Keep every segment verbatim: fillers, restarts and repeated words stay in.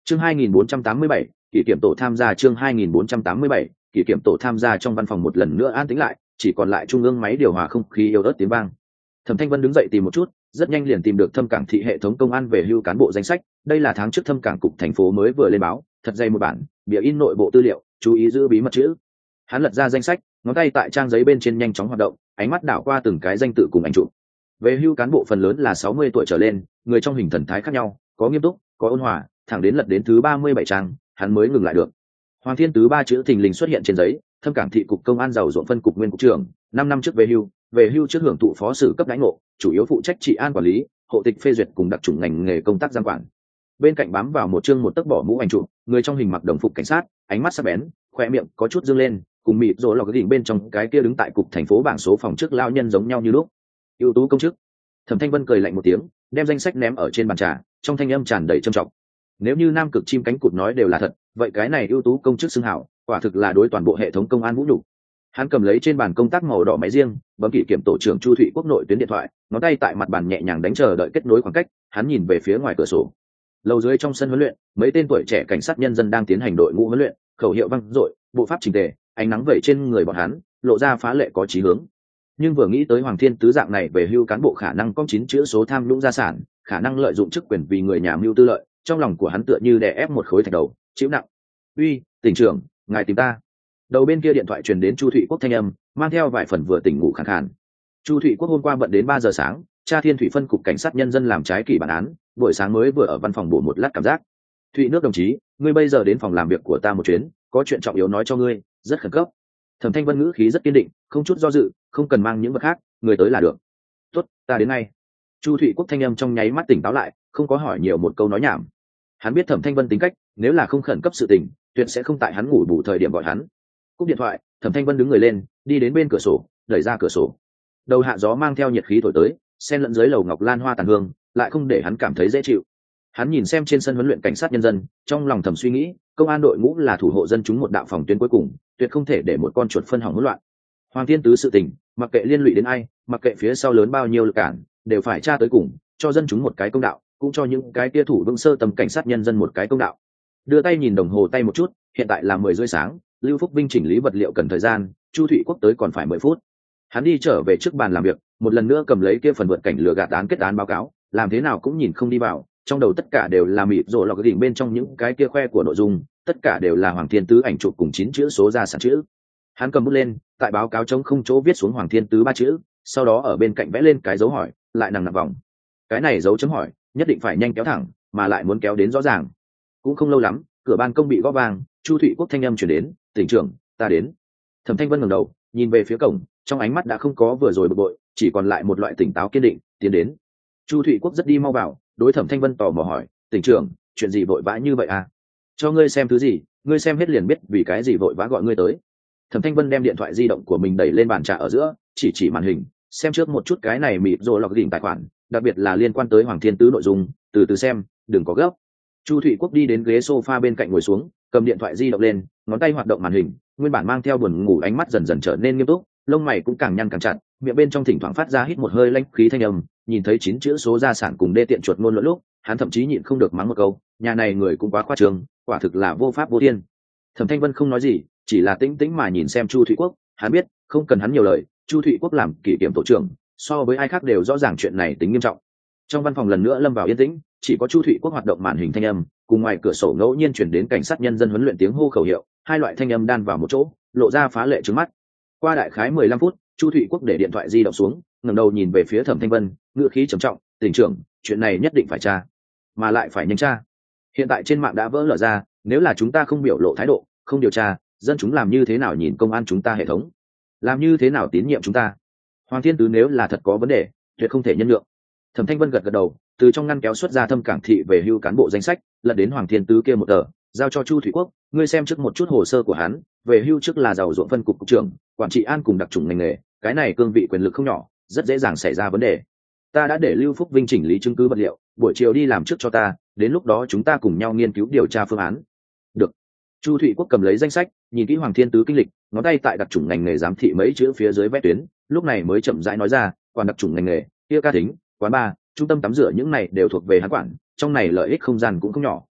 chương hai nghìn bốn trăm tám mươi bảy, kỷ kiểm tổ tham gia chương hai nghìn bốn trăm tám mươi bảy, kỷ kiểm tổ tham gia. Trong văn phòng một lần nữa an tĩnh lại, chỉ còn lại trung ương máy điều hòa không khí yếu ớt tiếng vang. Thẩm Thanh Vân đứng dậy tìm một chút, rất nhanh liền tìm được Thâm Cảng thị hệ thống công an về hưu cán bộ danh sách. Đây là tháng trước Thâm Cảng cục thành phố mới vừa lên báo, thật dày một bản, bìa in nội bộ tư liệu, chú ý giữ bí mật chữ. Hắn lật ra danh sách, ngón tay tại trang giấy bên trên nhanh chóng hoạt động, ánh mắt đảo qua từng cái danh tự cùng ảnh chụp. Về hưu cán bộ phần lớn là sáu mươi tuổi trở lên, người trong hình thần thái khác nhau, có nghiêm túc, có ôn hòa, thẳng đến lật đến thứ ba mươi bảy trang, hắn mới ngừng lại được. Hoàng Thiên Tứ ba chữ thình lình xuất hiện trên giấy, Thâm Cảng thị cục công an giàu ruộng phân cục nguyên cục trưởng, năm năm trước về hưu, về hưu trước hưởng thụ phó sử cấp đãi ngộ, chủ yếu phụ trách trị an quản lý, hộ tịch phê duyệt cùng đặc chủng ngành nghề công tác giám quản. Bên cạnh bám vào một chương một tấc bỏ mũ ảnh chụp, người trong hình mặc đồng phục cảnh sát, ánh mắt sắc bén, khoe miệng có chút dương lên, cùng mịt rồi lọc cái đỉnh bên trong cái kia đứng tại cục thành phố bảng số phòng trước lao nhân giống nhau như lúc. Ưu tú công chức. Thẩm Thanh Vân cười lạnh một tiếng, đem danh sách ném ở trên bàn trà, trong thanh âm tràn đầy trầm trọng. Nếu như nam cực chim cánh cụt nói đều là thật, vậy cái này ưu tú công chức xưng hảo, quả thực là đối toàn bộ hệ thống công an vũ nhục. Hắn cầm lấy trên bàn công tác màu đỏ máy riêng, bấm kỷ kiểm tổ trưởng Chu Thụy Quốc nội tuyến điện thoại, ngón tay tại mặt bàn nhẹ nhàng đánh chờ đợi kết nối khoảng cách. Hắn nhìn về phía ngoài cửa sổ. Lầu dưới trong sân huấn luyện, mấy tên tuổi trẻ cảnh sát nhân dân đang tiến hành đội ngũ huấn luyện, khẩu hiệu vang dội, bộ pháp chỉnh tề, ánh nắng vẩy trên người bọn hắn, lộ ra phá lệ có chí hướng. Nhưng vừa nghĩ tới Hoàng Thiên Tứ dạng này về hưu cán bộ khả năng có chín chữ số tham nhũng gia sản, khả năng lợi dụng chức quyền vì người nhà mưu tư lợi, trong lòng của hắn tựa như đè ép một khối thạch đầu, chịu nặng. "Uy, tỉnh trưởng, ngài tìm ta." Đầu bên kia điện thoại truyền đến Chu Thụy Quốc thanh âm, mang theo vài phần vừa tỉnh ngủ khàn khàn. Chu Thụy Quốc hôm qua bận đến ba giờ sáng, tra Thiên Thủy phân cục cảnh sát nhân dân làm trái kỷ bản án, buổi sáng mới vừa ở văn phòng bổ một lát cảm giác. "Thụy Nước đồng chí, ngươi bây giờ đến phòng làm việc của ta một chuyến, có chuyện trọng yếu nói cho ngươi, rất khẩn cấp." Thẩm Thanh Vân ngữ khí rất kiên định, không chút do dự, không cần mang những vật khác, người tới là được. "Tốt, ta đến ngay." Chu Thụy Quốc thanh âm trong nháy mắt tỉnh táo lại, không có hỏi nhiều một câu nói nhảm. Hắn biết Thẩm Thanh Vân tính cách, nếu là không khẩn cấp sự tình, tuyệt sẽ không tại hắn ngủ bù thời điểm gọi hắn. Cúp điện thoại, Thẩm Thanh Vân đứng người lên, đi đến bên cửa sổ, đẩy ra cửa sổ. Đầu hạ gió mang theo nhiệt khí thổi tới, xen lẫn dưới lầu ngọc lan hoa tàn hương, lại không để hắn cảm thấy dễ chịu. Hắn nhìn xem trên sân huấn luyện cảnh sát nhân dân, trong lòng thầm suy nghĩ, công an đội ngũ là thủ hộ dân chúng một đạo phòng tuyến cuối cùng, tuyệt không thể để một con chuột phân hỏng hỗn loạn. Hoàng Thiên Tứ sự tình, mặc kệ liên lụy đến ai, mặc kệ phía sau lớn bao nhiêu lực cản, đều phải tra tới cùng, cho dân chúng một cái công đạo, cũng cho những cái kia thủ vững sơ tầm cảnh sát nhân dân một cái công đạo. Đưa tay nhìn đồng hồ tay một chút, hiện tại là mười rưỡi sáng, Lưu Phúc Vinh chỉnh lý vật liệu cần thời gian, Chu Thụy Quốc tới còn phải mười phút. Hắn đi trở về trước bàn làm việc, một lần nữa cầm lấy kia phần vượt cảnh lừa gạt án kết án báo cáo, làm thế nào cũng nhìn không đi vào, trong đầu tất cả đều là mịt rồi lọc cái đỉnh bên trong những cái kia khoe của nội dung, tất cả đều là Hoàng Thiên Tứ ảnh chụp cùng chín chữ số gia sản chữ. Hắn cầm bút lên, tại báo cáo trống không chỗ viết xuống Hoàng Thiên Tứ ba chữ, sau đó ở bên cạnh vẽ lên cái dấu hỏi, lại nặng nặng vòng. Cái này dấu chấm hỏi, nhất định phải nhanh kéo thẳng, mà lại muốn kéo đến rõ ràng. Cũng không lâu lắm, cửa ban công bị gõ vang, Chu Thụy Quốc thanh âm truyền đến, "Tỉnh trưởng, ta đến." Thẩm Thanh Vân ngẩng đầu, nhìn về phía cổng, trong ánh mắt đã không có vừa rồi bực bội, chỉ còn lại một loại tỉnh táo kiên định, tiến đến. Chu Thụy Quốc rất đi mau vào, đối Thẩm Thanh Vân tò mò hỏi, "Tỉnh trưởng, chuyện gì vội vã như vậy à? Cho ngươi xem thứ gì, ngươi xem hết liền biết vì cái gì vội vã gọi ngươi tới." Thẩm Thanh Vân đem điện thoại di động của mình đẩy lên bàn trà ở giữa, chỉ chỉ màn hình, xem trước một chút cái này mịt rồi lọc đỉnh tài khoản, đặc biệt là liên quan tới Hoàng Thiên Tứ nội dung, từ từ xem, đừng có gấp. Chu Thụy Quốc đi đến ghế sofa bên cạnh ngồi xuống, cầm điện thoại di động lên, ngón tay hoạt động màn hình, nguyên bản mang theo buồn ngủ ánh mắt dần dần trở nên nghiêm túc, lông mày cũng càng nhăn càng chặt, miệng bên trong thỉnh thoảng phát ra hít một hơi lãnh khí thanh âm, nhìn thấy chín chữ số gia sản cùng đê tiện chuột ngôn luận lúc, hắn thậm chí nhịn không được mắng một câu, nhà này người cũng quá khoa trương, quả thực là vô pháp vô thiên. Thẩm Thanh Vân không nói gì, chỉ là tĩnh tĩnh mà nhìn xem Chu Thụy Quốc, hắn biết, không cần hắn nhiều lời, Chu Thụy Quốc làm kỷ kiểm tổ trưởng, so với ai khác đều rõ ràng chuyện này tính nghiêm trọng. Trong văn phòng lần nữa lâm vào yên tĩnh, chỉ có Chu Thụy Quốc hoạt động màn hình thanh âm, cùng ngoài cửa sổ ngẫu nhiên chuyển đến cảnh sát nhân dân huấn luyện tiếng hô khẩu hiệu, hai loại thanh âm đan vào một chỗ, lộ ra phá lệ trứng mắt. Qua đại khái mười lăm phút, Chu Thụy Quốc để điện thoại di động xuống, ngẩng đầu nhìn về phía Thẩm Thanh Vân, ngữ khí trầm trọng, "Tỉnh trưởng, chuyện này nhất định phải tra, mà lại phải nhanh tra. Hiện tại trên mạng đã vỡ lở ra, nếu là chúng ta không biểu lộ thái độ, không điều tra, dân chúng làm như thế nào nhìn công an chúng ta hệ thống, làm như thế nào tín nhiệm chúng ta? Hoàng Thiên Tứ nếu là thật có vấn đề, tuyệt không thể nhân nhượng." Thẩm Thanh Vân gật gật đầu, từ trong ngăn kéo xuất ra Thâm Cảng thị về hưu cán bộ danh sách, lật đến Hoàng Thiên Tứ kia một tờ, giao cho Chu Thụy Quốc, "Ngươi xem trước một chút hồ sơ của hắn, về hưu trước là giàu ruộng phân cục cục trưởng, quản trị an cùng đặc chủng ngành nghề, cái này cương vị quyền lực không nhỏ, rất dễ dàng xảy ra vấn đề. Ta đã để Lưu Phúc Vinh chỉnh lý chứng cứ vật liệu, buổi chiều đi làm trước cho ta, đến lúc đó chúng ta cùng nhau nghiên cứu điều tra phương án." "Được." Chu Thụy Quốc cầm lấy danh sách, nhìn kỹ Hoàng Thiên Tứ kinh lịch, ngón tay tại đặc chủng ngành nghề giám thị mấy chữ phía dưới vẽ tuyến, lúc này mới chậm rãi nói ra, "Còn đặc chủng ngành nghề, kia ca thính, quán bar, trung tâm tắm rửa những này đều thuộc về hắn quản, trong này lợi ích không gian cũng không nhỏ,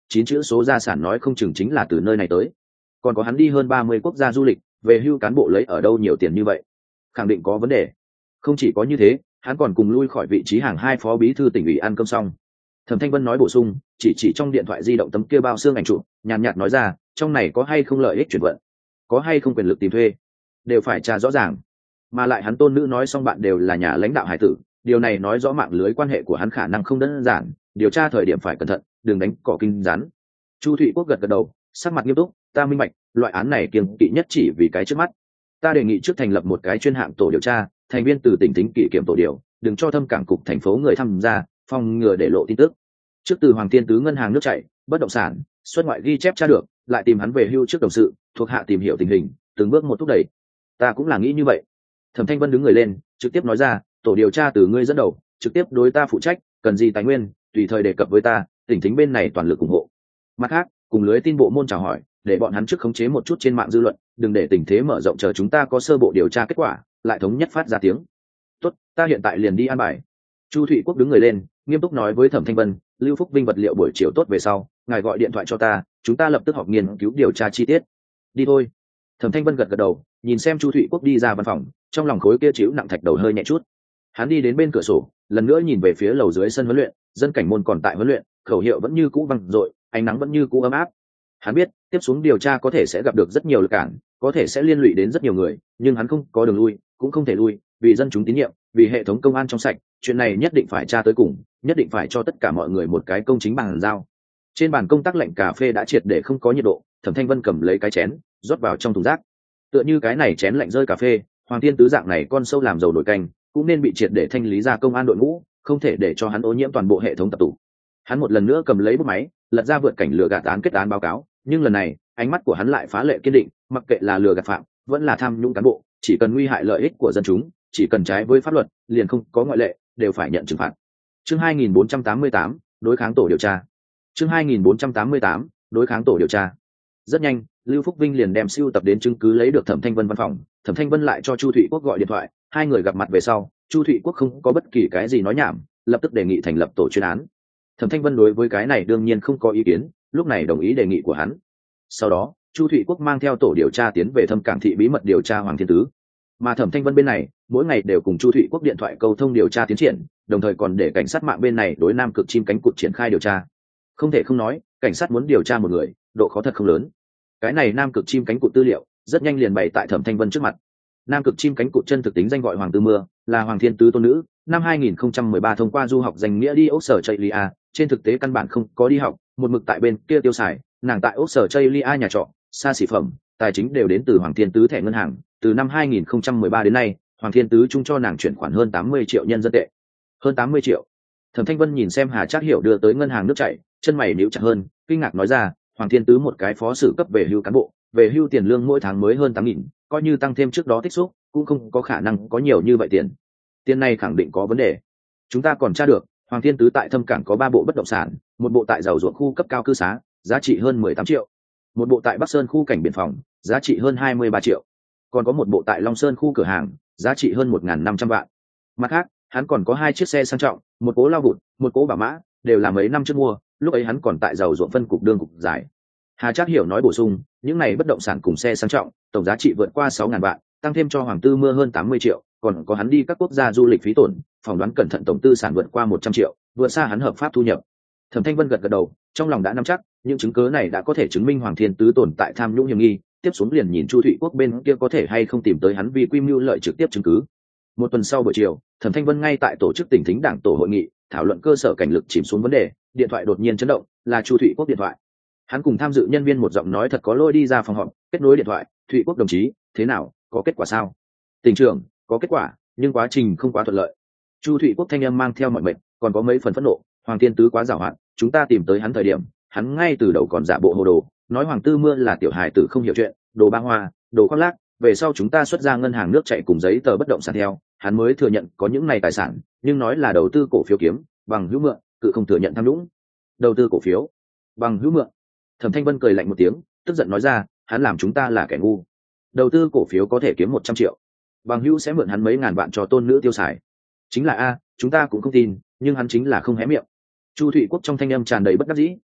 chín chữ số gia sản nói không chừng chính là từ nơi này tới. Còn có hắn đi hơn ba mươi quốc gia du lịch, về hưu cán bộ lấy ở đâu nhiều tiền như vậy, khẳng định có vấn đề. Không chỉ có như thế, hắn còn cùng lui khỏi vị trí hàng hai phó bí thư tỉnh ủy ăn cơm xong. Thẩm Thanh Vân nói bổ sung, chỉ chỉ trong điện thoại di động tấm kia bao xương ảnh chụp, nhàn nhạt nói ra, trong này có hay không lợi ích chuyển vận, có hay không quyền lực tìm thuê, đều phải tra rõ ràng. Mà lại hắn tôn nữ nói xong bạn đều là nhà lãnh đạo hải tử, điều này nói rõ mạng lưới quan hệ của hắn khả năng không đơn giản, điều tra thời điểm phải cẩn thận, đừng đánh cỏ kinh rắn. Chu Thụy Quốc gật gật đầu, sắc mặt nghiêm túc, ta minh bạch, loại án này kiêng kỵ nhất chỉ vì cái trước mắt. Ta đề nghị trước thành lập một cái chuyên hạng tổ điều tra, thành viên từ tỉnh tính kỷ kiểm tổ điều, đừng cho thâm cảng cục thành phố người tham gia, phòng ngừa để lộ tin tức. Trước từ Hoàng Thiên Tứ ngân hàng nước chảy, bất động sản, xuất ngoại ghi chép tra được, lại tìm hắn về hưu trước đồng sự, thuộc hạ tìm hiểu tình hình, từng bước một thúc đẩy. Ta cũng là nghĩ như vậy. Thẩm Thanh Vân đứng người lên, trực tiếp nói ra, tổ điều tra từ ngươi dẫn đầu, trực tiếp đối ta phụ trách, cần gì tài nguyên, tùy thời đề cập với ta, tỉnh thính bên này toàn lực ủng hộ. Mặt khác, cùng lưới tin bộ môn chào hỏi, để bọn hắn trước khống chế một chút trên mạng dư luận, đừng để tình thế mở rộng chờ chúng ta có sơ bộ điều tra kết quả, lại thống nhất phát ra tiếng. Tốt, ta hiện tại liền đi an bài. Chu Thụy Quốc đứng người lên, nghiêm túc nói với Thẩm Thanh Vân, Lưu Phúc Vinh vật liệu buổi chiều tốt về sau, ngài gọi điện thoại cho ta, chúng ta lập tức họp nghiên cứu điều tra chi tiết. Đi thôi. Thẩm Thanh Vân gật gật đầu, nhìn xem Chu Thụy Quốc đi ra văn phòng, trong lòng khối kia chịu nặng thạch đầu hơi nhẹ chút. Hắn đi đến bên cửa sổ, lần nữa nhìn về phía lầu dưới sân huấn luyện, dân cảnh môn còn tại huấn luyện, khẩu hiệu vẫn như cũ vang dội, ánh nắng vẫn như cũ ấm áp. Hắn biết, tiếp xuống điều tra có thể sẽ gặp được rất nhiều lực cản, có thể sẽ liên lụy đến rất nhiều người, nhưng hắn không có đường lui, cũng không thể lui, vì dân chúng tín nhiệm, vì hệ thống công an trong sạch, chuyện này nhất định phải tra tới cùng, nhất định phải cho tất cả mọi người một cái công chính bằng giao. Trên bàn công tác lạnh cà phê đã triệt để không có nhiệt độ, Thẩm Thanh Vân cầm lấy cái chén, rót vào trong thùng rác. Tựa như cái này chén lạnh rơi cà phê, Hoàng Thiên Tứ dạng này con sâu làm dầu nổi canh, cũng nên bị triệt để thanh lý ra công an đội ngũ, không thể để cho hắn ô nhiễm toàn bộ hệ thống tập tụ. Hắn một lần nữa cầm lấy bút máy, lật ra vượt cảnh lừa gạt án kết án báo cáo, nhưng lần này, ánh mắt của hắn lại phá lệ kiên định, mặc kệ là lừa gạt phạm, vẫn là tham nhũng cán bộ, chỉ cần nguy hại lợi ích của dân chúng, chỉ cần trái với pháp luật, liền không có ngoại lệ, đều phải nhận trừng phạt. Chương hai nghìn bốn trăm tám mươi tám, đối kháng tổ điều tra. Chương hai nghìn bốn trăm tám mươi tám, đối kháng tổ điều tra. Rất nhanh, Lưu Phúc Vinh liền đem siêu tập đến chứng cứ lấy được Thẩm Thanh Vân văn phòng, Thẩm Thanh Vân lại cho Chu Thụy Quốc gọi điện thoại, hai người gặp mặt về sau, Chu Thụy Quốc không có bất kỳ cái gì nói nhảm, lập tức đề nghị thành lập tổ chuyên án. Thẩm Thanh Vân đối với cái này đương nhiên không có ý kiến, lúc này đồng ý đề nghị của hắn. Sau đó, Chu Thụy Quốc mang theo tổ điều tra tiến về Thâm Cảng thị bí mật điều tra Hoàng Thiên Tứ. Mà Thẩm Thanh Vân bên này, mỗi ngày đều cùng Chu Thụy Quốc điện thoại câu thông điều tra tiến triển, đồng thời còn để cảnh sát mạng bên này đối Nam Cực chim cánh cụt triển khai điều tra. Không thể không nói, cảnh sát muốn điều tra một người, độ khó thật không lớn. Cái này Nam Cực chim cánh cụt tư liệu, rất nhanh liền bày tại Thẩm Thanh Vân trước mặt. Nam Cực chim cánh cụt chân thực tính danh gọi Hoàng Tư Mưa, là Hoàng Thiên Tứ tôn nữ, năm hai nghìn không trăm mười ba thông qua du học danh nghĩa đi ốc sở Chaylia, trên thực tế căn bản không có đi học, một mực tại bên kia tiêu xài, nàng tại ốc sở Chaylia nhà trọ, xa xỉ phẩm, tài chính đều đến từ Hoàng Thiên Tứ thẻ ngân hàng, từ năm hai nghìn không trăm mười ba đến nay, Hoàng Thiên Tứ chung cho nàng chuyển khoản hơn tám mươi triệu nhân dân tệ. Hơn tám mươi triệu. Thẩm Thanh Vân nhìn xem Hà Trác Hiểu đưa tới ngân hàng nước chảy, chân mày nhíu chặt hơn, kinh ngạc nói ra, Hoàng Thiên Tứ một cái phó sử cấp về hưu cán bộ, về hưu tiền lương mỗi tháng mới hơn tám nghìn, coi như tăng thêm trước đó tích xúc, cũng không có khả năng có nhiều như vậy tiền. Tiền này khẳng định có vấn đề. Chúng ta còn tra được, Hoàng Thiên Tứ tại Thâm Cảng có ba bộ bất động sản, một bộ tại giàu ruộng khu cấp cao cư xá, giá trị hơn mười tám triệu. Một bộ tại Bắc Sơn khu cảnh biển phòng, giá trị hơn hai mươi ba triệu. Còn có một bộ tại Long Sơn khu cửa hàng, giá trị hơn một nghìn năm trăm vạn. Mặt khác, hắn còn có hai chiếc xe sang trọng, một cố lao vụt, một cố bảo mã, đều là mấy năm trước mua, lúc ấy hắn còn tại giàu ruộng phân cục đương cục giải. Hà Trác Hiểu nói bổ sung, những này bất động sản cùng xe sang trọng, tổng giá trị vượt qua sáu nghìn vạn, tăng thêm cho Hoàng Tư Mưa hơn tám mươi triệu, còn có hắn đi các quốc gia du lịch phí tổn, phỏng đoán cẩn thận tổng tư sản vượt qua một trăm triệu, vượt xa hắn hợp pháp thu nhập. Thẩm Thanh Vân gật gật đầu, trong lòng đã nắm chắc, những chứng cứ này đã có thể chứng minh Hoàng Thiên Tứ tồn tại tham nhũng hiểm nghi, tiếp xuống liền nhìn Chu Thụy Quốc bên kia có thể hay không tìm tới hắn vì quy mưu lợi trực tiếp chứng cứ. Một tuần sau buổi chiều, Thẩm Thanh Vân ngay tại tổ chức tỉnh thính đảng tổ hội nghị, thảo luận cơ sở cảnh lực chìm xuống vấn đề, điện thoại đột nhiên chấn động, là Chu Thụy Quốc điện thoại. Hắn cùng tham dự nhân viên một giọng nói thật có lôi đi ra phòng họp, kết nối điện thoại, Thụy Quốc đồng chí, thế nào, có kết quả sao? Tỉnh trưởng, có kết quả, nhưng quá trình không quá thuận lợi. Chu Thụy Quốc thanh âm mang theo mọi mệnh, còn có mấy phần phẫn nộ, Hoàng Thiên Tứ quá giàu hạn, chúng ta tìm tới hắn thời điểm, hắn ngay từ đầu còn giả bộ hồ đồ, nói Hoàng Tư Mưa là tiểu hài tử không hiểu chuyện, đồ ba hoa, đồ khoác lác, về sau chúng ta xuất ra ngân hàng nước chạy cùng giấy tờ bất động sản theo, hắn mới thừa nhận có những này tài sản, nhưng nói là đầu tư cổ phiếu kiếm, bằng hữu mượn, cự không thừa nhận tham nhũng. Đầu tư cổ phiếu, bằng hữu mượn. Thẩm Thanh Vân cười lạnh một tiếng, tức giận nói ra, hắn làm chúng ta là kẻ ngu. Đầu tư cổ phiếu có thể kiếm một trăm triệu, bằng hữu sẽ mượn hắn mấy ngàn vạn cho tôn nữ tiêu xài. Chính là a, chúng ta cũng không tin, nhưng hắn chính là không hé miệng. Chu Thụy Quốc trong thanh âm tràn đầy bất đắc dĩ,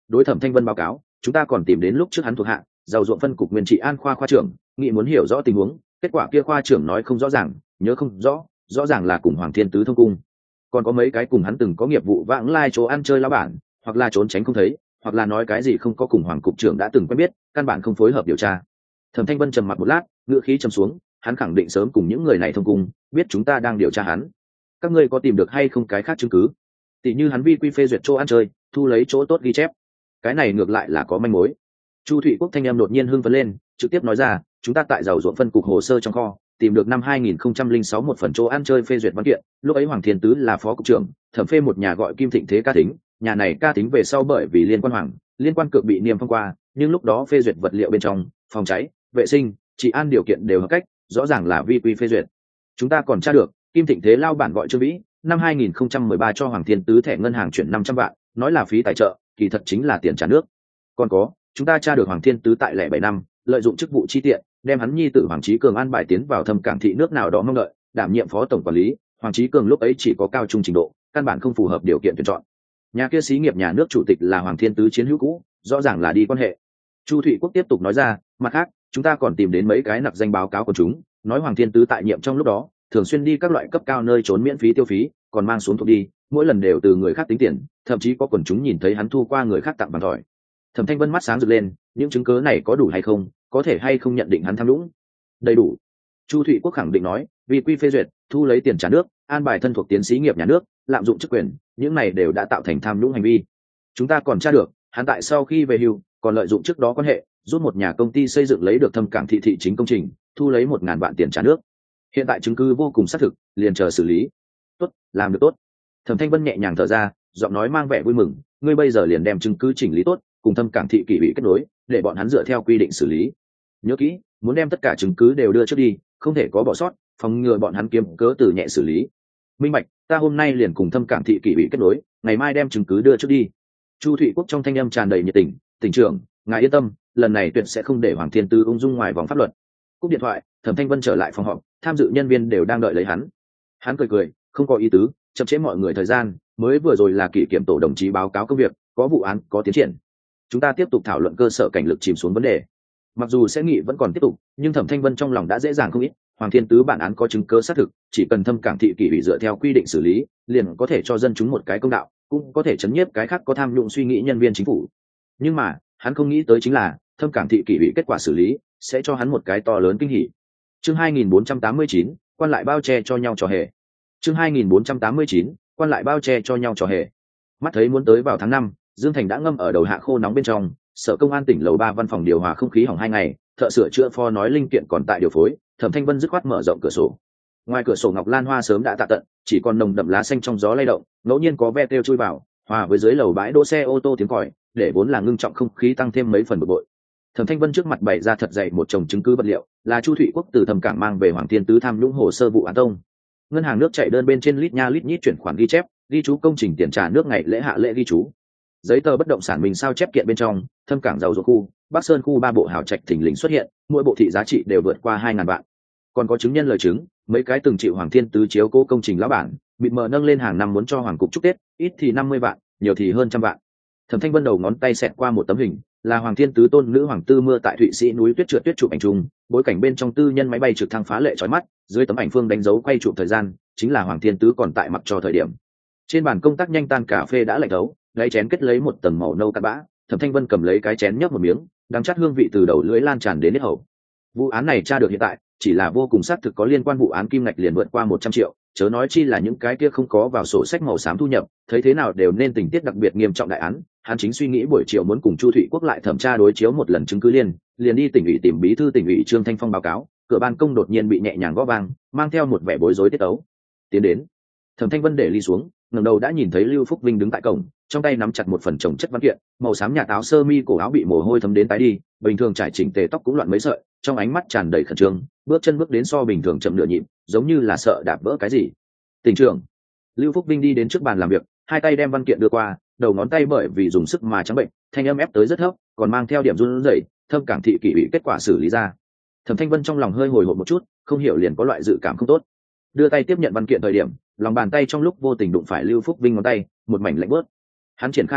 đối Thẩm Thanh Vân báo cáo, chúng ta còn tìm đến lúc trước hắn thuộc hạ giàu ruộng phân cục nguyên trị an khoa khoa trưởng, nghĩ muốn hiểu rõ tình huống, kết quả kia khoa trưởng nói không rõ ràng, nhớ không rõ, rõ ràng là cùng Hoàng Thiên Tứ thông cung. Còn có mấy cái cùng hắn từng có nghiệp vụ vãng lai chỗ ăn chơi lão bản, hoặc là trốn tránh không thấy, hoặc là nói cái gì không có cùng Hoàng cục trưởng đã từng quen biết, căn bản không phối hợp điều tra. Thẩm Thanh Vân trầm mặc một lát, ngữ khí trầm xuống, hắn khẳng định sớm cùng những người này thông cung, biết chúng ta đang điều tra hắn. Các ngươi có tìm được hay không cái khác chứng cứ? Tỷ như hắn vi quy phê duyệt chỗ ăn chơi, thu lấy chỗ tốt ghi chép. Cái này ngược lại là có manh mối. Chu Thụy Quốc thanh em đột nhiên hưng phấn lên, trực tiếp nói ra, chúng ta tại giàu ruộng phân cục hồ sơ trong kho, tìm được năm hai nghìn không trăm lẻ sáu một phần chỗ ăn chơi phê duyệt văn kiện, lúc ấy Hoàng Thiên Tứ là phó cục trưởng, thẩm phê một nhà gọi Kim Thịnh Thế ca tính, nhà này ca tính về sau bởi vì liên quan hoàng, liên quan cược bị niêm phong qua, nhưng lúc đó phê duyệt vật liệu bên trong, phòng cháy, vệ sinh, trị an điều kiện đều hợp cách, rõ ràng là vi quy phê duyệt. Chúng ta còn tra được, Kim Thịnh Thế lao bản gọi Trương Vĩ, năm hai nghìn không trăm mười ba cho Hoàng Thiên Tứ thẻ ngân hàng chuyển năm trăm vạn, nói là phí tài trợ, kỳ thật chính là tiền trả nước. Còn có, chúng ta tra được Hoàng Thiên Tứ tại lẻ bảy năm, lợi dụng chức vụ chi tiện, đem hắn nhi tử Hoàng Chí Cường an bài tiến vào Thâm Cảng thị nước nào đó mong đợi, đảm nhiệm phó tổng quản lý. Hoàng Chí Cường lúc ấy chỉ có cao trung trình độ, căn bản không phù hợp điều kiện tuyển chọn. Nhà kia xí nghiệp nhà nước chủ tịch là Hoàng Thiên Tứ chiến hữu cũ, rõ ràng là đi quan hệ. Chu Thụy Quốc tiếp tục nói ra, mặt khác, chúng ta còn tìm đến mấy cái nặc danh báo cáo của chúng, nói Hoàng Thiên Tứ tại nhiệm trong lúc đó, thường xuyên đi các loại cấp cao nơi trốn miễn phí tiêu phí, còn mang xuống thuốc đi, mỗi lần đều từ người khác tính tiền, thậm chí có quần chúng nhìn thấy hắn thu qua người khác tặng bằng thỏi. Thẩm Thanh Vân mắt sáng rực lên, những chứng cứ này có đủ hay không, có thể hay không nhận định hắn tham nhũng? Đầy đủ. Chu Thụy Quốc khẳng định nói, vì quy phê duyệt, thu lấy tiền trả nước, an bài thân thuộc tiến sĩ nghiệp nhà nước, lạm dụng chức quyền, những này đều đã tạo thành tham nhũng hành vi. Chúng ta còn tra được, hắn tại sau khi về hưu, còn lợi dụng trước đó quan hệ, giúp một nhà công ty xây dựng lấy được Thâm Cảng thị thị chính công trình, thu lấy một ngàn vạn tiền trả nước. Hiện tại chứng cứ vô cùng xác thực, liền chờ xử lý. Tốt, làm được tốt. Thẩm Thanh Vân nhẹ nhàng thở ra, giọng nói mang vẻ vui mừng, ngươi bây giờ liền đem chứng cứ chỉnh lý tốt, cùng Thâm Cảng thị kỷ ủy kết nối, để bọn hắn dựa theo quy định xử lý. Nhớ kỹ, muốn đem tất cả chứng cứ đều đưa trước đi, không thể có bỏ sót, phòng ngừa bọn hắn kiếm cớ từ nhẹ xử lý. Minh bạch, ta hôm nay liền cùng Thâm Cảng thị kỷ ủy kết nối, ngày mai đem chứng cứ đưa trước đi. Chu Thụy Quốc trong thanh âm tràn đầy nhiệt tình, tỉnh trưởng, ngài yên tâm, lần này tuyệt sẽ không để Hoàng Thiên Tứ ung dung ngoài vòng pháp luật. Cúp điện thoại, Thẩm Thanh Vân trở lại phòng họp, tham dự nhân viên đều đang đợi lấy hắn. Hắn cười cười, không có ý tứ, chậm trễ mọi người thời gian, mới vừa rồi là kỷ kiểm tổ đồng chí báo cáo công việc, có vụ án, có tiến triển. Chúng ta tiếp tục thảo luận cơ sở cảnh lực chìm xuống vấn đề. Mặc dù sẽ nghị vẫn còn tiếp tục, nhưng Thẩm Thanh Vân trong lòng đã dễ dàng không ít. Hoàng Thiên Tứ bản án có chứng cứ xác thực, chỉ cần Thâm Cảng thị kỷ ủy dựa theo quy định xử lý, liền có thể cho dân chúng một cái công đạo, cũng có thể chấn nhiếp cái khác có tham nhũng suy nghĩ nhân viên chính phủ. Nhưng mà, hắn không nghĩ tới chính là Thâm Cảng thị kỷ ủy kết quả xử lý sẽ cho hắn một cái to lớn kinh hỉ. Chương hai nghìn bốn trăm tám mươi chín, quan lại bao che cho nhau trò hề. Chương hai nghìn bốn trăm tám mươi chín, quan lại bao che cho nhau trò hề. Mắt thấy muốn tới vào tháng năm, Dương Thành đã ngâm ở đầu hạ khô nóng bên trong, Sở Công an tỉnh lầu ba văn phòng điều hòa không khí hỏng hai ngày, thợ sửa chữa pho nói linh kiện còn tại điều phối, Thẩm Thanh Vân dứt khoát mở rộng cửa sổ. Ngoài cửa sổ ngọc lan hoa sớm đã tạ tận, chỉ còn nồng đậm lá xanh trong gió lay động, ngẫu nhiên có ve kêu chui vào, hòa với dưới lầu bãi đỗ xe ô tô tiếng còi, để vốn là ngưng trọng không khí tăng thêm mấy phần bực bội. Thẩm Thanh Vân trước mặt bày ra thật dày một chồng chứng cứ vật liệu, là Chu Thụy Quốc từ Thâm Cảng mang về Hoàng Thiên Tứ tham nhũng hồ sơ vụ án tông. Ngân hàng nước chạy đơn bên trên lít nha lít nhít chuyển khoản ghi chép, ghi chú công trình tiền trả nước ngày lễ hạ lễ ghi chú. Giấy tờ bất động sản mình sao chép kiện bên trong, Thâm Cảng giàu ruộng khu, Bắc Sơn khu ba bộ hào trạch thình lình xuất hiện, mỗi bộ thị giá trị đều vượt qua hai ngàn vạn. Còn có chứng nhân lời chứng, mấy cái từng chịu Hoàng Thiên Tứ chiếu cố công trình lão bản, mịt mờ nâng lên hàng năm muốn cho hoàng cục chúc Tết, ít thì năm mươi vạn, nhiều thì hơn trăm vạn. Thẩm Thanh Vân đầu ngón tay xẹt qua một tấm hình, là Hoàng Thiên Tứ tôn nữ Hoàng Tư Mưa tại Thụy Sĩ núi tuyết trượt tuyết chụp ảnh chung, bối cảnh bên trong tư nhân máy bay trực thăng phá lệ chói mắt, dưới tấm ảnh phương đánh dấu quay chụp thời gian, chính là Hoàng Thiên Tứ còn tại mặc cho thời điểm. Trên bàn công tác nhanh tan cà phê đã lạnh thấu, lấy chén kết lấy một tầng màu nâu cát bã, Thẩm Thanh Vân cầm lấy cái chén nhấp một miếng, đắng chát hương vị từ đầu lưỡi lan tràn đến hết hầu. Vụ án này tra được hiện tại, chỉ là vô cùng xác thực có liên quan vụ án kim ngạch liền vượt qua một trăm triệu, chớ nói chi là những cái kia không có vào sổ sách màu xám thu nhập, thấy thế nào đều nên tình tiết đặc biệt nghiêm trọng đại án. Hắn chính suy nghĩ buổi chiều muốn cùng Chu Thụy Quốc lại thẩm tra đối chiếu một lần chứng cứ liên, liền đi tỉnh ủy tìm bí thư tỉnh ủy Trương Thanh Phong báo cáo, cửa ban công đột nhiên bị nhẹ nhàng gõ vang, mang theo một vẻ bối rối tiết tấu. Tiến đến. Thẩm Thanh Vân để ly xuống, ngẩng đầu đã nhìn thấy Lưu Phúc Vinh đứng tại cổng, trong tay nắm chặt một phần chồng chất văn kiện, màu xám nhạt áo sơ mi cổ áo bị mồ hôi thấm đến tái đi, bình thường trải chỉnh tề tóc cũng loạn mấy sợi, trong ánh mắt tràn đầy khẩn trương, bước chân bước đến so bình thường chậm nửa nhịp, giống như là sợ đạp vỡ cái gì. Tỉnh trưởng. Lưu Phúc Vinh đi đến trước bàn làm việc, hai tay đem văn kiện đưa qua, đầu ngón tay bởi vì dùng sức mà trắng bệnh, thanh âm ép tới rất thấp, còn mang theo điểm run rẩy. Thâm Cảng thị kỷ ủy kết quả xử lý ra. Thẩm Thanh Vân trong lòng hơi hồi hộp một chút, không hiểu liền có loại dự cảm không tốt. Đưa tay tiếp nhận văn kiện thời điểm, lòng bàn tay trong lúc vô tình đụng phải Lưu Phúc Vinh ngón tay, một mảnh lạnh bớt. Hắn triển khai văn kiện,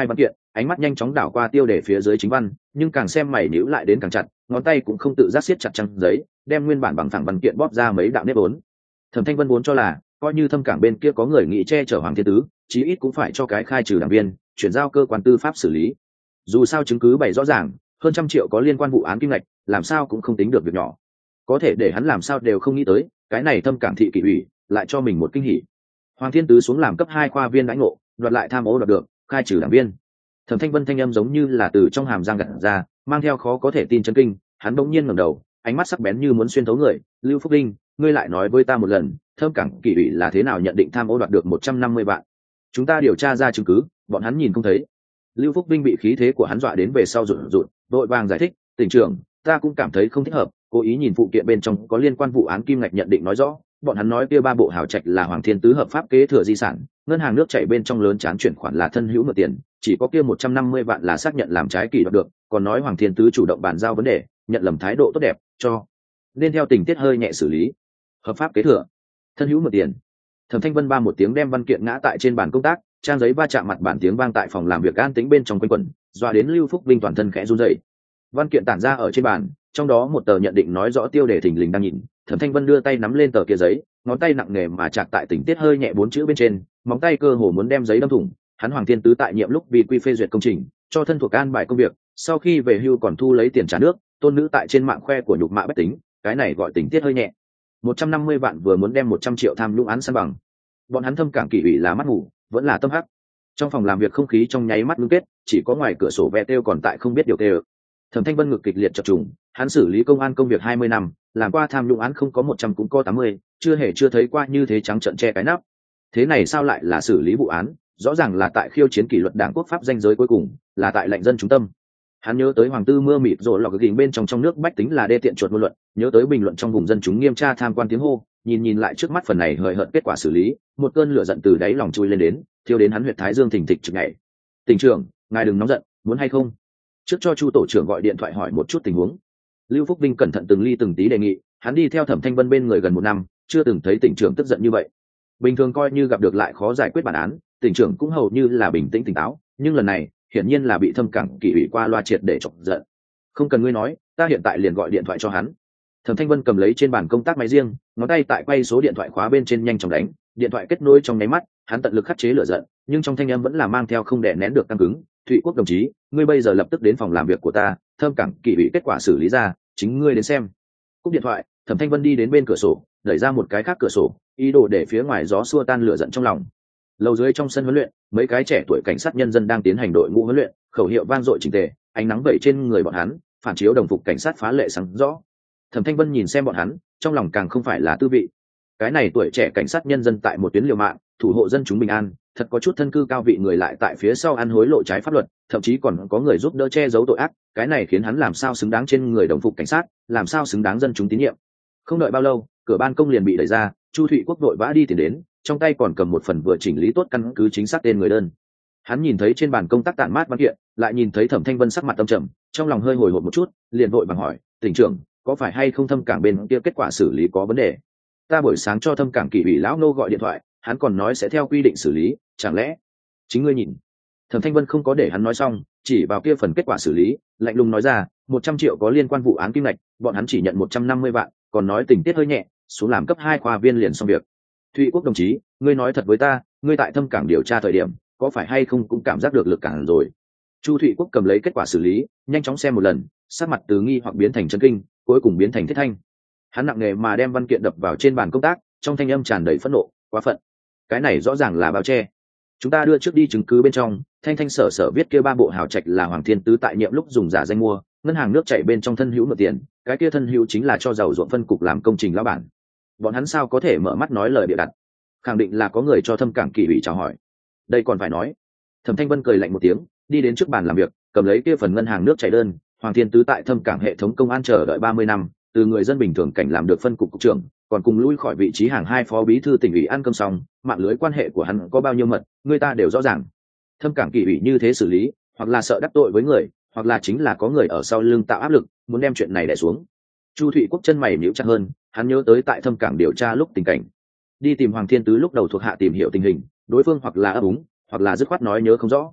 ánh mắt nhanh chóng đảo qua tiêu đề phía dưới chính văn, nhưng càng xem mày nhíu lại đến càng chặt, ngón tay cũng không tự giác siết chặt trang giấy, đem nguyên bản bằng phẳng văn kiện bóp ra mấy đạo nếp vốn. Thẩm Thanh Vân vốn cho là coi như thâm cảng bên kia có người nghĩ che chở Hoàng Thiên Tứ, chí ít cũng phải cho cái khai trừ đảng viên, chuyển giao cơ quan tư pháp xử lý. Dù sao chứng cứ bày rõ ràng, hơn trăm triệu có liên quan vụ án kim ngạch, làm sao cũng không tính được việc nhỏ. Có thể để hắn làm sao đều không nghĩ tới, cái này thâm cảng thị kỷ ủy lại cho mình một kinh hỉ. Hoàng Thiên Tứ xuống làm cấp hai khoa viên đãi ngộ, đoạt lại tham ô đoạt được, khai trừ đảng viên. Thẩm Thanh Vân thanh âm giống như là từ trong hàm răng gặt ra, mang theo khó có thể tin chấn kinh, hắn bỗng nhiên ngẩng đầu, ánh mắt sắc bén như muốn xuyên thấu người. Lưu Phúc Linh, ngươi lại nói với ta một lần, thâm cảng kỷ ủy là thế nào nhận định tham ô đoạt được một trăm năm mươi vạn? Chúng ta điều tra ra chứng cứ, bọn hắn nhìn không thấy. Lưu Phúc Vinh bị khí thế của hắn dọa đến về sau rụt rụt, đội vàng giải thích, tỉnh trưởng, ta cũng cảm thấy không thích hợp, cố ý nhìn phụ kiện bên trong có liên quan vụ án kim ngạch nhận định nói rõ, bọn hắn nói kia ba bộ hào trạch là Hoàng Thiên Tứ hợp pháp kế thừa di sản, ngân hàng nước chảy bên trong lớn chán chuyển khoản là thân hữu mượn tiền, chỉ có kia một trăm năm mươi vạn là xác nhận làm trái kỳ đoạt được, còn nói Hoàng Thiên Tứ chủ động bàn giao vấn đề, nhận lầm thái độ tốt đẹp, cho nên theo tình tiết hơi nhẹ xử lý. Hợp pháp kế thừa, thân hữu mượn tiền. Thẩm Thanh Vân ba một tiếng đem văn kiện ngã tại trên bàn công tác, trang giấy va chạm mặt bản tiếng vang tại phòng làm việc an tĩnh bên trong quanh quẩn, dọa đến Lưu Phúc Vinh toàn thân khẽ run rẩy. Văn kiện tản ra ở trên bàn, trong đó một tờ nhận định nói rõ tiêu đề thình lình đang nhìn. Thẩm Thanh Vân đưa tay nắm lên tờ kia giấy, ngón tay nặng nề mà chặt tại tình tiết hơi nhẹ bốn chữ bên trên, móng tay cơ hồ muốn đem giấy đâm thủng. Hắn Hoàng Thiên Tứ tại nhiệm lúc vì quy phê duyệt công trình, cho thân thuộc an bài công việc, sau khi về hưu còn thu lấy tiền trả nước, tôn nữ tại trên mạng khoe của nhục mạ bất tính, cái này gọi tình tiết hơi nhẹ. một trăm năm mươi vạn vừa muốn đem một trăm triệu tham nhũng án san bằng. Bọn hắn thâm cảng kỷ ủy là mắt ngủ, vẫn là tâm hắc. Trong phòng làm việc không khí trong nháy mắt ngưng kết, chỉ có ngoài cửa sổ ve têu còn tại không biết điều tê. Thẩm Thanh Vân ngực kịch liệt chập trùng, hắn xử lý công an công việc hai mươi năm, làm qua tham nhũng án không có một trăm cũng có tám mươi, chưa hề chưa thấy qua như thế trắng trợn che cái nắp. Thế này sao lại là xử lý vụ án, rõ ràng là tại khiêu chiến kỷ luật đảng quốc pháp danh giới cuối cùng, là tại lệnh dân chúng tâm. Hắn nhớ tới Hoàng Tư mưa mịt rồi lọc gỉnh bên trong trong nước bách tính là đê tiện chuột ngôn luận, nhớ tới bình luận trong vùng dân chúng nghiêm tra tham quan tiếng hô, nhìn nhìn lại trước mắt phần này hời hợt kết quả xử lý, một cơn lửa giận từ đáy lòng chui lên đến, thiêu đến hắn huyệt thái dương thình thịch trực nhảy. Tỉnh trưởng, ngài đừng nóng giận, muốn hay không? Trước cho Chu tổ trưởng gọi điện thoại hỏi một chút tình huống. Lưu Phúc Vinh cẩn thận từng ly từng tí đề nghị, hắn đi theo Thẩm Thanh Vân bên người gần một năm, chưa từng thấy tỉnh trưởng tức giận như vậy. Bình thường coi như gặp được lại khó giải quyết bản án, tỉnh trưởng cũng hầu như là bình tĩnh tỉnh táo, nhưng lần này, hiển nhiên là bị thâm cảng kỷ ủy qua loa triệt để chọc giận. Không cần ngươi nói, ta hiện tại liền gọi điện thoại cho hắn. Thẩm Thanh Vân cầm lấy trên bàn công tác máy riêng, ngón tay tại quay số điện thoại khóa bên trên nhanh chóng đánh, điện thoại kết nối trong nháy mắt, hắn tận lực khắc chế lửa giận, nhưng trong thanh âm vẫn là mang theo không đè nén được căng cứng. Thụy Quốc đồng chí, ngươi bây giờ lập tức đến phòng làm việc của ta, thâm cảng kỷ ủy kết quả xử lý ra, chính ngươi đến xem. Cúp điện thoại, Thẩm Thanh Vân đi đến bên cửa sổ, đẩy ra một cái khác cửa sổ, ý đồ để phía ngoài gió xua tan lửa giận trong lòng. Lầu dưới trong sân huấn luyện, mấy cái trẻ tuổi cảnh sát nhân dân đang tiến hành đội ngũ huấn luyện, khẩu hiệu vang dội chỉnh tề, ánh nắng vẩy trên người bọn hắn, phản chiếu đồng phục cảnh sát phá lệ sáng rõ. Thẩm Thanh Vân nhìn xem bọn hắn, trong lòng càng không phải là tư vị. Cái này tuổi trẻ cảnh sát nhân dân tại một tuyến liều mạng, thủ hộ dân chúng bình an, thật có chút thân cư cao vị người lại tại phía sau ăn hối lộ trái pháp luật, thậm chí còn có người giúp đỡ che giấu tội ác, cái này khiến hắn làm sao xứng đáng trên người đồng phục cảnh sát, làm sao xứng đáng dân chúng tín nhiệm. Không đợi bao lâu, cửa ban công liền bị đẩy ra, Chu Thụy Quốc vội vã đi tìm đến, trong tay còn cầm một phần vừa chỉnh lý tốt căn cứ chính xác tên người đơn. Hắn nhìn thấy trên bàn công tác tản mát văn kiện, lại nhìn thấy Thẩm Thanh Vân sắc mặt tâm trầm, trong lòng hơi hồi hộp một chút, liền vội vàng hỏi, tỉnh trưởng, có phải hay không thâm cảng bên kia kết quả xử lý có vấn đề? Ta buổi sáng cho thâm cảng kỷ ủy lão nô gọi điện thoại, hắn còn nói sẽ theo quy định xử lý, chẳng lẽ chính ngươi nhìn? Thẩm Thanh Vân không có để hắn nói xong, chỉ vào kia phần kết quả xử lý, lạnh lùng nói ra, một trăm triệu có liên quan vụ án kim ngạch, bọn hắn chỉ nhận một trăm năm mươi vạn, còn nói tình tiết hơi nhẹ, xuống làm cấp hai khoa viên liền xong việc. Thụy Quốc đồng chí, ngươi nói thật với ta, ngươi tại thâm cảng điều tra thời điểm, có phải hay không cũng cảm giác được lực cản rồi? Chu Thụy Quốc cầm lấy kết quả xử lý, nhanh chóng xem một lần, sắc mặt từ nghi hoặc biến thành chấn kinh, cuối cùng biến thành thiết thanh. Hắn nặng nề mà đem văn kiện đập vào trên bàn công tác, trong thanh âm tràn đầy phẫn nộ, quá phận. Cái này rõ ràng là bao che. Chúng ta đưa trước đi chứng cứ bên trong, thanh thanh sở sở viết kia ba bộ hào trạch là Hoàng Thiên Tứ tại nhiệm lúc dùng giả danh mua, ngân hàng nước chảy bên trong thân hữu mượn tiền, cái kia thân hữu chính là cho giàu ruộng phân cục làm công trình lão bản. Bọn hắn sao có thể mở mắt nói lời bịa đặt? Khẳng định là có người cho thâm cảng kỷ ủy chào hỏi. Đây còn phải nói. Thẩm Thanh Vân cười lạnh một tiếng, đi đến trước bàn làm việc, cầm lấy kia phần ngân hàng nước chảy đơn, Hoàng Thiên Tứ tại thâm cảng hệ thống công an chờ đợi ba mươi năm, từ người dân bình thường cảnh làm được phân cục cục trưởng, còn cùng lui khỏi vị trí hàng hai phó bí thư tỉnh ủy ăn cơm xong, mạng lưới quan hệ của hắn có bao nhiêu mật, người ta đều rõ ràng. Thâm cảng kỷ ủy như thế xử lý, hoặc là sợ đắc tội với người, hoặc là chính là có người ở sau lưng tạo áp lực, muốn đem chuyện này đè xuống. Chu Thụy Quốc chân mày nhíu chặt hơn, hắn nhớ tới tại thâm cảng điều tra lúc tình cảnh, đi tìm Hoàng Thiên Tứ lúc đầu thuộc hạ tìm hiểu tình hình, đối phương hoặc là ấp úng, hoặc là dứt khoát nói nhớ không rõ.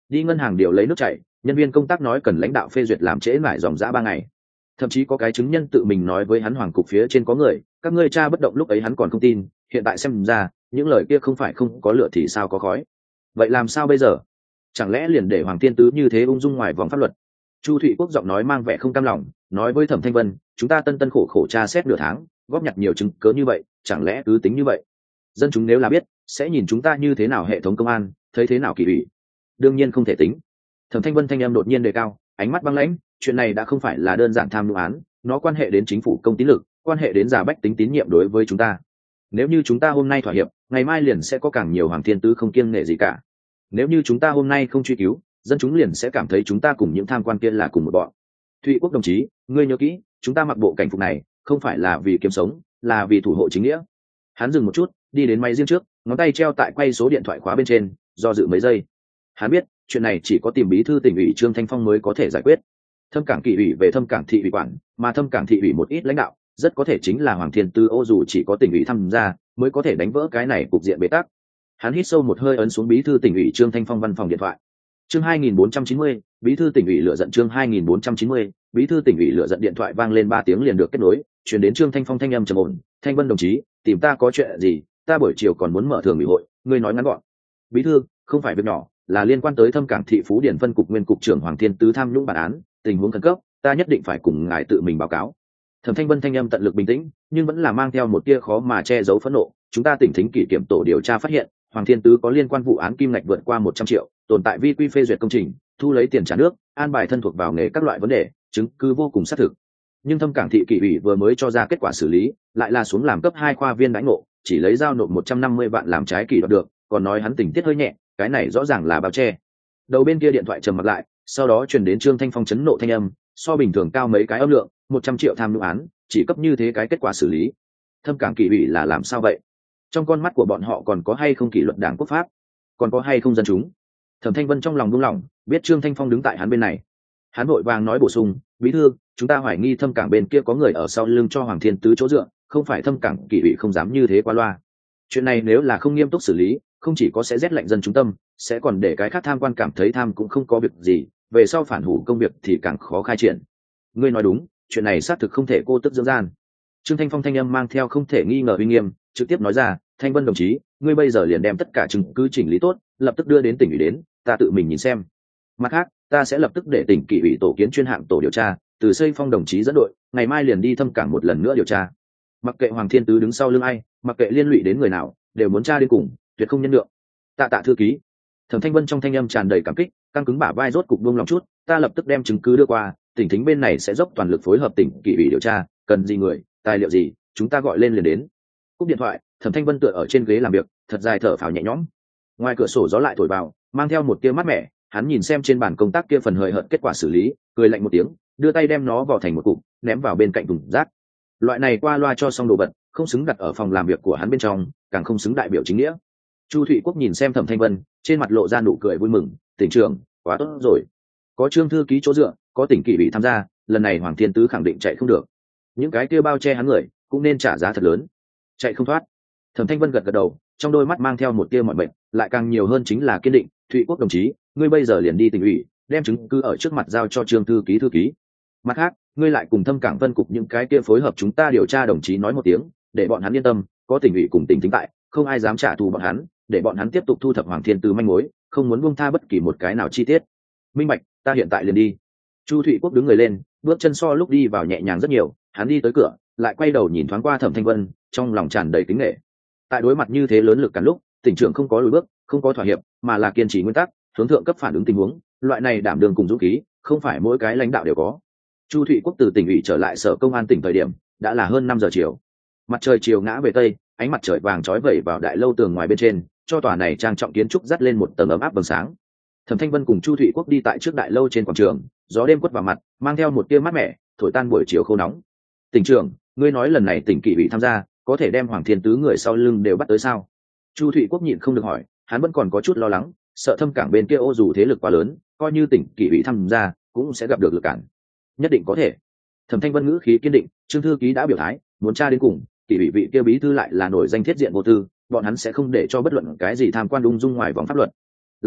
đi ngân hàng điều lấy nước chảy, nhân viên công tác nói cần lãnh đạo phê duyệt làm trễ mãi dòng dã ba ngày. Thậm chí có cái chứng nhân tự mình nói với hắn hoàng cục phía trên có người, các ngươi cha bất động lúc ấy hắn còn không tin, hiện tại xem ra những lời kia không phải không có lửa thì sao có khói. Vậy làm sao bây giờ? Chẳng lẽ liền để Hoàng Thiên Tứ như thế ung dung ngoài vòng pháp luật? Chu Thụy Quốc giọng nói mang vẻ không cam lòng, nói với Thẩm Thanh Vân, chúng ta tân tân khổ khổ tra xét nửa tháng, góp nhặt nhiều chứng cớ như vậy, chẳng lẽ cứ tính như vậy? Dân chúng nếu là biết, sẽ nhìn chúng ta như thế nào hệ thống công an, thấy thế nào kỳ ủy? Đương nhiên không thể tính. Thẩm Thanh Vân thanh em đột nhiên đề cao, ánh mắt băng lãnh, chuyện này đã không phải là đơn giản tham nhũng án, nó quan hệ đến chính phủ công tín lực, quan hệ đến giả bách tính tín nhiệm đối với chúng ta. Nếu như chúng ta hôm nay thỏa hiệp, ngày mai liền sẽ có càng nhiều Hoàng Thiên Tứ không kiêng nể gì cả. Nếu như chúng ta hôm nay không truy cứu, dân chúng liền sẽ cảm thấy chúng ta cùng những tham quan kia là cùng một bọn. Thụy Quốc đồng chí, ngươi nhớ kỹ, chúng ta mặc bộ cảnh phục này không phải là vì kiếm sống, là vì thủ hộ chính nghĩa. Hắn dừng một chút, đi đến máy riêng trước, ngón tay treo tại quay số điện thoại khóa bên trên, do dự mấy giây. Hắn biết chuyện này chỉ có tìm bí thư tỉnh ủy Trương Thanh Phong mới có thể giải quyết. Thâm Cảng Kỷ ủy về Thâm Cảng thị ủy quản, mà Thâm Cảng thị ủy một ít lãnh đạo rất có thể chính là Hoàng Thiên Tư ô, dù chỉ có tỉnh ủy tham gia mới có thể đánh vỡ cái này cục diện bế tắc. Hắn hít sâu một hơi, ấn xuống bí thư tỉnh ủy Trương Thanh Phong văn phòng điện thoại. Chương hai nghìn bốn trăm chín mươi, bí thư tỉnh ủy lựa giận. Chương hai nghìn bốn trăm chín mươi, bí thư tỉnh ủy lựa giận. Điện thoại vang lên ba tiếng liền được kết nối, truyền đến Trương Thanh Phong thanh âm trầm ổn, "Thanh Vân đồng chí, tìm ta có chuyện gì? Ta buổi chiều còn muốn mở thường ủy hội, ngươi nói ngắn gọn." "Bí thư, không phải việc nhỏ, là liên quan tới Thâm Cảng thị Phú Điển phân cục nguyên cục trưởng Hoàng Thiên Tứ tham nhũng bản án, tình huống khẩn cấp, ta nhất định phải cùng ngài tự mình báo cáo." Thẩm Thanh Vân thanh âm tận lực bình tĩnh, nhưng vẫn là mang theo một tia khó mà che giấu phẫn nộ. "Chúng ta tỉnh Thính kỷ kiểm tổ điều tra phát hiện, Hoàng Thiên Tứ có liên quan vụ án kim ngạch vượt qua một trăm triệu, tồn tại vi quy phê duyệt công trình, thu lấy tiền trả nước, an bài thân thuộc vào nghề các loại vấn đề, chứng cứ vô cùng xác thực. Nhưng Thâm Cảng thị kỷ ủy vừa mới cho ra kết quả xử lý, lại là xuống làm cấp hai khoa viên đãi ngộ, chỉ lấy giao nộp một trăm năm mươi vạn làm trái kỷ luật được, còn nói hắn tình tiết hơi nhẹ, cái này rõ ràng là bao che." Đầu bên kia điện thoại trầm mặc lại, sau đó truyền đến Trương Thanh Phong chấn nộ thanh âm, "So bình thường cao mấy cái âm lượng, một trăm triệu tham nhũng án, chỉ cấp như thế cái kết quả xử lý. Thâm Cảng kỷ ủy là làm sao vậy? Trong con mắt của bọn họ còn có hay không kỷ luật đảng quốc pháp, còn có hay không dân chúng?" Thẩm Thanh Vân trong lòng buông lỏng, biết Trương Thanh Phong đứng tại hắn bên này. Hắn vội vàng nói bổ sung, "Bí thư, chúng ta hoài nghi Thâm Cảng bên kia có người ở sau lưng cho Hoàng Thiên Tứ chỗ dựa, không phải Thâm Cảng kỷ ủy không dám như thế qua loa. Chuyện này nếu là không nghiêm túc xử lý, không chỉ có sẽ rét lạnh dân chúng tâm, sẽ còn để cái khác tham quan cảm thấy tham cũng không có việc gì, về sau phản hủ công việc thì càng khó khai triển. Ngươi nói đúng, chuyện này xác thực không thể cô tức dưỡng gian." Trương Thanh Phong thanh âm mang theo không thể nghi ngờ uy nghiêm, trực tiếp nói ra, "Thanh Vân đồng chí, ngươi bây giờ liền đem tất cả chứng cứ chỉnh lý tốt, lập tức đưa đến tỉnh ủy đến, ta tự mình nhìn xem. Mặt khác, ta sẽ lập tức để tỉnh kỷ ủy tổ kiến chuyên hạng tổ điều tra, từ Xây Phong đồng chí dẫn đội, ngày mai liền đi Thâm Cảng một lần nữa điều tra. Mặc kệ Hoàng Thiên Tứ đứng sau lưng ai, mặc kệ liên lụy đến người nào, đều muốn tra đến cùng, tuyệt không nhân lượng. Tạ tạ thư ký." Thẩm Thanh Vân trong thanh âm tràn đầy cảm kích, căng cứng bả vai rốt cục buông lòng chút, "Ta lập tức đem chứng cứ đưa qua, tỉnh Thính bên này sẽ dốc toàn lực phối hợp tỉnh kỷ ủy điều tra, cần gì người, tài liệu gì, chúng ta gọi lên liền đến." Cúp điện thoại, Thẩm Thanh Vân tựa ở trên ghế làm việc, thật dài thở phào nhẹ nhõm. Ngoài cửa sổ gió lại thổi vào, mang theo một tia mát mẻ, hắn nhìn xem trên bàn công tác kia phần hời hợt kết quả xử lý, cười lạnh một tiếng, đưa tay đem nó vò thành một cục, ném vào bên cạnh thùng rác. Loại này qua loa cho xong đồ vật, không xứng đặt ở phòng làm việc của hắn bên trong, càng không xứng đại biểu chính nghĩa. Chu Thụy Quốc nhìn xem Thẩm Thanh Vân, trên mặt lộ ra nụ cười vui mừng, "Tỉnh trưởng, quá tốt rồi. Có Trương thư ký chỗ dựa, có tỉnh kỷ ủy tham gia, lần này Hoàng Thiên Tứ khẳng định chạy không được. Những cái kia bao che hắn người, cũng nên trả giá thật lớn. Chạy không thoát." Thẩm Thanh Vân gật gật đầu, trong đôi mắt mang theo một tia mọi mệt, lại càng nhiều hơn chính là kiên định. "Thụy Quốc đồng chí, ngươi bây giờ liền đi tỉnh ủy, đem chứng cứ ở trước mặt giao cho Trương thư ký thư ký. Mặt khác, ngươi lại cùng Thâm Cảng Vân cục những cái kia phối hợp chúng ta điều tra đồng chí nói một tiếng, để bọn hắn yên tâm, có tỉnh ủy cùng tỉnh Thính tại, không ai dám trả thù bọn hắn, để bọn hắn tiếp tục thu thập Hoàng Thiên Tứ manh mối, không muốn buông tha bất kỳ một cái nào chi tiết." "Minh bạch, ta hiện tại liền đi." Chu Thụy Quốc đứng người lên, bước chân so lúc đi vào nhẹ nhàng rất nhiều, hắn đi tới cửa, lại quay đầu nhìn thoáng qua Thẩm Thanh Vân, trong lòng tràn đầy kính nể. Tại đối mặt như thế lớn lực cản lúc, tỉnh trưởng không có lùi bước, không có thỏa hiệp, mà là kiên trì nguyên tắc, hướng thượng cấp phản ứng tình huống, loại này đảm đương cùng dũng khí, không phải mỗi cái lãnh đạo đều có. Chu Thụy Quốc từ tỉnh ủy trở lại sở công an tỉnh thời điểm, đã là hơn năm giờ chiều. Mặt trời chiều ngã về tây, ánh mặt trời vàng chói vẩy vào đại lâu tường ngoài bên trên, cho tòa này trang trọng kiến trúc dắt lên một tầng ấm áp vầng sáng. Thẩm Thanh Vân cùng Chu Thụy Quốc đi tại trước đại lâu trên quảng trường, gió đêm quất vào mặt, mang theo một tia mát mẻ, thổi tan buổi chiều khô nóng. "Tỉnh trưởng, ngươi nói lần này tỉnh kỷ ủy tham gia, có thể đem Hoàng Thiên Tứ người sau lưng đều bắt tới sao?" Chu Thụy Quốc nhịn không được hỏi, hắn vẫn còn có chút lo lắng, sợ Thâm Cảng bên kia ô dù thế lực quá lớn, coi như tỉnh kỷ ủy tham gia, cũng sẽ gặp được lực cản. "Nhất định có thể." Thẩm Thanh Vân ngữ khí kiên định, Trương thư ký đã biểu thái, muốn tra đến cùng, kỷ ủy vị kia bí thư lại là nổi danh thiết diện vô tư, bọn hắn sẽ không để cho bất luận cái gì tham quan ung dung ngoài vòng pháp luật. Lại nói,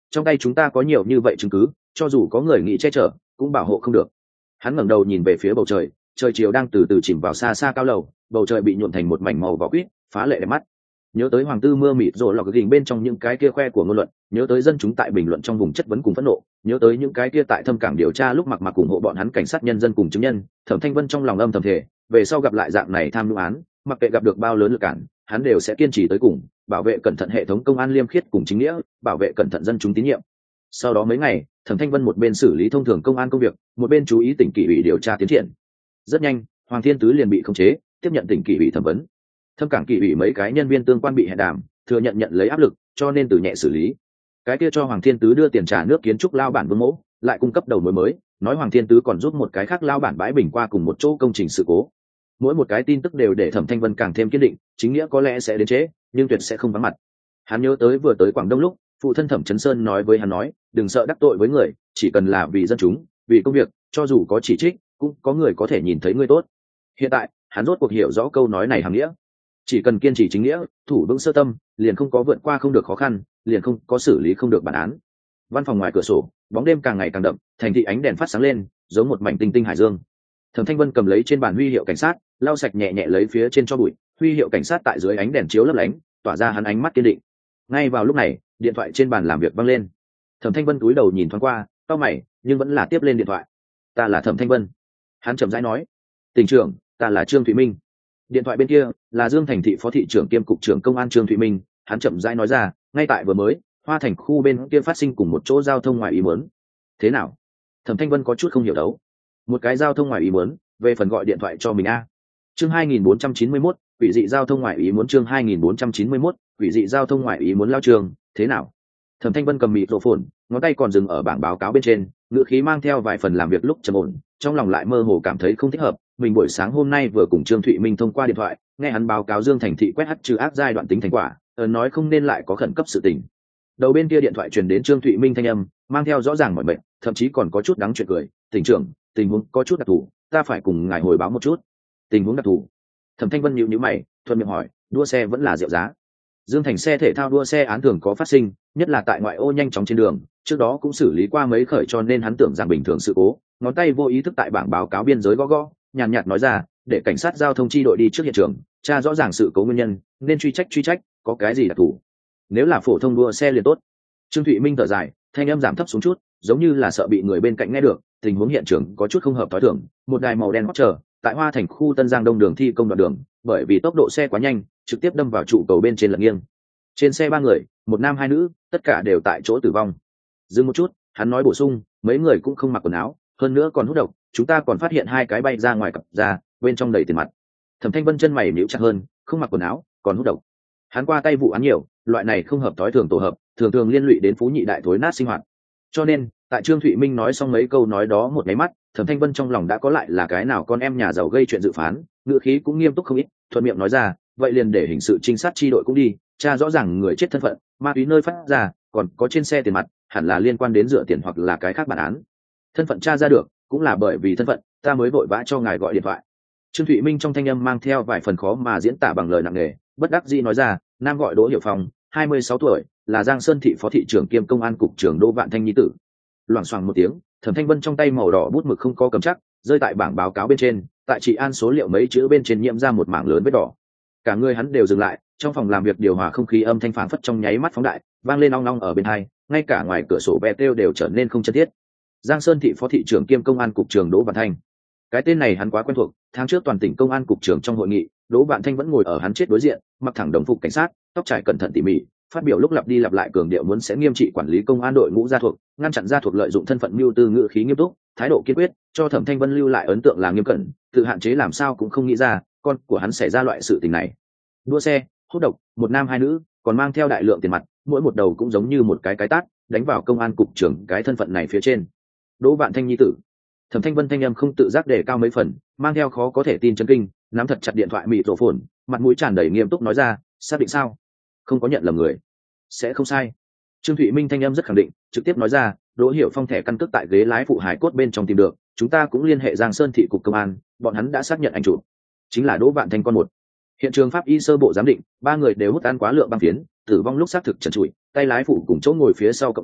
trong tay chúng ta có nhiều như vậy chứng cứ, cho dù có người nghĩ che chở cũng bảo hộ không được. Hắn ngẩng đầu nhìn về phía bầu trời, trời chiều đang từ từ chìm vào xa xa cao lầu, bầu trời bị nhuộm thành một mảnh màu vỏ quýt, phá lệ đẹp mắt. Nhớ tới hoàng tư mưa mịt rồi lọc gỉnh bên trong những cái kia khoe của ngôn luận, nhớ tới dân chúng tại bình luận trong vùng chất vấn cùng phẫn nộ, nhớ tới những cái kia tại thâm cảng điều tra lúc mặc mặc ủng hộ bọn hắn cảnh sát nhân dân cùng chứng nhân, Thẩm Thanh Vân trong lòng âm thầm thề, về sau gặp lại dạng này tham nhũng án, mặc kệ gặp được bao lớn lực cản, hắn đều sẽ kiên trì tới cùng, bảo vệ cẩn thận hệ thống công an liêm khiết cùng chính nghĩa, bảo vệ cẩn thận dân chúng tín nhiệm. Sau đó mấy ngày, Thẩm Thanh Vân một bên xử lý thông thường công an công việc, một bên chú ý tỉnh kỷ ủy điều tra tiến triển. Rất nhanh, Hoàng Thiên Tứ liền bị khống chế, tiếp nhận tỉnh kỷ ủy thẩm vấn. Thâm cảng kỷ ủy mấy cái nhân viên tương quan bị hẹn đàm, thừa nhận nhận lấy áp lực, cho nên từ nhẹ xử lý. Cái kia cho Hoàng Thiên Tứ đưa tiền trả nước kiến trúc lao bản Vương Mỗ, lại cung cấp đầu mối mới, nói Hoàng Thiên Tứ còn giúp một cái khác lao bản bãi bình qua cùng một chỗ công trình sự cố. Mỗi một cái tin tức đều để Thẩm Thanh Vân càng thêm kiên định, chính nghĩa có lẽ sẽ đến trễ, nhưng tuyệt sẽ không vắng mặt. Hắn nhớ tới vừa tới Quảng Đông lúc, phụ thân Thẩm Chấn Sơn nói với hắn nói, đừng sợ đắc tội với người, chỉ cần là vì dân chúng, vì công việc, cho dù có chỉ trích, cũng có người có thể nhìn thấy ngươi tốt. Hiện tại, hắn rốt cuộc hiểu rõ câu nói này hàm nghĩa. Chỉ cần kiên trì chính nghĩa, thủ vững sơ tâm, liền không có vượt qua không được khó khăn, liền không có xử lý không được bản án. Văn phòng ngoài cửa sổ, bóng đêm càng ngày càng đậm, thành thị ánh đèn phát sáng lên, giống một mảnh tinh tinh hải dương. Thẩm Thanh Vân cầm lấy trên bàn huy hiệu cảnh sát, lau sạch nhẹ nhẹ lấy phía trên cho bụi, huy hiệu cảnh sát tại dưới ánh đèn chiếu lấp lánh, tỏa ra hắn ánh mắt kiên định. Ngay vào lúc này, điện thoại trên bàn làm việc vang lên. Thẩm Thanh Vân cúi đầu nhìn thoáng qua, cau mày, nhưng vẫn là tiếp lên điện thoại. "Ta là Thẩm Thanh Vân." Hắn chậm rãi nói. "Tỉnh trưởng, ta là Trương Thụy Minh." Điện thoại bên kia là Dương Thành thị phó thị trưởng kiêm cục trưởng công an Trương Thụy Minh, hắn chậm rãi nói ra, ngay tại vừa mới, Hoa Thành khu bên kia phát sinh cùng một chỗ giao thông ngoài ý muốn. "Thế nào?" Thẩm Thanh Vân có chút không hiểu đấu. "Một cái giao thông ngoài ý muốn, về phần gọi điện thoại cho mình a." Chương hai nghìn bốn trăm chín mươi mốt, quỷ dị giao thông ngoài ý muốn. Chương hai nghìn bốn trăm chín mươi mốt, quỷ dị giao thông ngoài ý muốn. Lao Trường, thế nào? Thẩm Thanh Vân cầm mịt rộ phồn, ngón tay còn dừng ở bảng báo cáo bên trên, ngữ khí mang theo vài phần làm việc lúc trầm ổn, trong lòng lại mơ hồ cảm thấy không thích hợp. Mình buổi sáng hôm nay vừa cùng Trương Thụy Minh thông qua điện thoại, nghe hắn báo cáo Dương Thành thị quét hắt trừ ác giai đoạn tính thành quả, ấn nói không nên lại có khẩn cấp sự tình. Đầu bên kia điện thoại truyền đến Trương Thụy Minh thanh âm, mang theo rõ ràng mọi mệnh, thậm chí còn có chút đáng chuyện cười. "Tỉnh trưởng, tình huống có chút đặc thù, ta phải cùng ngài hồi báo một chút." "Tình huống đặc thù?" Thẩm Thanh Vân nhíu nhíu mày, thuận miệng hỏi, "Đua xe vẫn là rượu giá?" Dương Thành xe thể thao đua xe án thường có phát sinh, nhất là tại ngoại ô nhanh chóng trên đường, trước đó cũng xử lý qua mấy khởi, cho nên hắn tưởng rằng bình thường sự cố. Ngón tay vô ý thức tại bảng báo cáo biên giới gõ gõ, nhàn nhạt nói ra, "Để cảnh sát giao thông chi đội đi trước hiện trường, tra rõ ràng sự cố nguyên nhân, nên truy trách truy trách, có cái gì đặc thù. Nếu là phổ thông đua xe liền tốt." Trương Thụy Minh thở dài, thanh âm giảm thấp xuống chút, giống như là sợ bị người bên cạnh nghe được. Tình huống hiện trường có chút không hợp thói thường, một đài màu đen hot chờ tại Hoa Thành khu Tân Giang Đông đường thi công đoạn đường, bởi vì tốc độ xe quá nhanh, trực tiếp đâm vào trụ cầu bên trên lật nghiêng. Trên xe ba người, một nam hai nữ, tất cả đều tại chỗ tử vong. Dừng một chút, hắn nói bổ sung, mấy người cũng không mặc quần áo, hơn nữa còn hút độc, chúng ta còn phát hiện hai cái bay ra ngoài cặp da, bên trong đầy tiền mặt. Thẩm Thanh Vân chân mày nhíu chặt hơn, không mặc quần áo, còn hút độc. Hắn qua tay vụ án nhiều, loại này không hợp thói thường tổ hợp, thường thường liên lụy đến phú nhị đại thối nát sinh hoạt. Cho nên, tại Trương Thụy Minh nói xong mấy câu nói đó một cái mắt, Thẩm Thanh Vân trong lòng đã có lại là cái nào con em nhà giàu gây chuyện dự phán, ngữ khí cũng nghiêm túc không ít, thuận miệng nói ra, "Vậy liền để hình sự trinh sát chi đội cũng đi, tra rõ ràng người chết thân phận, ma túy nơi phát ra, còn có trên xe tiền mặt, hẳn là liên quan đến rửa tiền hoặc là cái khác bản án. Thân phận tra ra được, cũng là bởi vì thân phận, ta mới vội vã cho ngài gọi điện thoại." Trương Thụy Minh trong thanh âm mang theo vài phần khó mà diễn tả bằng lời nặng nề, bất đắc dĩ nói ra, "Nam gọi Đỗ Hiểu Phong, hai mươi sáu tuổi, là Giang Sơn thị phó thị trưởng kiêm công an cục trưởng Đỗ Vạn Thanh nhi tử." Loảng xoảng một tiếng, Thẩm Thanh Vân trong tay màu đỏ bút mực không có cầm chắc, rơi tại bảng báo cáo bên trên, tại trị an số liệu mấy chữ bên trên nhiễm ra một mảng lớn vết đỏ. Cả người hắn đều dừng lại, trong phòng làm việc điều hòa không khí âm thanh phảng phất trong nháy mắt phóng đại, vang lên ong ong ở bên tai, ngay cả ngoài cửa sổ ve tiêu đều trở nên không chân thiết. Giang Sơn thị phó thị trưởng kiêm công an cục trưởng Đỗ Vạn Thanh. Cái tên này hắn quá quen thuộc, tháng trước toàn tỉnh công an cục trưởng trong hội nghị, Đỗ Vạn Thanh vẫn ngồi ở hắn chết đối diện, mặc thẳng đồng phục cảnh sát, tóc trải cẩn thận tỉ mỉ, phát biểu lúc lặp đi lặp lại cường điệu muốn sẽ nghiêm trị quản lý công an đội ngũ gia thuộc, ngăn chặn gia thuộc lợi dụng thân phận mưu tư, ngữ khí nghiêm túc, thái độ kiên quyết, cho Thẩm Thanh Vân lưu lại ấn tượng là nghiêm cẩn, tự hạn chế làm sao cũng không nghĩ ra, con của hắn xảy ra loại sự tình này. Đua xe, hút độc, một nam hai nữ, còn mang theo đại lượng tiền mặt, mỗi một đầu cũng giống như một cái cái tát, đánh vào công an cục trưởng cái thân phận này phía trên. Đỗ Vạn Thanh nhi tử. Thẩm Thanh Vân thanh âm không tự giác đề cao mấy phần, mang theo khó có thể tin chấn kinh, nắm thật chặt điện thoại mịt rộ phồn, mặt mũi tràn đầy nghiêm túc nói ra, "Xác định sao? Không có nhận lầm người, sẽ không sai." Trương Thụy Minh thanh âm rất khẳng định, trực tiếp nói ra, "Đỗ Hiểu Phong thẻ căn cước tại ghế lái phụ hải cốt bên trong tìm được, chúng ta cũng liên hệ Giang Sơn thị cục công an, bọn hắn đã xác nhận ảnh chụp, chính là Đỗ Vạn Thanh con một." Hiện trường pháp y sơ bộ giám định, ba người đều hút ăn quá lượng băng phiến, tử vong lúc xác thực trần trụi, tay lái phụ cùng chỗ ngồi phía sau cộng lại,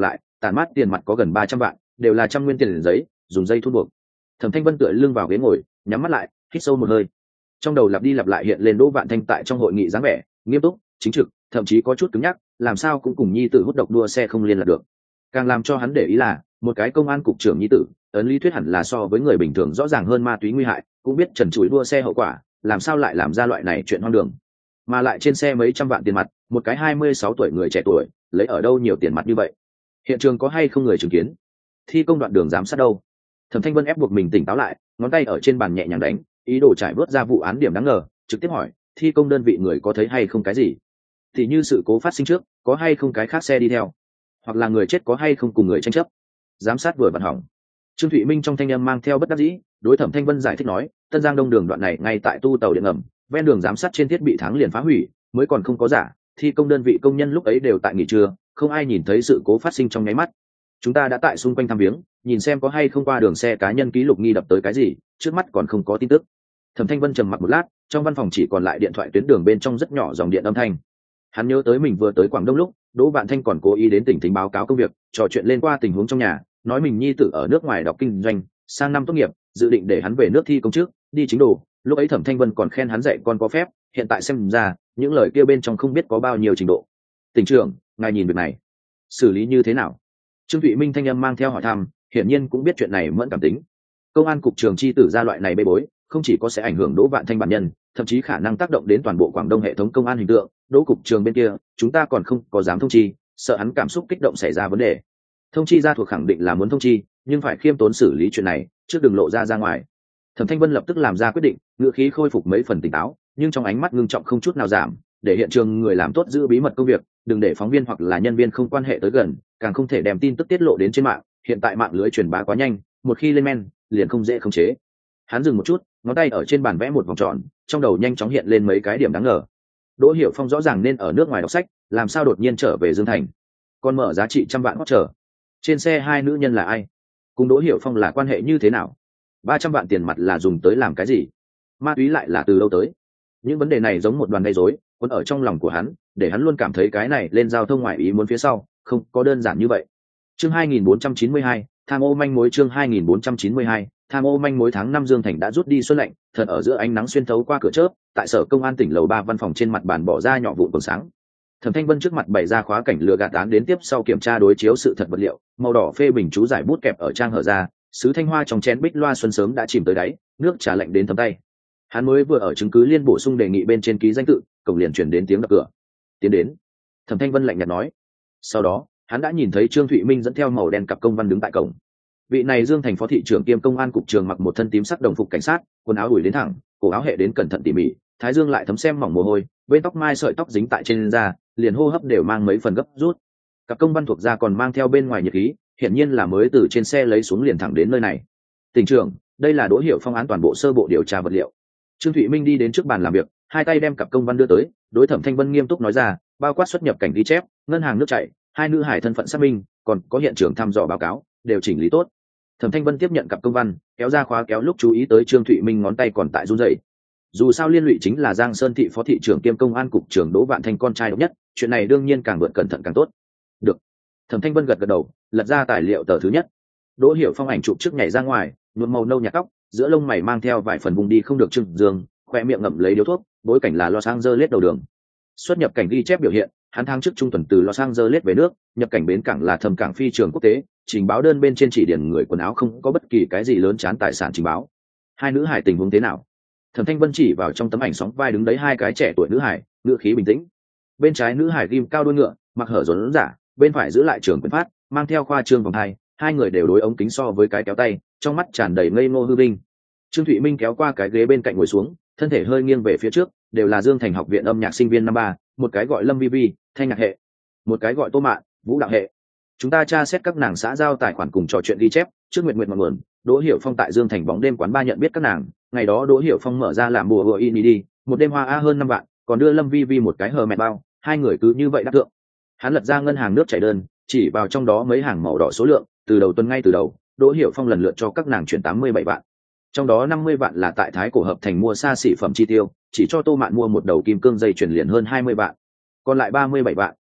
tản mát tiền mặt có gần ba trăm vạn, đều là trăm nguyên tiền giấy, dùng dây thun buộc. Thẩm Thanh Vân tựa lưng vào ghế ngồi, nhắm mắt lại, hít sâu một hơi. Trong đầu lặp đi lặp lại hiện lên Đỗ Vạn Thanh tại trong hội nghị dáng vẻ, nghiêm túc, chính trực, thậm chí có chút cứng nhắc, làm sao cũng cùng nhi tử hút độc đua xe không liên lạc được. Càng làm cho hắn để ý là, một cái công an cục trưởng nhi tử, ấn lý thuyết hẳn là so với người bình thường rõ ràng hơn ma túy nguy hại, cũng biết trần trụi đua xe hậu quả, làm sao lại làm ra loại này chuyện hoang đường. Mà lại trên xe mấy trăm vạn tiền mặt, một cái hai mươi sáu tuổi người trẻ tuổi, lấy ở đâu nhiều tiền mặt như vậy? Hiện trường có hay không người chứng kiến? Thi công đoạn đường giám sát đâu? Thẩm Thanh Vân ép buộc mình tỉnh táo lại, ngón tay ở trên bàn nhẹ nhàng đánh, ý đồ trải vớt ra vụ án điểm đáng ngờ, trực tiếp hỏi, thi công đơn vị người có thấy hay không cái gì? Thì như sự cố phát sinh trước, có hay không cái khác xe đi theo? Hoặc là người chết có hay không cùng người tranh chấp? Giám sát vừa vặn hỏng. Trương Thụy Minh trong thanh âm mang theo bất đắc dĩ, đối Thẩm Thanh Vân giải thích nói, Tân Giang Đông đường đoạn này ngay tại tu tàu điện ngầm, ven đường giám sát trên thiết bị tháng liền phá hủy, mới còn không có giả, thi công đơn vị công nhân lúc ấy đều tại nghỉ trưa, không ai nhìn thấy sự cố phát sinh trong nháy mắt. Chúng ta đã tại xung quanh thăm viếng, nhìn xem có hay không qua đường xe cá nhân ký lục nghi đập tới cái gì, trước mắt còn không có tin tức. Thẩm Thanh Vân trầm mặc một lát, trong văn phòng chỉ còn lại điện thoại tuyến đường bên trong rất nhỏ dòng điện âm thanh. Hắn nhớ tới mình vừa tới Quảng Đông lúc, Đỗ Vạn Thanh còn cố ý đến tỉnh thính báo cáo công việc, trò chuyện lên qua tình huống trong nhà, nói mình nhi tử ở nước ngoài đọc kinh doanh, sang năm tốt nghiệp, dự định để hắn về nước thi công trước, đi chính đồ. Lúc ấy Thẩm Thanh Vân còn khen hắn dạy con có phép, hiện tại xem ra, những lời kia bên trong không biết có bao nhiêu trình độ. Tỉnh trưởng, ngài nhìn việc này, xử lý như thế nào? Trương Thụy Minh thanh âm mang theo hỏi thăm, hiển nhiên cũng biết chuyện này mẫn cảm tính. Công an cục trường chi tử ra loại này bê bối, không chỉ có sẽ ảnh hưởng Đỗ Vạn Thanh bản nhân, thậm chí khả năng tác động đến toàn bộ Quảng Đông hệ thống công an hình tượng. Đỗ cục trường bên kia, chúng ta còn không có dám thông chi, sợ hắn cảm xúc kích động xảy ra vấn đề. Thông chi ra thuộc khẳng định là muốn thông chi, nhưng phải khiêm tốn xử lý chuyện này, trước đừng lộ ra ra ngoài. Thẩm Thanh Vân lập tức làm ra quyết định, ngữ khí khôi phục mấy phần tỉnh táo, nhưng trong ánh mắt ngưng trọng không chút nào giảm, để hiện trường người làm tốt giữ bí mật công việc, đừng để phóng viên hoặc là nhân viên không quan hệ tới gần, càng không thể đem tin tức tiết lộ đến trên mạng. Hiện tại mạng lưới truyền bá quá nhanh, một khi lên men, liền không dễ khống chế. Hắn dừng một chút, ngón tay ở trên bàn vẽ một vòng tròn, trong đầu nhanh chóng hiện lên mấy cái điểm đáng ngờ. Đỗ Hiểu Phong rõ ràng nên ở nước ngoài đọc sách, làm sao đột nhiên trở về Dương Thành? Còn mở giá trị trăm vạn hót trở. Trên xe hai nữ nhân là ai? Cùng Đỗ Hiểu Phong là quan hệ như thế nào? Ba trăm vạn tiền mặt là dùng tới làm cái gì? Ma túy lại là từ đâu tới? Những vấn đề này giống một đoàn gây rối, cuốn ở trong lòng của hắn, để hắn luôn cảm thấy cái này lên giao thông ngoại ý muốn phía sau, không có đơn giản như vậy. Chương hai nghìn bốn trăm chín mươi hai, tham ô manh mối. Chương hai nghìn bốn trăm chín mươi hai, tham ô manh mối. Tháng năm Dương Thành đã rút đi xuân lạnh, thật ở giữa ánh nắng xuyên thấu qua cửa chớp, tại sở công an tỉnh lầu ba văn phòng trên mặt bàn bỏ ra nhỏ vụn vầng sáng. Thẩm Thanh Vân trước mặt bày ra khóa cảnh lừa gạt án đến tiếp sau kiểm tra đối chiếu sự thật vật liệu, màu đỏ phê bình chú giải bút kẹp ở trang hở ra, sứ thanh hoa trong chén bích loa xuân sớm đã chìm tới đáy, nước trà lạnh đến thấm tay. Hắn mới vừa ở chứng cứ liên bổ sung đề nghị bên trên ký danh tự, cổng liền truyền đến tiếng đập cửa. Tiến đến. Thẩm Thanh Vân lạnh nhạt nói. Sau đó, hắn đã nhìn thấy Trương Thụy Minh dẫn theo màu đen cặp công văn đứng tại cổng. Vị này Dương Thành phó thị trưởng kiêm công an cục trường mặc một thân tím sắc đồng phục cảnh sát, quần áo ủi đến thẳng, cổ áo hệ đến cẩn thận tỉ mỉ, thái dương lại thấm xem mỏng mồ hôi, bên tóc mai sợi tóc dính tại trên da, liền hô hấp đều mang mấy phần gấp rút. Cặp công văn thuộc da còn mang theo bên ngoài nhiệt khí, hiển nhiên là mới từ trên xe lấy xuống liền thẳng đến nơi này. Tỉnh trưởng, đây là Đỗ Hiểu Phong án toàn bộ sơ bộ điều tra vật liệu. Trương Thụy Minh đi đến trước bàn làm việc, hai tay đem cặp công văn đưa tới, đối Thẩm Thanh Vân nghiêm túc nói ra, bao quát xuất nhập cảnh ghi chép, ngân hàng nước chảy, hai nữ hải thân phận xác minh, còn có hiện trường thăm dò báo cáo, đều chỉnh lý tốt. Thẩm Thanh Vân tiếp nhận cặp công văn, kéo ra khóa kéo lúc chú ý tới Trương Thụy Minh ngón tay còn tại run rẩy. Dù sao liên lụy chính là Giang Sơn thị phó thị trưởng kiêm công an cục trưởng Đỗ Vạn Thanh con trai độc nhất, chuyện này đương nhiên càng vượt cẩn thận càng tốt. Được. Thẩm Thanh Vân gật gật đầu, lật ra tài liệu tờ thứ nhất. Đỗ Hiểu Phong ảnh chụp trước nhảy ra ngoài, nhuộm màu nâu nhạt tóc, giữa lông mày mang theo vài phần vùng đi không được trừng dương, khoe miệng ngậm lấy điếu thuốc, bối cảnh là Los Angeles đầu đường. Xuất nhập cảnh ghi chép biểu hiện, hắn tháng trước trung tuần từ Los Angeles về nước, nhập cảnh bến cảng là Thẩm Cảng phi trường quốc tế, trình báo đơn bên trên chỉ điển người quần áo không có bất kỳ cái gì lớn chán tài sản trình báo. Hai nữ hải tình huống thế nào? Thẩm Thanh Vân chỉ vào trong tấm ảnh sóng vai đứng đấy hai cái trẻ tuổi nữ hải, ngữ khí bình tĩnh. Bên trái nữ hải ghim cao đuôi ngựa, mặc hở rốn giả, bên phải giữ lại trường quyền phát, mang theo khoa trương vòng hai, hai người đều đối ống kính so với cái kéo tay, trong mắt tràn đầy ngây ngô hư vinh. Trương Thụy Minh kéo qua cái ghế bên cạnh ngồi xuống, thân thể hơi nghiêng về phía trước, đều là Dương Thành học viện âm nhạc sinh viên năm ba, một cái gọi Lâm Vi Vi, thanh nhạc hệ, một cái gọi Tô Mạn, vũ đạo hệ. Chúng ta tra xét các nàng xã giao tài khoản cùng trò chuyện ghi chép, trước nguyện nguyện mọi nguồn, Đỗ Hiểu Phong tại Dương Thành bóng đêm quán ba nhận biết các nàng, ngày đó Đỗ Hiểu Phong mở ra làm bùa hựa in đi, một đêm hoa a hơn năm vạn, còn đưa Lâm Vi Vi một cái hờ mẹ bao, hai người cứ như vậy đắc tượng. Hắn lật ra ngân hàng nước chảy đơn, chỉ vào trong đó mấy hàng màu đỏ số lượng, từ đầu tuần ngay từ đầu, Đỗ Hiểu Phong lần lượt cho các nàng chuyển tám mươi bảy vạn. Trong đó năm mươi vạn là tại Thái Cổ Hợp Thành mua xa xỉ phẩm chi tiêu, chỉ cho Tô Mạn mua một đầu kim cương dây chuyển liền hơn hai mươi vạn. Còn lại ba mươi bảy vạn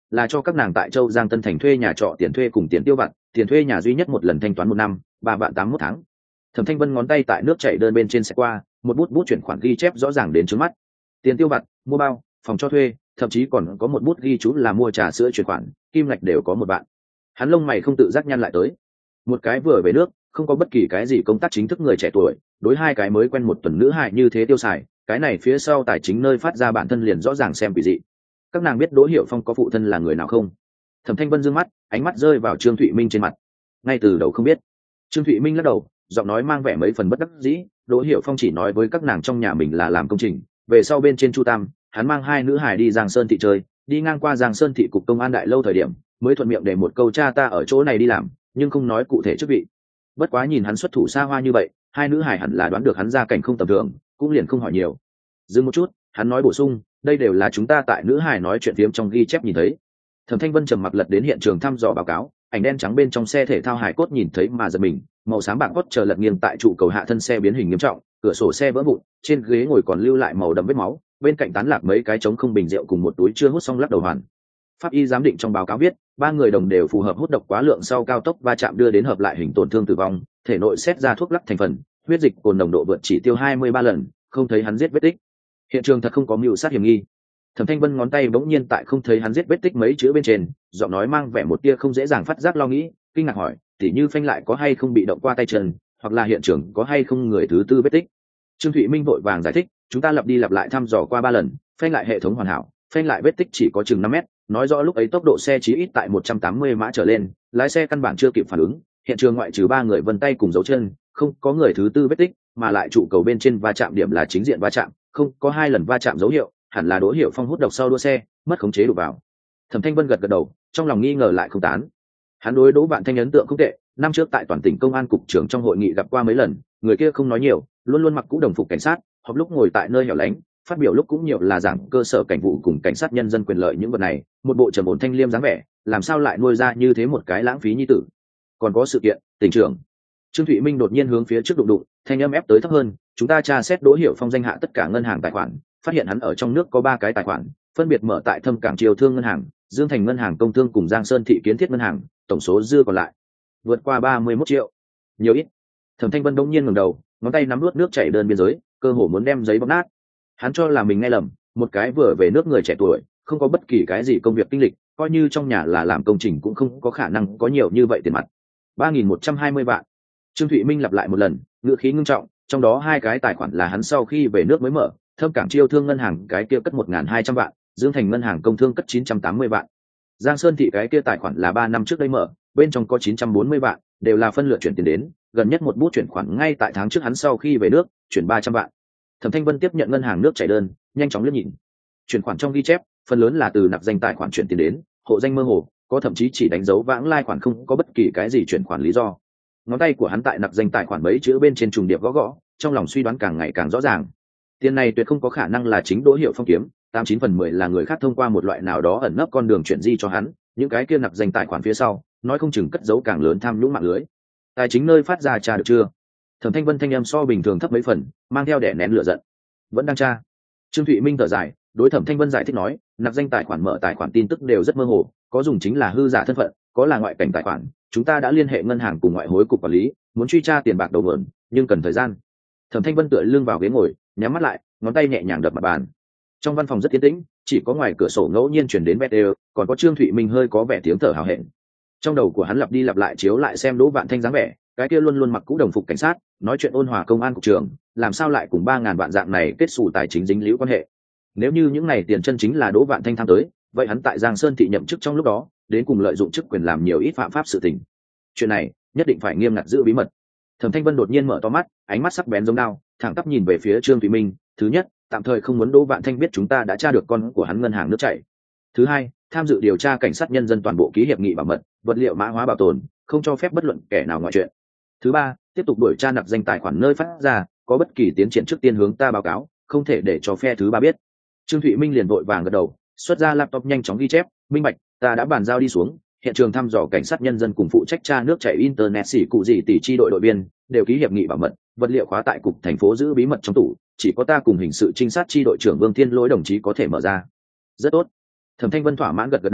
là cho các nàng tại châu Giang Tân Thành thuê nhà trọ tiền thuê cùng tiền tiêu vặt, tiền thuê nhà duy nhất một lần thanh toán một năm, ba vạn tám một tháng. Thẩm Thanh Vân ngón tay tại nước chảy đơn bên trên sẽ qua, một bút bút chuyển khoản ghi chép rõ ràng đến trước mắt. Tiền tiêu vặt, mua bao, phòng cho thuê, thậm chí còn có một bút ghi chú là mua trà sữa chuyển khoản, kim ngạch đều có một bạn. Hắn lông mày không tự giác nhăn lại tới. Một cái vừa về nước, không có bất kỳ cái gì công tác chính thức người trẻ tuổi, đối hai cái mới quen một tuần nữ hại như thế tiêu xài, cái này phía sau tài chính nơi phát ra bản thân liền rõ ràng xem quỷ dị. Các nàng biết Đỗ Hiểu Phong có phụ thân là người nào không? Thẩm Thanh Vân dương mắt, ánh mắt rơi vào Trương Thụy Minh trên mặt. Ngay từ đầu không biết. Trương Thụy Minh lắc đầu, giọng nói mang vẻ mấy phần bất đắc dĩ. Đỗ Hiểu Phong chỉ nói với các nàng trong nhà mình là làm công trình, về sau bên trên Chu Tam, hắn mang hai nữ hài đi Giang Sơn thị chơi, đi ngang qua Giang Sơn thị cục công an đại lâu thời điểm, mới thuận miệng để một câu cha ta ở chỗ này đi làm, nhưng không nói cụ thể chức vị. Bất quá nhìn hắn xuất thủ xa hoa như vậy, hai nữ hài hẳn là đoán được hắn gia cảnh không tầm thường, cũng liền không hỏi nhiều. Dừng một chút, hắn nói bổ sung, đây đều là chúng ta tại nữ hài nói chuyện phiếm trong ghi chép nhìn thấy. Thẩm Thanh Vân trầm mặc lật đến hiện trường thăm dò báo cáo, ảnh đen trắng bên trong xe thể thao hải cốt nhìn thấy mà giật mình, màu xám bạc cốt chờ lật nghiêng tại trụ cầu hạ thân xe biến hình nghiêm trọng, cửa sổ xe vỡ vụn, trên ghế ngồi còn lưu lại màu đậm vết máu, bên cạnh tán lạc mấy cái trống không bình rượu cùng một túi chưa hút xong lắc đầu hoàn. Pháp y giám định trong báo cáo viết, ba người đồng đều phù hợp hút độc quá lượng sau cao tốc va chạm đưa đến hợp lại hình tổn thương tử vong, thể nội xét ra thuốc lắc thành phần, huyết dịch cồn nồng độ vượt chỉ tiêu hai mươi ba lần, không thấy hắn giết vết tích. Hiện trường thật không có mưu sát hiểm nghi. Thẩm Thanh Vân ngón tay bỗng nhiên tại không thấy hắn giết vết tích mấy chữ bên trên, giọng nói mang vẻ một tia không dễ dàng phát giác lo nghĩ, kinh ngạc hỏi, tỉ như phanh lại có hay không bị động qua tay chân, hoặc là hiện trường có hay không người thứ tư vết tích. Trương Thụy Minh vội vàng giải thích, chúng ta lặp đi lặp lại thăm dò qua ba lần, phanh lại hệ thống hoàn hảo, phanh lại vết tích chỉ có chừng năm mét, nói rõ lúc ấy tốc độ xe chỉ ít tại một trăm tám mươi mã trở lên, lái xe căn bản chưa kịp phản ứng, hiện trường ngoại trừ ba người vân tay cùng dấu chân, không có người thứ tư vết tích, mà lại trụ cầu bên trên va chạm điểm là chính diện va chạm, không có hai lần va chạm dấu hiệu, hẳn là Đỗ Hiểu Phong hút độc sau đua xe, mất khống chế đụng vào. Thẩm Thanh Vân gật gật đầu, trong lòng nghi ngờ lại không tán. Hắn đối Đỗ Vạn Thanh ấn tượng không tệ, năm trước tại toàn tỉnh công an cục trưởng trong hội nghị gặp qua mấy lần, người kia không nói nhiều, luôn luôn mặc cũ đồng phục cảnh sát, họp lúc ngồi tại nơi hẻo lánh, phát biểu lúc cũng nhiều là giảng cơ sở cảnh vụ cùng cảnh sát nhân dân quyền lợi những vật này, một bộ trầm ổn thanh liêm dáng vẻ, làm sao lại nuôi ra như thế một cái lãng phí nhi tử. Còn có sự kiện, tỉnh trưởng Trương Thụy Minh đột nhiên hướng phía trước đụng đụng, thanh âm ép tới thấp hơn, chúng ta tra xét Đỗ Hiểu Phong danh hạ tất cả ngân hàng tài khoản, phát hiện hắn ở trong nước có ba cái tài khoản, phân biệt mở tại Thâm Cảng Triều Thương ngân hàng, Dương Thành ngân hàng công thương cùng Giang Sơn thị kiến thiết ngân hàng, tổng số dư còn lại vượt qua ba mươi mốt triệu. Nhiều ít. Thẩm Thanh Vân đột nhiên ngẩng đầu, ngón tay nắm nuốt nước chảy đơn biên giới, cơ hồ muốn đem giấy bóp nát. Hắn cho là mình nghe lầm, một cái vừa về nước người trẻ tuổi, không có bất kỳ cái gì công việc kinh lịch, coi như trong nhà là làm công trình cũng không có khả năng có nhiều như vậy tiền mặt. ba nghìn một trăm hai mươi vạn. Trương Thụy Minh lặp lại một lần, ngữ khí ngưng trọng, trong đó hai cái tài khoản là hắn sau khi về nước mới mở, Thâm Cảng Chiêu Thương ngân hàng cái kia cất một nghìn hai trăm vạn, Dương Thành ngân hàng công thương cất chín trăm tám mươi vạn. Giang Sơn thị cái kia tài khoản là ba năm trước đây mở, bên trong có chín trăm bốn mươi vạn, đều là phân lượt chuyển tiền đến, gần nhất một bút chuyển khoản ngay tại tháng trước hắn sau khi về nước, chuyển ba trăm vạn. Thẩm Thanh Vân tiếp nhận ngân hàng nước chảy đơn, nhanh chóng liếc nhìn. Chuyển khoản trong ghi chép, phần lớn là từ nạp danh tài khoản chuyển tiền đến, hộ danh mơ hồ, có thậm chí chỉ đánh dấu vãng lai khoản không có bất kỳ cái gì chuyển khoản lý do. Ngón tay của hắn tại nạp danh tài khoản mấy chữ bên trên trùng điệp gõ gõ, trong lòng suy đoán càng ngày càng rõ ràng. Tiền này tuyệt không có khả năng là chính Đỗ Hiểu Phong kiếm, tám chín phần mười là người khác thông qua một loại nào đó ẩn nấp con đường chuyển di cho hắn, những cái kia nạp danh tài khoản phía sau, nói không chừng cất giấu càng lớn tham nhũng mạng lưới. Tài chính nơi phát ra tra được chưa? Thẩm Thanh Vân thanh âm so bình thường thấp mấy phần, mang theo đè nén lửa giận. Vẫn đang tra. Trương Thụy Minh thở dài, đối Thẩm Thanh Vân giải thích nói, nạp danh tài khoản mở tài khoản tin tức đều rất mơ hồ, có dùng chính là hư giả thân phận, có là ngoại cảnh tài khoản, chúng ta đã liên hệ ngân hàng cùng ngoại hối cục quản lý, muốn truy tra tiền bạc đầu mượn, nhưng cần thời gian. Thẩm Thanh Vân tựa lưng vào ghế ngồi, nhắm mắt lại, ngón tay nhẹ nhàng đập mặt bàn. Trong văn phòng rất yên tĩnh, chỉ có ngoài cửa sổ ngẫu nhiên truyền đến bét đều, còn có Trương Thụy Minh hơi có vẻ tiếng thở hào hẹn. Trong đầu của hắn lặp đi lặp lại chiếu lại xem Đỗ Vạn Thanh dáng vẻ, cái kia luôn luôn mặc cũ đồng phục cảnh sát, nói chuyện ôn hòa công an cục trưởng, làm sao lại cùng ba ngàn vạn dạng này kết sủ tài chính dính líu quan hệ. Nếu như những này tiền chân chính là Đỗ Vạn Thanh tham tới, vậy hắn tại Giang Sơn thị nhậm chức trong lúc đó, đến cùng lợi dụng chức quyền làm nhiều ít phạm pháp sự tình. Chuyện này nhất định phải nghiêm ngặt giữ bí mật. Thẩm Thanh Vân đột nhiên mở to mắt, ánh mắt sắc bén giống đao, thẳng tắp nhìn về phía Trương Thụy Minh. Thứ nhất, tạm thời không muốn Đỗ Vạn Thanh biết chúng ta đã tra được con của hắn ngân hàng nước chảy. Thứ hai, tham dự điều tra cảnh sát nhân dân toàn bộ ký hiệp nghị bảo mật, vật liệu mã hóa bảo tồn, không cho phép bất luận kẻ nào ngoại chuyện. Thứ ba, tiếp tục đuổi tra nạp danh tài khoản nơi phát ra, có bất kỳ tiến triển trước tiên hướng ta báo cáo, không thể để cho phe thứ ba biết. Trương Thụy Minh liền vội vàng gật đầu, xuất ra laptop nhanh chóng ghi chép, minh bạch, ta đã bàn giao đi xuống, hiện trường thăm dò cảnh sát nhân dân cùng phụ trách tra nước chảy internet xỉ cụ gì tỷ chi đội đội viên đều ký hiệp nghị bảo mật, vật liệu khóa tại cục thành phố giữ bí mật trong tủ, chỉ có ta cùng hình sự trinh sát chi đội trưởng Vương Thiên Lỗi đồng chí có thể mở ra. Rất tốt. Thẩm Thanh Vân thỏa mãn gật gật đầu,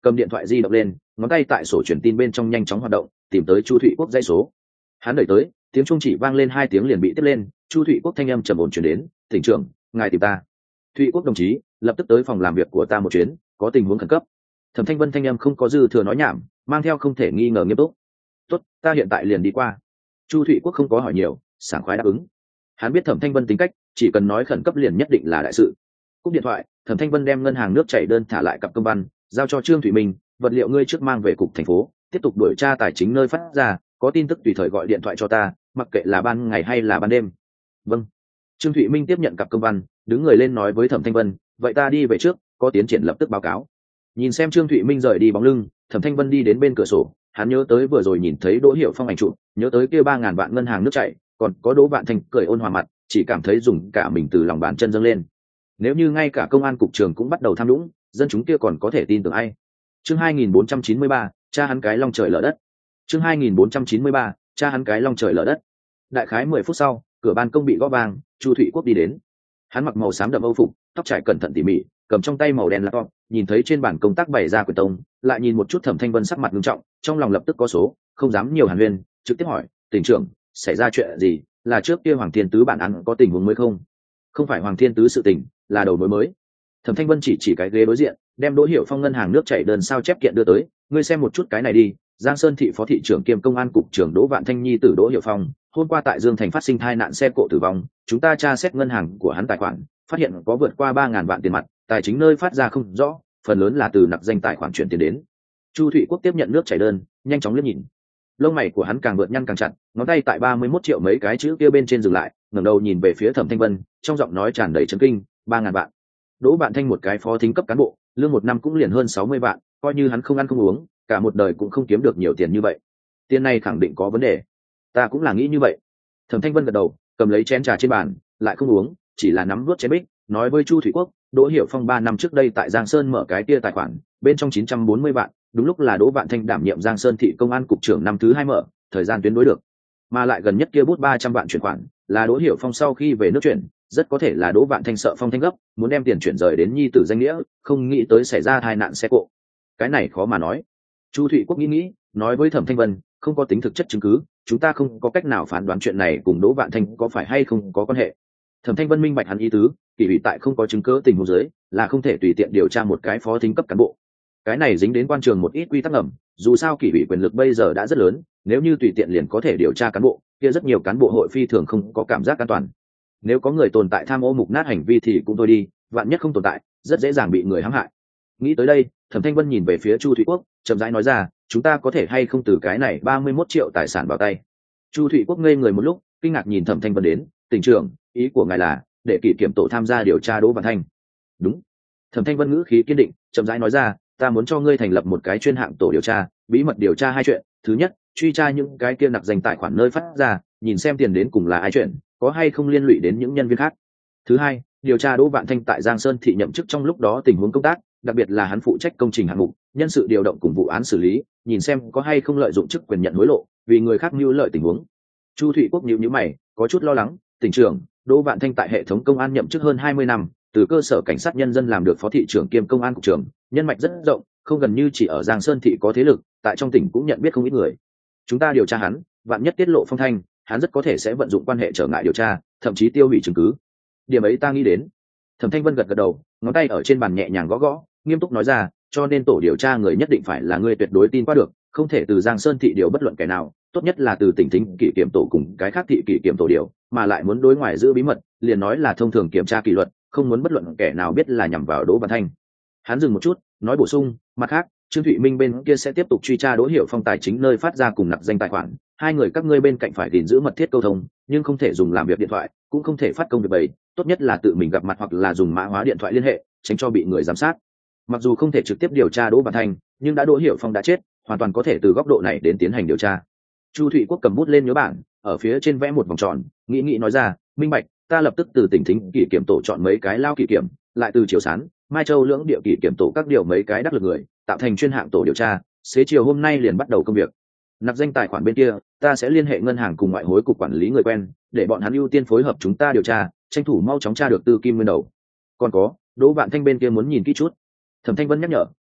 cầm điện thoại di động lên, ngón tay tại sổ truyền tin bên trong nhanh chóng hoạt động, tìm tới Chu Thụy Quốc dãy số. Hắn đợi tới, tiếng chuông chỉ vang lên hai tiếng liền bị tiếp lên. Chu Thụy Quốc thanh âm trầm ổn truyền đến: "Tỉnh trưởng, ngài tìm ta." "Thụy Quốc đồng chí, lập tức tới phòng làm việc của ta một chuyến, có tình huống khẩn cấp." Thẩm Thanh Vân thanh âm không có dư thừa nói nhảm, mang theo không thể nghi ngờ nghiêm túc. "Tốt, ta hiện tại liền đi qua." Chu Thụy Quốc không có hỏi nhiều, sảng khoái đáp ứng. Hắn biết Thẩm Thanh Vân tính cách, chỉ cần nói khẩn cấp liền nhất định là đại sự. Cúp điện thoại, Thẩm Thanh Vân đem ngân hàng nước chảy đơn thả lại cặp công văn, giao cho Trương Thụy Minh, vật liệu ngươi trước mang về cục thành phố, tiếp tục đuổi tra tài chính nơi phát ra, có tin tức tùy thời gọi điện thoại cho ta, mặc kệ là ban ngày hay là ban đêm. Vâng. Trương Thụy Minh tiếp nhận cặp công văn, đứng người lên nói với Thẩm Thanh Vân, vậy ta đi về trước, có tiến triển lập tức báo cáo. Nhìn xem Trương Thụy Minh rời đi bóng lưng, Thẩm Thanh Vân đi đến bên cửa sổ, hắn nhớ tới vừa rồi nhìn thấy Đỗ Hiểu Phong ảnh chụp, nhớ tới kia ba ngàn vạn ngân hàng nước chảy, còn có Đỗ Vạn Thanh cười ôn hòa mặt, chỉ cảm thấy dùng cả mình từ lòng bàn chân dâng lên. Nếu như ngay cả công an cục trưởng cũng bắt đầu tham nhũng, dân chúng kia còn có thể tin tưởng ai? Chương hai nghìn bốn trăm chín mươi ba, cha hắn cái long trời lở đất. Chương hai nghìn bốn trăm chín mươi ba, cha hắn cái long trời lở đất. Đại khái mười phút sau, cửa ban công bị gõ vang, Chu Thụy Quốc đi đến. Hắn mặc màu xám đậm âu phục, tóc trải cẩn thận tỉ mỉ, cầm trong tay màu đen laptop, nhìn thấy trên bàn công tác bày ra quyển tông, lại nhìn một chút Thẩm Thanh Vân sắc mặt nghiêm trọng, trong lòng lập tức có số, không dám nhiều hàn huyên, trực tiếp hỏi: "Tỉnh trưởng, xảy ra chuyện gì? Là trước kia Hoàng Thiên Tứ bản án có tình huống mới không?" "Không phải Hoàng Thiên Tứ sự tình, là đầu mối mới." Thẩm Thanh Vân chỉ chỉ cái ghế đối diện, đem Đỗ Hiểu Phong ngân hàng nước chảy đơn sao chép kiện đưa tới, "Ngươi xem một chút cái này đi, Giang Sơn thị phó thị trưởng kiêm công an cục trưởng Đỗ Vạn Thanh nhi tử Đỗ Hiểu Phong, hôm qua tại Dương Thành phát sinh tai nạn xe cộ tử vong, chúng ta tra xét ngân hàng của hắn tài khoản, phát hiện có vượt qua ba ngàn vạn tiền mặt, tài chính nơi phát ra không rõ, phần lớn là từ nặc danh tài khoản chuyển tiền đến." Chu Thụy Quốc tiếp nhận nước chảy đơn, nhanh chóng liếc nhìn. Lông mày của hắn càng vượt nhăn càng chặt, ngón tay tại ba mươi mốt triệu mấy cái chữ kia bên trên dừng lại, ngẩng đầu nhìn về phía Thẩm Thanh Vân, trong giọng nói tràn đầy chấn kinh: ba ngàn vạn. Đỗ Vạn Thanh một cái phó thính cấp cán bộ, lương một năm cũng liền hơn sáu mươi vạn, coi như hắn không ăn không uống, cả một đời cũng không kiếm được nhiều tiền như vậy. Tiền này khẳng định có vấn đề. Ta cũng là nghĩ như vậy. Thẩm Thanh Vân gật đầu, cầm lấy chén trà trên bàn, lại không uống, chỉ là nắm vớt chén bích, nói với Chu Thụy Quốc: Đỗ Hiểu Phong ba năm trước đây tại Giang Sơn mở cái kia tài khoản, bên trong chín trăm bốn mươi vạn, đúng lúc là Đỗ Vạn Thanh đảm nhiệm Giang Sơn thị công an cục trưởng năm thứ hai mở, thời gian tuyến đối được. Mà lại gần nhất kia bút ba trăm vạn chuyển khoản, là Đỗ Hiểu Phong sau khi về nước chuyển, rất có thể là Đỗ Vạn Thanh sợ Phong Thanh gấp, muốn đem tiền chuyển rời đến nhi tử danh nghĩa, không nghĩ tới xảy ra tai nạn xe cộ. Cái này khó mà nói. Chu Thụy Quốc nghĩ nghĩ, nói với Thẩm Thanh Vân: không có tính thực chất chứng cứ, chúng ta không có cách nào phán đoán chuyện này cùng Đỗ Vạn Thanh có phải hay không có quan hệ. Thẩm Thanh Vân minh bạch hắn ý tứ, kỷ ủy tại không có chứng cứ tình huống dưới, là không thể tùy tiện điều tra một cái phó thính cấp cán bộ. Cái này dính đến quan trường một ít quy tắc ngầm, dù sao kỷ ủy quyền lực bây giờ đã rất lớn, nếu như tùy tiện liền có thể điều tra cán bộ, kia rất nhiều cán bộ hội phi thường không có cảm giác an toàn. Nếu có người tồn tại tham ô mục nát hành vi thì cũng thôi đi, vạn nhất không tồn tại, rất dễ dàng bị người hãm hại. Nghĩ tới đây, Thẩm Thanh Vân nhìn về phía Chu Thụy Quốc, chậm rãi nói ra: chúng ta có thể hay không từ cái này ba mươi mốt triệu tài sản vào tay. Chu Thụy Quốc ngây người một lúc, kinh ngạc nhìn Thẩm Thanh Vân đến: tỉnh trưởng, ý của ngài là để kỷ kiểm tổ tham gia điều tra Đỗ Vạn Thanh? Đúng. Thẩm Thanh Vân ngữ khí kiên định, chậm rãi nói ra: ta muốn cho ngươi thành lập một cái chuyên hạng tổ điều tra, bí mật điều tra hai chuyện. Thứ nhất, truy tra những cái kia nặc danh tài khoản nơi phát ra, nhìn xem tiền đến cùng là ai chuyển, có hay không liên lụy đến những nhân viên khác. Thứ hai, điều tra Đỗ Vạn Thanh tại Giang Sơn thị nhậm chức trong lúc đó tình huống công tác, đặc biệt là hắn phụ trách công trình hạng mục, nhân sự điều động cùng vụ án xử lý, nhìn xem có hay không lợi dụng chức quyền nhận hối lộ, vì người khác mưu lợi tình huống. Chu Thụy Quốc nhíu nhíu mày, có chút lo lắng: tỉnh trưởng, Đỗ Vạn Thanh tại hệ thống công an nhậm chức hơn hai mươi năm, từ cơ sở cảnh sát nhân dân làm được phó thị trưởng kiêm công an cục trưởng, nhân mạch rất rộng, không gần như chỉ ở Giang Sơn thị có thế lực, tại trong tỉnh cũng nhận biết không ít người. Chúng ta điều tra hắn, vạn nhất tiết lộ phong thanh, hắn rất có thể sẽ vận dụng quan hệ trở ngại điều tra, thậm chí tiêu hủy chứng cứ. Điểm ấy ta nghĩ đến. Thẩm Thanh Vân gật gật đầu, ngón tay ở trên bàn nhẹ nhàng gõ gõ, nghiêm túc nói ra: cho nên tổ điều tra người nhất định phải là người tuyệt đối tin qua được, không thể từ Giang Sơn thị điều bất luận kẻ nào, tốt nhất là từ tỉnh thính kỷ kiểm tổ cùng cái khác thị kỷ kiểm tổ điều, mà lại muốn đối ngoại giữ bí mật, liền nói là thông thường kiểm tra kỷ luật, không muốn bất luận kẻ nào biết là nhằm vào Đỗ Vạn Thanh. Hắn dừng một chút, nói bổ sung: mặt khác, Trương Thụy Minh bên kia sẽ tiếp tục truy tra Đỗ Hiểu Phong tài chính nơi phát ra cùng nặc danh tài khoản, hai người các ngươi bên cạnh phải gìn giữ mật thiết câu thông, nhưng không thể dùng làm việc điện thoại, cũng không thể phát công việc bày, tốt nhất là tự mình gặp mặt hoặc là dùng mã hóa điện thoại liên hệ, tránh cho bị người giám sát. Mặc dù không thể trực tiếp điều tra Đỗ Vạn Thanh, nhưng đã Đỗ Hiểu Phong đã chết, hoàn toàn có thể từ góc độ này đến tiến hành điều tra. Chu Thụy Quốc cầm bút lên nhớ bảng, ở phía trên vẽ một vòng tròn, nghĩ nghĩ nói ra: minh bạch, ta lập tức từ tỉnh thính kỷ kiểm tổ chọn mấy cái lao kỷ kiểm, lại từ Triều Sán, Mai Châu lưỡng địa kỷ kiểm tổ các điều mấy cái đắc lực người, tạo thành chuyên hạng tổ điều tra, xế chiều hôm nay liền bắt đầu công việc. Nặc danh tài khoản bên kia, ta sẽ liên hệ ngân hàng cùng ngoại hối cục quản lý người quen, để bọn hắn ưu tiên phối hợp chúng ta điều tra, tranh thủ mau chóng tra được Tư Kim Nguyên đầu. Còn có, Đỗ Vạn Thanh bên kia muốn nhìn kỹ chút. Thẩm Thanh Vân nhắc nhở,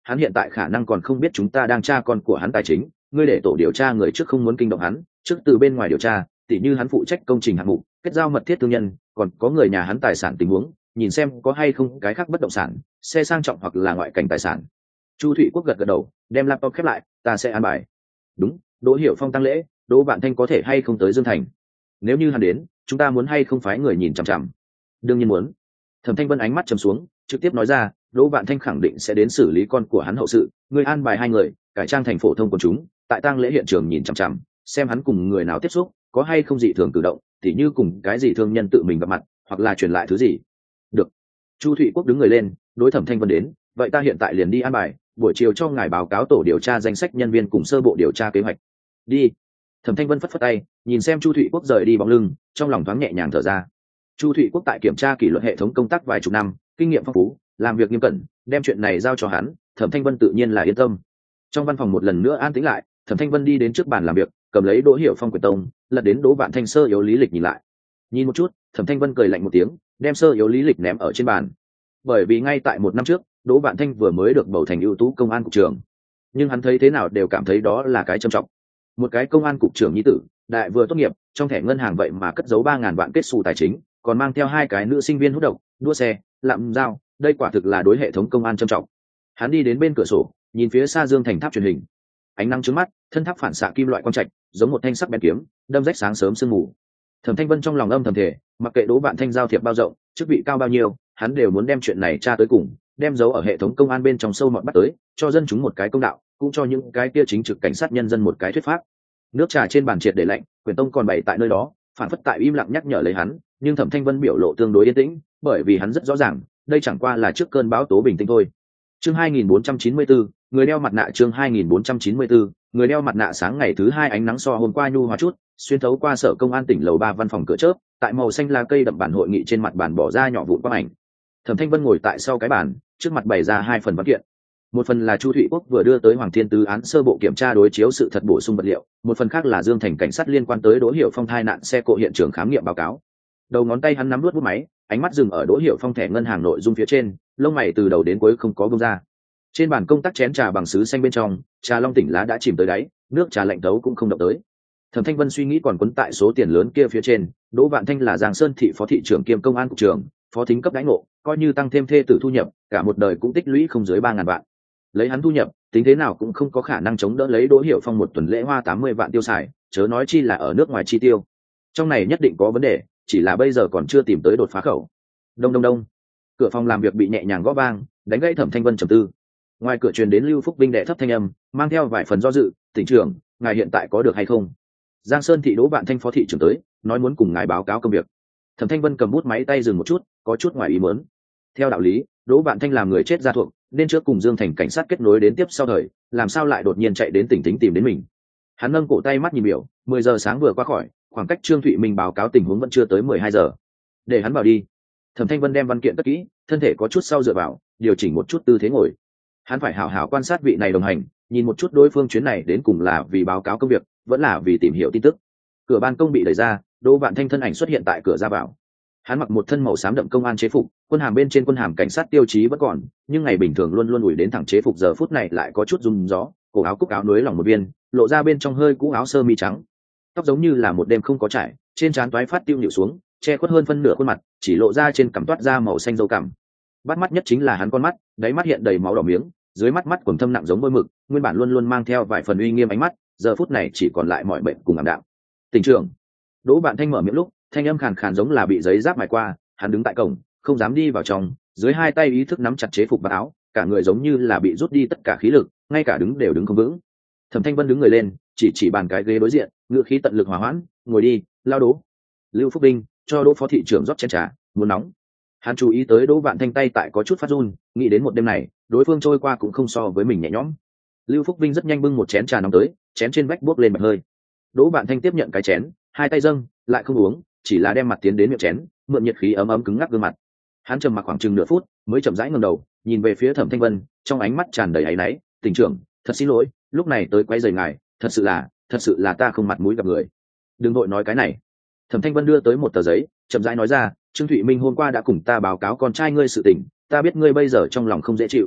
hắn hiện tại khả năng còn không biết chúng ta đang tra con của hắn tài chính, ngươi để tổ điều tra người trước không muốn kinh động hắn, trước từ bên ngoài điều tra, tỉ như hắn phụ trách công trình hạng mục, kết giao mật thiết thương nhân, còn có người nhà hắn tài sản tình huống, nhìn xem có hay không cái khác bất động sản, xe sang trọng hoặc là ngoại cảnh tài sản. Chu Thụy Quốc gật gật đầu, đem laptop khép lại, ta sẽ an bài. Đúng, Đỗ Hiểu Phong tăng lễ, Đỗ Vạn Thanh có thể hay không tới Dương Thành? Nếu như hắn đến, chúng ta muốn hay không phái người nhìn chằm chằm? Đương nhiên muốn. Thẩm Thanh Vân ánh mắt trầm xuống, trực tiếp nói ra, Đỗ Vạn Thanh khẳng định sẽ đến xử lý con của hắn hậu sự, người an bài hai người, cải trang thành phổ thông quần chúng, tại tang lễ hiện trường nhìn chằm chằm, xem hắn cùng người nào tiếp xúc, có hay không dị thường cử động, tỉ như cùng cái gì thương nhân tự mình gặp mặt, hoặc là truyền lại thứ gì. Được. Chu Thụy Quốc đứng người lên, đối Thẩm Thanh Vân đến, vậy ta hiện tại liền đi an bài, buổi chiều cho ngài báo cáo tổ điều tra danh sách nhân viên cùng sơ bộ điều tra kế hoạch. Đi. Thẩm Thanh Vân phất phất tay, nhìn xem Chu Thụy Quốc rời đi bóng lưng, trong lòng thoáng nhẹ nhàng thở ra. Chu Thụy Quốc tại kiểm tra kỷ luật hệ thống công tác vài chục năm, kinh nghiệm phong phú, làm việc nghiêm cẩn, đem chuyện này giao cho hắn, Thẩm Thanh Vân tự nhiên là yên tâm. Trong văn phòng một lần nữa an tĩnh lại, Thẩm Thanh Vân đi đến trước bàn làm việc, cầm lấy Đỗ Hiểu Phong quyển tông, lật đến Đỗ Vạn Thanh sơ yếu lý lịch nhìn lại. Nhìn một chút, Thẩm Thanh Vân cười lạnh một tiếng, đem sơ yếu lý lịch ném ở trên bàn. Bởi vì ngay tại một năm trước, Đỗ Vạn Thanh vừa mới được bầu thành ưu tú công an cục trưởng, nhưng hắn thấy thế nào đều cảm thấy đó là cái trầm trọng. Một cái công an cục trưởng nhi tử, đại vừa tốt nghiệp, trong thẻ ngân hàng vậy mà cất giấu ba ngàn vạn kết xù tài chính, còn mang theo hai cái nữ sinh viên hút độc, đua xe, lạm giao, đây quả thực là đối hệ thống công an trầm trọng. Hắn đi đến bên cửa sổ, nhìn phía xa Dương Thành tháp truyền hình, ánh nắng trước mắt, thân tháp phản xạ kim loại quang trạch, giống một thanh sắc bén kiếm, đâm rách sáng sớm sương mù. Thẩm Thanh Vân trong lòng âm thầm thề, mặc kệ Đỗ Vạn Thanh giao thiệp bao rộng, chức vị cao bao nhiêu, hắn đều muốn đem chuyện này tra tới cùng, đem dấu ở hệ thống công an bên trong sâu mọt bắt tới, cho dân chúng một cái công đạo, cũng cho những cái kia chính trực cảnh sát nhân dân một cái thuyết pháp. Nước trà trên bàn triệt để lạnh, quyền tông còn bày tại nơi đó, phản phất tại im lặng nhắc nhở lấy hắn, nhưng Thẩm Thanh Vân biểu lộ tương đối yên tĩnh, bởi vì hắn rất rõ ràng, đây chẳng qua là trước cơn bão tố bình tĩnh thôi. Chương hai nghìn bốn trăm chín mươi tư, người đeo mặt nạ. Chương hai nghìn bốn trăm chín mươi tư, người đeo mặt nạ. Sáng ngày thứ hai ánh nắng so hôm qua nhu hòa chút, xuyên thấu qua sở công an tỉnh lầu ba văn phòng cửa chớp, tại màu xanh lá cây đậm bản hội nghị trên mặt bàn bỏ ra nhỏ vụn quang ảnh. Thẩm Thanh Vân ngồi tại sau cái bàn, trước mặt bày ra hai phần văn kiện. Một phần là Chu Thụy Quốc vừa đưa tới Hoàng Thiên Tứ án sơ bộ kiểm tra đối chiếu sự thật bổ sung vật liệu, một phần khác là Dương Thành cảnh sát liên quan tới Đỗ Hiểu Phong tai nạn xe cộ hiện trường khám nghiệm báo cáo. Đầu ngón tay hắn nắm nuốt bút máy, ánh mắt dừng ở Đỗ Hiểu Phong thẻ ngân hàng nội dung phía trên, lông mày từ đầu đến cuối không có buông ra. Trên bàn công tác chén trà bằng sứ xanh bên trong, trà long tỉnh lá đã chìm tới đáy, nước trà lạnh tấu cũng không động tới. Thẩm Thanh Vân suy nghĩ còn quấn tại số tiền lớn kia phía trên, Đỗ Vạn Thanh là Giang Sơn thị phó thị trưởng kiêm công an cục trưởng, phó thính cấp đãi ngộ, coi như tăng thêm thê tử thu nhập, cả một đời cũng tích lũy không dưới ba ngàn vạn. Lấy hắn thu nhập, tính thế nào cũng không có khả năng chống đỡ lấy Đỗ Hiểu Phong một tuần lễ hoa tám mươi vạn tiêu xài, chớ nói chi là ở nước ngoài chi tiêu. Trong này nhất định có vấn đề, chỉ là bây giờ còn chưa tìm tới đột phá khẩu. Đông đông đông. Cửa phòng làm việc bị nhẹ nhàng gõ vang, đánh gãy Thẩm Thanh Vân trầm tư. Ngoài cửa truyền đến Lưu Phúc Vinh đệ thấp thanh âm, mang theo vài phần do dự, "Tỉnh trưởng, ngài hiện tại có được hay không?" Giang Sơn thị Đỗ Vạn Thanh phó thị trưởng tới, nói muốn cùng ngài báo cáo công việc. Thẩm Thanh Vân cầm bút máy tay dừng một chút, có chút ngoài ý muốn. Theo đạo lý, Đỗ Vạn Thanh làm người chết ra thuộc, nên trước cùng Dương Thành cảnh sát kết nối đến tiếp sau thời, làm sao lại đột nhiên chạy đến tỉnh Tính tìm đến mình. Hắn nâng cổ tay mắt nhìn biểu, mười giờ sáng vừa qua khỏi, khoảng cách Trương Thụy Minh báo cáo tình huống vẫn chưa tới mười hai giờ. Để hắn vào đi. Thẩm Thanh Vân đem văn kiện cất kỹ, thân thể có chút sau dựa vào, điều chỉnh một chút tư thế ngồi. Hắn phải hảo hảo quan sát vị này đồng hành, nhìn một chút đối phương chuyến này đến cùng là vì báo cáo công việc, vẫn là vì tìm hiểu tin tức. Cửa ban công bị đẩy ra, Đỗ Vạn Thanh thân ảnh xuất hiện tại cửa ra vào. Hắn mặc một thân màu xám đậm công an chế phục, quân hàm bên trên quân hàm cảnh sát tiêu chí vẫn còn, nhưng ngày bình thường luôn luôn ủi đến thẳng chế phục giờ phút này lại có chút rung gió, cổ áo cúc áo núi lỏng một viên, lộ ra bên trong hơi cũ áo sơ mi trắng. Tóc giống như là một đêm không có trải, trên trán toái phát tiêu nhịu xuống, che khuất hơn phân nửa khuôn mặt, chỉ lộ ra trên cằm toát ra màu xanh dâu cằm. Bắt mắt nhất chính là hắn con mắt, đáy mắt hiện đầy máu đỏ miếng, dưới mắt mắt quầng thâm nặng giống bôi mực, nguyên bản luôn luôn mang theo vài phần uy nghiêm ánh mắt, giờ phút này chỉ còn lại mọi bệnh cùng ảm đạm. Tỉnh trưởng. Đỗ Vạn Thanh mở miệng lúc, thanh âm khàn khàn giống là bị giấy giáp mài qua, hắn đứng tại cổng, không dám đi vào trong, dưới hai tay ý thức nắm chặt chế phục và áo, cả người giống như là bị rút đi tất cả khí lực, ngay cả đứng đều đứng không vững. Thẩm Thanh Vân đứng người lên, chỉ chỉ bàn cái ghế đối diện, ngữ khí tận lực hòa hoãn, "Ngồi đi, lao Đỗ." Lưu Phúc Vinh cho Đỗ phó thị trưởng rót chén trà, muốn nóng. Hắn chú ý tới Đỗ Vạn Thanh tay tại có chút phát run, nghĩ đến một đêm này, đối phương trôi qua cũng không so với mình nhẹ nhõm. Lưu Phúc Vinh rất nhanh bưng một chén trà nóng tới, chén trên vách buốc lên bạch hơi. Đỗ Vạn Thanh tiếp nhận cái chén, hai tay dâng, lại không uống, chỉ là đem mặt tiến đến miệng chén, mượn nhiệt khí ấm ấm cứng ngắc gương mặt. Hắn trầm mặc khoảng chừng nửa phút, mới chậm rãi ngẩng đầu, nhìn về phía Thẩm Thanh Vân, trong ánh mắt tràn đầy áy náy, "Tỉnh trưởng, thật xin lỗi, lúc này tới quấy rầy ngài, thật sự là, thật sự là ta không mặt mũi gặp người." "Đừng vội nói cái này." Thẩm Thanh Vân đưa tới một tờ giấy, chậm rãi nói ra, "Trương Thụy Minh hôm qua đã cùng ta báo cáo con trai ngươi sự tình, ta biết ngươi bây giờ trong lòng không dễ chịu."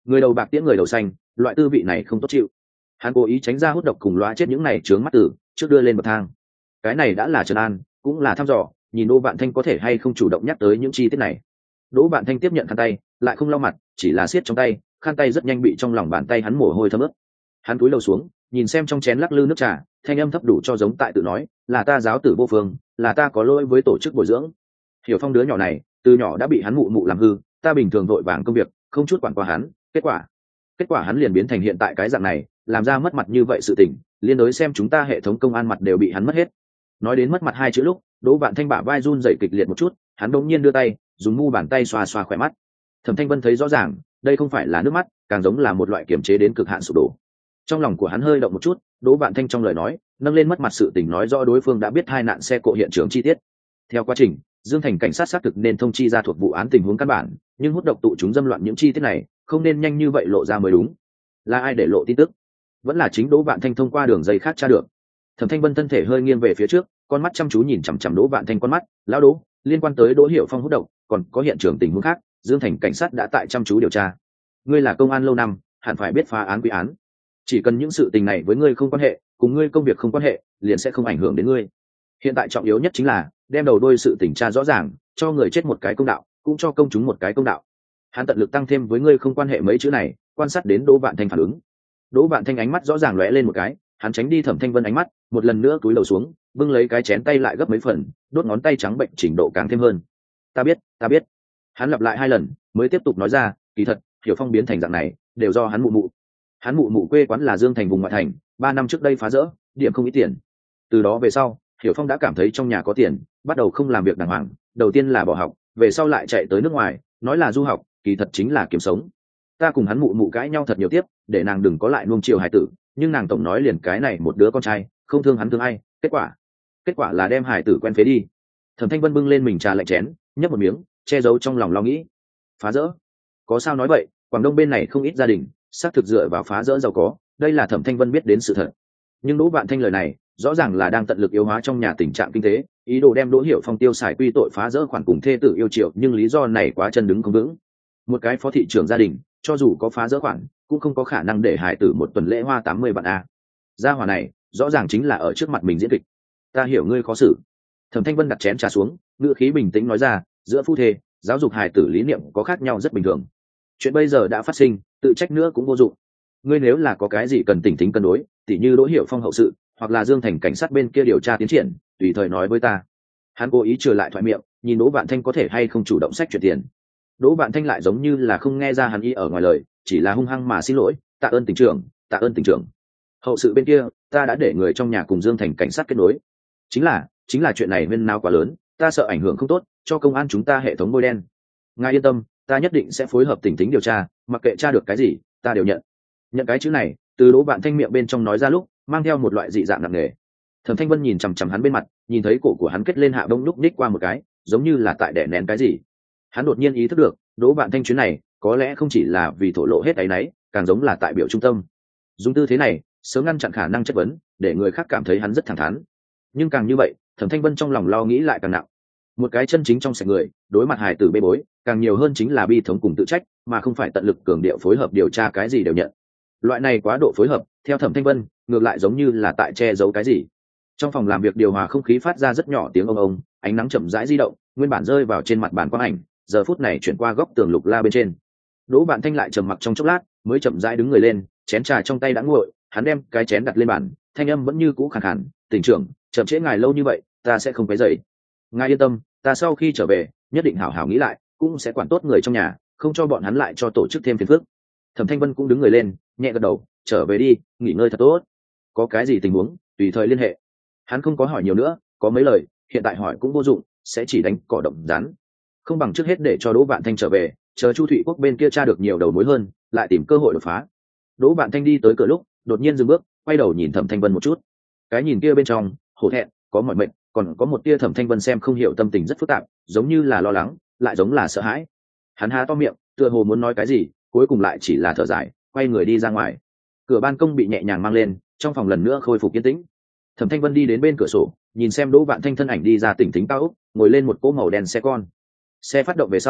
Người đầu bạc tiễn người đầu xanh, loại tư vị này không tốt chịu. Hắn cố ý tránh ra hút độc cùng loa chết những này trướng mắt tử, trước đưa lên bậc thang. Cái này đã là trấn an, cũng là thăm dò, nhìn Đỗ Vạn Thanh có thể hay không chủ động nhắc tới những chi tiết này. Đỗ Vạn Thanh tiếp nhận khăn tay, lại không lau mặt, chỉ là siết trong tay, khăn tay rất nhanh bị trong lòng bàn tay hắn mồ hôi thấm ướt. Hắn cúi đầu xuống, nhìn xem trong chén lắc lư nước trà, thanh âm thấp đủ cho giống tại tự nói, là ta giáo tử vô phương, là ta có lỗi với tổ chức bồi dưỡng. Hiểu Phong đứa nhỏ này, từ nhỏ đã bị hắn mụ mụ làm hư, ta bình thường vội vàng công việc, không chút quản qua hắn, kết quả, kết quả hắn liền biến thành hiện tại cái dạng này, làm ra mất mặt như vậy sự tình, liên đối xem chúng ta hệ thống công an mặt đều bị hắn mất hết. Nói đến mất mặt hai chữ lúc, Đỗ Vạn Thanh bả vai run rẩy kịch liệt một chút, hắn đột nhiên đưa tay, dùng mu bàn tay xoa xoa khỏe mắt. Thẩm Thanh Vân thấy rõ ràng, đây không phải là nước mắt, càng giống là một loại kiềm chế đến cực hạn sụp đổ. Trong lòng của hắn hơi động một chút, Đỗ Vạn Thanh trong lời nói nâng lên mất mặt sự tình nói rõ đối phương đã biết hai nạn xe cộ hiện trường chi tiết. Theo quá trình, Dương Thành cảnh sát xác thực nên thông chi ra thuộc vụ án tình huống căn bản, nhưng hút độc tụ chúng dâm loạn những chi tiết này, không nên nhanh như vậy lộ ra mới đúng. Là ai để lộ tin tức? Vẫn là chính Đỗ Vạn Thanh thông qua đường dây khác tra được. Thẩm Thanh Vân thân thể hơi nghiêng về phía trước, con mắt chăm chú nhìn chằm chằm Đỗ Vạn Thanh con mắt, lão Đỗ, liên quan tới Đỗ Hiểu Phong hút độc, còn có hiện trường tình huống khác, Dương Thành cảnh sát đã tại chăm chú điều tra. Ngươi là công an lâu năm, hẳn phải biết phá án quy án. Chỉ cần những sự tình này với ngươi không quan hệ, cùng ngươi công việc không quan hệ, liền sẽ không ảnh hưởng đến ngươi. Hiện tại trọng yếu nhất chính là đem đầu đuôi sự tình tra rõ ràng, cho người chết một cái công đạo, cũng cho công chúng một cái công đạo. Hắn tận lực tăng thêm với ngươi không quan hệ mấy chữ này, quan sát đến Đỗ Vạn Thanh phản ứng. Đỗ Vạn Thanh ánh mắt rõ ràng lóe lên một cái, hắn tránh đi Thẩm Thanh Vân ánh mắt, một lần nữa cúi đầu xuống, bưng lấy cái chén tay lại gấp mấy phần, đốt ngón tay trắng bệnh trình độ càng thêm hơn. Ta biết, ta biết. Hắn lặp lại hai lần, mới tiếp tục nói ra, kỳ thật, Hiểu Phong biến thành dạng này, đều do hắn mụ mụ. Hắn mụ mụ quê quán là Dương Thành vùng ngoại thành, ba năm trước đây phá rỡ, điểm không ít tiền. Từ đó về sau, Hiểu Phong đã cảm thấy trong nhà có tiền, bắt đầu không làm việc đàng hoàng, đầu tiên là bỏ học, về sau lại chạy tới nước ngoài, nói là du học, kỳ thật chính là kiếm sống. Ta cùng hắn mụ mụ cãi nhau thật nhiều tiếp, để nàng đừng có lại nuông chiều hài tử, nhưng nàng tổng nói liền cái này một đứa con trai, không thương hắn thương ai, kết quả, kết quả là đem hài tử quen phế đi. Thẩm Thanh Vân bưng lên mình trà lạnh chén, nhấp một miếng, che giấu trong lòng lo nghĩ. Phá rỡ? Có sao nói vậy, Quảng Đông bên này không ít gia đình xác thực dựa vào phá rỡ giàu có, đây là Thẩm Thanh Vân biết đến sự thật. Nhưng Đỗ Vạn Thanh lời này, rõ ràng là đang tận lực yếu hóa trong nhà tình trạng kinh tế, ý đồ đem Đỗ Hiểu Phong tiêu xài quy tội phá rỡ khoản cùng thê tử yêu triệu, nhưng lý do này quá chân đứng không vững. Một cái phó thị trưởng gia đình, cho dù có phá rỡ khoản, cũng không có khả năng để hài tử một tuần lễ hoa tám mươi vạn a. Gia hỏa này, rõ ràng chính là ở trước mặt mình diễn kịch. Ta hiểu ngươi khó xử. Thẩm Thanh Vân đặt chén trà xuống, ngữ khí bình tĩnh nói ra, giữa phu thê, giáo dục hài tử lý niệm có khác nhau rất bình thường. Chuyện bây giờ đã phát sinh, tự trách nữa cũng vô dụng. Ngươi nếu là có cái gì cần tỉnh tính cân đối, tỉ như Đỗ Hiểu Phong hậu sự, hoặc là Dương Thành cảnh sát bên kia điều tra tiến triển, tùy thời nói với ta. Hắn cố ý trừ lại thoại miệng, nhìn Đỗ Vạn Thanh có thể hay không chủ động sách chuyển tiền. Đỗ Vạn Thanh lại giống như là không nghe ra hắn ý ở ngoài lời, chỉ là hung hăng mà xin lỗi, tạ ơn tỉnh trưởng, tạ ơn tỉnh trưởng. Hậu sự bên kia, ta đã để người trong nhà cùng Dương Thành cảnh sát kết nối. Chính là, chính là chuyện này nguyên nào quá lớn, ta sợ ảnh hưởng không tốt, cho công an chúng ta hệ thống bôi đen. Ngài yên tâm, ta nhất định sẽ phối hợp tỉnh tính điều tra, mặc kệ tra được cái gì, ta đều nhận. Nhận cái chữ này, từ Đỗ Vạn Thanh miệng bên trong nói ra lúc, mang theo một loại dị dạng nặng nề. Thẩm Thanh Vân nhìn chằm chằm hắn bên mặt, nhìn thấy cổ của hắn kết lên hạ bông lúc ních qua một cái, giống như là tại đè nén cái gì. Hắn đột nhiên ý thức được, Đỗ Vạn Thanh chuyến này, có lẽ không chỉ là vì thổ lộ hết áy náy, càng giống là tại biểu trung tâm. Dùng tư thế này, sớm ngăn chặn khả năng chất vấn, để người khác cảm thấy hắn rất thẳng thắn. Nhưng càng như vậy, Thẩm Thanh Vân trong lòng lo nghĩ lại càng nặng. Một cái chân chính trong sạch người, đối mặt hài tử bê bối, càng nhiều hơn chính là bi thống cùng tự trách, mà không phải tận lực cường điệu phối hợp điều tra cái gì đều nhận. Loại này quá độ phối hợp, theo Thẩm Thanh Vân, ngược lại giống như là tại che giấu cái gì. Trong phòng làm việc điều hòa không khí phát ra rất nhỏ tiếng ông ông, ánh nắng chậm rãi di động, nguyên bản rơi vào trên mặt bàn quang ảnh, giờ phút này chuyển qua góc tường lục la bên trên. Đỗ Vạn Thanh lại trầm mặc trong chốc lát, mới chậm rãi đứng người lên, chén trà trong tay đã nguội, hắn đem cái chén đặt lên bàn, thanh âm vẫn như cũ khàn khàn, "Tỉnh trưởng, chậm trễ ngài lâu như vậy, ta sẽ không quấy rầy. Ngài yên tâm, ta sau khi trở về, nhất định hảo hảo nghĩ lại, cũng sẽ quản tốt người trong nhà, không cho bọn hắn lại cho tổ chức thêm phiền phức." Thẩm Thanh Vân cũng đứng người lên, nhẹ gật đầu, "Trở về đi, nghỉ ngơi thật tốt. Có cái gì tình huống, tùy thời liên hệ." Hắn không có hỏi nhiều nữa, có mấy lời, hiện tại hỏi cũng vô dụng, sẽ chỉ đánh cỏ động rắn. Không bằng trước hết để cho Đỗ Vạn Thanh trở về, chờ Chu Thụy Quốc bên kia tra được nhiều đầu mối hơn, lại tìm cơ hội đột phá. Đỗ Vạn Thanh đi tới cửa lúc, đột nhiên dừng bước, quay đầu nhìn Thẩm Thanh Vân một chút. Cái nhìn kia bên trong, hổ thẹn, có mỏi mệt, còn có một tia Thẩm Thanh Vân xem không hiểu tâm tình rất phức tạp, giống như là lo lắng, lại giống là sợ hãi. Hắn há to miệng, tựa hồ muốn nói cái gì, cuối cùng lại chỉ là thở dài, quay người đi ra ngoài. Cửa ban công bị nhẹ nhàng mang lên, trong phòng lần nữa khôi phục yên tĩnh. Thẩm Thanh Vân đi đến bên cửa sổ, nhìn xem Đỗ Vạn Thanh thân ảnh đi ra tỉnh tính cao ốc, ngồi lên một cỗ màu đen xe con. Xe phát động về sau,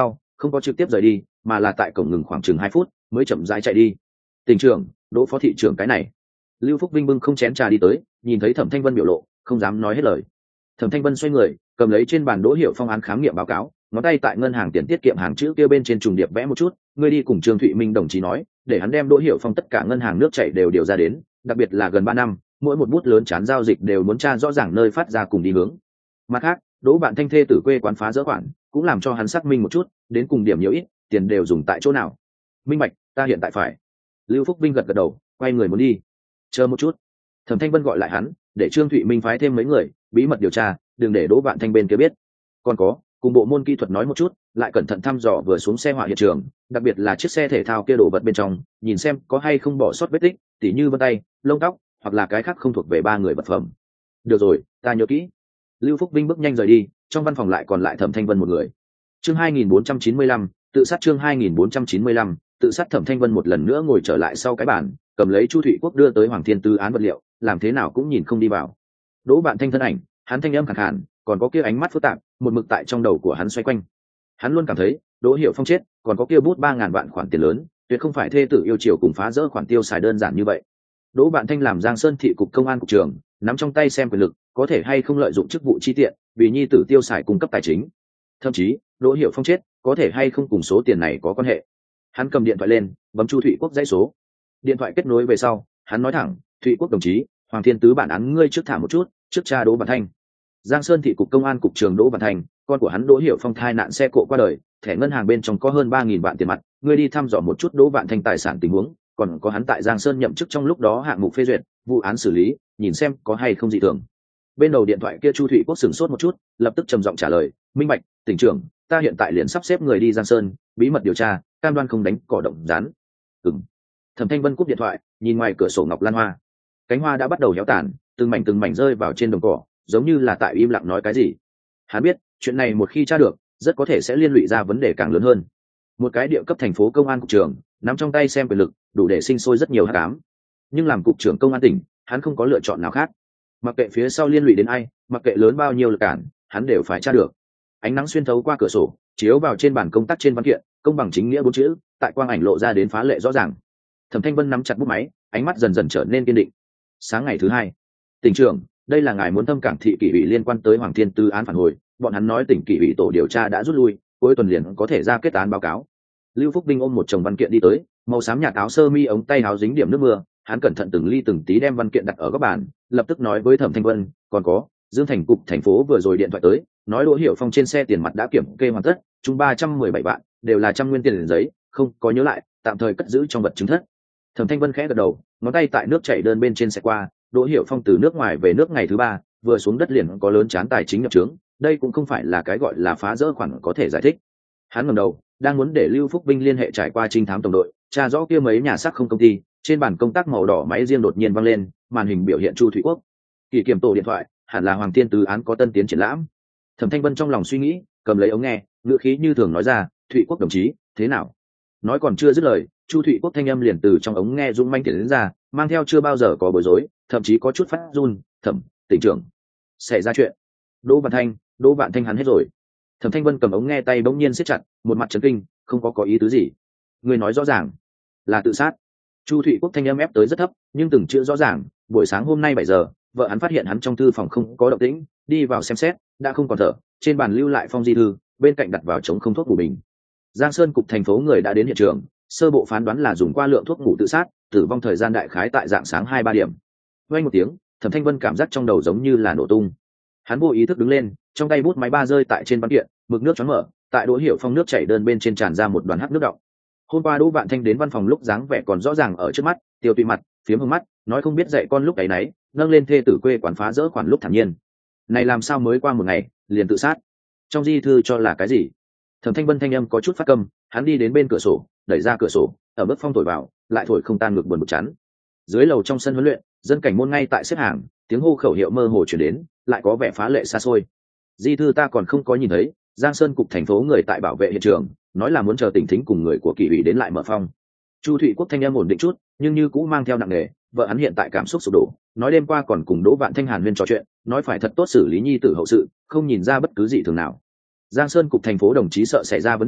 không có trực tiếp rời đi mà là tại cổng ngừng khoảng chừng hai phút mới chậm rãi chạy đi. Tỉnh trưởng, Đỗ phó thị trưởng cái này. Lưu Phúc Vinh bưng không chén trà đi tới, nhìn thấy Thẩm Thanh Vân biểu lộ không dám nói hết lời. Thẩm Thanh Vân xoay người cầm lấy trên bàn Đỗ Hiểu Phong án khám nghiệm báo cáo, ngón tay tại ngân hàng tiền tiết kiệm hàng chữ kia bên trên trùng điệp vẽ một chút. Ngươi đi cùng Trương Thụy Minh đồng chí nói, để hắn đem Đỗ Hiểu Phong tất cả ngân hàng nước chảy đều điều ra đến, đặc biệt là gần ba năm mỗi một bút lớn chán giao dịch đều muốn tra rõ ràng nơi phát ra cùng đi hướng. Mặt khác, Đỗ Bạn Thanh thê tử quê quán phá dỡ khoản cũng làm cho hắn xác minh một chút, đến cùng điểm nhiều ít, tiền đều dùng tại chỗ nào. Minh bạch, ta hiện tại phải. Lưu Phúc Vinh gật gật đầu, quay người muốn đi. Chờ một chút. Thẩm Thanh Vân gọi lại hắn, để Trương Thụy Minh phái thêm mấy người bí mật điều tra, đừng để Đỗ Bạn Thanh bên kia biết. Còn có, cùng bộ môn kỹ thuật nói một chút, lại cẩn thận thăm dò vừa xuống xe hỏa hiện trường, đặc biệt là chiếc xe thể thao kia đổ vật bên trong, nhìn xem có hay không bỏ sót vết tích, tỉ như vân tay, lông tóc, hoặc là cái khác không thuộc về ba người vật phẩm. Được rồi, ta nhớ kỹ. Lưu Phúc Vinh bước nhanh rời đi, trong văn phòng lại còn lại Thẩm Thanh Vân một người. Chương hai nghìn bốn trăm chín mươi lăm, tự sát. Chương hai nghìn bốn trăm chín mươi lăm, tự sát. Thẩm Thanh Vân một lần nữa ngồi trở lại sau cái bàn, cầm lấy Chu Thụy Quốc đưa tới Hoàng Thiên Tư án vật liệu, làm thế nào cũng nhìn không đi vào. Đỗ Bạn Thanh thân ảnh, hắn thanh âm khàn khàn, còn có kia ánh mắt phức tạp, một mực tại trong đầu của hắn xoay quanh. Hắn luôn cảm thấy, Đỗ Hiểu Phong chết, còn có kia bút ba ngàn vạn khoản tiền lớn, tuyệt không phải thê tử yêu chiều cùng phá rỡ khoản tiêu xài đơn giản như vậy. Đỗ Bạn Thanh làm Giang Sơn thị cục công an cục trưởng, nắm trong tay xem quyền lực, có thể hay không lợi dụng chức vụ chi tiện, vì nhi tử tiêu xài cung cấp tài chính. Thậm chí, Đỗ Hiểu Phong chết, có thể hay không cùng số tiền này có quan hệ. Hắn cầm điện thoại lên, bấm Chu Thụy Quốc dãy số. Điện thoại kết nối về sau, hắn nói thẳng, Thụy Quốc đồng chí, Hoàng Thiên Tứ bản án ngươi trước thả một chút, trước cha Đỗ Bạn Thanh. Giang Sơn thị cục công an cục trưởng Đỗ Bạn Thanh, con của hắn Đỗ Hiểu Phong thai nạn xe cộ qua đời, thẻ ngân hàng bên trong có hơn ba nghìn vạn tiền mặt, ngươi đi thăm dò một chút Đỗ Bạn Thanh tài sản tình huống, còn có hắn tại Giang Sơn nhậm chức trong lúc đó hạng mục phê duyệt, vụ án xử lý, nhìn xem có hay không dị thường. Bên đầu điện thoại kia Chu Thụy Quốc sửng sốt một chút, lập tức trầm giọng trả lời, minh bạch, tỉnh trưởng, ta hiện tại liền sắp xếp người đi Giang Sơn, bí mật điều tra, cam đoan không đánh cỏ động rắn. Ừm. Thẩm Thanh Vân cúp điện thoại, nhìn ngoài cửa sổ ngọc lan hoa, cánh hoa đã bắt đầu héo tàn, từng mảnh từng mảnh rơi vào trên đồng cỏ, giống như là tại im lặng nói cái gì. Hắn biết, chuyện này một khi tra được, rất có thể sẽ liên lụy ra vấn đề càng lớn hơn. Một cái địa cấp thành phố công an cục trưởng, nắm trong tay xem quyền lực, đủ để sinh sôi rất nhiều hắc ám. Nhưng làm cục trưởng công an tỉnh, hắn không có lựa chọn nào khác. Mặc kệ phía sau liên lụy đến ai, mặc kệ lớn bao nhiêu lực cản, hắn đều phải tra được. Ánh nắng xuyên thấu qua cửa sổ, chiếu vào trên bàn công tác trên văn kiện, công bằng chính nghĩa bốn chữ, tại quang ảnh lộ ra đến phá lệ rõ ràng. Thẩm Thanh Vân nắm chặt bút máy, ánh mắt dần dần trở nên kiên định. Sáng ngày thứ hai, tỉnh trưởng, đây là ngài muốn thâm cảng thị kỷ ủy liên quan tới Hoàng Thiên Tư án phản hồi, bọn hắn nói tỉnh kỷ ủy tổ điều tra đã rút lui, cuối tuần liền có thể ra kết án báo cáo. Lưu Phúc Vinh ôm một chồng văn kiện đi tới, màu xám nhạt áo sơ mi ống tay áo dính điểm nước mưa, hắn cẩn thận từng ly từng tí đem văn kiện đặt ở góc bàn, lập tức nói với Thẩm Thanh Vân, còn có, Dương Thành cục thành phố vừa rồi điện thoại tới, nói Đỗ Hiểu Phong trên xe tiền mặt đã kiểm kê hoàn tất, chung ba trăm mười bảy vạn, đều là trăm nguyên tiền liền giấy, không có nhớ lại, tạm thời cất giữ trong vật chứng thất. Thẩm Thanh Vân khẽ gật đầu, ngón tay tại nước chảy đơn bên trên xe qua, Đỗ Hiểu Phong từ nước ngoài về nước ngày thứ ba, vừa xuống đất liền có lớn chán tài chính nhập trướng, đây cũng không phải là cái gọi là phá rỡ khoản có thể giải thích. Hắn ngẩng đầu, đang muốn để Lưu Phúc Vinh liên hệ trải qua trinh thám tổng đội, tra rõ kia mấy nhà xác không công ty, trên bàn công tác màu đỏ máy riêng đột nhiên vang lên, màn hình biểu hiện Chu Thụy Quốc. Kỷ kiểm tổ điện thoại, hẳn là Hoàng Thiên Tứ án có tân tiến triển lãm. Thẩm Thanh Vân trong lòng suy nghĩ, cầm lấy ống nghe, ngữ khí như thường nói ra, Thụy Quốc đồng chí, thế nào? Nói còn chưa dứt lời, Chu Thụy Quốc thanh âm liền từ trong ống nghe rung manh tiến đến ra, mang theo chưa bao giờ có bối rối, thậm chí có chút phát run. Thẩm tỉnh trưởng, xảy ra chuyện. Đỗ Bạn Thanh, Đỗ Bạn Thanh hắn hết rồi. Thẩm Thanh Vân cầm ống nghe tay bỗng nhiên siết chặt, một mặt chấn kinh, không có có ý tứ gì. Người nói rõ ràng là tự sát. Chu Thụy Quốc thanh âm ép tới rất thấp, nhưng từng chữ rõ ràng. Buổi sáng hôm nay bảy giờ, vợ hắn phát hiện hắn trong thư phòng không có động tĩnh, đi vào xem xét, đã không còn thở. Trên bàn lưu lại phong di thư, bên cạnh đặt vào chống không thuốc ngủ bình. Giang Sơn cục thành phố người đã đến hiện trường, sơ bộ phán đoán là dùng qua lượng thuốc ngủ tự sát, tử vong thời gian đại khái tại dạng sáng hai ba điểm. Vang một tiếng, Thẩm Thanh Vân cảm giác trong đầu giống như là nổ tung. Hắn vô ý thức đứng lên, trong tay bút máy ba rơi tại trên văn kiện, mực nước choáng mở, tại Đỗ Hiểu Phong nước chảy đơn bên trên tràn ra một đoàn hắc nước đọng. Hôm qua Đỗ Bạn Thanh đến văn phòng lúc dáng vẻ còn rõ ràng ở trước mắt, tiêu tụy mặt, phiếm hương mắt, nói không biết dạy con lúc ấy nấy, nâng lên thê tử quê quán phá rỡ khoản lúc thản nhiên. Này làm sao mới qua một ngày, liền tự sát? Trong di thư cho là cái gì? Thẩm Thanh Vân thanh âm có chút phát câm, hắn đi đến bên cửa sổ, đẩy ra cửa sổ, ở mức phong thổi vào, lại thổi không tan ngược buồn bực chán. Dưới lầu trong sân huấn luyện, dân cảnh môn ngay tại xếp hàng, tiếng hô khẩu hiệu mơ hồ truyền đến, lại có vẻ phá lệ xa xôi. Di thư ta còn không có nhìn thấy, Giang Sơn cục thành phố người tại bảo vệ hiện trường, nói là muốn chờ tỉnh thính cùng người của kỷ ủy đến lại mở phong. Chu Thụy Quốc thanh âm ổn định chút, nhưng như cũ mang theo nặng nề, vợ hắn hiện tại cảm xúc sụp đổ, nói đêm qua còn cùng Đỗ Vạn Thanh Hàn huyên trò chuyện, nói phải thật tốt xử lý nhi tử hậu sự, không nhìn ra bất cứ gì thường nào. Giang Sơn cục thành phố đồng chí sợ xảy ra vấn đề,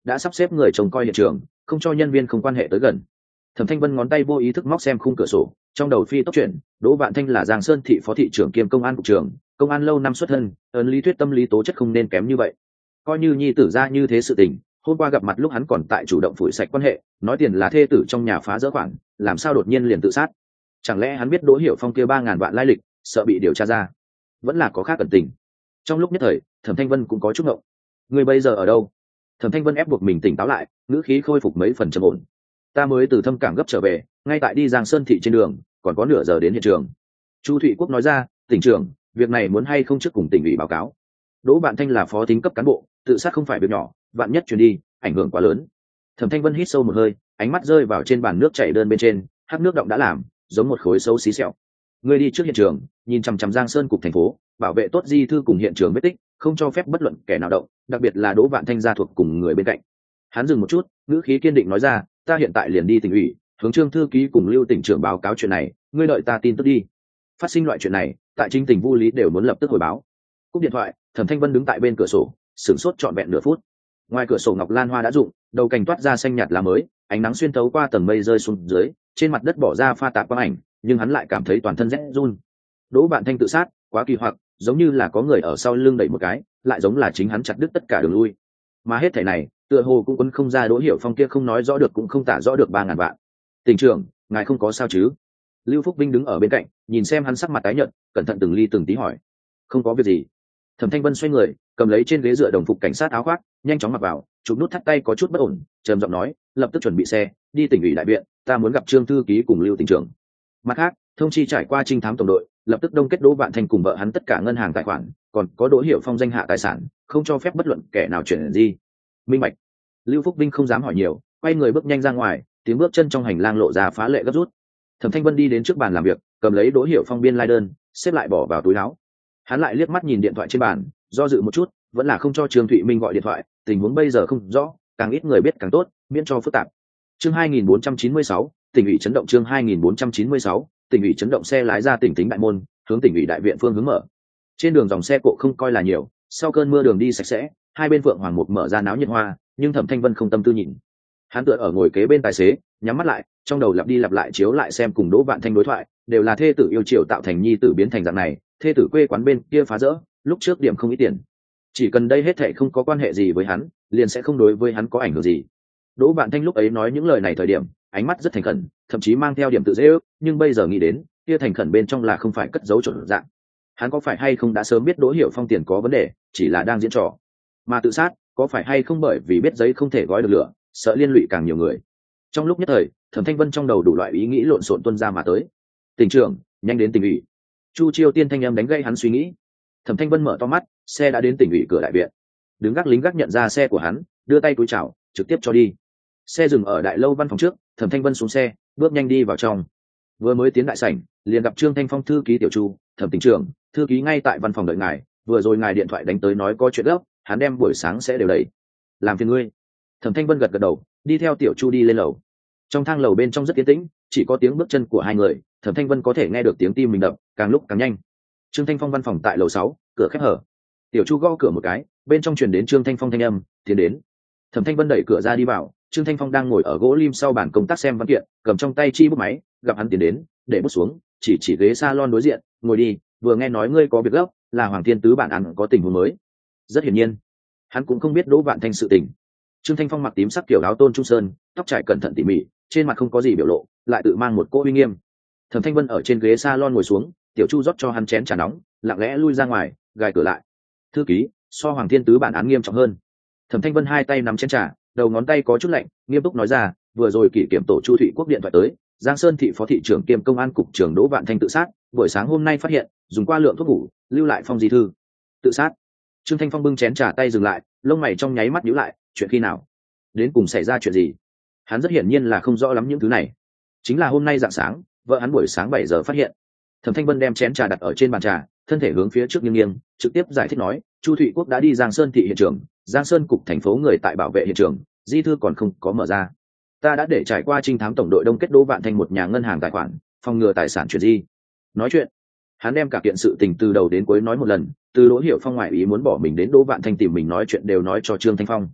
đã sắp xếp người trông coi hiện trường, không cho nhân viên không quan hệ tới gần. Thẩm Thanh Vân ngón tay vô ý thức móc xem khung cửa sổ, trong đầu phi tốc chuyển, Đỗ Vạn Thanh là Giang Sơn thị phó thị trưởng kiêm công an cục trưởng, công an lâu năm xuất thân, ấn lý thuyết tâm lý tố chất không nên kém như vậy. Coi như nhi tử ra như thế sự tình, hôm qua gặp mặt lúc hắn còn tại chủ động phủi sạch quan hệ, nói tiền là thê tử trong nhà phá dỡ khoản, làm sao đột nhiên liền tự sát? Chẳng lẽ hắn biết Đỗ Hiểu Phong kia ba ngàn vạn lai lịch, sợ bị điều tra ra? Vẫn là có khác cẩn tình. Trong lúc nhất thời, Thẩm Thanh Vân cũng có chút ngộng. Người bây giờ ở đâu? Thẩm Thanh Vân ép buộc mình tỉnh táo lại, ngữ khí khôi phục mấy phần trầm ổn. Ta mới từ Thâm Cảng gấp trở về, ngay tại đi Giang Sơn thị trên đường, còn có nửa giờ đến hiện trường. Chu Thụy Quốc nói ra, tỉnh trưởng, việc này muốn hay không trước cùng tỉnh ủy báo cáo. Đỗ Vạn Thanh là phó thính cấp cán bộ, tự sát không phải việc nhỏ, vạn nhất truyền đi, ảnh hưởng quá lớn. Thẩm Thanh Vân hít sâu một hơi, ánh mắt rơi vào trên bàn nước chảy đơn bên trên, hắc nước động đã làm, giống một khối xấu xí sẹo. Ngươi đi trước hiện trường, nhìn chằm chằm Giang Sơn cục thành phố, bảo vệ tốt di thư cùng hiện trường vết tích, không cho phép bất luận kẻ nào động, đặc biệt là Đỗ Vạn Thanh gia thuộc cùng người bên cạnh. Hắn dừng một chút, ngữ khí kiên định nói ra, ta hiện tại liền đi tỉnh ủy, hướng Trương thư ký cùng Lưu tỉnh trưởng báo cáo chuyện này, ngươi đợi ta tin tức đi. Phát sinh loại chuyện này, tại chính tỉnh Vu Lý đều muốn lập tức hồi báo. Cúp điện thoại, Thẩm Thanh Vân đứng tại bên cửa sổ, sửng sốt trọn vẹn nửa phút. Ngoài cửa sổ ngọc lan hoa đã rụng, đầu cành toát ra xanh nhạt lá mới, ánh nắng xuyên thấu qua tầng mây rơi xuống dưới, trên mặt đất bỏ ra pha tạp quang ảnh, nhưng hắn lại cảm thấy toàn thân rét run. Đỗ Vạn Thanh tự sát, quá kỳ hoặc, giống như là có người ở sau lưng đẩy một cái, lại giống là chính hắn chặt đứt tất cả đường lui. Mà hết thảy này, tựa hồ cũng quấn không ra Đỗ Hiểu Phong kia không nói rõ được cũng không tả rõ được ba ngàn vạn. Tỉnh trưởng, ngài không có sao chứ? Lưu Phúc Vinh đứng ở bên cạnh, nhìn xem hắn sắc mặt tái nhợt, cẩn thận từng ly từng tí hỏi. Không có việc gì. Thẩm Thanh Vân xoay người, cầm lấy trên ghế dựa đồng phục cảnh sát áo khoác, nhanh chóng mặc vào, chụp nút thắt tay có chút bất ổn, trầm giọng nói, lập tức chuẩn bị xe, đi tỉnh ủy đại viện, ta muốn gặp Trương thư ký cùng Lưu tỉnh trưởng. Mặt khác, thông chi trải qua trinh thám tổng đội, lập tức đông kết Đỗ Vạn Thanh cùng vợ hắn tất cả ngân hàng tài khoản, còn có Đỗ Hiểu Phong danh hạ tài sản, không cho phép bất luận kẻ nào chuyển gì. Minh bạch. Lưu Phúc Vinh không dám hỏi nhiều, quay người bước nhanh ra ngoài, tiếng bước chân trong hành lang lộ ra phá lệ gấp rút. Thẩm Thanh Vân đi đến trước bàn làm việc, cầm lấy Đỗ Hiểu Phong biên lai đơn, xếp lại bỏ vào túi áo. Hắn lại liếc mắt nhìn điện thoại trên bàn, do dự một chút, vẫn là không cho Trương Thụy Minh gọi điện thoại, tình huống bây giờ không rõ, càng ít người biết càng tốt, miễn cho phức tạp. Chương hai nghìn bốn trăm chín mươi sáu, tỉnh ủy chấn động. Chương hai nghìn bốn trăm chín mươi sáu, tỉnh ủy chấn động. Xe lái ra tỉnh tính đại môn, hướng tỉnh ủy đại viện phương hướng mở. Trên đường dòng xe cộ không coi là nhiều, sau cơn mưa đường đi sạch sẽ, hai bên Phượng Hoàng Mục mở ra náo nhiệt hoa, nhưng Thẩm Thanh Vân không tâm tư nhìn. Hắn tựa ở ngồi kế bên tài xế, nhắm mắt lại, trong đầu lặp đi lặp lại chiếu lại xem cùng Đỗ Vạn Thanh đối thoại, đều là thê tử yêu chiều tạo thành nhi tử biến thành dạng này, thê tử quê quán bên kia phá rỡ, lúc trước điểm không ít tiền. Chỉ cần đây hết thảy không có quan hệ gì với hắn, liền sẽ không đối với hắn có ảnh hưởng gì. Đỗ Vạn Thanh lúc ấy nói những lời này thời điểm, ánh mắt rất thành khẩn, thậm chí mang theo điểm tự dễ ước, nhưng bây giờ nghĩ đến, kia thành khẩn bên trong là không phải cất giấu chuẩn dạng. Hắn có phải hay không đã sớm biết Đỗ Hiểu Phong tiền có vấn đề, chỉ là đang diễn trò. Mà tự sát, có phải hay không bởi vì biết giấy không thể gói được lửa, sợ liên lụy càng nhiều người. Trong lúc nhất thời, Thẩm Thanh Vân trong đầu đủ loại ý nghĩ lộn xộn tuôn ra mà tới. Tỉnh trưởng, nhanh đến tỉnh ủy. Chu Chiêu Tiên thanh âm đánh gây hắn suy nghĩ. Thẩm Thanh Vân mở to mắt, xe đã đến tỉnh ủy cửa đại viện. Đứng gác lính gác nhận ra xe của hắn, đưa tay cúi chào, trực tiếp cho đi. Xe dừng ở đại lâu văn phòng trước, Thẩm Thanh Vân xuống xe, bước nhanh đi vào trong. Vừa mới tiến đại sảnh, liền gặp Trương Thanh Phong thư ký Tiểu Chu, Thẩm tỉnh trưởng, thư ký ngay tại văn phòng đợi ngài, vừa rồi ngài điện thoại đánh tới nói có chuyện gấp, hắn đem buổi sáng sẽ đều đẩy. Làm phiền ngươi. Thẩm Thanh Vân gật gật đầu, đi theo Tiểu Chu đi lên lầu. Trong thang lầu bên trong rất yên tĩnh, chỉ có tiếng bước chân của hai người, Thẩm Thanh Vân có thể nghe được tiếng tim mình đập, càng lúc càng nhanh. Trương Thanh Phong văn phòng tại lầu sáu, cửa khép hở. Tiểu Chu gõ cửa một cái, bên trong truyền đến Trương Thanh Phong thanh âm, tiến đến. Thẩm Thanh Vân đẩy cửa ra đi vào, Trương Thanh Phong đang ngồi ở gỗ lim sau bàn công tác xem văn kiện, cầm trong tay chi bút máy, gặp hắn tiến đến, để bút xuống, chỉ chỉ ghế salon đối diện, ngồi đi, vừa nghe nói ngươi có việc gấp, là Hoàng Thiên Tứ bản án có tình huống mới. Rất hiển nhiên, hắn cũng không biết Đỗ Vạn Thanh sự tình. Trương Thanh Phong mặc tím sắc kiểu áo tôn trung sơn, tóc trải cẩn thận tỉ mỉ, trên mặt không có gì biểu lộ, lại tự mang một cỗ uy nghiêm. Thẩm Thanh Vân ở trên ghế salon ngồi xuống, Tiểu Chu rót cho hắn chén trà nóng, lặng lẽ lui ra ngoài, gài cửa lại. Thư ký, so Hoàng Thiên Tứ bản án nghiêm trọng hơn. Thẩm Thanh Vân hai tay nắm chén trà, đầu ngón tay có chút lạnh, nghiêm túc nói ra, vừa rồi kỷ kiểm tổ Chu Thụy Quốc điện thoại tới, Giang Sơn thị phó thị trưởng kiêm công an cục trưởng Đỗ Vạn Thanh tự sát, buổi sáng hôm nay phát hiện, dùng qua lượng thuốc ngủ, lưu lại phong di thư. Tự sát. Trương Thanh Phong bưng chén trà tay dừng lại, lông mày trong nháy mắt nhíu lại, chuyện khi nào? Đến cùng xảy ra chuyện gì? Hắn rất hiển nhiên là không rõ lắm những thứ này. Chính là hôm nay rạng sáng, vợ hắn buổi sáng bảy giờ phát hiện. Thẩm Thanh Vân đem chén trà đặt ở trên bàn trà, thân thể hướng phía trước nghiêng nghiêng, trực tiếp giải thích nói, Chu Thụy Quốc đã đi Giang Sơn thị hiện trường, Giang Sơn cục thành phố người tại bảo vệ hiện trường, di thư còn không có mở ra. Ta đã để trải qua trinh thám tổng đội đông kết Đỗ Vạn Thanh một nhà ngân hàng tài khoản, phòng ngừa tài sản chuyển di. Nói chuyện, hắn đem cả kiện sự tình từ đầu đến cuối nói một lần, từ Đỗ Hiểu Phong ngoại ý muốn bỏ mình đến Đỗ Vạn Thanh tìm mình nói chuyện đều nói cho Trương Thanh Phong.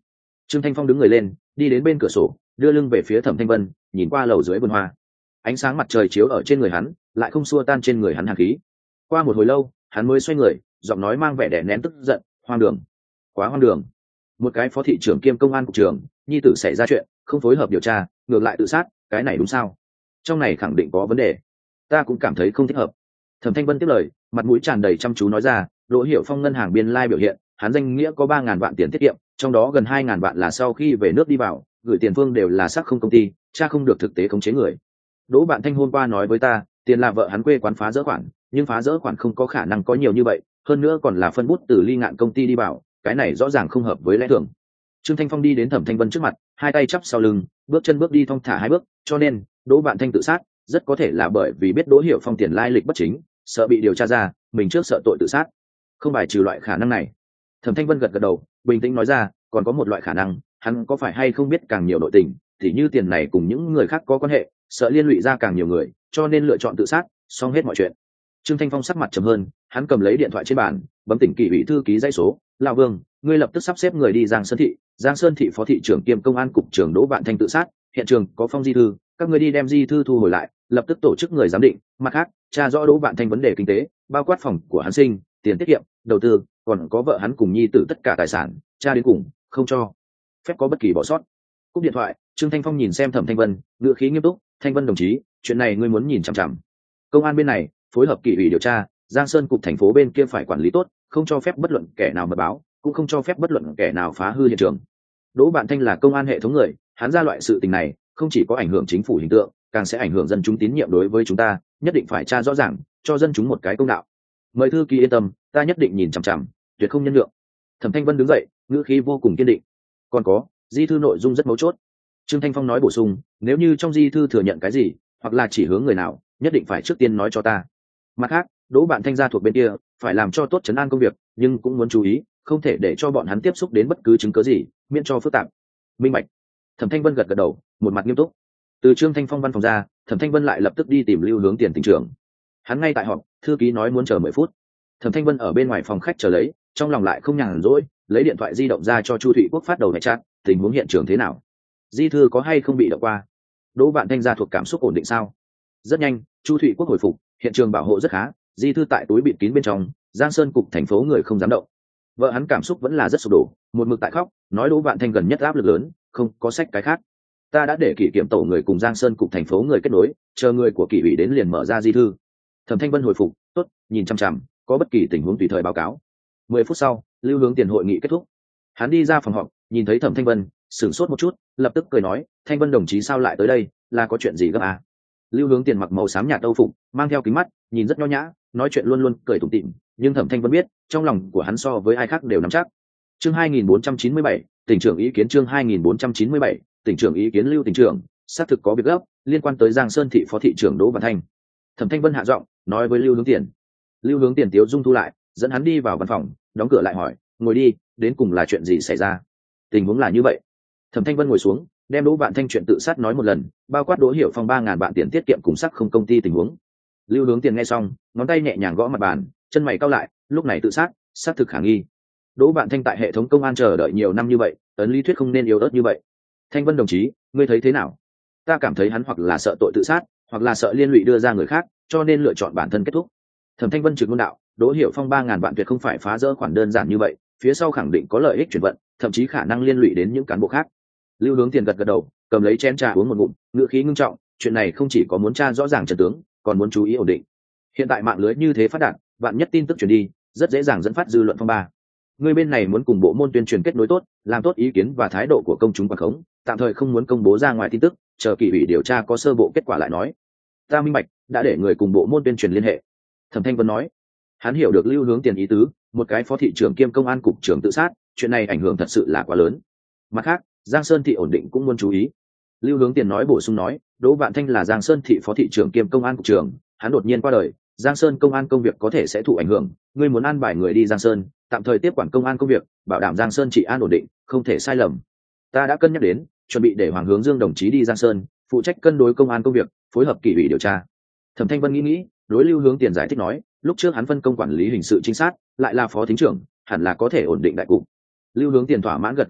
Trương Thanh Phong đứng người lên, đi đến bên cửa sổ, đưa lưng về phía Thẩm Thanh Vân, nhìn qua lầu dưới vườn hoa. Ánh sáng mặt trời chiếu ở trên người hắn, lại không xua tan trên người hắn hàn khí. Qua một hồi lâu, hắn mới xoay người, giọng nói mang vẻ đè nén tức giận, hoang đường, quá hoang đường. Một cái phó thị trưởng kiêm công an cục trưởng, nhi tử xảy ra chuyện, không phối hợp điều tra, ngược lại tự sát, cái này đúng sao? Trong này khẳng định có vấn đề, ta cũng cảm thấy không thích hợp. Thẩm Thanh Vân tiếp lời, mặt mũi tràn đầy chăm chú nói ra, Đỗ Hiểu Phong ngân hàng biên lai biểu hiện, hắn danh nghĩa có ba ngàn vạn tiền tiết kiệm, trong đó gần hai ngàn vạn là sau khi về nước đi vào, gửi tiền phương đều là xác không công ty, cha không được thực tế khống chế người. Đỗ Bạn Thanh hôm qua nói với ta, tiền là vợ hắn quê quán phá dỡ khoản, nhưng phá dỡ khoản không có khả năng có nhiều như vậy, hơn nữa còn là phân bút từ ly ngạn công ty đi vào, cái này rõ ràng không hợp với lẽ thường. Trương Thanh Phong đi đến Thẩm Thanh Vân trước mặt, hai tay chắp sau lưng, bước chân bước đi thong thả hai bước, cho nên Đỗ Bạn Thanh tự sát, rất có thể là bởi vì biết Đỗ Hiểu Phong tiền lai lịch bất chính, sợ bị điều tra ra, mình trước sợ tội tự sát, không bài trừ loại khả năng này. Thẩm Thanh Vân gật gật đầu, bình tĩnh nói ra, còn có một loại khả năng, hắn có phải hay không biết càng nhiều nội tình, thì như tiền này cùng những người khác có quan hệ, sợ liên lụy ra càng nhiều người, cho nên lựa chọn tự sát, xong hết mọi chuyện. Trương Thanh Phong sắc mặt trầm hơn, hắn cầm lấy điện thoại trên bàn, bấm tỉnh kỷ ủy thư ký dãy số, lão Vương, ngươi lập tức sắp xếp người đi Giang Sơn thị, Giang Sơn thị phó thị trưởng kiêm công an cục trưởng Đỗ Vạn Thanh tự sát, hiện trường có phong di thư, các ngươi đi đem di thư thu hồi lại, lập tức tổ chức người giám định, mặt khác, tra rõ Đỗ Vạn Thanh vấn đề kinh tế, bao quát phòng của hắn sinh, tiền tiết kiệm, đầu tư, còn có vợ hắn cùng nhi tử tất cả tài sản, tra đến cùng, không cho phép có bất kỳ bỏ sót. Cúp điện thoại, Trương Thanh Phong nhìn xem Thẩm Thanh Vân, ngữ khí nghiêm túc, Thanh Vân đồng chí, chuyện này ngươi muốn nhìn chằm chằm. Công an bên này phối hợp kỷ ủy điều tra, Giang Sơn cục thành phố bên kia phải quản lý tốt, không cho phép bất luận kẻ nào mật báo, cũng không cho phép bất luận kẻ nào phá hư hiện trường. Đỗ Bạn Thanh là công an hệ thống người, hắn ra loại sự tình này, không chỉ có ảnh hưởng chính phủ hình tượng, càng sẽ ảnh hưởng dân chúng tín nhiệm đối với chúng ta, nhất định phải tra rõ ràng, cho dân chúng một cái công đạo. Mời thư ký yên tâm, ta nhất định nhìn chằm chằm, tuyệt không nhân nhượng. Thẩm Thanh Vân đứng dậy, ngữ khí vô cùng kiên định. Còn có, di thư nội dung rất mấu chốt. Trương Thanh Phong nói bổ sung, nếu như trong di thư thừa nhận cái gì, hoặc là chỉ hướng người nào, nhất định phải trước tiên nói cho ta. Mặt khác, Đỗ Bạn Thanh gia thuộc bên kia, phải làm cho tốt trấn an công việc, nhưng cũng muốn chú ý, không thể để cho bọn hắn tiếp xúc đến bất cứ chứng cứ gì, miễn cho phức tạp. Minh bạch. Thẩm Thanh Vân gật gật đầu, một mặt nghiêm túc. Từ Trương Thanh Phong văn phòng ra, Thẩm Thanh Vân lại lập tức đi tìm Lưu Hướng Tiền tỉnh trưởng. Hắn ngay tại họp, thư ký nói muốn chờ mười phút. Thẩm Thanh Vân ở bên ngoài phòng khách chờ lấy, trong lòng lại không nhàn rỗi, lấy điện thoại di động ra cho Chu Thụy Quốc phát đầu mẹ chat, tình huống hiện trường thế nào? Di thư có hay không bị động qua? Đỗ Vạn Thanh gia thuộc cảm xúc ổn định sao? Rất nhanh, Chu Thụy Quốc hồi phục, hiện trường bảo hộ rất khá, di thư tại túi bịt kín bên trong, Giang Sơn cục thành phố người không dám động. Vợ hắn cảm xúc vẫn là rất sụp đổ, một mực tại khóc, nói Đỗ Vạn Thanh gần nhất áp lực lớn, không có sách cái khác. Ta đã để kỷ kiểm tổ người cùng Giang Sơn cục thành phố người kết nối, chờ người của kỷ ủy đến liền mở ra di thư. Thẩm Thanh Vân hồi phục, tốt, nhìn chăm chăm, có bất kỳ tình huống tùy thời báo cáo. Mười phút sau, Lưu Hướng Tiền hội nghị kết thúc. Hắn đi ra phòng họp, nhìn thấy Thẩm Thanh Vân, sửng sốt một chút, lập tức cười nói, Thanh Vân đồng chí sao lại tới đây, là có chuyện gì gấp à? Lưu Hướng Tiền mặc màu xám nhạt âu phục, mang theo kính mắt, nhìn rất nho nhã, nói chuyện luôn luôn cười tủm tỉm, nhưng Thẩm Thanh Vân biết, trong lòng của hắn so với ai khác đều nắm chắc. Chương hai nghìn bốn trăm chín mươi bảy, tỉnh trưởng ý kiến chương hai nghìn bốn trăm chín mươi bảy, tỉnh trưởng ý kiến Lưu tỉnh trưởng, xác thực có việc gấp, liên quan tới Giang Sơn thị phó thị trưởng Đỗ Vạn Thanh. Thẩm Thanh Vân hạ giọng, nói với Lưu Hướng Tiền. Lưu Hướng Tiền tiếu dung thu lại, dẫn hắn đi vào văn phòng, đóng cửa lại hỏi, ngồi đi, đến cùng là chuyện gì xảy ra? Tình huống là như vậy. Thẩm Thanh Vân ngồi xuống, đem Đỗ Vạn Thanh chuyện tự sát nói một lần, bao quát Đỗ Hiểu Phong ba ngàn vạn tiền tiết kiệm cùng sắc không công ty tình huống. Lưu Hướng Tiền nghe xong, ngón tay nhẹ nhàng gõ mặt bàn, chân mày cau lại, lúc này tự sát, xác thực khả nghi. Đỗ Vạn Thanh tại hệ thống công an chờ đợi nhiều năm như vậy, ấn lý thuyết không nên yếu ớt như vậy. Thanh Vân đồng chí, ngươi thấy thế nào? Ta cảm thấy hắn hoặc là sợ tội tự sát, hoặc là sợ liên lụy đưa ra người khác, cho nên lựa chọn bản thân kết thúc. Thẩm Thanh Vân trực ngôn đạo, Đỗ Hiểu Phong ba ngàn vạn tuyệt không phải phá rỡ khoản đơn giản như vậy, phía sau khẳng định có lợi ích chuyển vận, thậm chí khả năng liên lụy đến những cán bộ khác. Lưu Hướng Tiền gật gật đầu, cầm lấy chén trà uống một ngụm, ngữ khí ngưng trọng, chuyện này không chỉ có muốn tra rõ ràng trận tướng, còn muốn chú ý ổn định. Hiện tại mạng lưới như thế phát đạt, vạn nhất tin tức truyền đi, rất dễ dàng dẫn phát dư luận phong ba. Người bên này muốn cùng bộ môn tuyên truyền kết nối tốt, làm tốt ý kiến và thái độ của công chúng quản khống, tạm thời không muốn công bố ra ngoài tin tức, chờ kỳ ủy điều tra có sơ bộ kết quả lại nói. Ta minh bạch, đã để người cùng bộ môn tuyên truyền liên hệ. Thẩm Thanh Vân nói. Hắn hiểu được Lưu Hướng Tiền ý tứ, một cái phó thị trưởng kiêm công an cục trưởng tự sát, chuyện này ảnh hưởng thật sự là quá lớn. Mặt khác, Giang Sơn thị ổn định cũng muốn chú ý. Lưu Hướng Tiền nói bổ sung nói, Đỗ Vạn Thanh là Giang Sơn thị phó thị trưởng kiêm công an cục trưởng, hắn đột nhiên qua đời, Giang Sơn công an công việc có thể sẽ thụ ảnh hưởng, ngươi muốn an bài người đi Giang Sơn, tạm thời tiếp quản công an công việc, bảo đảm Giang Sơn trị an ổn định, không thể sai lầm. Ta đã cân nhắc đến, chuẩn bị để Hoàng Hướng Dương đồng chí đi Giang Sơn, phụ trách cân đối công an công việc, phối hợp kỷ ủy điều tra. Thẩm Thanh Vân nghĩ nghĩ, đối Lưu Hướng Tiền giải thích nói, lúc trước hắn phân công quản lý hình sự trinh sát, lại là phó thính trưởng, hẳn là có thể ổn định đại cục. Lưu Hướng Tiền thỏa mãn gật gật đầu,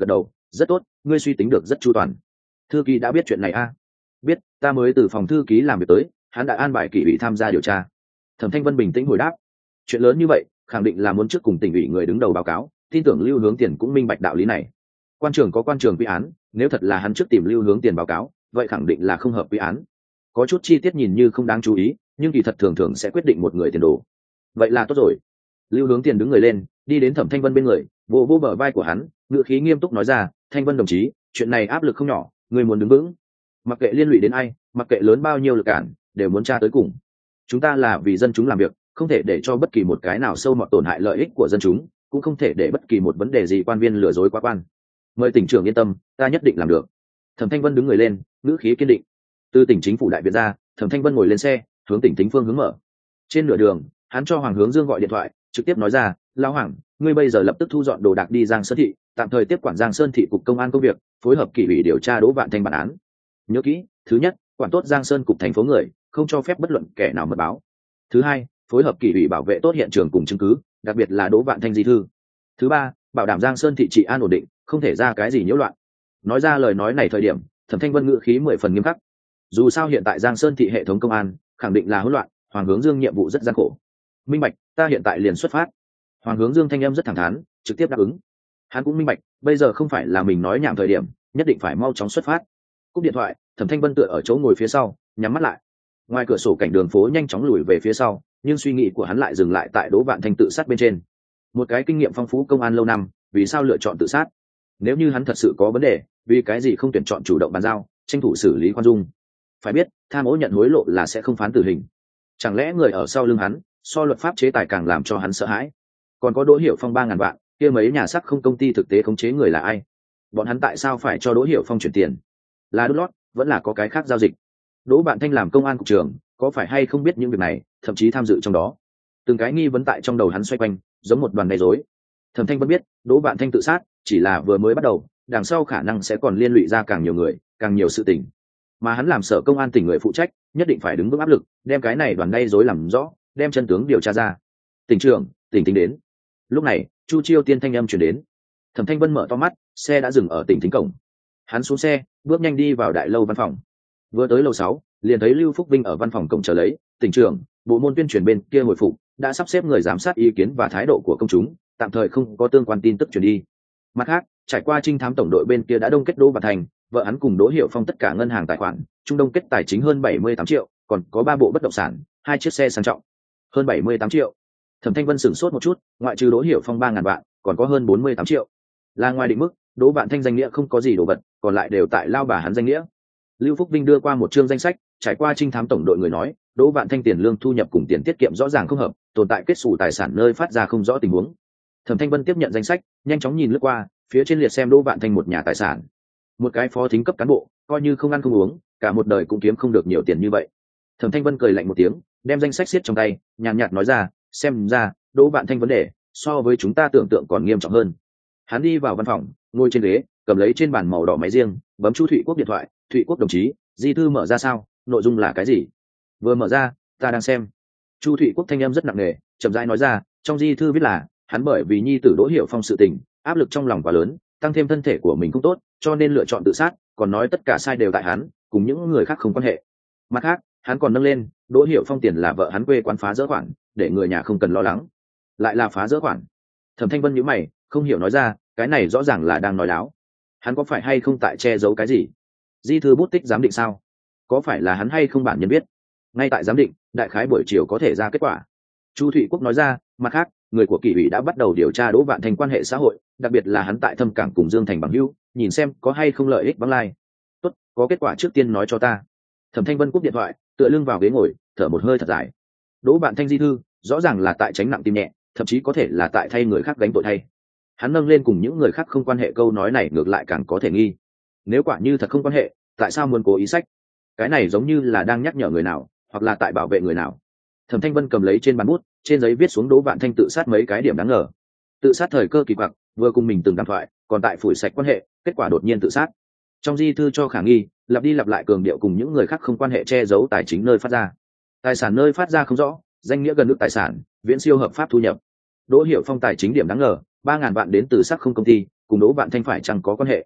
rất tốt, ngươi suy tính được rất chu toàn. Thư ký đã biết chuyện này a? À? Biết, ta mới từ phòng thư ký làm việc tới, hắn đã an bài kỷ ủy tham gia điều tra. Thẩm Thanh Vân bình tĩnh hồi đáp. Chuyện lớn như vậy khẳng định là muốn trước cùng tỉnh ủy người đứng đầu báo cáo, tin tưởng Lưu Hướng Tiền cũng minh bạch đạo lý này. Quan trường có quan trường quy án, nếu thật là hắn trước tìm Lưu Hướng Tiền báo cáo, vậy khẳng định là không hợp quy án. Có chút chi tiết nhìn như không đáng chú ý, nhưng kỳ thật thường thường sẽ quyết định một người tiền đồ. Vậy là tốt rồi. Lưu Hướng Tiền đứng người lên, đi đến Thẩm Thanh Vân bên người, vỗ vỗ bờ vai của hắn, ngữ khí nghiêm túc nói ra, Thanh Vân đồng chí, chuyện này áp lực không nhỏ, người muốn đứng vững. Mặc kệ liên lụy đến ai, mặc kệ lớn bao nhiêu lực cản, đều muốn tra tới cùng. Chúng ta là vì dân chúng làm việc, không thể để cho bất kỳ một cái nào sâu mọt tổn hại lợi ích của dân chúng, cũng không thể để bất kỳ một vấn đề gì quan viên lừa dối quá quan. Mời tỉnh trưởng yên tâm, ta nhất định làm được. Thẩm Thanh Vân đứng người lên, ngữ khí kiên định. Từ tỉnh chính phủ đại viện ra, Thẩm Thanh Vân ngồi lên xe, hướng tỉnh Tính Phương hướng mở. Trên nửa đường, hắn cho Hoàng Hướng Dương gọi điện thoại, trực tiếp nói ra, lão Hoàng, ngươi bây giờ lập tức thu dọn đồ đạc đi Giang Sơn thị, tạm thời tiếp quản Giang Sơn thị cục công an công việc, phối hợp kỷ ủy điều tra Đỗ Vạn Thanh bản án. Nhớ kỹ, thứ nhất, quản tốt Giang Sơn cục thành phố người, không cho phép bất luận kẻ nào mật báo. Thứ hai, phối hợp kỷ ủy bảo vệ tốt hiện trường cùng chứng cứ, đặc biệt là Đỗ Vạn Thanh di thư. Thứ ba, bảo đảm Giang Sơn thị trị an ổn định, không thể ra cái gì nhiễu loạn. Nói ra lời nói này thời điểm, Thẩm Thanh Vân ngữ khí mười phần nghiêm khắc. Dù sao hiện tại Giang Sơn thị hệ thống công an khẳng định là hỗn loạn, Hoàng Hướng Dương nhiệm vụ rất gian khổ. Minh bạch, ta hiện tại liền xuất phát. Hoàng Hướng Dương thanh âm rất thẳng thắn, trực tiếp đáp ứng. Hắn cũng minh bạch, bây giờ không phải là mình nói nhảm thời điểm, nhất định phải mau chóng xuất phát. Cúp điện thoại, Thẩm Thanh Vân tựa ở chỗ ngồi phía sau, nhắm mắt lại. Ngoài cửa sổ cảnh đường phố nhanh chóng lùi về phía sau, nhưng suy nghĩ của hắn lại dừng lại tại Đỗ Vạn Thanh tự sát bên trên. Một cái kinh nghiệm phong phú công an lâu năm, vì sao lựa chọn tự sát? Nếu như hắn thật sự có vấn đề, vì cái gì không tuyển chọn chủ động bàn giao, tranh thủ xử lý khoan dung? Phải biết, tham ô nhận hối lộ là sẽ không phán tử hình. Chẳng lẽ người ở sau lưng hắn, so luật pháp chế tài càng làm cho hắn sợ hãi? Còn có Đỗ Hiểu Phong ba ngàn vạn, kia mấy nhà sắc không công ty thực tế khống chế người là ai? Bọn hắn tại sao phải cho Đỗ Hiểu Phong chuyển tiền? Là đút lót, vẫn là có cái khác giao dịch? Đỗ Vạn Thanh làm công an cục trưởng, có phải hay không biết những việc này, thậm chí tham dự trong đó? Từng cái nghi vấn tại trong đầu hắn xoay quanh, giống một đoàn gây rối. Thẩm Thanh vẫn biết, Đỗ Vạn Thanh tự sát chỉ là vừa mới bắt đầu, đằng sau khả năng sẽ còn liên lụy ra càng nhiều người, càng nhiều sự tình. Mà hắn làm sở công an tỉnh người phụ trách, nhất định phải đứng vững áp lực, đem cái này đoàn gây rối làm rõ, đem chân tướng điều tra ra. Tỉnh trưởng, tỉnh Tính đến. Lúc này, Chu Chiêu Tiên thanh âm truyền đến. Thẩm Thanh Vân mở to mắt, xe đã dừng ở tỉnh Tính cổng. Hắn xuống xe, bước nhanh đi vào đại lâu văn phòng. Vừa tới lầu sáu, liền thấy Lưu Phúc Vinh ở văn phòng cổng chờ lấy. Tỉnh trưởng, bộ môn tuyên truyền bên kia hồi phục, đã sắp xếp người giám sát ý kiến và thái độ của công chúng, tạm thời không có tương quan tin tức truyền đi. Mặt khác, trải qua trinh thám tổng đội bên kia đã đông kết Đỗ Vạn Thanh, vợ hắn cùng Đỗ Hiểu Phong tất cả ngân hàng tài khoản, trung đông kết tài chính hơn bảy mươi tám triệu, còn có ba bộ bất động sản, hai chiếc xe sang trọng, hơn bảy mươi tám triệu. Thẩm Thanh Vân sửng sốt một chút, ngoại trừ Đỗ Hiểu Phong ba ngàn vạn, còn có hơn bốn mươi tám triệu. Là ngoài định mức, Đỗ Vạn Thanh danh nghĩa không có gì đồ vật, còn lại đều tại lao bà hắn danh nghĩa. Lưu Phúc Vinh đưa qua một chương danh sách, trải qua trinh thám tổng đội người nói, Đỗ Vạn Thanh tiền lương thu nhập cùng tiền tiết kiệm rõ ràng không hợp, tồn tại kết sổ tài sản nơi phát ra không rõ tình huống. Thẩm Thanh Vân tiếp nhận danh sách, nhanh chóng nhìn lướt qua, phía trên liệt xem Đỗ Vạn Thanh một nhà tài sản. Một cái phó thính cấp cán bộ, coi như không ăn không uống, cả một đời cũng kiếm không được nhiều tiền như vậy. Thẩm Thanh Vân cười lạnh một tiếng, đem danh sách siết trong tay, nhàn nhạt nói ra, xem ra Đỗ Vạn Thanh vấn đề so với chúng ta tưởng tượng còn nghiêm trọng hơn. Hắn đi vào văn phòng, ngồi trên ghế, cầm lấy trên bàn màu đỏ máy riêng, bấm Chu Thụy Quốc điện thoại. Thụy Quốc đồng chí, di thư mở ra sao? Nội dung là cái gì? Vừa mở ra, ta đang xem. Chu Thụy Quốc thanh âm rất nặng nề, chậm rãi nói ra, trong di thư viết là hắn bởi vì nhi tử Đỗ Hiểu Phong sự tình, áp lực trong lòng quá lớn, tăng thêm thân thể của mình không tốt, cho nên lựa chọn tự sát, còn nói tất cả sai đều tại hắn, cùng những người khác không quan hệ. Mặt khác, hắn còn nâng lên, Đỗ Hiểu Phong tiền là vợ hắn quê quán phá dỡ khoản, để người nhà không cần lo lắng. Lại là phá dỡ khoản. Thẩm Thanh Vân nhíu mày, không hiểu nói ra, cái này rõ ràng là đang nói láo. Hắn có phải hay không tại che giấu cái gì? Di thư bút tích giám định sao? Có phải là hắn hay không bản nhân biết? Ngay tại giám định, đại khái buổi chiều có thể ra kết quả. Chu Thụy Quốc nói ra, mặt khác, người của kỷ ủy đã bắt đầu điều tra Đỗ Vạn Thanh quan hệ xã hội, đặc biệt là hắn tại Thâm Cảng cùng Dương Thành bằng hữu, nhìn xem có hay không lợi ích vắng lai. Tốt, có kết quả trước tiên nói cho ta. Thẩm Thanh Vân cúp điện thoại, tựa lưng vào ghế ngồi, thở một hơi thật dài. Đỗ Vạn Thanh di thư, rõ ràng là tại tránh nặng tim nhẹ, thậm chí có thể là tại thay người khác gánh tội thay. Hắn nâng lên cùng những người khác không quan hệ câu nói này ngược lại càng có thể nghi. Nếu quả như thật không quan hệ, tại sao muốn cố ý sách? Cái này giống như là đang nhắc nhở người nào, hoặc là tại bảo vệ người nào. Thẩm Thanh Vân cầm lấy trên bàn bút, trên giấy viết xuống Đỗ Vạn Thanh tự sát mấy cái điểm đáng ngờ. Tự sát thời cơ kỳ quặc, vừa cùng mình từng đàm thoại, còn tại phủi sạch quan hệ, kết quả đột nhiên tự sát. Trong di thư cho khả nghi, lặp đi lặp lại cường điệu cùng những người khác không quan hệ che giấu tài chính nơi phát ra. Tài sản nơi phát ra không rõ, danh nghĩa gần nước tài sản, viễn siêu hợp pháp thu nhập. Đỗ Hiểu Phong tài chính điểm đáng ngờ, ba ngàn vạn đến từ sắc không công ty, cùng Đỗ Vạn Thanh phải chăng có quan hệ.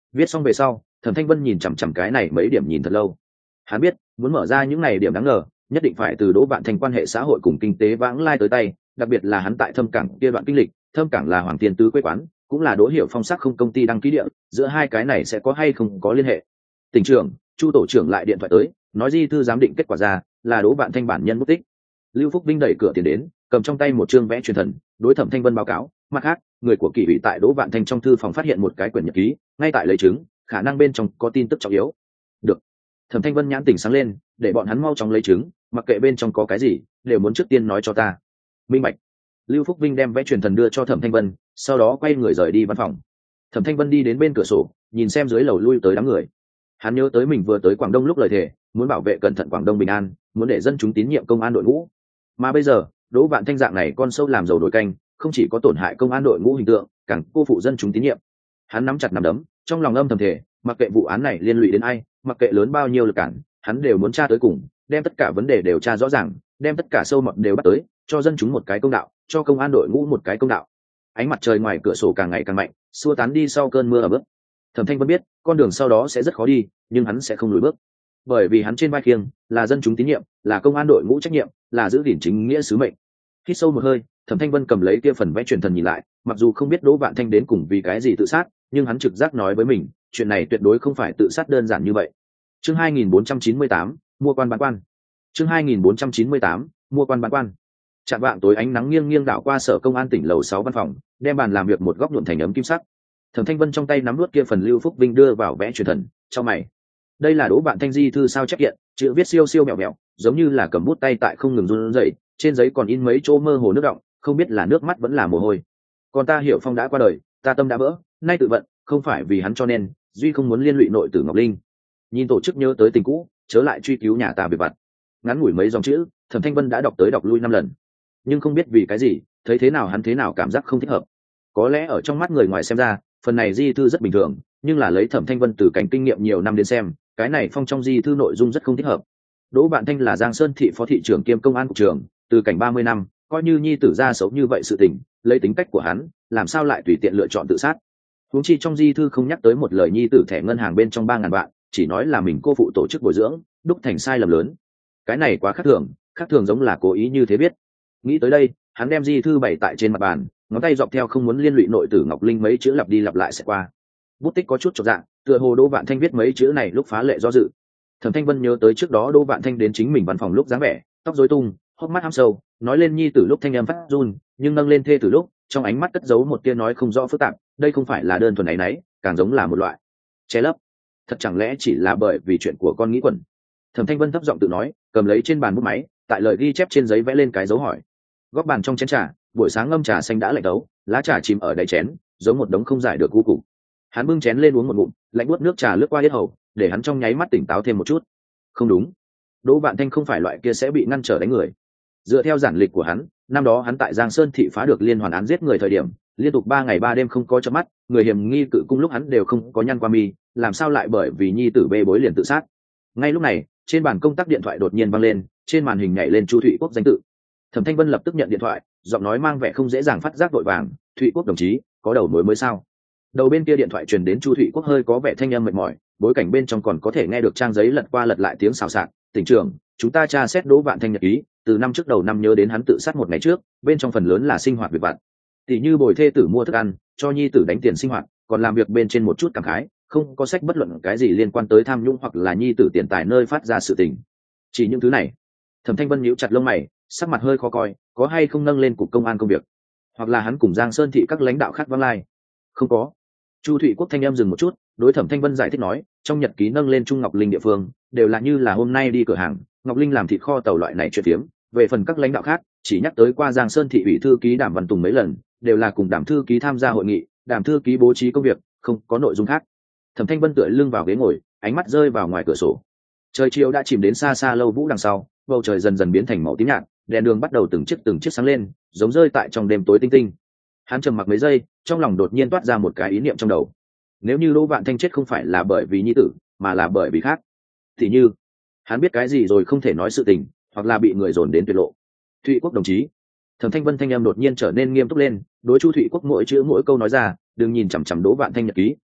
Viết xong về sau, Thẩm Thanh Vân nhìn chằm chằm cái này mấy điểm nhìn thật lâu. Hắn biết, muốn mở ra những này điểm đáng ngờ, nhất định phải từ Đỗ Vạn Thanh quan hệ xã hội cùng kinh tế vãng lai tới tay, đặc biệt là hắn tại Thâm Cảng kia đoạn kinh lịch, Thâm Cảng là Hoàng Tiên Tứ quê quán, cũng là Đỗ Hiểu Phong sắc không công ty đăng ký địa, giữa hai cái này sẽ có hay không có liên hệ. Tỉnh trưởng, Chu tổ trưởng lại điện thoại tới, nói di thư giám định kết quả ra, là Đỗ Vạn Thanh bản nhân mất tích. Lưu Phúc Vinh đẩy cửa tiền đến, cầm trong tay một chương vẽ truyền thần, đối Thẩm Thanh Vân báo cáo, mặt khác, người của kỷ ủy tại Đỗ Vạn Thanh trong thư phòng phát hiện một cái quyển nhật ký, ngay tại lấy chứng, khả năng bên trong có tin tức trọng yếu. Được. Thẩm Thanh Vân nhãn tỉnh sáng lên, để bọn hắn mau chóng lấy chứng, mặc kệ bên trong có cái gì, đều muốn trước tiên nói cho ta. Minh bạch. Lưu Phúc Vinh đem vẽ truyền thần đưa cho Thẩm Thanh Vân, sau đó quay người rời đi văn phòng. Thẩm Thanh Vân đi đến bên cửa sổ, nhìn xem dưới lầu lui tới đám người. Hắn nhớ tới mình vừa tới Quảng Đông lúc lời thề, muốn bảo vệ cẩn thận Quảng Đông bình an, muốn để dân chúng tín nhiệm công an đội ngũ. Mà bây giờ, Đỗ Vạn Thanh dạng này con sâu làm dầu đổi canh, không chỉ có tổn hại công an đội ngũ hình tượng, càng cô phụ dân chúng tín nhiệm. Hắn nắm chặt nắm đấm, trong lòng âm thầm thể, mặc kệ vụ án này liên lụy đến ai, mặc kệ lớn bao nhiêu lực cản, hắn đều muốn tra tới cùng, đem tất cả vấn đề đều tra rõ ràng, đem tất cả sâu mọt đều bắt tới, cho dân chúng một cái công đạo, cho công an đội ngũ một cái công đạo. Ánh mặt trời ngoài cửa sổ càng ngày càng mạnh, xua tán đi sau cơn mưa ở bước. Thẩm Thanh Vân biết, con đường sau đó sẽ rất khó đi, nhưng hắn sẽ không lùi bước, bởi vì hắn trên vai khiêng là dân chúng tín nhiệm, là công an đội ngũ trách nhiệm, là giữ gìn chính nghĩa sứ mệnh. Hít sâu một hơi, Thẩm Thanh Vân cầm lấy kia phần vẽ truyền thần nhìn lại, mặc dù không biết Đỗ Vạn Thanh đến cùng vì cái gì tự sát, nhưng hắn trực giác nói với mình, chuyện này tuyệt đối không phải tự sát đơn giản như vậy. Chương hai nghìn bốn trăm chín mươi tám, mua quan bán quan. Chương hai nghìn bốn trăm chín mươi tám, mua quan bán quan. Chạm vạng tối ánh nắng nghiêng nghiêng đảo qua sở công an tỉnh lầu sáu văn phòng, đem bàn làm việc một góc nhuộm thành ấm kim sắc. Thẩm Thanh Vân trong tay nắm nuốt kia phần Lưu Phúc Vinh đưa vào vẽ truyền thần, cho mày. Đây là Đỗ Vạn Thanh di thư sao chép hiện, chữ viết siêu siêu mẹo mẹo, giống như là cầm bút tay tại không ngừng run rẩy, trên giấy còn in mấy chỗ mơ hồ nước đọng, không biết là nước mắt vẫn là mồ hôi. Còn ta Hiểu Phong đã qua đời, ta tâm đã vỡ, nay tự vận, không phải vì hắn cho nên, duy không muốn liên lụy nội tử Ngọc Linh. Nhìn tổ chức nhớ tới tình cũ, chớ lại truy cứu nhà ta việc vặt. Ngắn ngủi mấy dòng chữ, Thẩm Thanh Vân đã đọc tới đọc lui năm lần, nhưng không biết vì cái gì, thấy thế nào hắn thế nào cảm giác không thích hợp. Có lẽ ở trong mắt người ngoài xem ra, phần này di thư rất bình thường, nhưng là lấy Thẩm Thanh Vân từ cảnh kinh nghiệm nhiều năm đến xem, cái này phong trong di thư nội dung rất không thích hợp. Đỗ Vạn Thanh là Giang Sơn thị phó thị trưởng kiêm công an cục trưởng, từ cảnh ba mươi năm, coi như nhi tử ra xấu như vậy sự tình, lấy tính cách của hắn, làm sao lại tùy tiện lựa chọn tự sát. Huống chi trong di thư không nhắc tới một lời nhi tử thẻ ngân hàng bên trong ba ngàn vạn, chỉ nói là mình cô phụ tổ chức bồi dưỡng, đúc thành sai lầm lớn. Cái này quá khác thường, khác thường giống là cố ý như thế biết. Nghĩ tới đây, hắn đem di thư bày tại trên mặt bàn, ngón tay dọc theo không muốn liên lụy nội tử Ngọc Linh mấy chữ lặp đi lặp lại sẽ qua. Bút tích có chút chột dạng, tựa hồ Đỗ Vạn Thanh viết mấy chữ này lúc phá lệ do dự. Thẩm Thanh Vân nhớ tới trước đó Đỗ Vạn Thanh đến chính mình văn phòng lúc dáng vẻ, tóc rối tung, hốc mắt hăm sâu, nói lên nhi tử lúc thanh âm phát run, nhưng nâng lên thê tử lúc, trong ánh mắt cất giấu một tia nói không rõ phức tạp, đây không phải là đơn thuần ấy nấy, càng giống là một loại che lấp. Thật chẳng lẽ chỉ là bởi vì chuyện của con nghĩ quẩn? Thẩm Thanh Vân thấp giọng tự nói, cầm lấy trên bàn bút máy, tại lời ghi chép trên giấy vẽ lên cái dấu hỏi. Góc bàn trong chén trà, buổi sáng ngâm trà xanh đã lạnh đấu, lá trà chìm ở đáy chén, giống một đống không giải được cu cục. Hắn bưng chén lên uống một ngụm, lạnh buốt nước trà lướt qua yết hầu, để hắn trong nháy mắt tỉnh táo thêm một chút. Không đúng, Đỗ Vạn Thanh không phải loại kia sẽ bị ngăn trở đánh người. Dựa theo giản lịch của hắn, năm đó hắn tại Giang Sơn thị phá được liên hoàn án giết người thời điểm, liên tục ba ngày ba đêm không có chớp mắt, người hiểm nghi cự cung lúc hắn đều không có nhăn qua mi, làm sao lại bởi vì nhi tử bê bối liền tự sát. Ngay lúc này, trên bàn công tác điện thoại đột nhiên vang lên, trên màn hình nhảy lên Chu Thụy Quốc danh tự. Thẩm Thanh Vân lập tức nhận điện thoại, giọng nói mang vẻ không dễ dàng phát giác vội vàng, "Thụy Quốc đồng chí, có đầu mối mới sao?" Đầu bên kia điện thoại truyền đến Chu Thụy Quốc hơi có vẻ thanh âm mệt mỏi, bối cảnh bên trong còn có thể nghe được trang giấy lật qua lật lại tiếng xào xạc. "Tỉnh trưởng, chúng ta tra xét Đỗ Vạn Thanh nhật ký, từ năm trước đầu năm nhớ đến hắn tự sát một ngày trước, bên trong phần lớn là sinh hoạt việc vặt. Tỷ như bồi thê tử mua thức ăn, cho nhi tử đánh tiền sinh hoạt, còn làm việc bên trên một chút cảm khái, không có sách bất luận cái gì liên quan tới tham nhũng hoặc là nhi tử tiền tài nơi phát ra sự tình. Chỉ những thứ này." Thẩm Thanh Vân nhíu chặt lông mày, sắc mặt hơi khó coi, có hay không nâng lên cục công an công việc, hoặc là hắn cùng Giang Sơn thị các lãnh đạo khác vắng lai? Không có. Chu Thụy Quốc thanh em dừng một chút, đối Thẩm Thanh Vân giải thích nói, trong nhật ký nâng lên Trung Ngọc Linh địa phương, đều là như là hôm nay đi cửa hàng, Ngọc Linh làm thịt kho tàu loại này chuyện phiếm, về phần các lãnh đạo khác, chỉ nhắc tới qua Giang Sơn thị ủy thư ký Đàm Văn Tùng mấy lần, đều là cùng Đàm thư ký tham gia hội nghị, Đàm thư ký bố trí công việc, không có nội dung khác. Thẩm Thanh Vân tựa lưng vào ghế ngồi, ánh mắt rơi vào ngoài cửa sổ. Trời chiều đã chìm đến xa xa lâu vũ đằng sau, bầu trời dần dần biến thành màu tím nhạt, đèn đường bắt đầu từng chiếc từng chiếc sáng lên, giống rơi tại trong đêm tối tinh tinh. Hắn trầm mặc mấy giây, trong lòng đột nhiên toát ra một cái ý niệm trong đầu. Nếu như Đỗ Vạn Thanh chết không phải là bởi vì nhi tử, mà là bởi vì khác, thì như hắn biết cái gì rồi không thể nói sự tình, hoặc là bị người dồn đến tuyệt lộ. Thụy Quốc đồng chí. Thẩm Thanh Vân thanh em đột nhiên trở nên nghiêm túc lên, đối Chu Thụy Quốc mỗi chữ mỗi câu nói ra, đừng nhìn chằm chằm Đỗ Vạn Thanh nhật ký,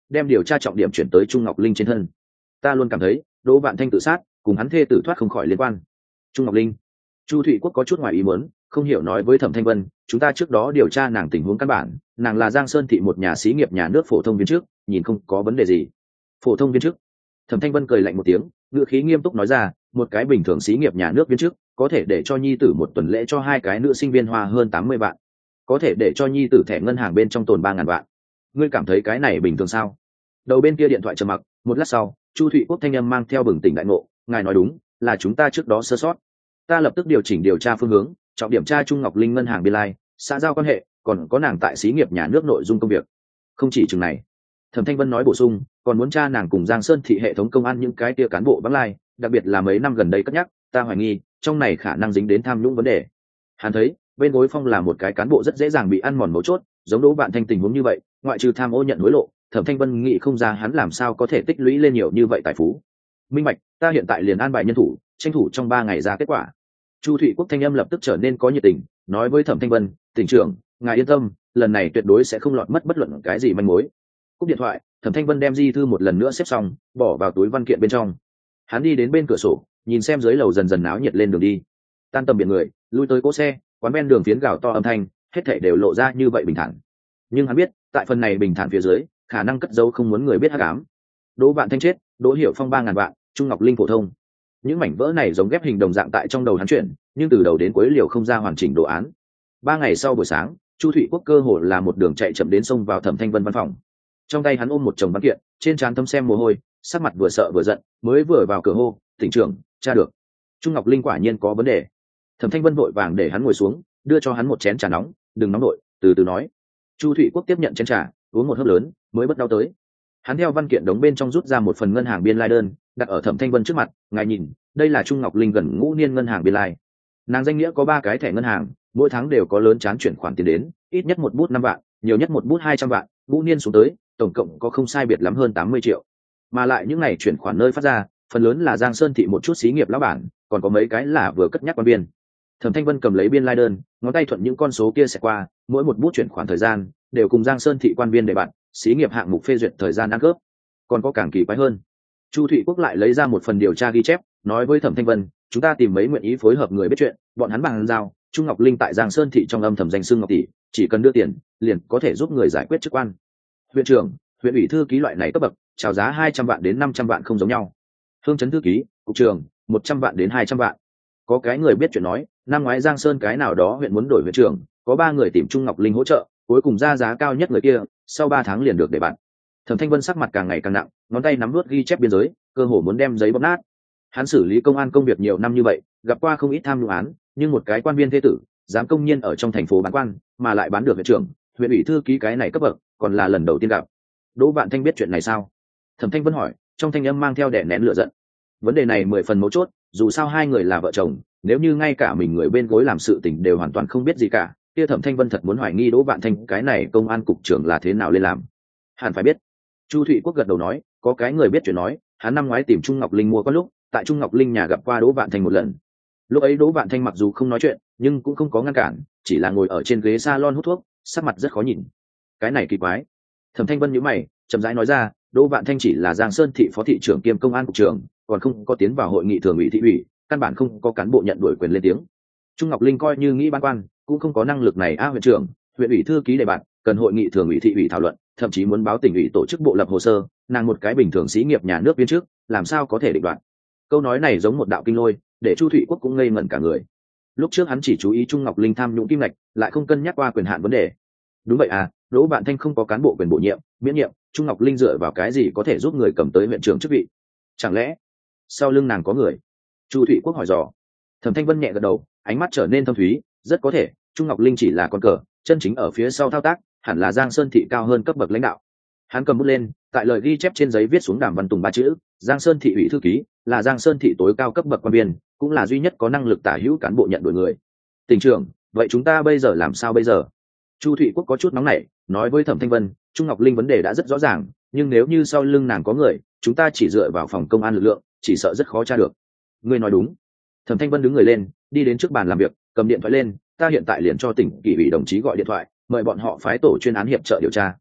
đem điều tra trọng điểm chuyển tới Trung Ngọc Linh trên thân. Ta luôn cảm thấy Đỗ Vạn Thanh tự sát cùng hắn thê tử thoát không khỏi liên quan. Trung Ngọc Linh. Chu Thụy Quốc có chút ngoài ý muốn, không hiểu nói với Thẩm Thanh Vân, chúng ta trước đó điều tra nàng tình huống căn bản, nàng là Giang Sơn thị một nhà xí nghiệp nhà nước phổ thông viên chức, nhìn không có vấn đề gì. Phổ thông viên chức? Thẩm Thanh Vân cười lạnh một tiếng, ngữ khí nghiêm túc nói ra, một cái bình thường xí nghiệp nhà nước viên chức, có thể để cho nhi tử một tuần lễ cho hai cái nữ sinh viên hoa hơn tám mươi vạn, có thể để cho nhi tử thẻ ngân hàng bên trong tồn ba ngàn vạn. Ngươi cảm thấy cái này bình thường sao? Đầu bên kia điện thoại trầm mặc, một lát sau, Chu Thụy Quốc thanh âm mang theo bừng tỉnh đại ngộ, ngài nói đúng, là chúng ta trước đó sơ sót. Ta lập tức điều chỉnh điều tra phương hướng, trọng điểm tra Trung Ngọc Linh ngân hàng biên lai, xã giao quan hệ, còn có nàng tại xí nghiệp nhà nước nội dung công việc. Không chỉ chừng này, Thẩm Thanh Vân nói bổ sung, còn muốn tra nàng cùng Giang Sơn thị hệ thống công an những cái tia cán bộ vắng lai, đặc biệt là mấy năm gần đây cất nhắc, ta hoài nghi trong này khả năng dính đến tham nhũng vấn đề. Hắn thấy bên gối phong là một cái cán bộ rất dễ dàng bị ăn mòn mấu chốt, giống Đỗ Vạn Thanh tình huống như vậy, ngoại trừ tham ô nhận hối lộ, Thẩm Thanh Vân nghĩ không ra hắn làm sao có thể tích lũy lên nhiều như vậy tài phú. Minh bạch, ta hiện tại liền an bài nhân thủ, tranh thủ trong ba ngày ra kết quả. Chu Thụy Quốc thanh âm lập tức trở nên có nhiệt tình, nói với Thẩm Thanh Vân, tỉnh trưởng, ngài yên tâm, lần này tuyệt đối sẽ không lọt mất bất luận cái gì manh mối. Cúp điện thoại, Thẩm Thanh Vân đem di thư một lần nữa xếp xong, bỏ vào túi văn kiện bên trong. Hắn đi đến bên cửa sổ, nhìn xem dưới lầu dần dần náo nhiệt lên đường đi. Tan tầm biển người, lui tới cỗ xe, quán ven đường phiến gào to âm thanh, hết thảy đều lộ ra như vậy bình thản. Nhưng hắn biết, tại phần này bình thản phía dưới, khả năng cất giấu không muốn người biết hắc ám. Đỗ Vạn Thanh chết, Đỗ Hiểu Phong ba ngàn vạn, Trung Ngọc Linh phổ thông. Những mảnh vỡ này giống ghép hình đồng dạng tại trong đầu hắn chuyển, nhưng từ đầu đến cuối liều không ra hoàn chỉnh đồ án. Ba ngày sau buổi sáng, Chu Thụy Quốc cơ hồ là một đường chạy chậm đến sông vào Thẩm Thanh Vân văn phòng. Trong tay hắn ôm một chồng văn kiện, trên trán thấm xem mồ hôi, sắc mặt vừa sợ vừa giận, mới vừa vào cửa hô, "Tỉnh trưởng, tra được. Trung Ngọc Linh quả nhiên có vấn đề." Thẩm Thanh Vân vội vàng để hắn ngồi xuống, đưa cho hắn một chén trà nóng, "Đừng nóng nổi, từ từ nói." Chu Thụy Quốc tiếp nhận chén trà, uống một hớp lớn, mới bất đau tới. Hắn theo văn kiện đống bên trong rút ra một phần ngân hàng biên lai đơn, đặt ở Thẩm Thanh Vân trước mặt, "Ngài nhìn, đây là Trung Ngọc Linh gần ngũ niên ngân hàng biên lai. Nàng danh nghĩa có ba cái thẻ ngân hàng, mỗi tháng đều có lớn chán chuyển khoản tiền đến, ít nhất một bút năm vạn, nhiều nhất một bút hai trăm vạn, ngũ niên xuống tới, tổng cộng có không sai biệt lắm hơn tám mươi triệu. Mà lại những ngày chuyển khoản nơi phát ra, phần lớn là Giang Sơn thị một chút xí nghiệp lão bản, còn có mấy cái là vừa cất nhắc quan biên." Thẩm Thanh Vân cầm lấy biên lai đơn, ngón tay thuận những con số kia sẽ qua, mỗi một bút chuyển khoản thời gian đều cùng Giang Sơn thị quan biên để bạn, xí nghiệp hạng mục phê duyệt thời gian ăn cướp. Còn có càng kỳ quái hơn. Chu Thụy Quốc lại lấy ra một phần điều tra ghi chép, nói với Thẩm Thanh Vân, "Chúng ta tìm mấy nguyện ý phối hợp người biết chuyện, bọn hắn bằng giao, Trung Ngọc Linh tại Giang Sơn thị trong âm thầm danh xưng Ngọc tỷ, chỉ cần đưa tiền, liền có thể giúp người giải quyết chức quan. Huyện trưởng, huyện ủy thư ký loại này cấp bậc, chào giá hai trăm vạn đến năm trăm vạn không giống nhau. Hương trấn thư ký, cục trưởng, một trăm vạn đến hai trăm vạn." Có cái người biết chuyện nói, năm ngoái Giang Sơn cái nào đó huyện muốn đổi huyện trưởng, có ba người tìm Trung Ngọc Linh hỗ trợ, cuối cùng ra giá cao nhất người kia, sau ba tháng liền được để bạn. Thẩm Thanh Vân sắc mặt càng ngày càng nặng, ngón tay nắm nuốt ghi chép biên giới, cơ hồ muốn đem giấy bóp nát. Hắn xử lý công an công việc nhiều năm như vậy, gặp qua không ít tham nhũng án, nhưng một cái quan viên thế tử, dám công nhiên ở trong thành phố bán quan, mà lại bán được huyện trưởng, huyện ủy thư ký cái này cấp bậc, còn là lần đầu tiên gặp. Đỗ Vạn Thanh biết chuyện này sao? Thẩm Thanh Vân hỏi, trong thanh âm mang theo đè nén lửa giận. Vấn đề này mười phần mấu chốt, dù sao hai người là vợ chồng, nếu như ngay cả mình người bên gối làm sự tình đều hoàn toàn không biết gì cả, kia Thẩm Thanh Vân thật muốn hoài nghi Đỗ Vạn Thanh cái này công an cục trưởng là thế nào lên làm. Hẳn phải biết. Chu Thụy Quốc gật đầu nói, có cái người biết chuyện nói, hắn năm ngoái tìm Trung Ngọc Linh mua có lúc, tại Trung Ngọc Linh nhà gặp qua Đỗ Vạn Thanh một lần. Lúc ấy Đỗ Vạn Thanh mặc dù không nói chuyện, nhưng cũng không có ngăn cản, chỉ là ngồi ở trên ghế salon hút thuốc, sắc mặt rất khó nhìn. Cái này kỳ quái. Thẩm Thanh Vân nhíu mày, chậm rãi nói ra, Đỗ Vạn Thanh chỉ là Giang Sơn thị phó thị trưởng kiêm công an cục trưởng, còn không có tiến vào hội nghị thường ủy thị ủy, căn bản không có cán bộ nhận đuổi quyền lên tiếng. Trung Ngọc Linh coi như nghĩ ban quan, cũng không có năng lực này a à, huyện trưởng, huyện ủy thư ký đề bạn, cần hội nghị thường ủy thị ủy thảo luận, thậm chí muốn báo tỉnh ủy tổ chức bộ lập hồ sơ, nàng một cái bình thường sĩ nghiệp nhà nước viên trước, làm sao có thể định đoạt. Câu nói này giống một đạo kinh lôi, để Chu Thụy Quốc cũng ngây ngẩn cả người. Lúc trước hắn chỉ chú ý Trung Ngọc Linh tham nhũng kim ngạch, lại không cân nhắc qua quyền hạn vấn đề. Đúng vậy à, Đỗ Vạn Thanh không có cán bộ quyền bổ nhiệm, miễn nhiệm, Trung Ngọc Linh dựa vào cái gì có thể giúp người cầm tới huyện trưởng chức vị? Chẳng lẽ sau lưng nàng có người? Chu Thụy Quốc hỏi dò. Thẩm Thanh Vân nhẹ gật đầu, ánh mắt trở nên thâm thúy, rất có thể Trung Ngọc Linh chỉ là con cờ, chân chính ở phía sau thao tác hẳn là Giang Sơn thị cao hơn cấp bậc lãnh đạo. Hắn cầm bút lên, tại lời ghi chép trên giấy viết xuống Đàm Văn Tùng ba chữ, Giang Sơn thị ủy thư ký, là Giang Sơn thị tối cao cấp bậc quan viên, cũng là duy nhất có năng lực tả hữu cán bộ nhận đổi người. Tỉnh trưởng, vậy chúng ta bây giờ làm sao bây giờ? Chu Thụy Quốc có chút nóng nảy, nói với Thẩm Thanh Vân, Trung Ngọc Linh vấn đề đã rất rõ ràng, nhưng nếu như sau lưng nàng có người, chúng ta chỉ dựa vào phòng công an lực lượng, chỉ sợ rất khó tra được. Ngươi nói đúng. Thẩm Thanh Vân đứng người lên, đi đến trước bàn làm việc, cầm điện thoại lên, ta hiện tại liền cho tỉnh kỷ ủy đồng chí gọi điện thoại, mời bọn họ phái tổ chuyên án hiệp trợ điều tra.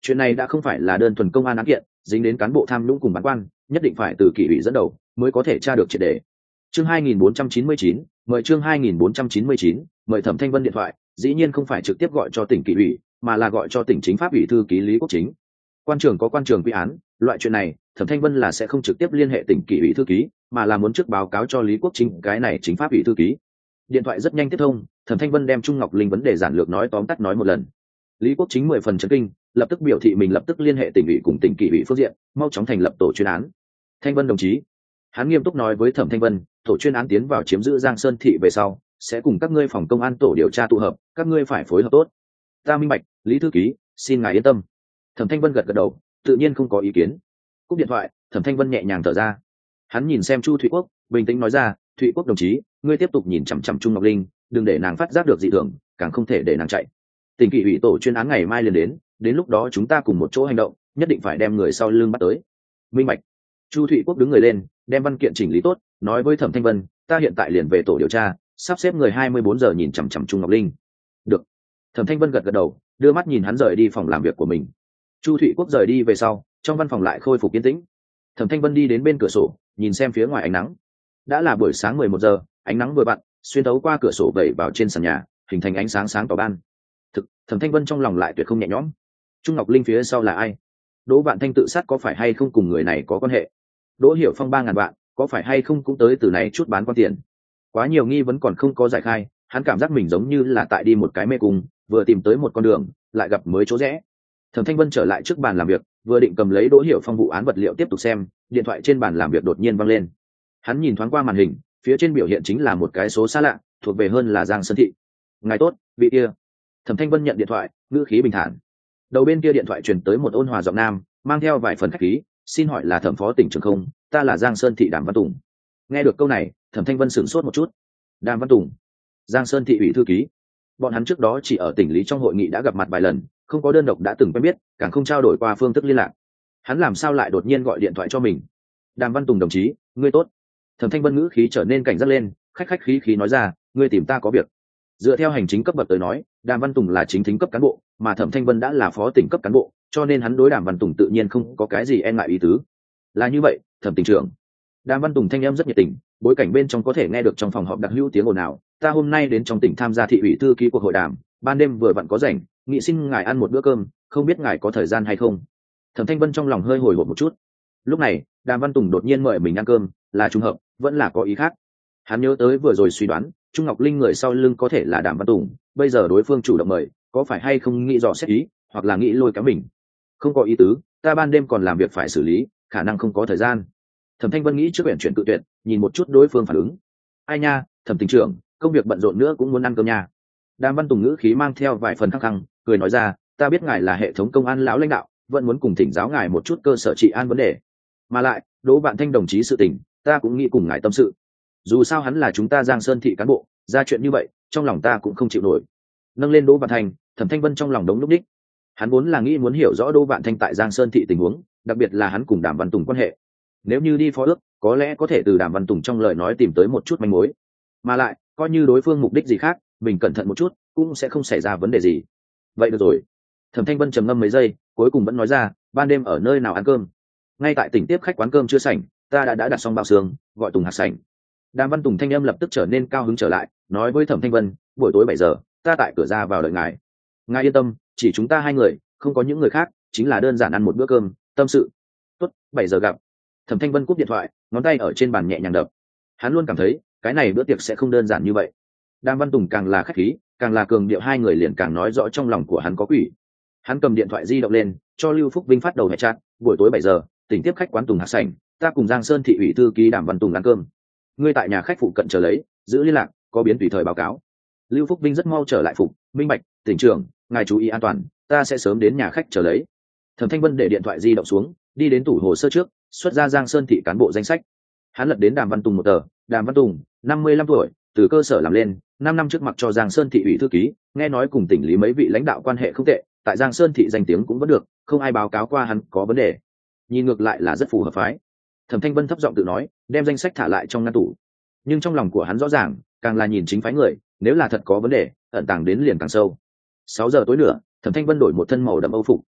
chuyện này đã không phải là đơn thuần công an án kiện, dính đến cán bộ tham nhũng cùng bán quan, nhất định phải từ kỷ ủy dẫn đầu mới có thể tra được triệt đề. Chương hai nghìn bốn trăm chín mươi chín, mời chương hai nghìn bốn trăm chín mươi chín, mời Thẩm Thanh Vân điện thoại, dĩ nhiên không phải trực tiếp gọi cho tỉnh kỷ ủy, mà là gọi cho tỉnh chính pháp ủy thư ký Lý Quốc Chính. Quan trưởng có quan trưởng quy án, loại chuyện này, Thẩm Thanh Vân là sẽ không trực tiếp liên hệ tỉnh kỷ ủy thư ký, mà là muốn trước báo cáo cho Lý Quốc Chính, cái này chính pháp ủy thư ký. Điện thoại rất nhanh tiếp thông, Thẩm Thanh Vân đem Trung Ngọc Linh vấn đề giản lược nói tóm tắt nói một lần. Lý Quốc Chính mười phần chấn kinh, lập tức biểu thị mình lập tức liên hệ tỉnh ủy cùng tỉnh kỷ ủy phương diện, mau chóng thành lập tổ chuyên án. Thanh Vân đồng chí, hắn nghiêm túc nói với Thẩm Thanh Vân, tổ chuyên án tiến vào chiếm giữ Giang Sơn thị về sau, sẽ cùng các ngươi phòng công an tổ điều tra tụ hợp, các ngươi phải phối hợp tốt. Ta minh bạch, Lý thư ký, xin ngài yên tâm. Thẩm Thanh Vân gật gật đầu, tự nhiên không có ý kiến. Cúp điện thoại, Thẩm Thanh Vân nhẹ nhàng thở ra. Hắn nhìn xem Chu Thụy Quốc, bình tĩnh nói ra, Thụy Quốc đồng chí, ngươi tiếp tục nhìn chằm chằm Trung Ngọc Linh, đừng để nàng phát giác được dị thường, càng không thể để nàng chạy. Tỉnh kỷ ủy tổ chuyên án ngày mai liền đến, đến lúc đó chúng ta cùng một chỗ hành động, nhất định phải đem người sau lưng bắt tới. Minh bạch. Chu Thụy Quốc đứng người lên, đem văn kiện chỉnh lý tốt, nói với Thẩm Thanh Vân, ta hiện tại liền về tổ điều tra, sắp xếp người hai mươi bốn giờ nhìn chằm chằm Trung Ngọc Linh. Được. Thẩm Thanh Vân gật gật đầu, đưa mắt nhìn hắn rời đi phòng làm việc của mình. Chu Thụy Quốc rời đi về sau, trong văn phòng lại khôi phục yên tĩnh. Thẩm Thanh Vân đi đến bên cửa sổ, nhìn xem phía ngoài ánh nắng. Đã là buổi sáng mười một giờ, ánh nắng vừa vặn xuyên thấu qua cửa sổ vẩy vào trên sàn nhà, hình thành ánh sáng sáng tỏ ban. Thực, Thẩm Thanh Vân trong lòng lại tuyệt không nhẹ nhõm. Trung Ngọc Linh phía sau là ai? Đỗ Vạn Thanh tự sát có phải hay không cùng người này có quan hệ? Đỗ Hiểu Phong ba ngàn vạn, có phải hay không cũng tới từ này chút bán quan tiền? Quá nhiều nghi vấn còn không có giải khai, hắn cảm giác mình giống như là tại đi một cái mê cung, vừa tìm tới một con đường, lại gặp mới chỗ rẽ. Thẩm Thanh Vân trở lại trước bàn làm việc, vừa định cầm lấy Đỗ Hiểu Phong vụ án vật liệu tiếp tục xem, điện thoại trên bàn làm việc đột nhiên vang lên. Hắn nhìn thoáng qua màn hình, phía trên biểu hiện chính là một cái số xa lạ, thuộc về hơn là Giang Sơn thị. Ngài tốt, vị kia. Thẩm Thanh Vân nhận điện thoại, ngữ khí bình thản. Đầu bên kia điện thoại truyền tới một ôn hòa giọng nam, mang theo vài phần khách khí, xin hỏi là Thẩm phó tỉnh trưởng không? Ta là Giang Sơn thị Đàm Văn Tùng. Nghe được câu này, Thẩm Thanh Vân sửng sốt một chút. Đàm Văn Tùng, Giang Sơn thị ủy thư ký. Bọn hắn trước đó chỉ ở tỉnh lý trong hội nghị đã gặp mặt vài lần, không có đơn độc đã từng quen biết, càng không trao đổi qua phương thức liên lạc. Hắn làm sao lại đột nhiên gọi điện thoại cho mình? Đàm Văn Tùng đồng chí, ngươi tốt. Thẩm Thanh Vân ngữ khí trở nên cảnh giác lên, khách khách khí khí nói ra, ngươi tìm ta có việc. Dựa theo hành chính cấp bậc tới nói, Đàm Văn Tùng là chính thính cấp cán bộ, mà Thẩm Thanh Vân đã là phó tỉnh cấp cán bộ, cho nên hắn đối Đàm Văn Tùng tự nhiên không có cái gì e ngại ý tứ. Là như vậy, Thẩm tỉnh trưởng. Đàm Văn Tùng thanh em rất nhiệt tình, bối cảnh bên trong có thể nghe được trong phòng họp đặc hữu tiếng ồn ào. Ta hôm nay đến trong tỉnh tham gia thị ủy thư ký cuộc hội đàm, ban đêm vừa vặn có rảnh, nghị xin ngài ăn một bữa cơm, không biết ngài có thời gian hay không? Thẩm Thanh Vân trong lòng hơi hồi hộp một chút. Lúc này, Đàm Văn Tùng đột nhiên mời mình ăn cơm, là trùng hợp, vẫn là có ý khác. Hắn nhớ tới vừa rồi suy đoán, Trung Ngọc Linh người sau lưng có thể là Đàm Văn Tùng, bây giờ đối phương chủ động mời, có phải hay không nghĩ dò xét ý, hoặc là nghĩ lôi kéo mình? Không có ý tứ, ta ban đêm còn làm việc phải xử lý, khả năng không có thời gian. Thẩm Thanh Vân nghĩ trước quyển chuyển tự tuyệt, nhìn một chút đối phương phản ứng. Ai nha, Thẩm tỉnh trưởng, công việc bận rộn nữa cũng muốn ăn cơm nha. Đàm Văn Tùng ngữ khí mang theo vài phần khăng khăng, cười nói ra, ta biết ngài là hệ thống công an lão lãnh đạo, vẫn muốn cùng thỉnh giáo ngài một chút cơ sở trị an vấn đề. Mà lại, Đỗ Vạn Thanh đồng chí sự tình, ta cũng nghĩ cùng ngài tâm sự. Dù sao hắn là chúng ta Giang Sơn thị cán bộ, ra chuyện như vậy, trong lòng ta cũng không chịu nổi. Nâng lên Đỗ Vạn Thanh, Thẩm Thanh Vân trong lòng đống lúc đích. Hắn vốn là nghĩ muốn hiểu rõ Đỗ Vạn Thanh tại Giang Sơn thị tình huống, đặc biệt là hắn cùng Đàm Văn Tùng quan hệ. Nếu như đi phó ước, có lẽ có thể từ Đàm Văn Tùng trong lời nói tìm tới một chút manh mối. Mà lại, coi như đối phương mục đích gì khác, mình cẩn thận một chút, cũng sẽ không xảy ra vấn đề gì. Vậy được rồi. Thẩm Thanh Vân trầm ngâm mấy giây, cuối cùng vẫn nói ra, ban đêm ở nơi nào ăn cơm? Ngay tại tỉnh tiếp khách quán cơm chưa sảnh, ta đã đã đặt xong bao xương, gọi Tùng hạt sảnh. Đàm Văn Tùng thanh âm lập tức trở nên cao hứng trở lại, nói với Thẩm Thanh Vân, buổi tối bảy giờ, ta tại cửa ra vào đợi ngài. Ngài yên tâm, chỉ chúng ta hai người, không có những người khác, chính là đơn giản ăn một bữa cơm, tâm sự. Tốt, bảy giờ gặp. Thẩm Thanh Vân cúp điện thoại, ngón tay ở trên bàn nhẹ nhàng đập. Hắn luôn cảm thấy, cái này bữa tiệc sẽ không đơn giản như vậy. Đàm Văn Tùng càng là khách khí, càng là cường điệu, hai người liền càng nói rõ trong lòng của hắn có quỷ. Hắn cầm điện thoại di động lên, cho Lưu Phúc Vinh phát đầu hệ chat, buổi tối bảy giờ, tỉnh tiếp khách quán Tùng hạt sảnh, ta cùng Giang Sơn thị ủy thư ký Đàm Văn Tùng ăn cơm. Ngươi tại nhà khách phụ cận chờ lấy, giữ liên lạc, có biến tùy thời báo cáo. Lưu Phúc Vinh rất mau trở lại phục, minh bạch, tỉnh trưởng, ngài chú ý an toàn, ta sẽ sớm đến nhà khách chờ lấy. Thẩm Thanh Vân để điện thoại di động xuống, đi đến tủ hồ sơ trước, xuất ra Giang Sơn thị cán bộ danh sách. Hắn lật đến Đàm Văn Tùng một tờ, Đàm Văn Tùng, năm mươi lăm tuổi, từ cơ sở làm lên, năm năm trước mặc cho Giang Sơn thị ủy thư ký, nghe nói cùng tỉnh lý mấy vị lãnh đạo quan hệ không tệ, tại Giang Sơn thị danh tiếng cũng vẫn được, không ai báo cáo qua hắn có vấn đề. Nhìn ngược lại là rất phù hợp phái. Thẩm Thanh Vân thấp giọng tự nói, đem danh sách thả lại trong ngăn tủ. Nhưng trong lòng của hắn rõ ràng, càng là nhìn chính phái người, nếu là thật có vấn đề, ẩn tàng đến liền càng sâu. Sáu giờ tối nữa, Thẩm Thanh Vân đổi một thân màu đậm âu phục,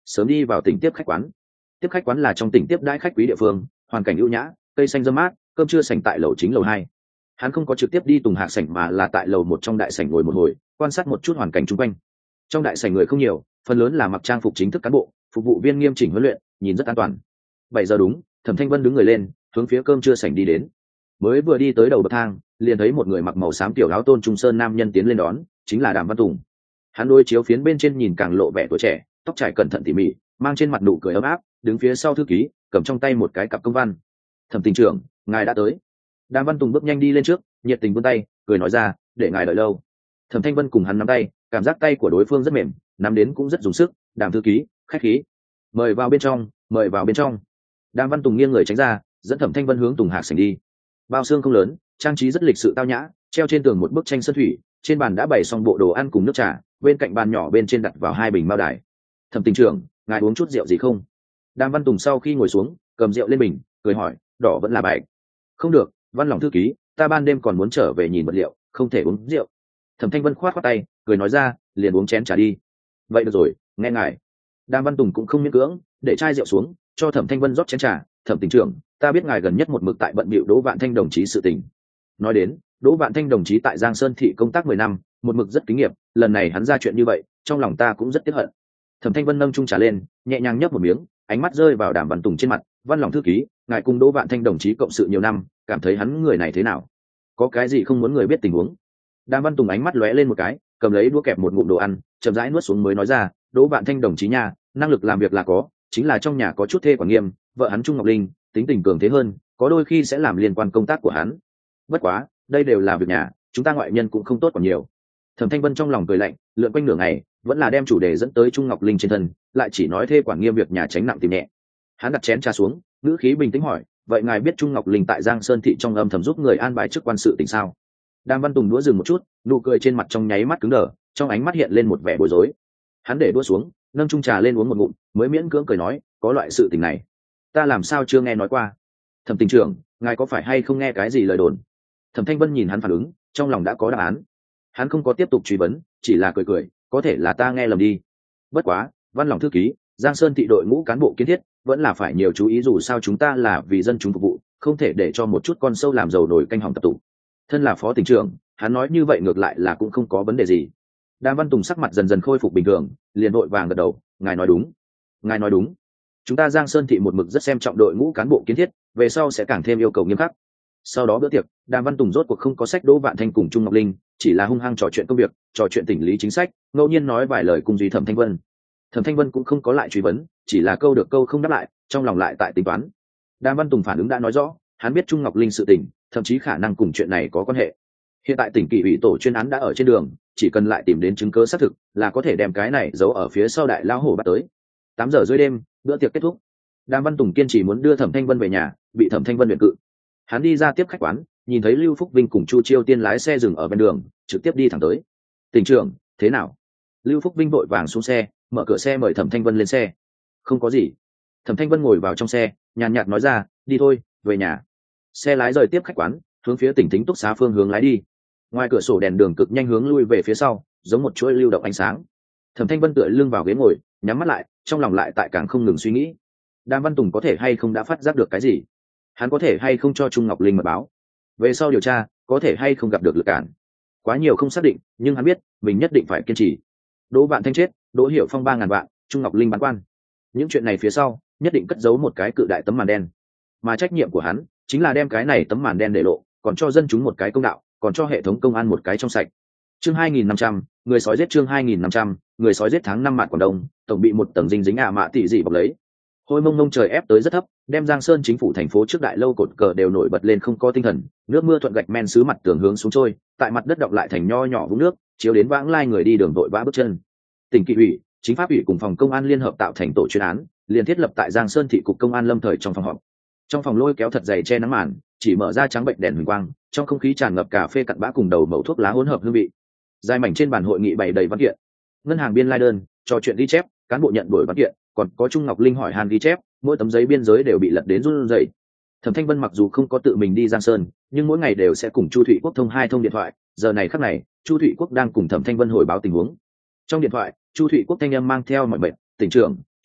sớm đi vào tỉnh tiếp khách quán. Tiếp khách quán là trong tỉnh tiếp đãi khách quý địa phương, hoàn cảnh ưu nhã, cây xanh râm mát, cơm trưa sảnh tại lầu chính lầu hai. Hắn không có trực tiếp đi Tùng Hạc sảnh mà là tại lầu một trong đại sảnh ngồi một hồi, quan sát một chút hoàn cảnh xung quanh. Trong đại sảnh người không nhiều, phần lớn là mặc trang phục chính thức cán bộ, phục vụ viên nghiêm chỉnh huấn luyện, nhìn rất an toàn. Bảy giờ đúng, Thẩm Thanh Vân đứng người lên, hướng phía cơm trưa sảnh đi đến. Mới vừa đi tới đầu bậc thang, liền thấy một người mặc màu xám tiểu áo tôn trung sơn nam nhân tiến lên đón, chính là Đàm Văn Tùng. Hắn đôi chiếu phiến bên trên nhìn càng lộ vẻ tuổi trẻ, tóc trải cẩn thận tỉ mỉ, mang trên mặt nụ cười ấm áp, đứng phía sau thư ký, cầm trong tay một cái cặp công văn. Thẩm Tỉnh trưởng, ngài đã tới. Đàm Văn Tùng bước nhanh đi lên trước, nhiệt tình vươn tay, cười nói ra, để ngài đợi lâu. Thẩm Thanh Vân cùng hắn nắm tay, cảm giác tay của đối phương rất mềm, nắm đến cũng rất dùng sức. Đàm thư ký, khách khí, mời vào bên trong, mời vào bên trong. Đàm Văn Tùng nghiêng người tránh ra, dẫn Thẩm Thanh Vân hướng Tùng Hạc sảnh đi. Bao xương không lớn, trang trí rất lịch sự tao nhã, treo trên tường một bức tranh sơn thủy, trên bàn đã bày xong bộ đồ ăn cùng nước trà, bên cạnh bàn nhỏ bên trên đặt vào hai bình mao đài. Thẩm Tỉnh trưởng, ngài uống chút rượu gì không? Đàm Văn Tùng sau khi ngồi xuống, cầm rượu lên bình, cười hỏi, đỏ vẫn là bạch? Không được, Văn lòng thư ký, ta ban đêm còn muốn trở về nhìn vật liệu, không thể uống rượu. Thẩm Thanh Vân khoát khoát tay, cười nói ra, liền uống chén trà đi. Vậy được rồi, nghe ngài. Đàm Văn Tùng cũng không miễn cưỡng, để chai rượu xuống, cho Thẩm Thanh Vân rót chén trà. Thẩm Tỉnh trưởng, ta biết ngài gần nhất một mực tại bận bịu Đỗ Vạn Thanh đồng chí sự tình. Nói đến, Đỗ Vạn Thanh đồng chí tại Giang Sơn thị công tác mười năm, một mực rất kinh nghiệm, lần này hắn ra chuyện như vậy, trong lòng ta cũng rất tiếc hận. Thẩm Thanh Vân nâng chung trà lên, nhẹ nhàng nhấp một miếng, ánh mắt rơi vào Đàm Văn Tùng trên mặt. Văn lòng thư ký, ngài cùng Đỗ Vạn Thanh đồng chí cộng sự nhiều năm, cảm thấy hắn người này thế nào? Có cái gì không muốn người biết tình huống? Đàm Văn Tùng ánh mắt lóe lên một cái, cầm lấy đũa kẹp một ngụm đồ ăn, chậm rãi nuốt xuống mới nói ra, Đỗ Vạn Thanh đồng chí nha, năng lực làm việc là có, chính là trong nhà có chút thê quản nghiêm, vợ hắn Trung Ngọc Linh, tính tình cường thế hơn, có đôi khi sẽ làm liên quan công tác của hắn. Bất quá, đây đều là việc nhà, chúng ta ngoại nhân cũng không tốt còn nhiều. Thẩm Thanh Vân trong lòng cười lạnh, lượn quanh nửa ngày, vẫn là đem chủ đề dẫn tới Trung Ngọc Linh trên thân, lại chỉ nói thê quản nghiêm việc nhà tránh nặng tìm nhẹ. Hắn đặt chén trà xuống, ngữ khí bình tĩnh hỏi, vậy ngài biết Trung Ngọc Linh tại Giang Sơn thị trong âm thầm giúp người an bài chức quan sự tình sao? Đàm Văn Tùng đũa dừng một chút, nụ cười trên mặt trong nháy mắt cứng đờ, trong ánh mắt hiện lên một vẻ bối rối. Hắn để đũa xuống, nâng chung trà lên uống một ngụm, mới miễn cưỡng cười nói, có loại sự tình này, ta làm sao chưa nghe nói qua. Thẩm Tỉnh trưởng, ngài có phải hay không nghe cái gì lời đồn? Thẩm Thanh Vân nhìn hắn phản ứng, trong lòng đã có đáp án. Hắn không có tiếp tục truy vấn, chỉ là cười cười, có thể là ta nghe lầm đi. Bất quá, Văn lòng thư ký, Giang Sơn thị đội ngũ cán bộ kiến thiết vẫn là phải nhiều chú ý, dù sao chúng ta là vì dân chúng phục vụ, không thể để cho một chút con sâu làm dầu nổi canh hỏng tập tụ. Thân là phó tỉnh trưởng, hắn nói như vậy ngược lại là cũng không có vấn đề gì. Đàm Văn Tùng sắc mặt dần dần khôi phục bình thường, liền vội vàng gật đầu, ngài nói đúng, ngài nói đúng. Chúng ta Giang Sơn thị một mực rất xem trọng đội ngũ cán bộ kiến thiết, về sau sẽ càng thêm yêu cầu nghiêm khắc. Sau đó bữa tiệc, Đàm Văn Tùng rốt cuộc không có sách Đỗ Vạn Thanh cùng Trung Ngọc Linh, chỉ là hung hăng trò chuyện công việc, trò chuyện tình lý chính sách, ngẫu nhiên nói vài lời cùng duy Thẩm Thanh Vân. Thẩm Thanh Vân cũng không có lại truy vấn, chỉ là câu được câu không đáp lại, trong lòng lại tại tính toán. Đàm Văn Tùng phản ứng đã nói rõ, hắn biết Trung Ngọc Linh sự tình, thậm chí khả năng cùng chuyện này có quan hệ. Hiện tại tỉnh kỷ ủy tổ chuyên án đã ở trên đường, chỉ cần lại tìm đến chứng cứ xác thực, là có thể đem cái này giấu ở phía sau đại lao hổ bắt tới. Tám giờ rưỡi đêm, bữa tiệc kết thúc. Đàm Văn Tùng kiên trì muốn đưa Thẩm Thanh Vân về nhà, bị Thẩm Thanh Vân viện cự. Hắn đi ra tiếp khách quán, nhìn thấy Lưu Phúc Vinh cùng Chu Chiêu Tiên lái xe dừng ở bên đường, trực tiếp đi thẳng tới. Tỉnh trưởng, thế nào? Lưu Phúc Vinh vội vàng xuống xe, mở cửa xe mời Thẩm Thanh Vân lên xe. Không có gì. Thẩm Thanh Vân ngồi vào trong xe, nhàn nhạt nói ra, đi thôi, về nhà. Xe lái rời tiếp khách quán, hướng phía tỉnh Thính Túc Xá phương hướng lái đi. Ngoài cửa sổ đèn đường cực nhanh hướng lui về phía sau, giống một chuỗi lưu động ánh sáng. Thẩm Thanh Vân tựa lưng vào ghế ngồi, nhắm mắt lại, trong lòng lại tại càng không ngừng suy nghĩ. Đàm Văn Tùng có thể hay không đã phát giác được cái gì? Hắn có thể hay không cho Trung Ngọc Linh mật báo? Về sau điều tra, có thể hay không gặp được lực cản? Quá nhiều không xác định, nhưng hắn biết, mình nhất định phải kiên trì. Đỗ Vạn Thanh chết, Đỗ Hiểu Phong ba ngàn vạn, Trung Ngọc Linh bán quan. Những chuyện này phía sau, nhất định cất giấu một cái cự đại tấm màn đen. Mà trách nhiệm của hắn, chính là đem cái này tấm màn đen để lộ, còn cho dân chúng một cái công đạo, còn cho hệ thống công an một cái trong sạch. Chương hai nghìn năm trăm, người sói giết chương hai nghìn năm trăm, người sói giết tháng năm mạt Quảng Đông, tổng bị một tầng dinh dính ả mạ tỷ dị bọc lấy. Hôi mông mông trời ép tới rất thấp, đem Giang Sơn chính phủ thành phố trước đại lâu cột cờ đều nổi bật lên không có tinh thần, nước mưa thuận gạch men xứ mặt tường hướng xuống trôi, tại mặt đất đọng lại thành nho nhỏ vũng nước, chiếu đến vãng lai người đi đường vội vã bước chân. Tỉnh kỷ ủy, chính pháp ủy cùng phòng công an liên hợp tạo thành tổ chuyên án, liền thiết lập tại Giang Sơn thị cục công an lâm thời trong phòng họp. Trong phòng lôi kéo thật dày che nắng màn, chỉ mở ra trắng bệnh đèn huỳnh quang, trong không khí tràn ngập cà phê cặn bã cùng đầu mẩu thuốc lá hỗn hợp hương vị. Dài mảnh trên bàn hội nghị bày đầy văn kiện, ngân hàng biên lai đơn, trò chuyện ghi chép, cán bộ nhận đổi văn kiện, còn có Trung Ngọc Linh hỏi han ghi chép, mỗi tấm giấy biên giới đều bị lật đến run rẩy. Thẩm Thanh Vân mặc dù không có tự mình đi Giang Sơn, nhưng mỗi ngày đều sẽ cùng Chu Thụy Quốc thông hai thông điện thoại. Giờ này khắc này, Chu Thụy Quốc đang cùng Thẩm Thanh Vân hồi báo tình huống. Trong điện thoại, Chu Thụy Quốc thanh âm mang theo mọi mệnh, tỉnh trưởng,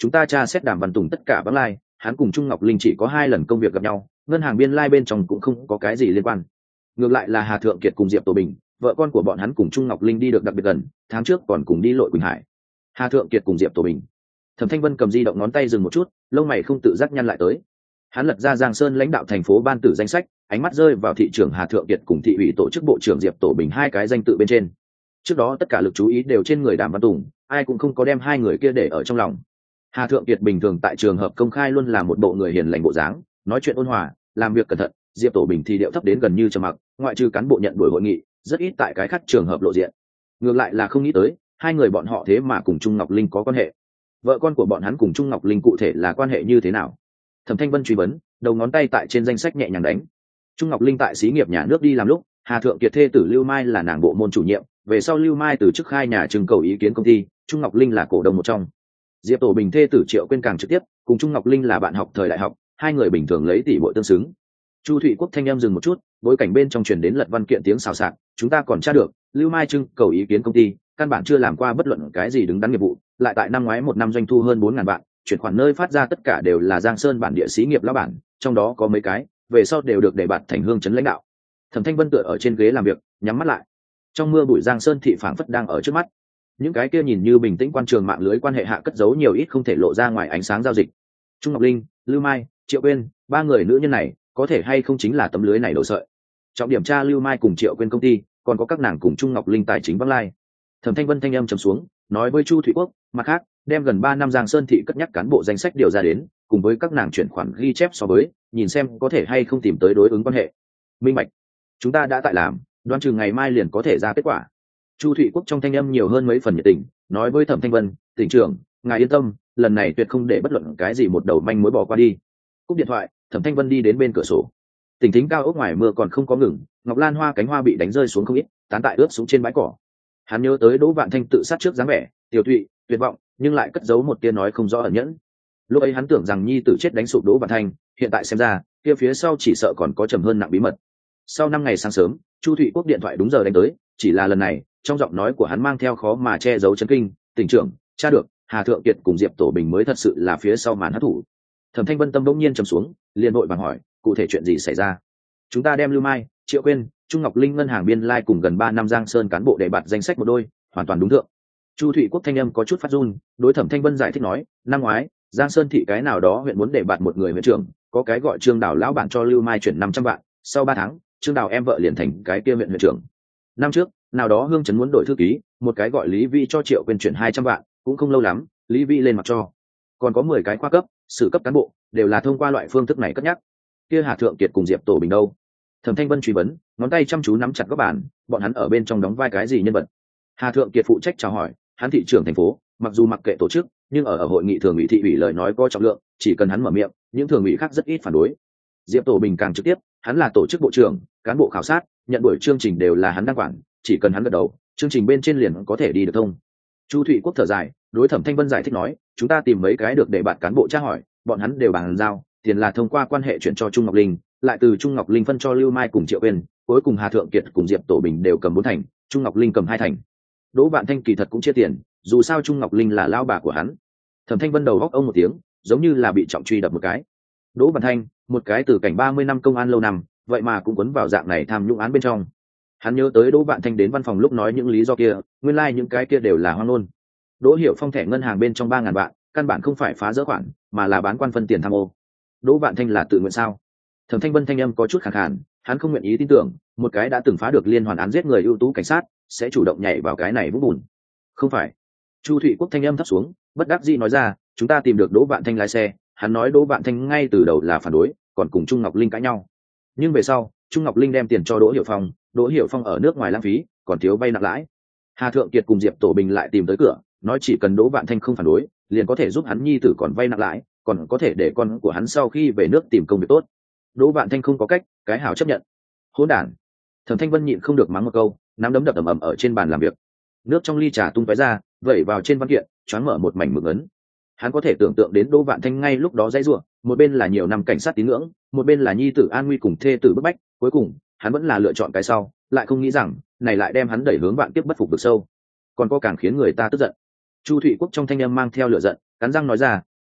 chúng ta tra xét Đàm Văn Tùng tất cả vãng lai, hắn cùng Trung Ngọc Linh chỉ có hai lần công việc gặp nhau, ngân hàng biên lai bên trong cũng không có cái gì liên quan. Ngược lại là Hà Thượng Kiệt cùng Diệp Tổ Bình, vợ con của bọn hắn cùng Trung Ngọc Linh đi được đặc biệt gần, tháng trước còn cùng đi Lội Quỳnh Hải. Hà Thượng Kiệt cùng Diệp Tổ Bình. Thẩm Thanh Vân cầm di động ngón tay dừng một chút, lông mày không tự giác nhăn lại tới. Hắn lật ra Giang Sơn lãnh đạo thành phố ban tử danh sách, ánh mắt rơi vào thị trưởng Hà Thượng Kiệt cùng thị ủy tổ chức bộ trưởng Diệp Tổ Bình hai cái danh tự bên trên. Trước đó tất cả lực chú ý đều trên người Đàm Văn Tùng, ai cũng không có đem hai người kia để ở trong lòng. Hà Thượng Kiệt bình thường tại trường hợp công khai luôn là một bộ người hiền lành bộ dáng, nói chuyện ôn hòa, làm việc cẩn thận. Diệp Tổ Bình thì điệu thấp đến gần như trầm mặc, ngoại trừ cán bộ nhận đuổi hội nghị, rất ít tại cái khác trường hợp lộ diện. Ngược lại là không nghĩ tới, hai người bọn họ thế mà cùng Trung Ngọc Linh có quan hệ. Vợ con của bọn hắn cùng Trung Ngọc Linh cụ thể là quan hệ như thế nào? Thẩm Thanh Vân truy vấn, đầu ngón tay tại trên danh sách nhẹ nhàng đánh. Trung Ngọc Linh tại xí nghiệp nhà nước đi làm lúc, Hà Thượng Kiệt thê tử Lưu Mai là nàng bộ môn chủ nhiệm, về sau Lưu Mai từ chức khai nhà trưng cầu ý kiến công ty, Trung Ngọc Linh là cổ đông một trong. Diệp Tổ Bình thê tử Triệu Quyên càng trực tiếp, cùng Trung Ngọc Linh là bạn học thời đại học, hai người bình thường lấy tỷ muội tương xứng. Chu Thụy Quốc thanh em dừng một chút, bối cảnh bên trong truyền đến lật văn kiện tiếng xào xạc, chúng ta còn tra được, Lưu Mai trưng cầu ý kiến công ty, căn bản chưa làm qua bất luận cái gì đứng đắn nghiệp vụ, lại tại năm ngoái một năm doanh thu hơn bốn ngàn vạn, chuyển khoản nơi phát ra tất cả đều là Giang Sơn bản địa xí nghiệp lão bản, trong đó có mấy cái, về sau đều được đề bạt thành hương chấn lãnh đạo. Thẩm Thanh Vân tựa ở trên ghế làm việc, nhắm mắt lại. Trong mưa bụi Giang Sơn thị phảng phất đang ở trước mắt. Những cái kia nhìn như bình tĩnh quan trường mạng lưới quan hệ hạ cất giấu nhiều ít không thể lộ ra ngoài ánh sáng giao dịch. Trung Ngọc Linh, Lưu Mai, Triệu Quyên, ba người nữ nhân này, có thể hay không chính là tấm lưới này đầu sợi. Trọng điểm tra Lưu Mai cùng Triệu Quyên công ty, còn có các nàng cùng Trung Ngọc Linh tài chính vắng lai. Thẩm Thanh Vân thanh âm trầm xuống, nói với Chu Thụy Quốc, mặt khác, đem gần ba năm Giang Sơn thị cất nhắc cán bộ danh sách điều ra đến, cùng với các nàng chuyển khoản ghi chép so với, nhìn xem có thể hay không tìm tới đối ứng quan hệ. Minh bạch, chúng ta đã tại làm, đoán chừng ngày mai liền có thể ra kết quả. Chu Thụy Quốc trong thanh âm nhiều hơn mấy phần nhiệt tình, nói với Thẩm Thanh Vân, tỉnh trưởng, ngài yên tâm, lần này tuyệt không để bất luận cái gì một đầu manh mối bỏ qua đi. Cúp điện thoại, Thẩm Thanh Vân đi đến bên cửa sổ. Tỉnh thính cao ốc ngoài mưa còn không có ngừng, ngọc lan hoa cánh hoa bị đánh rơi xuống không ít, tán tại ướt xuống trên bãi cỏ. Hắn nhớ tới Đỗ Vạn Thanh tự sát trước dáng vẻ, tiểu thụy, tuyệt vọng, nhưng lại cất giấu một tia nói không rõ ẩn nhẫn. Lúc ấy hắn tưởng rằng nhi tử chết đánh sụp Đỗ Vạn Thanh, hiện tại xem ra, kia phía sau chỉ sợ còn có trầm hơn nặng bí mật. Sau năm ngày sáng sớm, Chu Thụy Quốc điện thoại đúng giờ đánh tới, chỉ là lần này, trong giọng nói của hắn mang theo khó mà che giấu chấn kinh, tỉnh trưởng, tra được, Hà Thượng Kiệt cùng Diệp Tổ Bình mới thật sự là phía sau màn hắc thủ. Thẩm Thanh Vân tâm bỗng nhiên trầm xuống, liền vội vàng hỏi, cụ thể chuyện gì xảy ra? Chúng ta đem Lưu Mai, Triệu Quyên, Trung Ngọc Linh ngân hàng biên lai cùng gần ba năm Giang Sơn cán bộ để bạt danh sách một đôi, hoàn toàn đúng thượng. Chu Thụy Quốc thanh âm có chút phát run, đối Thẩm Thanh Vân giải thích nói, năm ngoái, Giang Sơn thị cái nào đó huyện muốn để bạt một người huyện trưởng, có cái gọi Trương Đào lão bản cho Lưu Mai chuyển năm trăm vạn, sau ba tháng, Trương Đào em vợ liền thành cái kia huyện huyện trưởng. Năm trước, nào đó hương trấn muốn đổi thư ký, một cái gọi Lý Vi cho Triệu Quyên chuyển hai trăm vạn, cũng không lâu lắm, Lý Vi lên mặt cho. Còn có mười cái khoa cấp, sự cấp cán bộ, đều là thông qua loại phương thức này cất nhắc. Kia Hà Thượng Kiệt cùng Diệp Tổ Bình đâu? Thẩm Thanh Vân truy vấn, ngón tay chăm chú nắm chặt các bàn, bọn hắn ở bên trong đóng vai cái gì nhân vật? Hà Thượng Kiệt phụ trách chào hỏi, hắn thị trưởng thành phố, mặc dù mặc kệ tổ chức, nhưng ở ở hội nghị thường ủy thị ủy lời nói có trọng lượng, chỉ cần hắn mở miệng, những thường ủy khác rất ít phản đối. Diệp Tổ Bình càng trực tiếp, hắn là tổ chức bộ trưởng, cán bộ khảo sát, nhận buổi chương trình đều là hắn đăng quản, chỉ cần hắn gật đầu, chương trình bên trên liền có thể đi được thông. Chu Thụy Quốc thở dài, đối Thẩm Thanh Vân giải thích nói, chúng ta tìm mấy cái được để bạn cán bộ tra hỏi, bọn hắn đều bàn giao, tiền là thông qua quan hệ chuyển cho Trung Ngọc Linh, lại từ Trung Ngọc Linh phân cho Lưu Mai cùng Triệu Quyên, cuối cùng Hà Thượng Kiệt cùng Diệp Tổ Bình đều cầm bốn thành, Trung Ngọc Linh cầm hai thành. Đỗ Vạn Thanh kỳ thật cũng chia tiền, dù sao Trung Ngọc Linh là lao bà của hắn. Thẩm Thanh Vân đầu góc ông một tiếng, giống như là bị trọng truy đập một cái. Đỗ Vạn Thanh, một cái từ cảnh ba mươi năm công an lâu năm, vậy mà cũng quấn vào dạng này tham nhũng án bên trong. Hắn nhớ tới Đỗ Vạn Thanh đến văn phòng lúc nói những lý do kia, nguyên lai like những cái kia đều là hoang ngôn. Đỗ Hiểu Phong thẻ ngân hàng bên trong ba ngàn vạn, căn bản không phải phá dỡ khoản, mà là bán quan phân tiền tham ô. Đỗ Vạn Thanh là tự nguyện sao? Thẩm Thanh Vân thanh âm có chút khàn khàn, hắn không nguyện ý tin tưởng, một cái đã từng phá được liên hoàn án giết người ưu tú cảnh sát, sẽ chủ động nhảy vào cái này vũng bùn. Không phải. Chu Thụy Quốc thanh âm thấp xuống, bất đắc dĩ nói ra, chúng ta tìm được Đỗ Vạn Thanh lái xe, hắn nói Đỗ Vạn Thanh ngay từ đầu là phản đối, còn cùng Trung Ngọc Linh cãi nhau. Nhưng về sau, Trung Ngọc Linh đem tiền cho Đỗ Hiểu Phong, Đỗ Hiểu Phong ở nước ngoài lãng phí, còn thiếu vay nặng lãi. Hà Thượng Kiệt cùng Diệp Tổ Bình lại tìm tới cửa, nói chỉ cần Đỗ Vạn Thanh không phản đối, liền có thể giúp hắn nhi tử còn vay nặng lãi, còn có thể để con của hắn sau khi về nước tìm công việc tốt. Đỗ Vạn Thanh không có cách, cái hảo chấp nhận. Hỗn đản. Thẩm Thanh Vân nhịn không được mắng một câu, nắm đấm đập ầm ầm ở trên bàn làm việc. Nước trong ly trà tung tóe ra, vẩy vào trên văn kiện, choáng mở một mảnh mực ấn. Hắn có thể tưởng tượng đến Đỗ Vạn Thanh ngay lúc đó dãy rủa, một bên là nhiều năm cảnh sát tín ngưỡng, một bên là nhi tử an nguy cùng thê tử bức bách, cuối cùng, hắn vẫn là lựa chọn cái sau, lại không nghĩ rằng, này lại đem hắn đẩy hướng vạn kiếp bất phục vực sâu. Còn có càng khiến người ta tức giận. Chu Thụy Quốc trong thanh âm mang theo lửa giận, cắn răng nói ra,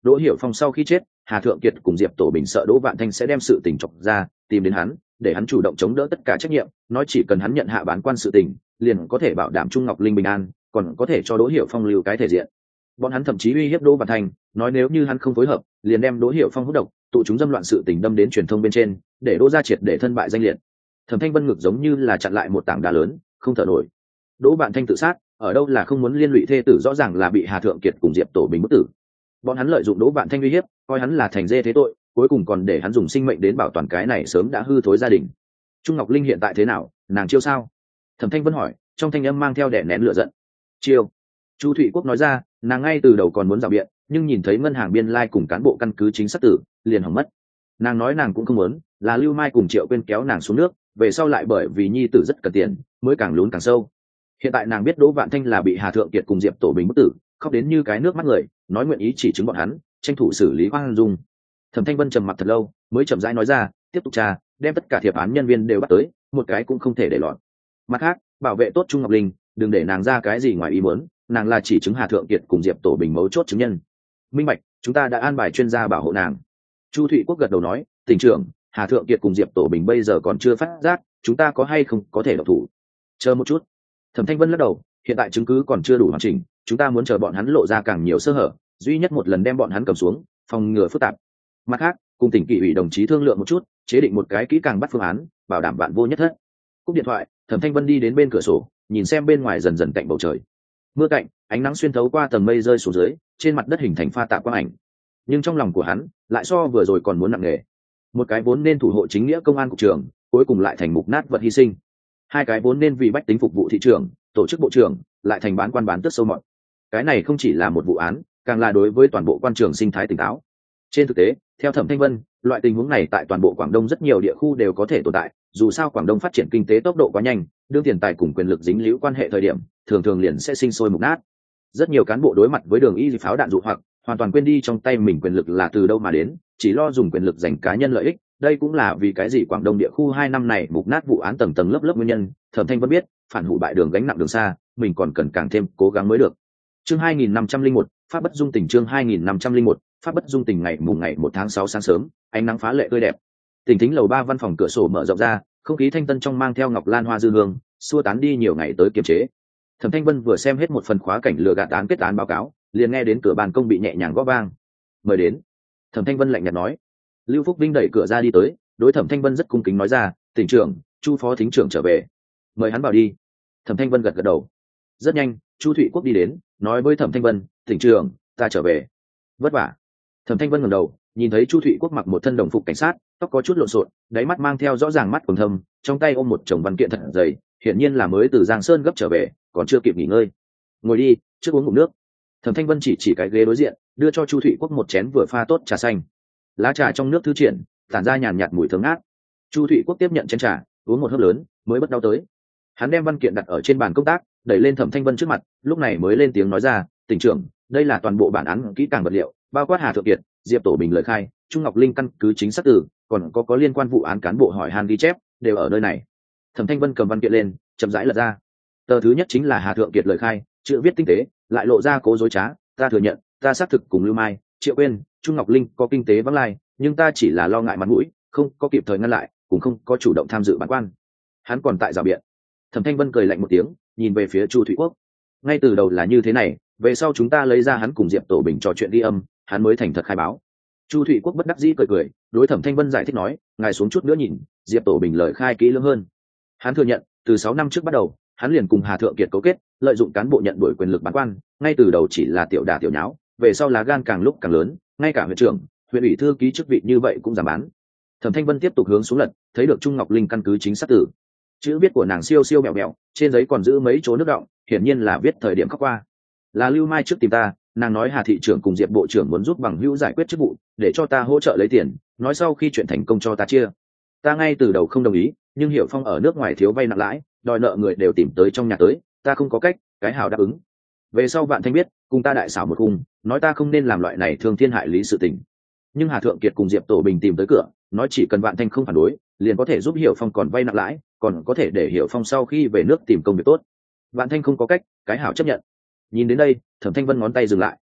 Đỗ Hiểu Phong sau khi chết, Hà Thượng Kiệt cùng Diệp Tổ Bình sợ Đỗ Vạn Thanh sẽ đem sự tình chọc ra, tìm đến hắn, để hắn chủ động chống đỡ tất cả trách nhiệm, nói chỉ cần hắn nhận hạ bán quan sự tình, liền có thể bảo đảm Trung Ngọc Linh bình an, còn có thể cho Đỗ Hiểu Phong lưu cái thể diện. Bọn hắn thậm chí uy hiếp Đỗ Vạn Thanh, nói nếu như hắn không phối hợp, liền đem Đỗ Hiểu Phong hút độc, tụ chúng dâm loạn sự tình đâm đến truyền thông bên trên, để Đỗ gia triệt để thân bại danh liệt. Thẩm Thanh Vân ngực giống như là chặn lại một tảng đá lớn, không thở nổi. Đỗ Vạn Thanh tự sát, ở đâu là không muốn liên lụy thê tử, rõ ràng là bị Hà Thượng Kiệt cùng Diệp Tổ Bình bức tử. Bọn hắn lợi dụng Đỗ Vạn Thanh uy hiếp, coi hắn là thành dê thế tội, cuối cùng còn để hắn dùng sinh mệnh đến bảo toàn cái này sớm đã hư thối gia đình. Trung Ngọc Linh hiện tại thế nào, nàng chiêu sao? Thẩm Thanh Vân hỏi, trong thanh âm mang theo đè nén lửa giận. Chiêu. Chu Thụy Quốc nói ra, nàng ngay từ đầu còn muốn rào biện, nhưng nhìn thấy ngân hàng biên lai cùng cán bộ căn cứ chính xác tử, liền hỏng mất. Nàng nói nàng cũng không muốn, là Lưu Mai cùng Triệu Quyên kéo nàng xuống nước, về sau lại bởi vì nhi tử rất cần tiền, mới càng lún càng sâu. Hiện tại nàng biết Đỗ Vạn Thanh là bị Hà Thượng Kiệt cùng Diệp Tổ Bình bức tử, khóc đến như cái nước mắt người, nói nguyện ý chỉ chứng bọn hắn, tranh thủ xử lý khoan dung. Thẩm Thanh Vân trầm mặc thật lâu, mới chậm rãi nói ra, tiếp tục tra, đem tất cả thiệp án nhân viên đều bắt tới, một cái cũng không thể để lọt. Mặt khác, bảo vệ tốt Trung Ngọc Linh, đừng để nàng ra cái gì ngoài ý muốn, nàng là chỉ chứng Hà Thượng Kiệt cùng Diệp Tổ Bình mấu chốt chứng nhân. Minh bạch, chúng ta đã an bài chuyên gia bảo hộ nàng. Chu Thụy Quốc gật đầu nói, tỉnh trưởng, Hà Thượng Kiệt cùng Diệp Tổ Bình bây giờ còn chưa phát giác, chúng ta có hay không có thể độc thủ. Chờ một chút. Thẩm Thanh Vân lắc đầu, hiện tại chứng cứ còn chưa đủ hoàn chỉnh, chúng ta muốn chờ bọn hắn lộ ra càng nhiều sơ hở, duy nhất một lần đem bọn hắn cầm xuống, phòng ngừa phức tạp. Mặt khác, cùng tỉnh kỷ ủy đồng chí thương lượng một chút, chế định một cái kỹ càng bắt phương án, bảo đảm bạn vô nhất thất. Cúp điện thoại, Thẩm Thanh Vân đi đến bên cửa sổ, nhìn xem bên ngoài dần dần cạnh bầu trời. Mưa cạnh, ánh nắng xuyên thấu qua tầng mây rơi xuống dưới, trên mặt đất hình thành pha tạp quang ảnh. Nhưng trong lòng của hắn, lại so vừa rồi còn muốn nặng nề. Một cái vốn nên thủ hộ chính nghĩa công an cục trưởng, cuối cùng lại thành mục nát vật hy sinh. Hai cái vốn nên vì bách tính phục vụ thị trường, tổ chức bộ trưởng, lại thành bán quan bán tước sâu mọt. Cái này không chỉ là một vụ án, càng là đối với toàn bộ quan trường sinh thái tỉnh táo. Trên thực tế, theo Thẩm Thanh Vân, loại tình huống này tại toàn bộ Quảng Đông rất nhiều địa khu đều có thể tồn tại, dù sao Quảng Đông phát triển kinh tế tốc độ quá nhanh, đương tiền tài cùng quyền lực dính líu quan hệ thời điểm, thường thường liền sẽ sinh sôi mục nát. Rất nhiều cán bộ đối mặt với đường y pháo đạn dụ hoặc, hoàn toàn quên đi trong tay mình quyền lực là từ đâu mà đến, chỉ lo dùng quyền lực giành cá nhân lợi ích. Đây cũng là vì cái gì Quảng Đông địa khu hai năm này mục nát vụ án tầng tầng lớp lớp nguyên nhân. Thẩm Thanh Vân biết, phản hủ bại đường gánh nặng đường xa, mình còn cần càng thêm cố gắng mới được. Chương hai nghìn năm trăm lẻ một, pháp bất dung tình. Chương hai nghìn năm trăm lẻ một, pháp bất dung tình. Ngày mùng ngày một tháng sáu sáng sớm, ánh nắng phá lệ tươi đẹp. Tỉnh Thính lầu ba văn phòng cửa sổ mở rộng ra, không khí thanh tân trong mang theo ngọc lan hoa dư hương, xua tán đi nhiều ngày tới kiềm chế. Thẩm Thanh Vân vừa xem hết một phần khóa cảnh lừa gạt án kết án báo cáo, liền nghe đến cửa ban công bị nhẹ nhàng gõ vang. "Mời đến." Thẩm Thanh Vân lạnh nhạt nói. Lưu Phúc Vinh đẩy cửa ra đi tới, đối Thẩm Thanh Vân rất cung kính nói ra, "Tỉnh trưởng, Chu phó thính trưởng trở về, mời hắn vào đi." Thẩm Thanh Vân gật gật đầu. Rất nhanh, Chu Thụy Quốc đi đến, nói với Thẩm Thanh Vân, "Tỉnh trưởng, ta trở về." "Vất vả." Thẩm Thanh Vân ngẩng đầu, nhìn thấy Chu Thụy Quốc mặc một thân đồng phục cảnh sát, tóc có chút lộn xộn, đáy mắt mang theo rõ ràng mắt quầng thâm, trong tay ôm một chồng văn kiện thật dày, hiển nhiên là mới từ Giang Sơn gấp trở về, còn chưa kịp nghỉ ngơi. "Ngồi đi, trước uống ngụm nước." Thẩm Thanh Vân chỉ chỉ cái ghế đối diện, đưa cho Chu Thụy Quốc một chén vừa pha tốt trà xanh. Lá trà trong nước thư triển, tản ra nhàn nhạt mùi thơm ngát. Chu Thụy Quốc tiếp nhận chén trà, uống một hớp lớn, mới bất đau tới. Hắn đem văn kiện đặt ở trên bàn công tác, đẩy lên Thẩm Thanh Vân trước mặt, lúc này mới lên tiếng nói ra, "Tỉnh trưởng, đây là toàn bộ bản án kỹ càng vật liệu, bao quát Hà Thượng Kiệt, Diệp Tổ Bình lời khai, Trung Ngọc Linh căn cứ chính xác từ, còn có có liên quan vụ án cán bộ hỏi han ghi chép, đều ở nơi này." Thẩm Thanh Vân cầm văn kiện lên, chậm rãi lật ra. Tờ thứ nhất chính là Hà Thượng Kiệt lời khai, chữ viết tinh tế, lại lộ ra cố dối trá, "Ta thừa nhận, ta xác thực cùng Lưu Mai, Triệu Quyên, Trung Ngọc Linh có kinh tế vắng lai, nhưng ta chỉ là lo ngại mặt mũi, không có kịp thời ngăn lại, cũng không có chủ động tham dự bản quan." Hắn còn tại rào biện. Thẩm Thanh Vân cười lạnh một tiếng, nhìn về phía Chu Thụy Quốc. "Ngay từ đầu là như thế này, về sau chúng ta lấy ra hắn cùng Diệp Tổ Bình trò chuyện ghi âm, hắn mới thành thật khai báo." Chu Thụy Quốc bất đắc dĩ cười cười, đối Thẩm Thanh Vân giải thích nói, "Ngài xuống chút nữa nhìn, Diệp Tổ Bình lời khai kỹ lưỡng hơn. Hắn thừa nhận, từ sáu năm trước bắt đầu, hắn liền cùng Hà Thượng Kiệt cấu kết, lợi dụng cán bộ nhận đuổi quyền lực bản quan, ngay từ đầu chỉ là tiểu đả tiểu nháo, về sau lá gan càng lúc càng lớn, ngay cả huyện trưởng, huyện ủy thư ký chức vị như vậy cũng giảm bán." Thẩm Thanh Vân tiếp tục hướng xuống lật, thấy được Trung Ngọc Linh căn cứ chính xác tử. Chữ viết của nàng siêu siêu mẹo mẹo, trên giấy còn giữ mấy chỗ nước đọng, hiển nhiên là viết thời điểm khắc qua. "Là Lưu Mai trước tìm ta, nàng nói Hà thị trưởng cùng Diệp bộ trưởng muốn giúp bằng hữu giải quyết chức vụ, để cho ta hỗ trợ lấy tiền, nói sau khi chuyện thành công cho ta chia. Ta ngay từ đầu không đồng ý, nhưng Hiểu Phong ở nước ngoài thiếu vay nặng lãi, đòi nợ người đều tìm tới trong nhà tới, ta không có cách, cái hảo đáp ứng. Về sau Vạn Thanh biết, cùng ta đại xảo một khung, nói ta không nên làm loại này thương thiên hại lý sự tình. Nhưng Hà Thượng Kiệt cùng Diệp Tổ Bình tìm tới cửa, nói chỉ cần Vạn Thanh không phản đối, liền có thể giúp Hiểu Phong còn vay nặng lãi, còn có thể để Hiểu Phong sau khi về nước tìm công việc tốt. Vạn Thanh không có cách, cái hảo chấp nhận." Nhìn đến đây, Thẩm Thanh Vân ngón tay dừng lại.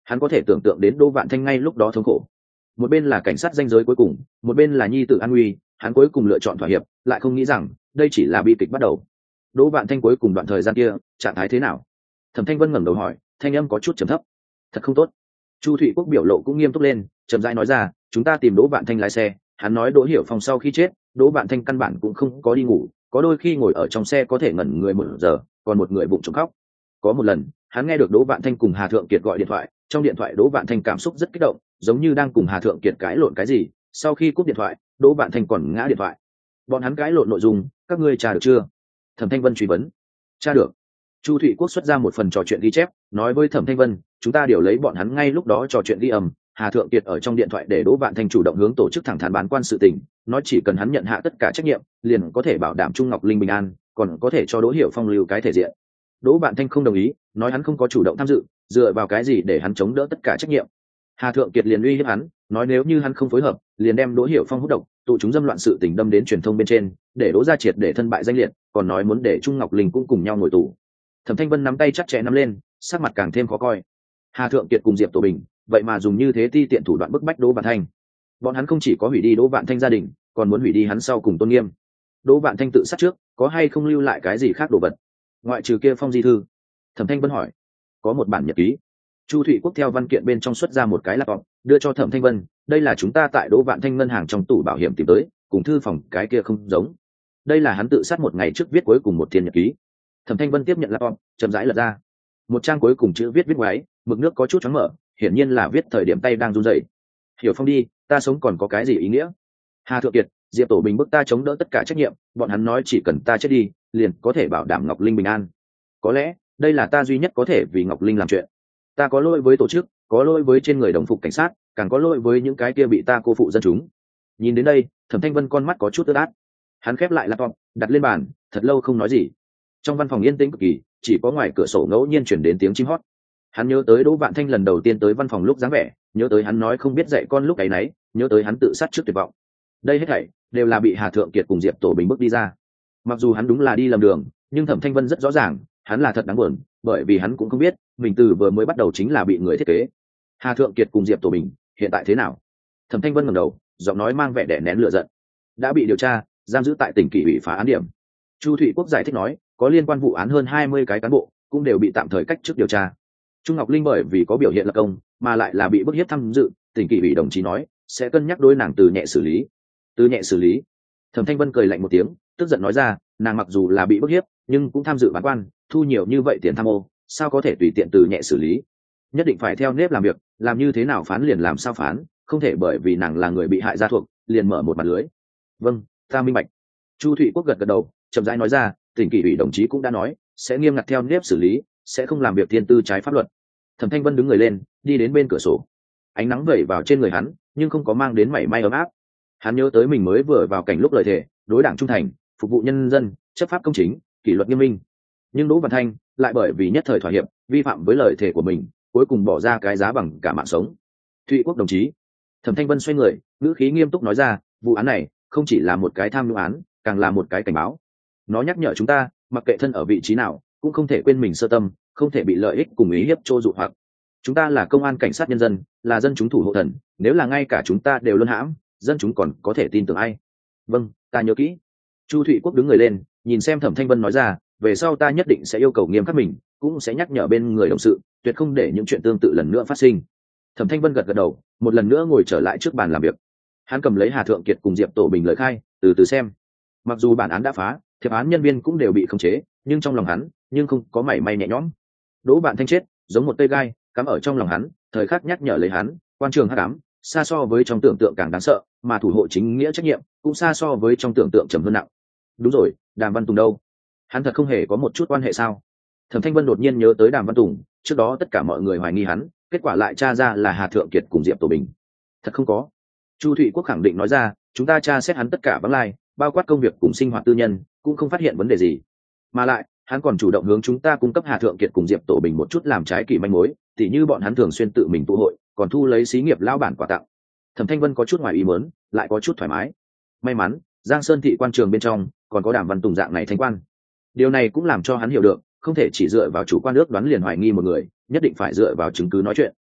Hắn có thể tưởng tượng đến Đỗ Vạn Thanh ngay lúc đó thống khổ. Một bên là cảnh sát danh giới cuối cùng, một bên là nhi tử an nguy, hắn cuối cùng lựa chọn thỏa hiệp, lại không nghĩ rằng đây chỉ là bi kịch bắt đầu. Đỗ Vạn Thanh cuối cùng đoạn thời gian kia trạng thái thế nào? Thẩm Thanh Vân ngẩng đầu hỏi, thanh âm có chút trầm thấp. Thật không tốt. Chu Thụy Quốc biểu lộ cũng nghiêm túc lên, chậm rãi nói ra, chúng ta tìm Đỗ Vạn Thanh lái xe, hắn nói Đỗ Hiểu Phong sau khi chết, Đỗ Vạn Thanh căn bản cũng không có đi ngủ, có đôi khi ngồi ở trong xe có thể ngẩn người một giờ, còn một người bụng trống khóc. Có một lần, hắn nghe được Đỗ Vạn Thanh cùng Hà Thượng Kiệt gọi điện thoại, trong điện thoại Đỗ Vạn Thanh cảm xúc rất kích động, giống như đang cùng Hà Thượng Kiệt cãi lộn cái gì. Sau khi cúp điện thoại, Đỗ Vạn Thanh còn ngã điện thoại. Bọn hắn cãi lộn nội dung, các ngươi tra được chưa? Thẩm Thanh Vân truy vấn. Tra được. Chu Thụy Quốc xuất ra một phần trò chuyện ghi chép, nói với Thẩm Thanh Vân, chúng ta điều lấy bọn hắn ngay lúc đó trò chuyện ghi âm. Hà Thượng Kiệt ở trong điện thoại để Đỗ Vạn Thanh chủ động hướng tổ chức thẳng thắn bán quan sự tình, nói chỉ cần hắn nhận hạ tất cả trách nhiệm, liền có thể bảo đảm Trung Ngọc Linh bình an, còn có thể cho Đỗ Hiểu Phong lưu cái thể diện. Đỗ Vạn Thanh không đồng ý, nói hắn không có chủ động tham dự, dựa vào cái gì để hắn chống đỡ tất cả trách nhiệm. Hà Thượng Kiệt liền uy hiếp hắn, nói nếu như hắn không phối hợp, liền đem Đỗ Hiểu Phong hút độc, tụ chúng dâm loạn sự tình đâm đến truyền thông bên trên, để Đỗ gia triệt để thân bại danh liệt, còn nói muốn để Trung Ngọc Linh cũng cùng nhau ngồi tù. Thẩm Thanh Vân nắm tay chắc chẽ nắm lên, sắc mặt càng thêm khó coi. Hà Thượng Kiệt cùng Diệp Tổ Bình, vậy mà dùng như thế ti tiện thủ đoạn bức bách Đỗ Vạn Thanh. Bọn hắn không chỉ có hủy đi Đỗ Vạn Thanh gia đình, còn muốn hủy đi hắn sau cùng tôn nghiêm. Đỗ Vạn Thanh tự sát trước, có hay không lưu lại cái gì khác đồ vật? Ngoại trừ kia phong di thư. Thẩm Thanh Vân hỏi. Có một bản nhật ký. Chu Thụy Quốc theo văn kiện bên trong xuất ra một cái laptop, đưa cho Thẩm Thanh Vân, đây là chúng ta tại Đỗ Vạn Thanh ngân hàng trong tủ bảo hiểm tìm tới, cùng thư phòng cái kia không giống. Đây là hắn tự sát một ngày trước viết cuối cùng một thiên nhật ký. Thẩm Thanh Vân tiếp nhận laptop, chậm rãi lật ra. Một trang cuối cùng chữ viết viết ngoáy, mực nước có chút choáng mở, hiển nhiên là viết thời điểm tay đang run rẩy. Hiểu Phong đi, ta sống còn có cái gì ý nghĩa? Hà Thượng Kiệt, Diệp Tổ Bình bức ta chống đỡ tất cả trách nhiệm, bọn hắn nói chỉ cần ta chết đi, liền có thể bảo đảm Ngọc Linh bình an. Có lẽ, đây là ta duy nhất có thể vì Ngọc Linh làm chuyện. Ta có lỗi với tổ chức, có lỗi với trên người đồng phục cảnh sát, càng có lỗi với những cái kia bị ta cô phụ dân chúng. Nhìn đến đây, Thẩm Thanh Vân con mắt có chút ướt át. Hắn khép lại laptop, đặt lên bàn, thật lâu không nói gì. Trong văn phòng yên tĩnh cực kỳ, chỉ có ngoài cửa sổ ngẫu nhiên chuyển đến tiếng chim hót. Hắn nhớ tới Đỗ Vạn Thanh lần đầu tiên tới văn phòng lúc dáng vẻ, nhớ tới hắn nói không biết dạy con lúc ấy nấy, nhớ tới hắn tự sát trước tuyệt vọng. Đây hết thảy đều là bị Hà Thượng Kiệt cùng Diệp Tổ Bình bước đi ra. Mặc dù hắn đúng là đi lầm đường, nhưng Thẩm Thanh Vân rất rõ ràng, hắn là thật đáng buồn, bởi vì hắn cũng không biết, mình từ vừa mới bắt đầu chính là bị người thiết kế. Hà Thượng Kiệt cùng Diệp Tổ Bình hiện tại thế nào? Thẩm Thanh Vân ngẩng đầu, giọng nói mang vẻ đè nén lửa giận. Đã bị điều tra, giam giữ tại tỉnh Kỷ ủy phá án điểm. Chu Thụy Quốc giải thích nói, có liên quan vụ án hơn hai mươi cái cán bộ, cũng đều bị tạm thời cách chức điều tra. Trung Ngọc Linh bởi vì có biểu hiện lập công, mà lại là bị bức hiếp tham dự, tỉnh Kỷ ủy đồng chí nói sẽ cân nhắc đối nàng từ nhẹ xử lý. Từ nhẹ xử lý? Thẩm Thanh Vân cười lạnh một tiếng, tức giận nói ra, nàng mặc dù là bị bức hiếp, nhưng cũng tham dự bán quan, thu nhiều như vậy tiền tham ô, sao có thể tùy tiện từ nhẹ xử lý? Nhất định phải theo nếp làm việc, làm như thế nào phán liền làm sao phán, không thể bởi vì nàng là người bị hại gia thuộc, liền mở một mặt lưới. Vâng, ta minh bạch. Chu Thụy Quốc gật gật đầu, chậm rãi nói ra, tỉnh Kỷ ủy đồng chí cũng đã nói sẽ nghiêm ngặt theo nếp xử lý, sẽ không làm việc thiên tư trái pháp luật. Thẩm Thanh Vân đứng người lên, đi đến bên cửa sổ. Ánh nắng vẩy vào trên người hắn, nhưng không có mang đến mảy may ấm áp. Hắn nhớ tới mình mới vừa vào cảnh lúc lời thề, đối đảng trung thành, phục vụ nhân dân, chấp pháp công chính, kỷ luật nghiêm minh. Nhưng Đỗ Vạn Thanh lại bởi vì nhất thời thỏa hiệp, vi phạm với lời thề của mình, cuối cùng bỏ ra cái giá bằng cả mạng sống. Thụy Quốc đồng chí. Thẩm Thanh Vân xoay người, ngữ khí nghiêm túc nói ra, vụ án này không chỉ là một cái tham nhũng án, càng là một cái cảnh báo. Nó nhắc nhở chúng ta, mặc kệ thân ở vị trí nào, cũng không thể quên mình sơ tâm, không thể bị lợi ích cùng ý hiếp trô dụ hoặc. Chúng ta là công an cảnh sát nhân dân, là dân chúng thủ hộ thần, nếu là ngay cả chúng ta đều luân hãm, dân chúng còn có thể tin tưởng ai? Vâng, ta nhớ kỹ. Chu Thụy Quốc đứng người lên, nhìn xem Thẩm Thanh Vân nói ra, về sau ta nhất định sẽ yêu cầu nghiêm khắc mình, cũng sẽ nhắc nhở bên người đồng sự, tuyệt không để những chuyện tương tự lần nữa phát sinh. Thẩm Thanh Vân gật gật đầu, một lần nữa ngồi trở lại trước bàn làm việc. Hắn cầm lấy Hà Thượng Kiệt cùng Diệp Tổ Bình lời khai, từ từ xem. Mặc dù bản án đã phá, thiệp án nhân viên cũng đều bị khống chế, nhưng trong lòng hắn, nhưng không có mảy may nhẹ nhõm. Đỗ Vạn Thanh chết, giống một cây gai, cắm ở trong lòng hắn, thời khắc nhắc nhở lấy hắn, quan trường hắc ám, xa so với trong tưởng tượng càng đáng sợ, mà thủ hộ chính nghĩa trách nhiệm, cũng xa so với trong tưởng tượng trầm hơn nặng. Đúng rồi, Đàm Văn Tùng đâu? Hắn thật không hề có một chút quan hệ sao? Thẩm Thanh Vân đột nhiên nhớ tới Đàm Văn Tùng, trước đó tất cả mọi người hoài nghi hắn, kết quả lại tra ra là Hà Thượng Kiệt cùng Diệp Tổ Bình. Thật không có. Chu Thụy Quốc khẳng định nói ra, chúng ta tra xét hắn tất cả vắng lai, bao quát công việc cùng sinh hoạt tư nhân, cũng không phát hiện vấn đề gì. Mà lại, hắn còn chủ động hướng chúng ta cung cấp Hà Thượng Kiệt cùng Diệp Tổ Bình một chút làm trái kỳ manh mối, tỉ như bọn hắn thường xuyên tự mình tụ hội, còn thu lấy xí nghiệp lão bản quà tặng. Thẩm Thanh Vân có chút ngoài ý muốn, lại có chút thoải mái. May mắn, Giang Sơn thị quan trường bên trong còn có Đàm Văn Tùng dạng này thanh quan. Điều này cũng làm cho hắn hiểu được, không thể chỉ dựa vào chủ quan ước đoán liền hoài nghi một người, nhất định phải dựa vào chứng cứ nói chuyện.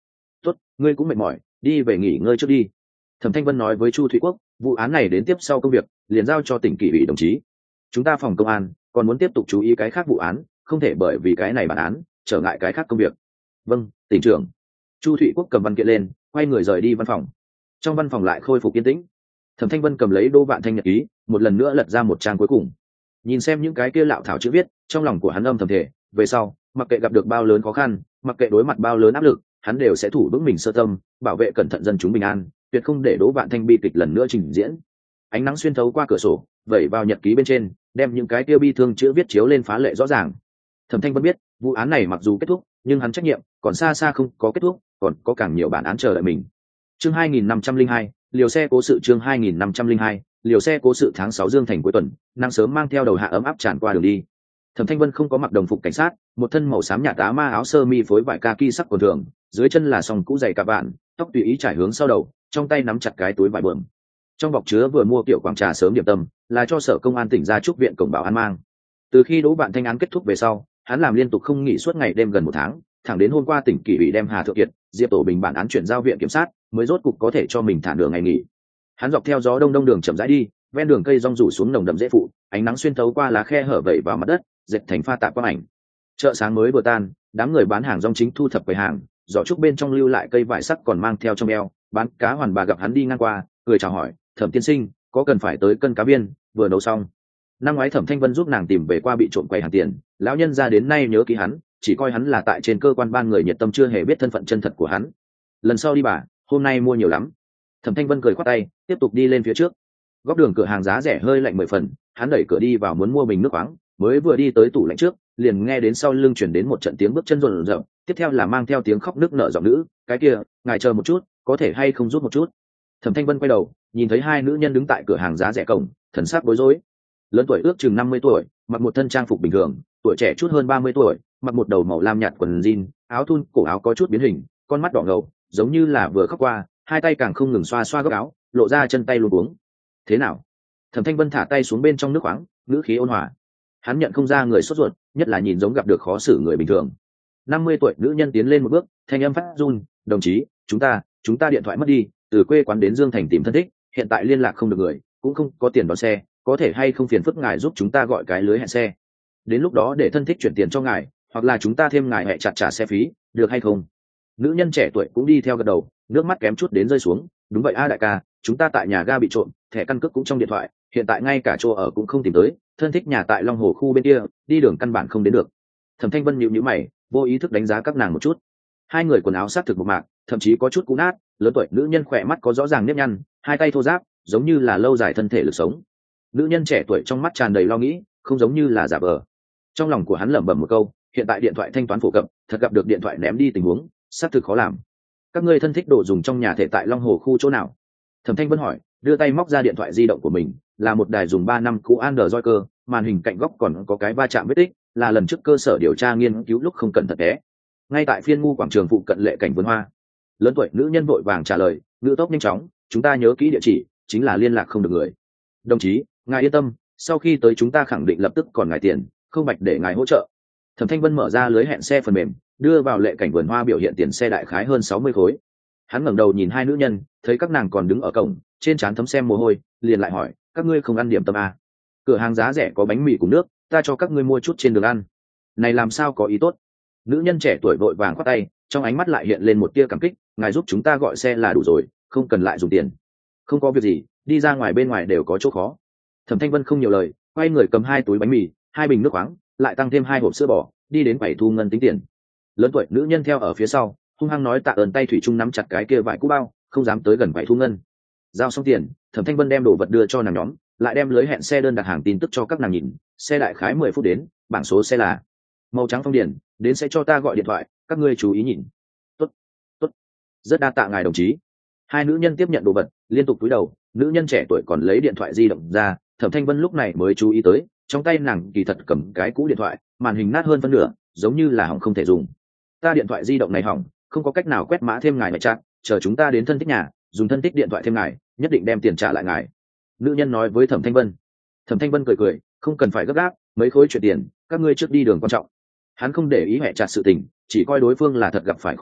tốt, ngươi cũng mệt mỏi, đi về nghỉ ngơi trước đi. Thẩm Thanh Vân nói với Chu Thụy Quốc, vụ án này đến tiếp sau công việc liền giao cho tỉnh kỷ ủy đồng chí, chúng ta phòng công an còn muốn tiếp tục chú ý cái khác vụ án, không thể bởi vì cái này bản án trở ngại cái khác công việc. Vâng, tỉnh trưởng. Chu Thụy Quốc cầm văn kiện lên, quay người rời đi văn phòng. Trong văn phòng lại khôi phục yên tĩnh. Thẩm Thanh Vân cầm lấy Đỗ Vạn Thanh nhật ký, một lần nữa lật ra một trang cuối cùng. Nhìn xem những cái kia lạo thảo chữ viết, trong lòng của hắn âm thầm thể, về sau, mặc kệ gặp được bao lớn khó khăn, mặc kệ đối mặt bao lớn áp lực, hắn đều sẽ thủ vững mình sơ tâm, bảo vệ cẩn thận dân chúng bình an, tuyệt không để Đỗ Vạn Thanh bi kịch lần nữa trình diễn. Ánh nắng xuyên thấu qua cửa sổ, vẩy vào nhật ký bên trên, đem những cái tiêu bi thương chữ viết chiếu lên phá lệ rõ ràng. Thẩm Thanh Vân biết, vụ án này mặc dù kết thúc, nhưng hắn trách nhiệm còn xa xa không có kết thúc, còn có càng nhiều bản án chờ đợi mình. Chương hai nghìn năm trăm lẻ hai, liều xe cố sự. Chương hai nghìn năm trăm lẻ hai, liều xe cố sự. Tháng sáu dương thành cuối tuần, nắng sớm mang theo đầu hạ ấm áp tràn qua đường đi. Thẩm Thanh Vân không có mặc đồng phục cảnh sát, một thân màu xám nhạt tá ma áo sơ mi phối vải kaki sắc quần thường, dưới chân là song cũ giày cà vạt, tóc tùy ý trải hướng sau đầu, trong tay nắm chặt cái túi vải bờm. Trong bọc chứa vừa mua kiểu quảng trà sớm điểm tâm, là cho sở công an tỉnh Gia Trúc viện cổng bảo an mang. Từ khi Đỗ Vạn Thanh án kết thúc về sau, hắn làm liên tục không nghỉ suốt ngày đêm gần một tháng, thẳng đến hôm qua tỉnh kỷ ủy đem Hà Thượng Kiệt, Diệp Tổ Bình bản án chuyển giao viện kiểm sát, mới rốt cục có thể cho mình thả đường ngày nghỉ. Hắn dọc theo gió đông đông đường chậm rãi đi, ven đường cây rong rủ xuống nồng đậm dễ phụ, ánh nắng xuyên thấu qua lá khe hở vẩy vào mặt đất, dệt thành pha tạp quang ảnh. Chợ sáng mới vừa tan, đám người bán hàng rong chính thu thập quầy hàng, giỏ trúc bên trong lưu lại cây vải sắc còn mang theo trong eo, bán cá hoàn bà gặp hắn đi ngang qua, cười chào hỏi, Thẩm tiên sinh, có cần phải tới cân cá viên, vừa nấu xong. Năm ngoái Thẩm Thanh Vân giúp nàng tìm về qua bị trộm quầy hàng tiền, lão nhân ra đến nay nhớ ký hắn, chỉ coi hắn là tại trên cơ quan ban người nhiệt tâm, chưa hề biết thân phận chân thật của hắn. Lần sau đi bà, hôm nay mua nhiều lắm. Thẩm Thanh Vân cười khoát tay, tiếp tục đi lên phía trước. Góc đường cửa hàng giá rẻ hơi lạnh mười phần, hắn đẩy cửa đi vào muốn mua bình nước khoáng, mới vừa đi tới tủ lạnh trước, liền nghe đến sau lưng chuyển đến một trận tiếng bước chân rộn rộn, tiếp theo là mang theo tiếng khóc nức nở giọng nữ, cái kia, ngài chờ một chút, có thể hay không giúp một chút. Thẩm Thanh Vân quay đầu, nhìn thấy hai nữ nhân đứng tại cửa hàng giá rẻ cổng, thần sắc bối rối. Lớn tuổi ước chừng năm mươi tuổi, mặc một thân trang phục bình thường, tuổi trẻ chút hơn ba mươi tuổi, mặc một đầu màu lam nhạt quần jean, áo thun cổ áo có chút biến hình, con mắt đỏ ngầu, giống như là vừa khóc qua, hai tay càng không ngừng xoa xoa góc áo, lộ ra chân tay luống cuống. Thế nào? Thẩm Thanh Vân thả tay xuống bên trong nước khoáng, ngữ khí ôn hòa. Hắn nhận không ra người sốt ruột, nhất là nhìn giống gặp được khó xử người bình thường. Năm mươi tuổi nữ nhân tiến lên một bước, thanh âm phát run, "Đồng chí, chúng ta, chúng ta điện thoại mất đi, từ quê quán đến Dương Thành tìm thân thích, hiện tại liên lạc không được người, cũng không có tiền đón xe, có thể hay không phiền phức ngài giúp chúng ta gọi cái lưới hẹn xe. Đến lúc đó để thân thích chuyển tiền cho ngài, hoặc là chúng ta thêm ngài hẹn chặt trả xe phí, được hay không?" Nữ nhân trẻ tuổi cũng đi theo gật đầu, nước mắt kém chút đến rơi xuống. "Đúng vậy a đại ca, chúng ta tại nhà ga bị trộm, thẻ căn cước cũng trong điện thoại, hiện tại ngay cả chỗ ở cũng không tìm tới, thân thích nhà tại Long Hồ khu bên kia, đi đường căn bản không đến được." Thẩm Thanh Vân nhíu nhíu mày, vô ý thức đánh giá các nàng một chút. Hai người quần áo sát thực một mạc, thậm chí có chút cũ nát, lớn tuổi nữ nhân khỏe mắt có rõ ràng nếp nhăn, hai tay thô ráp, giống như là lâu dài thân thể lực sống. Nữ nhân trẻ tuổi trong mắt tràn đầy lo nghĩ, không giống như là giả vờ. Trong lòng của hắn lẩm bẩm một câu, hiện tại điện thoại thanh toán phổ cập, thật gặp được điện thoại ném đi tình huống, xác thực khó làm. Các ngươi thân thích đồ dùng trong nhà thể tại Long Hồ khu chỗ nào? Thẩm Thanh Vân hỏi, đưa tay móc ra điện thoại di động của mình, là một đài dùng ba năm cũ Android cơ, màn hình cạnh góc còn có cái va chạm vết tích, là lần trước cơ sở điều tra nghiên cứu lúc không cẩn thận té. Ngay tại phiên ngu quảng trường phụ cận lệ cảnh vườn hoa. Lớn tuổi nữ nhân vội vàng trả lời, ngữ tốc nhanh chóng, chúng ta nhớ kỹ địa chỉ, chính là liên lạc không được người. Đồng chí, ngài yên tâm, sau khi tới chúng ta khẳng định lập tức còn ngài tiền, không bạch để ngài hỗ trợ. Thẩm Thanh Vân mở ra lưới hẹn xe phần mềm, đưa vào lệ cảnh vườn hoa biểu hiện tiền xe đại khái hơn sáu mươi khối. Hắn ngẩng đầu nhìn hai nữ nhân, thấy các nàng còn đứng ở cổng, trên trán thấm xem mồ hôi, liền lại hỏi, các ngươi không ăn điểm tâm à? Cửa hàng giá rẻ có bánh mì cùng nước, ta cho các ngươi mua chút trên đường ăn. Này làm sao có ý tốt? Nữ nhân trẻ tuổi vội vàng khoát tay, trong ánh mắt lại hiện lên một tia cảm kích, ngài giúp chúng ta gọi xe là đủ rồi, không cần lại dùng tiền. Không có việc gì, đi ra ngoài bên ngoài đều có chỗ khó. Thẩm Thanh Vân không nhiều lời, quay người cầm hai túi bánh mì, hai bình nước khoáng, lại tăng thêm hai hộp sữa bò, đi đến quầy thu ngân tính tiền. Lớn tuổi nữ nhân theo ở phía sau, hung hăng nói tạ ơn, tay thủy chung nắm chặt cái kia vải cũ bao, không dám tới gần quầy thu ngân. Giao xong tiền, Thẩm Thanh Vân đem đồ vật đưa cho nàng nhóm, lại đem lưới hẹn xe đơn đặt hàng tin tức cho các nàng nhìn, xe đại khái mười phút đến, bảng số xe là màu trắng phong điển, đến sẽ cho ta gọi điện thoại, các ngươi chú ý nhìn. Tốt, tốt, rất đa tạ ngài đồng chí. Hai nữ nhân tiếp nhận đồ vật, liên tục cúi đầu, nữ nhân trẻ tuổi còn lấy điện thoại di động ra, Thẩm Thanh Vân lúc này mới chú ý tới, trong tay nàng kỳ thật cầm cái cũ điện thoại, màn hình nát hơn phân nửa, giống như là hỏng không thể dùng. Ta điện thoại di động này hỏng, không có cách nào quét mã thêm ngài mẹ chặn, chờ chúng ta đến thân thích nhà, dùng thân thích điện thoại thêm ngài, nhất định đem tiền trả lại ngài. Nữ nhân nói với Thẩm Thanh Vân. Thẩm Thanh Vân cười cười, không cần phải gấp gáp, mấy khối chuyện tiền, các ngươi trước đi đường quan trọng. Hắn không để ý mẹ chặt sự tình, chỉ coi đối phương là thật gặp phải khó khăn,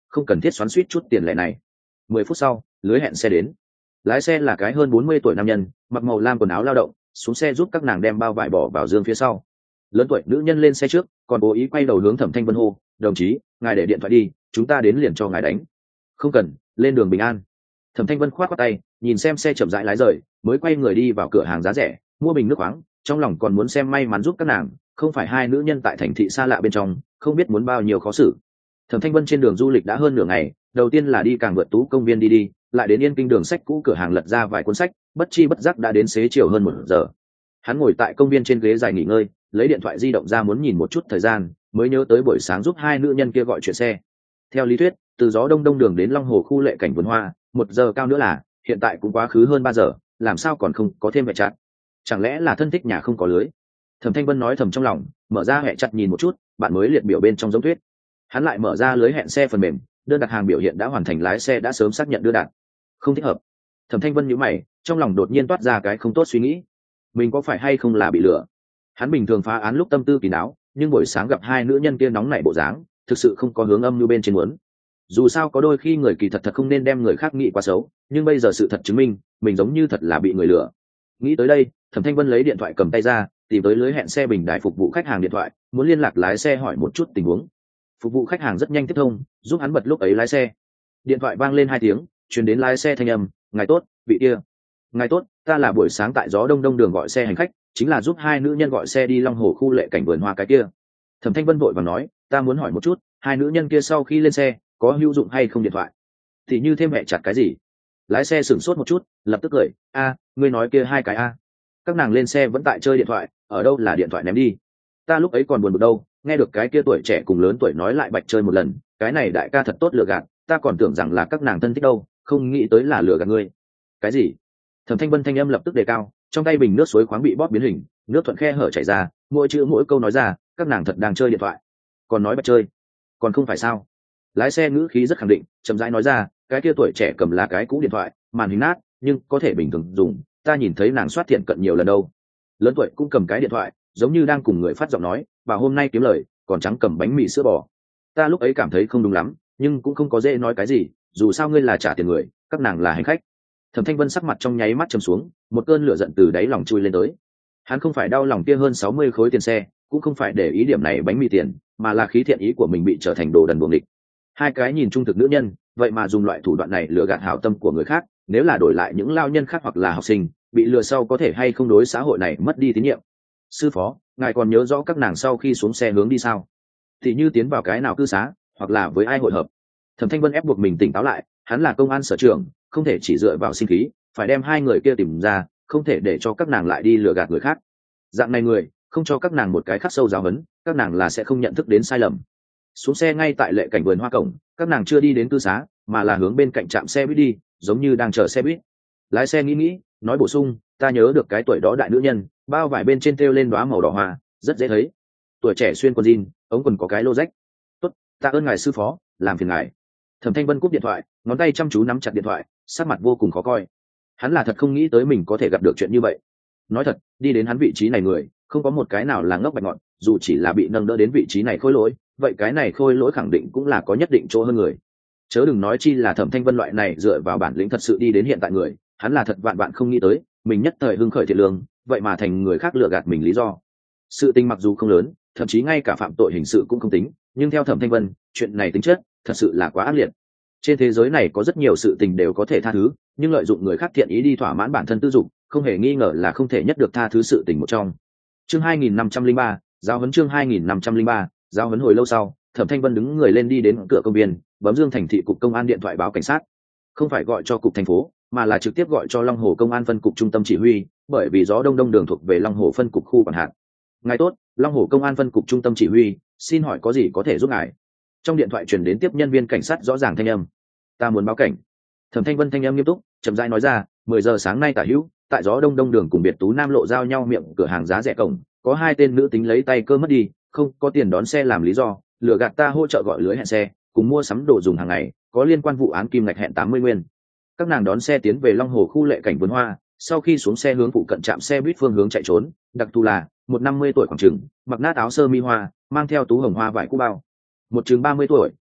không cần thiết xoắn suýt chút tiền lệ này. Mười phút sau lưới hẹn xe đến. Lái xe là cái hơn bốn mươi tuổi nam nhân, mặc màu lam quần áo lao động, xuống xe giúp các nàng đem bao vải bỏ vào dương phía sau. Lớn tuổi nữ nhân lên xe trước, còn cố ý quay đầu hướng Thẩm Thanh Vân hô, đồng chí, ngài để điện thoại đi, chúng ta đến liền cho ngài đánh. Không cần, lên đường bình an. Thẩm Thanh Vân khoát khoát tay, nhìn xem xe chậm rãi lái rời, mới quay người đi vào cửa hàng giá rẻ, mua bình nước khoáng, trong lòng còn muốn xem may mắn giúp các nàng, không phải hai nữ nhân tại thành thị xa lạ bên trong, không biết muốn bao nhiêu khó xử. Thẩm Thanh Vân trên đường du lịch đã hơn nửa ngày, đầu tiên là đi Càng Vượt Tú công viên đi đi, lại đến Yên Kinh đường sách cũ cửa hàng lật ra vài cuốn sách, bất chi bất giác đã đến xế chiều hơn một giờ. Hắn ngồi tại công viên trên ghế dài nghỉ ngơi, lấy điện thoại di động ra muốn nhìn một chút thời gian, mới nhớ tới buổi sáng giúp hai nữ nhân kia gọi chuyện xe. Theo lý thuyết, từ gió đông đông đường đến Long Hồ khu lệ cảnh vườn hoa, một giờ cao nữa là, hiện tại cũng quá khứ hơn ba giờ, làm sao còn không có thêm hệ chặt? Chẳng lẽ là thân thích nhà không có lưới? Thẩm Thanh Vân nói thầm trong lòng, mở ra hệ chặt nhìn một chút, bạn mới liệt biểu bên trong giống tuyết. Hắn lại mở ra lưới hẹn xe phần mềm, đơn đặt hàng biểu hiện đã hoàn thành, lái xe đã sớm xác nhận đưa đạt. Không thích hợp. Thẩm Thanh Vân nhíu mày, trong lòng đột nhiên toát ra cái không tốt suy nghĩ. Mình có phải hay không là bị lừa? Hắn bình thường phá án lúc tâm tư kín đáo, nhưng buổi sáng gặp hai nữ nhân kia nóng nảy bộ dáng, thực sự không có hướng âm như bên trên muốn. Dù sao có đôi khi người kỳ thật thật không nên đem người khác nghĩ quá xấu, nhưng bây giờ sự thật chứng minh, mình giống như thật là bị người lừa. Nghĩ tới đây, Thẩm Thanh Vân lấy điện thoại cầm tay ra, tìm tới lưới hẹn xe bình đài phục vụ khách hàng điện thoại, muốn liên lạc lái xe hỏi một chút tình huống. Phục vụ khách hàng rất nhanh tiếp thông, giúp hắn bật lúc ấy lái xe. Điện thoại vang lên hai tiếng, truyền đến lái xe thanh âm, ngài tốt, vị kia. Ngài tốt, ta là buổi sáng tại gió đông đông đường gọi xe hành khách, chính là giúp hai nữ nhân gọi xe đi Long Hồ khu lệ cảnh vườn hoa cái kia. Thẩm Thanh Vân vội vàng nói, ta muốn hỏi một chút, hai nữ nhân kia sau khi lên xe có hữu dụng hay không điện thoại? Thì như thêm mẹ chặt cái gì? Lái xe sửng sốt một chút, lập tức cười, a, ngươi nói kia hai cái a? Các nàng lên xe vẫn tại chơi điện thoại, ở đâu là điện thoại ném đi? Ta lúc ấy còn buồn bực đâu, nghe được cái kia tuổi trẻ cùng lớn tuổi nói lại bạch chơi một lần, cái này đại ca thật tốt lừa gạt, ta còn tưởng rằng là các nàng thân thích đâu, không nghĩ tới là lừa gạt ngươi. Cái gì? Thẩm Thanh Vân thanh âm lập tức đề cao, trong tay bình nước suối khoáng bị bóp biến hình, nước thuận khe hở chảy ra, mỗi chữ mỗi câu nói ra, các nàng thật đang chơi điện thoại. Còn nói bạch chơi, còn không phải sao? Lái xe ngữ khí rất khẳng định, chậm rãi nói ra, cái kia tuổi trẻ cầm là cái cũ điện thoại, màn hình nát, nhưng có thể bình thường dùng, ta nhìn thấy nàng soát thiện cận nhiều lần đâu. Lớn tuổi cũng cầm cái điện thoại, giống như đang cùng người phát giọng nói, và hôm nay kiếm lời, còn trắng cầm bánh mì sữa bò. Ta lúc ấy cảm thấy không đúng lắm, nhưng cũng không có dễ nói cái gì, dù sao ngươi là trả tiền người, các nàng là hành khách. Thẩm Thanh Vân sắc mặt trong nháy mắt trầm xuống, một cơn lửa giận từ đáy lòng chui lên tới. Hắn không phải đau lòng kia hơn sáu mươi khối tiền xe, cũng không phải để ý điểm này bánh mì tiền, mà là khí thiện ý của mình bị trở thành đồ đần buồng địch. Hai cái nhìn trung thực nữ nhân, vậy mà dùng loại thủ đoạn này lừa gạt hảo tâm của người khác, nếu là đổi lại những lao nhân khác hoặc là học sinh, bị lừa sau có thể hay không đối xã hội này mất đi tín nhiệm. Sư phó, ngài còn nhớ rõ các nàng sau khi xuống xe hướng đi sao? Thì như tiến vào cái nào cư xá, hoặc là với ai hội hợp? Thẩm Thanh Vân ép buộc mình tỉnh táo lại, hắn là công an sở trưởng, không thể chỉ dựa vào sinh khí, phải đem hai người kia tìm ra, không thể để cho các nàng lại đi lừa gạt người khác. Dạng này người, không cho các nàng một cái khắc sâu giáo huấn, các nàng là sẽ không nhận thức đến sai lầm. Xuống xe ngay tại lệ cảnh vườn hoa cổng, các nàng chưa đi đến cư xá, mà là hướng bên cạnh trạm xe buýt đi, giống như đang chờ xe buýt. Lái xe nghĩ nghĩ, nói bổ sung, ta nhớ được cái tuổi đó đại nữ nhân, bao vải bên trên treo lên đóa màu đỏ hoa, rất dễ thấy. Tuổi trẻ xuyên quần jean, ống quần có cái lô rách. Tốt, tạ ơn ngài sư phó, làm phiền ngài. Thẩm Thanh Vân cúp điện thoại, ngón tay chăm chú nắm chặt điện thoại, sắc mặt vô cùng khó coi. Hắn là thật không nghĩ tới mình có thể gặp được chuyện như vậy. Nói thật, đi đến hắn vị trí này người, không có một cái nào là ngốc bạch ngọn, dù chỉ là bị nâng đỡ đến vị trí này khôi lỗi, vậy cái này khôi lỗi khẳng định cũng là có nhất định chỗ hơn người. Chớ đừng nói chi là Thẩm Thanh Vân loại này dựa vào bản lĩnh thật sự đi đến hiện tại người, hắn là thật vạn vạn không nghĩ tới, mình nhất thời hưng khởi thiện lương, vậy mà thành người khác lừa gạt mình lý do. Sự tình mặc dù không lớn, thậm chí ngay cả phạm tội hình sự cũng không tính, nhưng theo Thẩm Thanh Vân, chuyện này tính chất thật sự là quá ác liệt. Trên thế giới này có rất nhiều sự tình đều có thể tha thứ, nhưng lợi dụng người khác thiện ý đi thỏa mãn bản thân tư dục, không hề nghi ngờ là không thể nhất được tha thứ sự tình một trong. Chương hai nghìn năm trăm lẻ ba, giáo huấn chương hai nghìn năm trăm lẻ ba, giáo huấn hồi lâu sau, Thẩm Thanh Vân đứng người lên đi đến cửa công viên, bấm Dương thành thị cục công an điện thoại báo cảnh sát. Không phải gọi cho cục thành phố, mà là trực tiếp gọi cho Long Hồ công an phân cục trung tâm chỉ huy, bởi vì gió đông đông đường thuộc về Long Hồ phân cục khu quản hạt. Ngài tốt, Long Hồ công an phân cục trung tâm chỉ huy, xin hỏi có gì có thể giúp ngài? Trong điện thoại truyền đến tiếp nhân viên cảnh sát rõ ràng thanh âm. Ta muốn báo cảnh. Thẩm Thanh Vân thanh âm nghiêm túc, chậm rãi nói ra, mười giờ sáng nay tả hữu, tại gió đông đông đường cùng biệt tú nam lộ giao nhau miệng cửa hàng giá rẻ cổng, có hai tên nữ tính lấy tay cơ mất đi, không có tiền đón xe làm lý do, lừa gạt ta hỗ trợ gọi lưới hẹn xe, cùng mua sắm đồ dùng hàng ngày, có liên quan vụ án kim ngạch hẹn tám mươi nguyên. Các nàng đón xe tiến về Long Hồ khu lệ cảnh vườn hoa, sau khi xuống xe hướng phụ cận trạm xe buýt phương hướng chạy trốn, đặc thù là một năm mươi tuổi khoảng chừng, mặc nát áo sơ mi hoa, mang theo tú hồng hoa vải cũ bao. Một chừng ba mươi tuổi,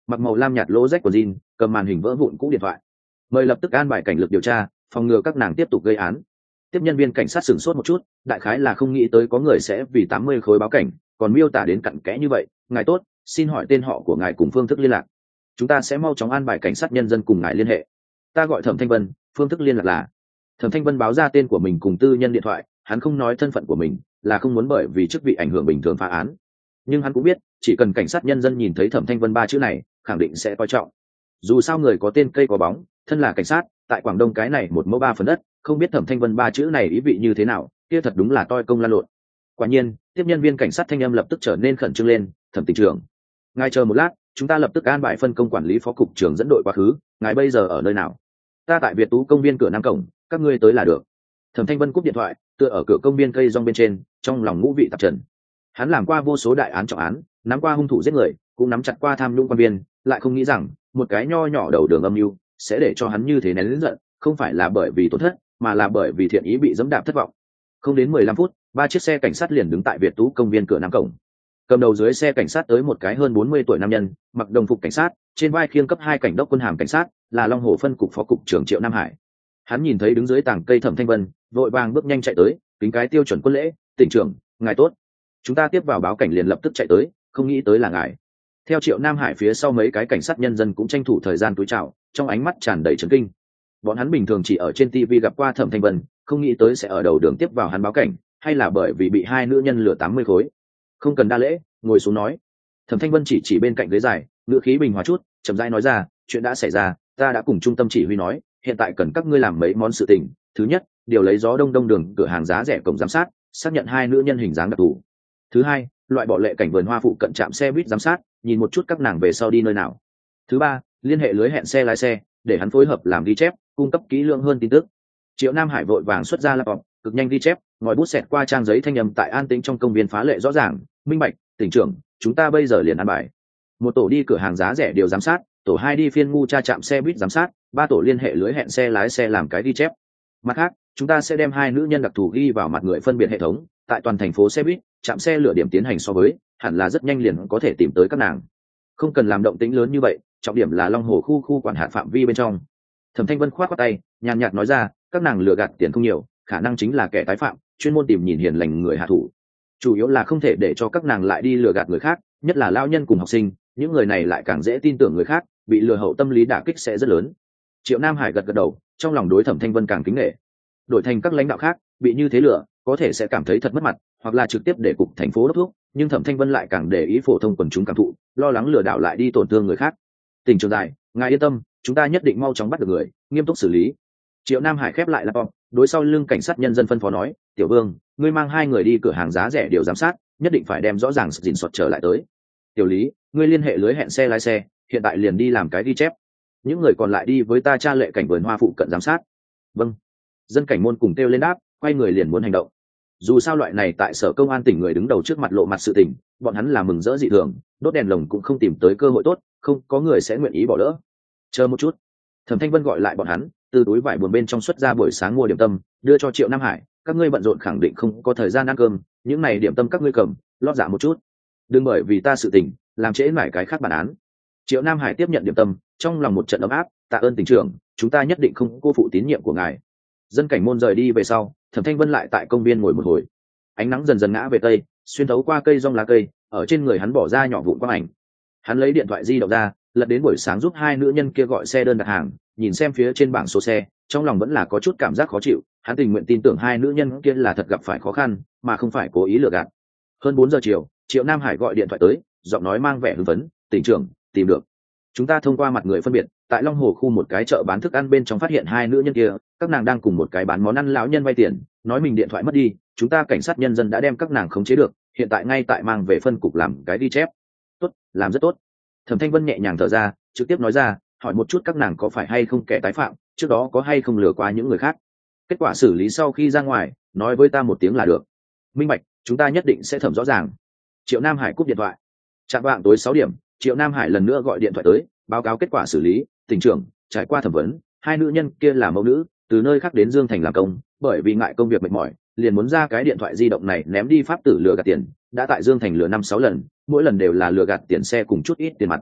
mặc màu lam nhạt lỗ rách của jean, cầm màn hình vỡ vụn cũ điện thoại. Mời lập tức an bài cảnh lực điều tra, phòng ngừa các nàng tiếp tục gây án. Tiếp nhân viên cảnh sát sửng sốt một chút, đại khái là không nghĩ tới có người sẽ vì tám mươi khối báo cảnh, còn miêu tả đến cặn kẽ như vậy. Ngài tốt, xin hỏi tên họ của ngài cùng phương thức liên lạc. Chúng ta sẽ mau chóng an bài cảnh sát nhân dân cùng ngài liên hệ. Ta gọi Thẩm Thanh Vân, phương thức liên lạc là. Thẩm Thanh Vân báo ra tên của mình cùng tư nhân điện thoại, hắn không nói thân phận của mình, là không muốn bởi vì chức vị ảnh hưởng bình thường phá án. Nhưng hắn cũng biết, chỉ cần cảnh sát nhân dân nhìn thấy Thẩm Thanh Vân ba chữ này, khẳng định sẽ coi trọng. Dù sao người có tên cây có bóng, thân là cảnh sát, tại Quảng Đông cái này một mẫu ba phần đất, không biết Thẩm Thanh Vân ba chữ này ý vị như thế nào, kia thật đúng là toi công lan lộn. Quả nhiên, tiếp nhân viên cảnh sát thanh âm lập tức trở nên khẩn trương lên. Thẩm tỉnh trưởng, ngài chờ một lát, chúng ta lập tức an bài phân công quản lý phó cục trưởng dẫn đội quá khứ. Ngài bây giờ ở nơi nào? Ta tại Việt Tú công viên cửa Nam cổng, các ngươi tới là được. Thẩm Thanh Vân cúp điện thoại, tựa ở cửa công viên cây rong bên trên, trong lòng ngũ vị tạp trần. Hắn làm qua vô số đại án trọng án, nắm qua hung thủ giết người, cũng nắm chặt qua tham nhũng quan viên, lại không nghĩ rằng một cái nho nhỏ đầu đường âm mưu sẽ để cho hắn như thế nén lớn giận, không phải là bởi vì tổn thất, mà là bởi vì thiện ý bị dẫm đạp thất vọng. Không đến mười lăm phút, ba chiếc xe cảnh sát liền đứng tại Việt Tú công viên cửa Nam cổng. Cầm đầu dưới xe cảnh sát tới một cái hơn bốn mươi tuổi nam nhân, mặc đồng phục cảnh sát, trên vai khiêng cấp hai cảnh đốc quân hàm cảnh sát, là Long Hồ phân cục phó cục trưởng Triệu Nam Hải. Hắn nhìn thấy đứng dưới tảng cây Thẩm Thanh Vân, vội vàng bước nhanh chạy tới, kính cái tiêu chuẩn quân lễ. Tỉnh trưởng, ngài tốt. Chúng ta tiếp vào báo cảnh liền lập tức chạy tới, không nghĩ tới là ngài. Theo Triệu Nam Hải phía sau mấy cái cảnh sát nhân dân cũng tranh thủ thời gian túi chào, trong ánh mắt tràn đầy chấn kinh. Bọn hắn bình thường chỉ ở trên ti vi gặp qua Thẩm Thanh Vân, không nghĩ tới sẽ ở đầu đường tiếp vào hắn báo cảnh, hay là bởi vì bị hai nữ nhân lừa tám mươi khối. Không cần đa lễ, ngồi xuống nói. Thẩm Thanh Vân chỉ chỉ bên cạnh ghế dài, ngữ khí bình hòa chút, chậm rãi nói ra, chuyện đã xảy ra, ta đã cùng trung tâm chỉ huy nói, hiện tại cần các ngươi làm mấy món sự tình. Thứ nhất, điều lấy gió đông đông đường cửa hàng giá rẻ cổng giám sát, xác nhận hai nữ nhân hình dáng đặc thù. Thứ hai, loại bỏ lệ cảnh vườn hoa phụ cận trạm xe buýt giám sát, nhìn một chút các nàng về sau đi nơi nào. Thứ ba, liên hệ lưới hẹn xe lái xe, để hắn phối hợp làm ghi chép, cung cấp kỹ lưỡng hơn tin tức. Triệu Nam Hải vội vàng xuất ra laptop, cực nhanh ghi chép, ngòi bút xẹt qua trang giấy thanh âm tại an tĩnh trong công viên phá lệ rõ ràng, minh bạch. Tỉnh trưởng, chúng ta bây giờ liền ăn bài. Một tổ đi cửa hàng giá rẻ điều giám sát, tổ hai đi phiên ngu tra trạm xe buýt giám sát, ba tổ liên hệ lưới hẹn xe lái xe làm cái ghi chép. Mặt khác, chúng ta sẽ đem hai nữ nhân đặc thù ghi vào mặt người phân biệt hệ thống, tại toàn thành phố xe buýt, trạm xe lửa điểm tiến hành so với, hẳn là rất nhanh liền có thể tìm tới các nàng. Không cần làm động tĩnh lớn như vậy, trọng điểm là Long Hồ khu khu quản hạt phạm vi bên trong. Thẩm Thanh Vân khoát khoát tay, nhàn nhạt nói ra, các nàng lừa gạt tiền không nhiều, khả năng chính là kẻ tái phạm, chuyên môn tìm nhìn hiền lành người hạ thủ. Chủ yếu là không thể để cho các nàng lại đi lừa gạt người khác, nhất là lao nhân cùng học sinh, những người này lại càng dễ tin tưởng người khác, bị lừa hậu tâm lý đả kích sẽ rất lớn. Triệu Nam Hải gật gật đầu, trong lòng đối Thẩm Thanh Vân càng kính nể. Đổi thành các lãnh đạo khác, bị như thế lừa, có thể sẽ cảm thấy thật mất mặt, hoặc là trực tiếp để cục thành phố đốc thuốc, nhưng Thẩm Thanh Vân lại càng để ý phổ thông quần chúng cảm thụ, lo lắng lừa đảo lại đi tổn thương người khác. Tỉnh trưởng dài, ngài yên tâm, chúng ta nhất định mau chóng bắt được người, nghiêm túc xử lý. Triệu Nam Hải khép lại laptop, đối sau lưng cảnh sát nhân dân phân phó nói, Tiểu Vương, ngươi mang hai người đi cửa hàng giá rẻ điều giám sát, nhất định phải đem rõ ràng sự dình soạt trở lại tới. Tiểu Lý, ngươi liên hệ lưới hẹn xe lái xe, hiện tại liền đi làm cái ghi chép. Những người còn lại đi với ta tra lệ cảnh vườn hoa phụ cận giám sát. Vâng. Dân cảnh môn cùng kêu lên đáp, quay người liền muốn hành động. Dù sao loại này tại sở công an tỉnh người đứng đầu trước mặt lộ mặt sự tình, bọn hắn là mừng rỡ dị thường, đốt đèn lồng cũng không tìm tới cơ hội tốt, không có người sẽ nguyện ý bỏ lỡ. Chờ một chút. Thẩm Thanh Vân gọi lại bọn hắn, từ túi vải buồn bên trong xuất ra buổi sáng mua điểm tâm, đưa cho Triệu Nam Hải, các ngươi bận rộn khẳng định không có thời gian ăn cơm, những này điểm tâm các ngươi cầm, lót dạ một chút. Đừng bởi vì ta sự tình, làm trễ mãi cái khác bản án. Triệu Nam Hải tiếp nhận điểm tâm, trong lòng một trận ấm áp, tạ ơn tỉnh trưởng, chúng ta nhất định không cô phụ tín nhiệm của ngài. Dân cảnh môn rời đi về sau, Thẩm Thanh Vân lại tại công viên ngồi một hồi. Ánh nắng dần dần ngã về tây, xuyên thấu qua cây rong lá cây, ở trên người hắn bỏ ra nhỏ vụn quang ảnh. Hắn lấy điện thoại di động ra, lật đến buổi sáng giúp hai nữ nhân kia gọi xe đơn đặt hàng, nhìn xem phía trên bảng số xe, trong lòng vẫn là có chút cảm giác khó chịu. Hắn tình nguyện tin tưởng hai nữ nhân kia là thật gặp phải khó khăn, mà không phải cố ý lừa gạt. Hơn bốn giờ chiều, Triệu Nam Hải gọi điện thoại tới, giọng nói mang vẻ hưng phấn, tỉnh trưởng, tìm được. Chúng ta thông qua mặt người phân biệt, tại Long Hồ khu một cái chợ bán thức ăn bên trong phát hiện hai nữ nhân kia, các nàng đang cùng một cái bán món ăn lão nhân vay tiền, nói mình điện thoại mất đi, chúng ta cảnh sát nhân dân đã đem các nàng khống chế được, hiện tại ngay tại mang về phân cục làm cái ghi chép. Tốt, làm rất tốt. Thẩm Thanh Vân nhẹ nhàng thở ra, trực tiếp nói ra, hỏi một chút các nàng có phải hay không kẻ tái phạm, trước đó có hay không lừa qua những người khác. Kết quả xử lý sau khi ra ngoài, nói với ta một tiếng là được. Minh bạch, chúng ta nhất định sẽ thẩm rõ ràng. Triệu Nam Hải cúp điện thoại. Chạm vạng tối sáu điểm, Triệu Nam Hải lần nữa gọi điện thoại tới, báo cáo kết quả xử lý. Tỉnh trưởng, trải qua thẩm vấn, hai nữ nhân kia là mẫu nữ, từ nơi khác đến Dương Thành làm công, bởi vì ngại công việc mệt mỏi, liền muốn ra cái điện thoại di động này ném đi pháp tử lừa gạt tiền, đã tại Dương Thành lừa năm sáu lần, mỗi lần đều là lừa gạt tiền xe cùng chút ít tiền mặt.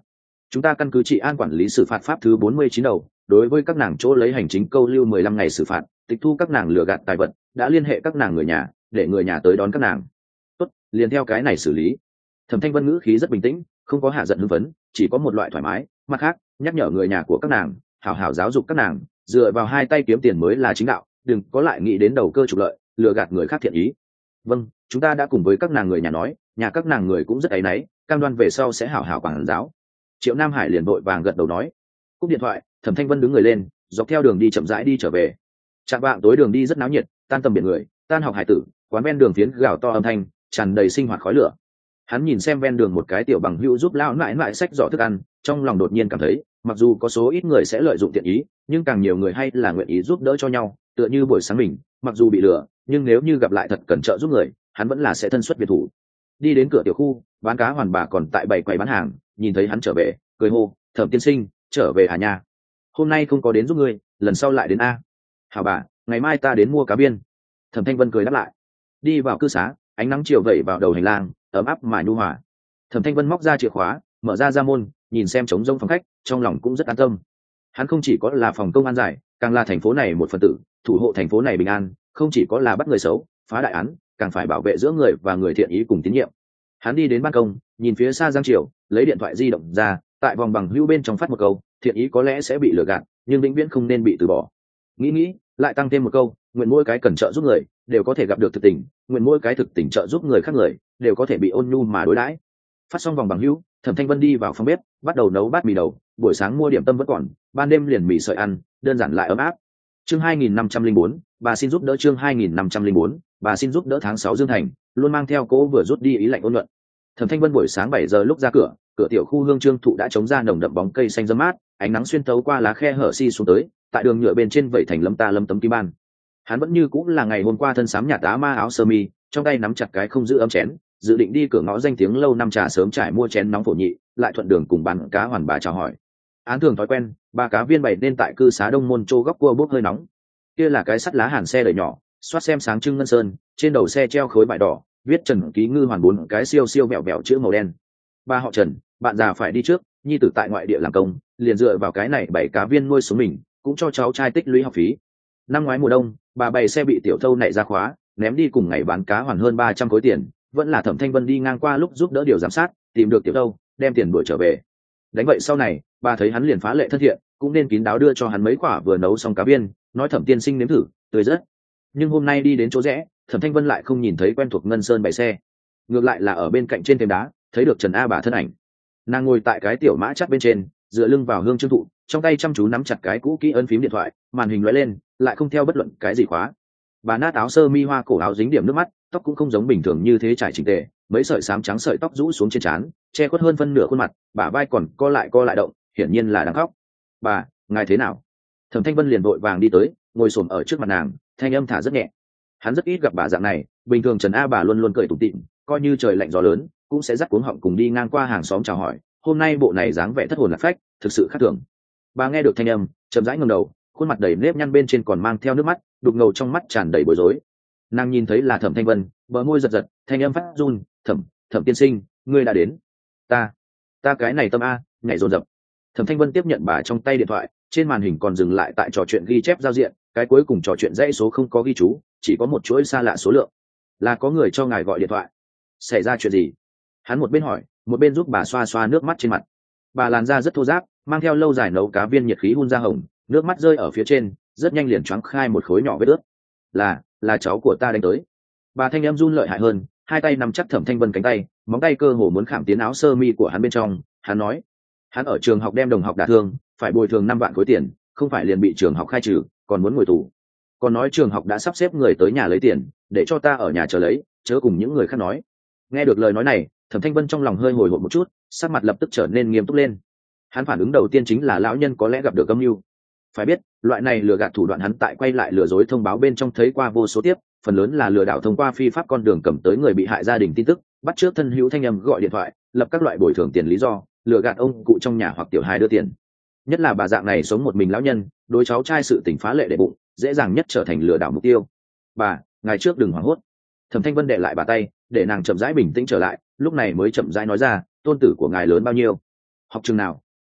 chúng ta căn cứ trị an quản lý xử phạt pháp thứ bốn mươi chín đầu, đối với các nàng chỗ lấy hành chính câu lưu mười lăm ngày xử phạt, tịch thu các nàng lừa gạt tài vật, đã liên hệ các nàng người nhà để người nhà tới đón các nàng. Tốt, liền theo cái này xử lý. Thẩm Thanh Vân ngữ khí rất bình tĩnh, không có hạ giận hưng phấn, chỉ có một loại thoải mái. Mặt khác, nhắc nhở người nhà của các nàng hảo hảo giáo dục các nàng, dựa vào hai tay kiếm tiền mới là chính đạo, đừng có lại nghĩ đến đầu cơ trục lợi, lừa gạt người khác thiện ý. Vâng, chúng ta đã cùng với các nàng người nhà nói, nhà các nàng người cũng rất áy náy, cam đoan về sau sẽ hảo hảo quản giáo. Triệu Nam Hải liền vội vàng gật đầu nói. Cúp điện thoại, Thẩm Thanh Vân đứng người lên, dọc theo đường đi chậm rãi đi trở về. Trạm vạng tối đường đi rất náo nhiệt, tan tầm biển người, tan học hải tử, quán ven đường phiến gào to âm thanh, tràn đầy sinh hoạt khói lửa. Hắn nhìn xem ven đường một cái tiểu bằng hữu giúp lão nại nại xách giỏ thức ăn, trong lòng đột nhiên cảm thấy, mặc dù có số ít người sẽ lợi dụng tiện ý, nhưng càng nhiều người hay là nguyện ý giúp đỡ cho nhau, tựa như buổi sáng mình, mặc dù bị lừa, nhưng nếu như gặp lại thật cần trợ giúp người, hắn vẫn là sẽ thân xuất biệt thủ. Đi đến cửa tiểu khu, bán cá hoàn bà còn tại bày quầy bán hàng, nhìn thấy hắn trở về, cười hô, Thẩm tiên sinh, trở về à nha? Hôm nay không có đến giúp ngươi, lần sau lại đến a. Hảo bà, ngày mai ta đến mua cá biên. Thẩm Thanh Vân cười đáp lại. Đi vào cư xá, ánh nắng chiều vẩy vào đầu hành lang, ấm áp mà nhu hòa. Thẩm Thanh Vân móc ra chìa khóa, mở ra ra môn, nhìn xem trống rỗng phòng khách, trong lòng cũng rất an tâm. Hắn không chỉ có là phòng công an giải, càng là thành phố này một phần tử, thủ hộ thành phố này bình an, không chỉ có là bắt người xấu, phá đại án, càng phải bảo vệ giữa người và người thiện ý cùng tín nhiệm. Hắn đi đến ban công, nhìn phía xa Giang Triều, lấy điện thoại di động ra, tại vòng bằng hữu bên trong phát một câu, thiện ý có lẽ sẽ bị lừa gạt, nhưng vĩnh viễn không nên bị từ bỏ. Nghĩ nghĩ, lại tăng thêm một câu, nguyện mỗi cái cần trợ giúp người đều có thể gặp được thực tình, nguyện mỗi cái thực tình trợ giúp người khác người đều có thể bị ôn nhu mà đối đãi. Phát xong vòng bằng hữu, Thẩm Thanh Vân đi vào phòng bếp, bắt đầu nấu bát mì đầu, buổi sáng mua điểm tâm vẫn còn, ban đêm liền mì sợi ăn, đơn giản lại ấm áp. Chương hai nghìn năm trăm lẻ bốn, bà xin giúp đỡ chương hai nghìn năm trăm lẻ bốn, bà xin giúp đỡ tháng sáu Dương Thành, luôn mang theo cố vừa rút đi ý lạnh ôn nhuận. Thẩm Thanh Vân buổi sáng bảy giờ lúc ra cửa, cửa tiểu khu hương trương thụ đã chống ra nồng đậm bóng cây xanh râm mát, ánh nắng xuyên thấu qua lá khe hở xi xuống tới, tại đường nhựa bên trên vẩy thành lấm ta lấm tấm kim ban. Hắn vẫn như cũng là ngày hôm qua thân xám nhạt tá ma áo sơ mi, trong tay nắm chặt cái không giữ ấm chén, dự định đi cửa ngõ danh tiếng lâu năm trà sớm trải mua chén nóng phổ nhị, lại thuận đường cùng bán cá hoàn bà chào hỏi. Án thường thói quen, ba cá viên bày nên tại cư xá Đông Môn Châu góc cua bốc hơi nóng. Kia là cái sắt lá hàn xe đời nhỏ, xoát xem sáng trưng ngân sơn, trên đầu xe treo khối vải đỏ, viết Trần Ký Ngư hoàn bốn cái siêu siêu mẹo mẹo chữ màu đen. Ba họ Trần, bạn già phải đi trước, nhi tử tại ngoại địa làm công, liền dựa vào cái này bảy cá viên nuôi sống mình, cũng cho cháu trai tích lũy học phí. Năm ngoái mùa đông, bà bày xe bị tiểu thâu nảy ra khóa, ném đi cùng ngày bán cá hoàn hơn ba trăm khối tiền, vẫn là Thẩm Thanh Vân đi ngang qua lúc giúp đỡ điều giám sát, tìm được tiểu thâu, đem tiền đuổi trở về. Đánh vậy sau này, bà thấy hắn liền phá lệ thân thiện, cũng nên kín đáo đưa cho hắn mấy quả vừa nấu xong cá viên, nói Thẩm tiên sinh nếm thử, tươi rất. Nhưng hôm nay đi đến chỗ rẽ, Thẩm Thanh Vân lại không nhìn thấy quen thuộc ngân sơn bày xe, ngược lại là ở bên cạnh trên thềm đá, thấy được Trần A bà thân ảnh. Nàng ngồi tại cái tiểu mã chắt bên trên, dựa lưng vào hương trương thụ, trong tay chăm chú nắm chặt cái cũ kỹ ấn phím điện thoại, màn hình lóe lên, lại không theo bất luận cái gì khóa. Bà nát áo sơ mi hoa cổ áo dính điểm nước mắt, tóc cũng không giống bình thường như thế trải chỉnh tề, mấy sợi xám trắng sợi tóc rũ xuống trên trán, che khuất hơn phân nửa khuôn mặt, bả vai còn co lại co lại động, hiển nhiên là đang khóc. "Bà, ngài thế nào?" Thẩm Thanh Vân liền vội vàng đi tới, ngồi xổm ở trước mặt nàng, thanh âm thả rất nhẹ. Hắn rất ít gặp bà dạng này, bình thường Trần A bà luôn luôn cười tủm tỉm, coi như trời lạnh gió lớn, cũng sẽ dắt cuống họng cùng đi ngang qua hàng xóm chào hỏi, hôm nay bộ này dáng vẻ thất hồn lạc phách, thực sự khác thường. Bà nghe được thanh âm, chậm rãi ngẩng đầu, khuôn mặt đầy nếp nhăn bên trên còn mang theo nước mắt, đục ngầu trong mắt tràn đầy bối rối. Nàng nhìn thấy là Thẩm Thanh Vân, bờ môi giật giật, thanh âm phát run, "Thẩm, Thẩm tiên sinh, ngươi đã đến." "Ta, ta cái này tâm a." Nhảy dồn dập. Thẩm Thanh Vân tiếp nhận bà trong tay điện thoại, trên màn hình còn dừng lại tại trò chuyện ghi chép giao diện, cái cuối cùng trò chuyện dãy số không có ghi chú, chỉ có một chuỗi xa lạ số lượng. "Là có người cho ngài gọi điện thoại. Xảy ra chuyện gì?" Hắn một bên hỏi, một bên giúp bà xoa xoa nước mắt trên mặt. Bà làn da rất thô ráp, mang theo lâu dài nấu cá viên nhiệt khí hun ra hồng, nước mắt rơi ở phía trên, rất nhanh liền choáng khai một khối nhỏ vết ướt. "Là, là cháu của ta đánh tới." Bà thanh em run lợi hại hơn, hai tay nắm chắc Thẩm Thanh Vân cánh tay, móng tay cơ hồ muốn khảm tiến áo sơ mi của hắn bên trong. Hắn nói, hắn ở trường học đem đồng học đả thương, phải bồi thường năm vạn khối tiền, không phải liền bị trường học khai trừ, còn muốn ngồi tù. Còn nói trường học đã sắp xếp người tới nhà lấy tiền, để cho ta ở nhà chờ lấy, chớ cùng những người khác nói. Nghe được lời nói này, Thẩm Thanh Vân trong lòng hơi hồi hộp một chút, sắc mặt lập tức trở nên nghiêm túc lên. Hắn phản ứng đầu tiên chính là lão nhân có lẽ gặp được âm mưu. Phải biết, loại này lừa gạt thủ đoạn hắn tại quay lại lừa dối thông báo bên trong thấy qua vô số tiếp, phần lớn là lừa đảo thông qua phi pháp con đường cầm tới người bị hại gia đình tin tức, bắt trước thân hữu thanh âm gọi điện thoại, lập các loại bồi thường tiền lý do, lừa gạt ông cụ trong nhà hoặc tiểu hài đưa tiền. Nhất là bà dạng này sống một mình lão nhân, đối cháu trai sự tình phá lệ để bụng, dễ dàng nhất trở thành lừa đảo mục tiêu. "Bà, ngày trước đừng hoảng hốt." Thẩm Thanh Vân đệ lại bà tay, để nàng chậm rãi bình tĩnh trở lại, lúc này mới chậm rãi nói ra, "Tôn tử của ngài lớn bao nhiêu? Học trường nào?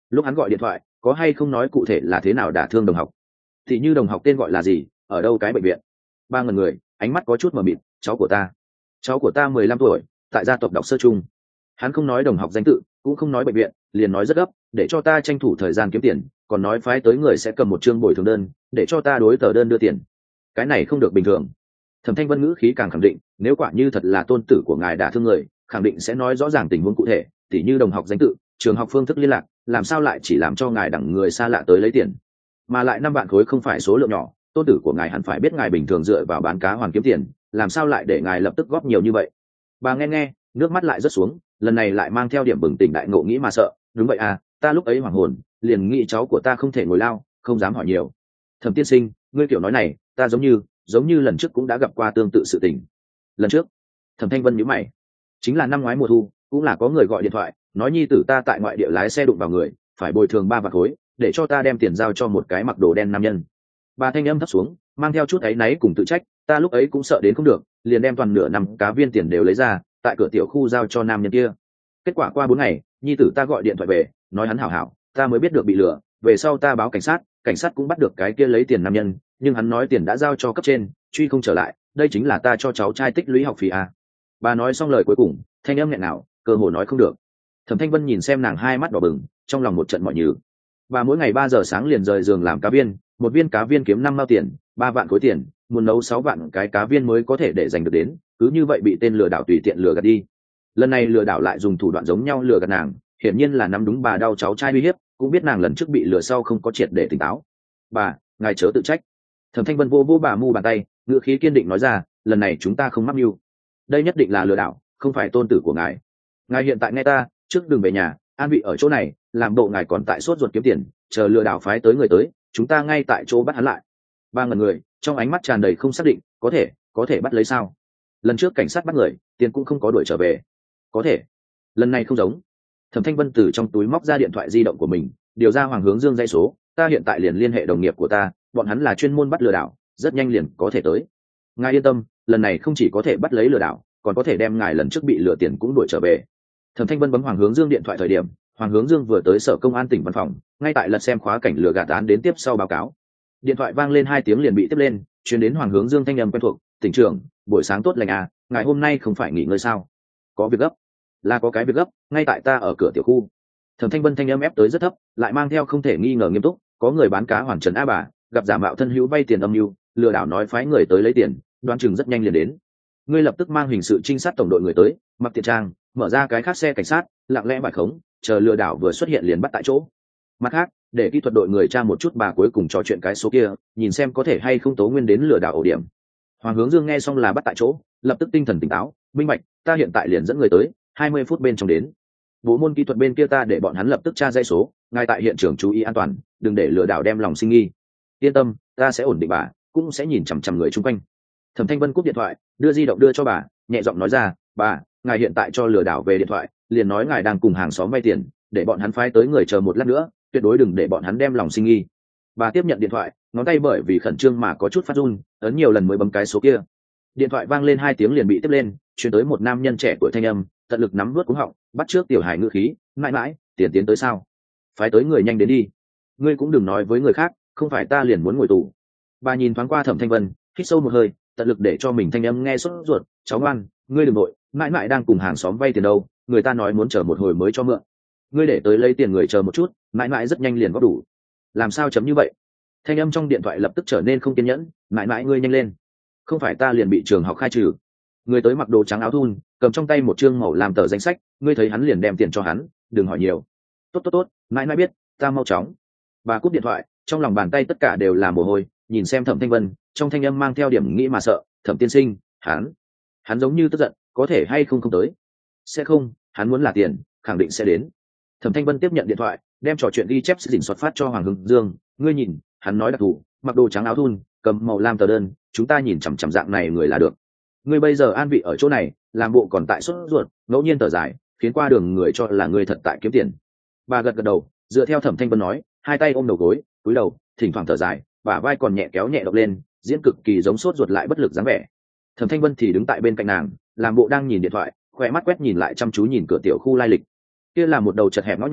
lúc hắn gọi điện thoại có hay không nói cụ thể là thế nào đả thương đồng học, thì như đồng học tên gọi là gì, ở đâu cái bệnh viện? Ba ngần người, ánh mắt có chút mờ mịt. Cháu của ta cháu của ta mười lăm tuổi, tại gia tộc đọc sơ trung. Hắn không nói đồng học danh tự, cũng không nói bệnh viện, liền nói rất gấp, để cho ta tranh thủ thời gian kiếm tiền, còn nói phái tới người sẽ cầm một chương bồi thường đơn, để cho ta đối tờ đơn đưa tiền. Cái này không được bình thường. Thẩm Thanh Vân ngữ khí càng khẳng định, nếu quả như thật là tôn tử của ngài đả thương người, khẳng định sẽ nói rõ ràng tình huống cụ thể, tỉ như đồng học danh tự, trường học phương thức liên lạc, làm sao lại chỉ làm cho ngài đẳng người xa lạ tới lấy tiền. Mà lại năm vạn khối không phải số lượng nhỏ, tôn tử của ngài hẳn phải biết ngài bình thường dựa vào bán cá hoàn kiếm tiền, làm sao lại để ngài lập tức góp nhiều như vậy. Bà nghe nghe, nước mắt lại rớt xuống, lần này lại mang theo điểm bừng tỉnh đại ngộ, nghĩ mà sợ. Đúng vậy à, ta lúc ấy hoảng hồn, liền nghĩ cháu của ta không thể ngồi lao, không dám hỏi nhiều. Thẩm tiên sinh, ngươi kiểu nói này, ta giống như giống như lần trước cũng đã gặp qua tương tự sự tình. Lần trước? Thẩm Thanh Vân nhíu mày. Chính là năm ngoái mùa thu, cũng là có người gọi điện thoại nói nhi tử ta tại ngoại địa lái xe đụng vào người, phải bồi thường ba vạn khối, để cho ta đem tiền giao cho một cái mặc đồ đen nam nhân. Bà thanh âm thấp xuống, mang theo chút áy náy cùng tự trách, ta lúc ấy cũng sợ đến không được, liền đem toàn nửa năm cá viên tiền đều lấy ra, tại cửa tiểu khu giao cho nam nhân kia. Kết quả qua bốn ngày, nhi tử ta gọi điện thoại về, nói hắn hảo hảo, ta mới biết được bị lừa, về sau ta báo cảnh sát, cảnh sát cũng bắt được cái kia lấy tiền nam nhân, nhưng hắn nói tiền đã giao cho cấp trên, truy không trở lại, đây chính là ta cho cháu trai tích lũy học phí à. Bà nói xong lời cuối cùng, thanh âm nghẹn nào, cơ hồ nói không được. Thẩm Thanh Vân nhìn xem nàng hai mắt đỏ bừng, trong lòng một trận mỏi nhừ. Bà mỗi ngày ba giờ sáng liền rời giường làm cá viên, một viên cá viên kiếm năm mao tiền, ba vạn khối tiền, muốn nấu sáu vạn cái cá viên mới có thể để dành được đến, cứ như vậy bị tên lừa đảo tùy tiện lừa gạt đi. Lần này lừa đảo lại dùng thủ đoạn giống nhau lừa gạt nàng, hiển nhiên là nắm đúng bà đau cháu trai uy hiếp, cũng biết nàng lần trước bị lừa sau không có triệt để tỉnh táo. Bà, ngài chớ tự trách. Thẩm Thanh Vân vô vô bà mu bàn tay, ngữ khí kiên định nói ra, lần này chúng ta không mắc mưu, đây nhất định là lừa đảo, không phải tôn tử của ngài. Ngài hiện tại nghe ta, trước đừng về nhà, an vị ở chỗ này, làm bộ ngài còn tại sốt ruột kiếm tiền, chờ lừa đảo phái tới người tới, chúng ta ngay tại chỗ bắt hắn lại. Ba ngần người, trong ánh mắt tràn đầy không xác định, có thể, có thể bắt lấy sao? Lần trước cảnh sát bắt người, tiền cũng không có đuổi trở về. Có thể, lần này không giống. Thẩm Thanh Vân từ trong túi móc ra điện thoại di động của mình, điều ra Hoàng Hướng Dương dây số, ta hiện tại liền liên hệ đồng nghiệp của ta, bọn hắn là chuyên môn bắt lừa đảo, rất nhanh liền có thể tới. Ngài yên tâm, lần này không chỉ có thể bắt lấy lừa đảo, còn có thể đem ngài lần trước bị lừa tiền cũng đuổi trở về. Thẩm Thanh Vân bấm Hoàng Hướng Dương điện thoại thời điểm, Hoàng Hướng Dương vừa tới sở công an tỉnh văn phòng, ngay tại lật xem khóa cảnh lừa gạt án đến tiếp sau báo cáo. Điện thoại vang lên hai tiếng liền bị tiếp lên, truyền đến Hoàng Hướng Dương thanh âm quen thuộc, "Tỉnh trưởng, buổi sáng tốt lành à, ngài hôm nay không phải nghỉ ngơi sao? Có việc gấp?" "Là có cái việc gấp, ngay tại ta ở cửa tiểu khu." Thẩm Thanh Vân thanh âm ép tới rất thấp, lại mang theo không thể nghi ngờ nghiêm túc, "Có người bán cá hoàn trần a bà, gặp giả mạo thân hữu vay tiền âm mưu, lừa đảo nói phái người tới lấy tiền, đoán chừng rất nhanh liền đến. Ngươi lập tức mang hình sự trinh sát tổng đội người tới, mặc tiền trang, mở ra cái khác xe cảnh sát, lặng lẽ bài khống, chờ lừa đảo vừa xuất hiện liền bắt tại chỗ. Mặt khác, để kỹ thuật đội người tra một chút bà cuối cùng trò chuyện cái số kia, nhìn xem có thể hay không tố nguyên đến lừa đảo ổ điểm." Hoàng Hướng Dương nghe xong là bắt tại chỗ, lập tức tinh thần tỉnh táo, "Minh bạch, ta hiện tại liền dẫn người tới, hai mươi phút bên trong đến. Bộ môn kỹ thuật bên kia ta để bọn hắn lập tức tra dây số, ngay tại hiện trường chú ý an toàn, đừng để lừa đảo đem lòng sinh nghi. Yên tâm, ta sẽ ổn định bà, cũng sẽ nhìn chằm chằm người chung quanh." Thẩm Thanh Vân cúp điện thoại, đưa di động đưa cho bà, nhẹ giọng nói ra, "Bà, ngài hiện tại cho lừa đảo về điện thoại, liền nói ngài đang cùng hàng xóm vay tiền, để bọn hắn phái tới người chờ một lát nữa, tuyệt đối đừng để bọn hắn đem lòng sinh nghi." Bà tiếp nhận điện thoại, ngón tay bởi vì khẩn trương mà có chút phát run, ấn nhiều lần mới bấm cái số kia. Điện thoại vang lên hai tiếng liền bị tiếp lên, truyền tới một nam nhân trẻ tuổi thanh âm, tận lực nắm vớt cuống họng, bắt trước tiểu hải ngữ khí, "Mãi mãi, tiền tiến tới sao? Phái tới người nhanh đến đi. Ngươi cũng đừng nói với người khác, không phải ta liền muốn ngồi tù." Bà nhìn thoáng qua Thẩm Thanh Vân, hít sâu một hơi, tận lực để cho mình thanh âm nghe sốt ruột, "Cháu ngoan, ngươi đừng nội, mãi mãi đang cùng hàng xóm vay tiền đâu, người ta nói muốn chờ một hồi mới cho mượn. Ngươi để tới lấy tiền người chờ một chút, mãi mãi rất nhanh liền góp đủ." "Làm sao chấm như vậy?" Thanh âm trong điện thoại lập tức trở nên không kiên nhẫn, "Mãi mãi ngươi nhanh lên, không phải ta liền bị trường học khai trừ." Người tới mặc đồ trắng áo thun, cầm trong tay một chương màu làm tờ danh sách, ngươi thấy hắn liền đem tiền cho hắn, đừng hỏi nhiều. "Tốt tốt tốt, mãi mãi biết, ta mau chóng." Bà cúp điện thoại, trong lòng bàn tay tất cả đều là mồ hôi, nhìn xem Thẩm Thanh Vân, trong thanh âm mang theo điểm nghĩ mà sợ, "Thẩm tiên sinh, hắn hắn giống như tức giận, có thể hay không không tới?" "Sẽ không, hắn muốn là tiền, khẳng định sẽ đến." Thẩm Thanh Vân tiếp nhận điện thoại, đem trò chuyện ghi chép dình soát phát cho Hoàng Hướng Dương, "Ngươi nhìn, hắn nói đặc thù, mặc đồ trắng áo thun, cầm màu lam tờ đơn, chúng ta nhìn chằm chằm dạng này người là được. Ngươi bây giờ an vị ở chỗ này, làm bộ còn tại sốt ruột, ngẫu nhiên thở dài, khiến qua đường người cho là ngươi thật tại kiếm tiền." Bà gật gật đầu, dựa theo Thẩm Thanh Vân nói, hai tay ôm đầu gối, cúi đầu, thỉnh thoảng thở dài, bả vai còn nhẹ kéo nhẹ động lên, diễn cực kỳ giống sốt ruột lại bất lực dáng vẻ. Thẩm Thanh Vân thì đứng tại bên cạnh nàng, làm bộ đang nhìn điện thoại, khỏe mắt quét nhìn lại chăm chú nhìn cửa tiểu khu lai lịch. Kia là một đầu chật hẹp ngõ nhỏ,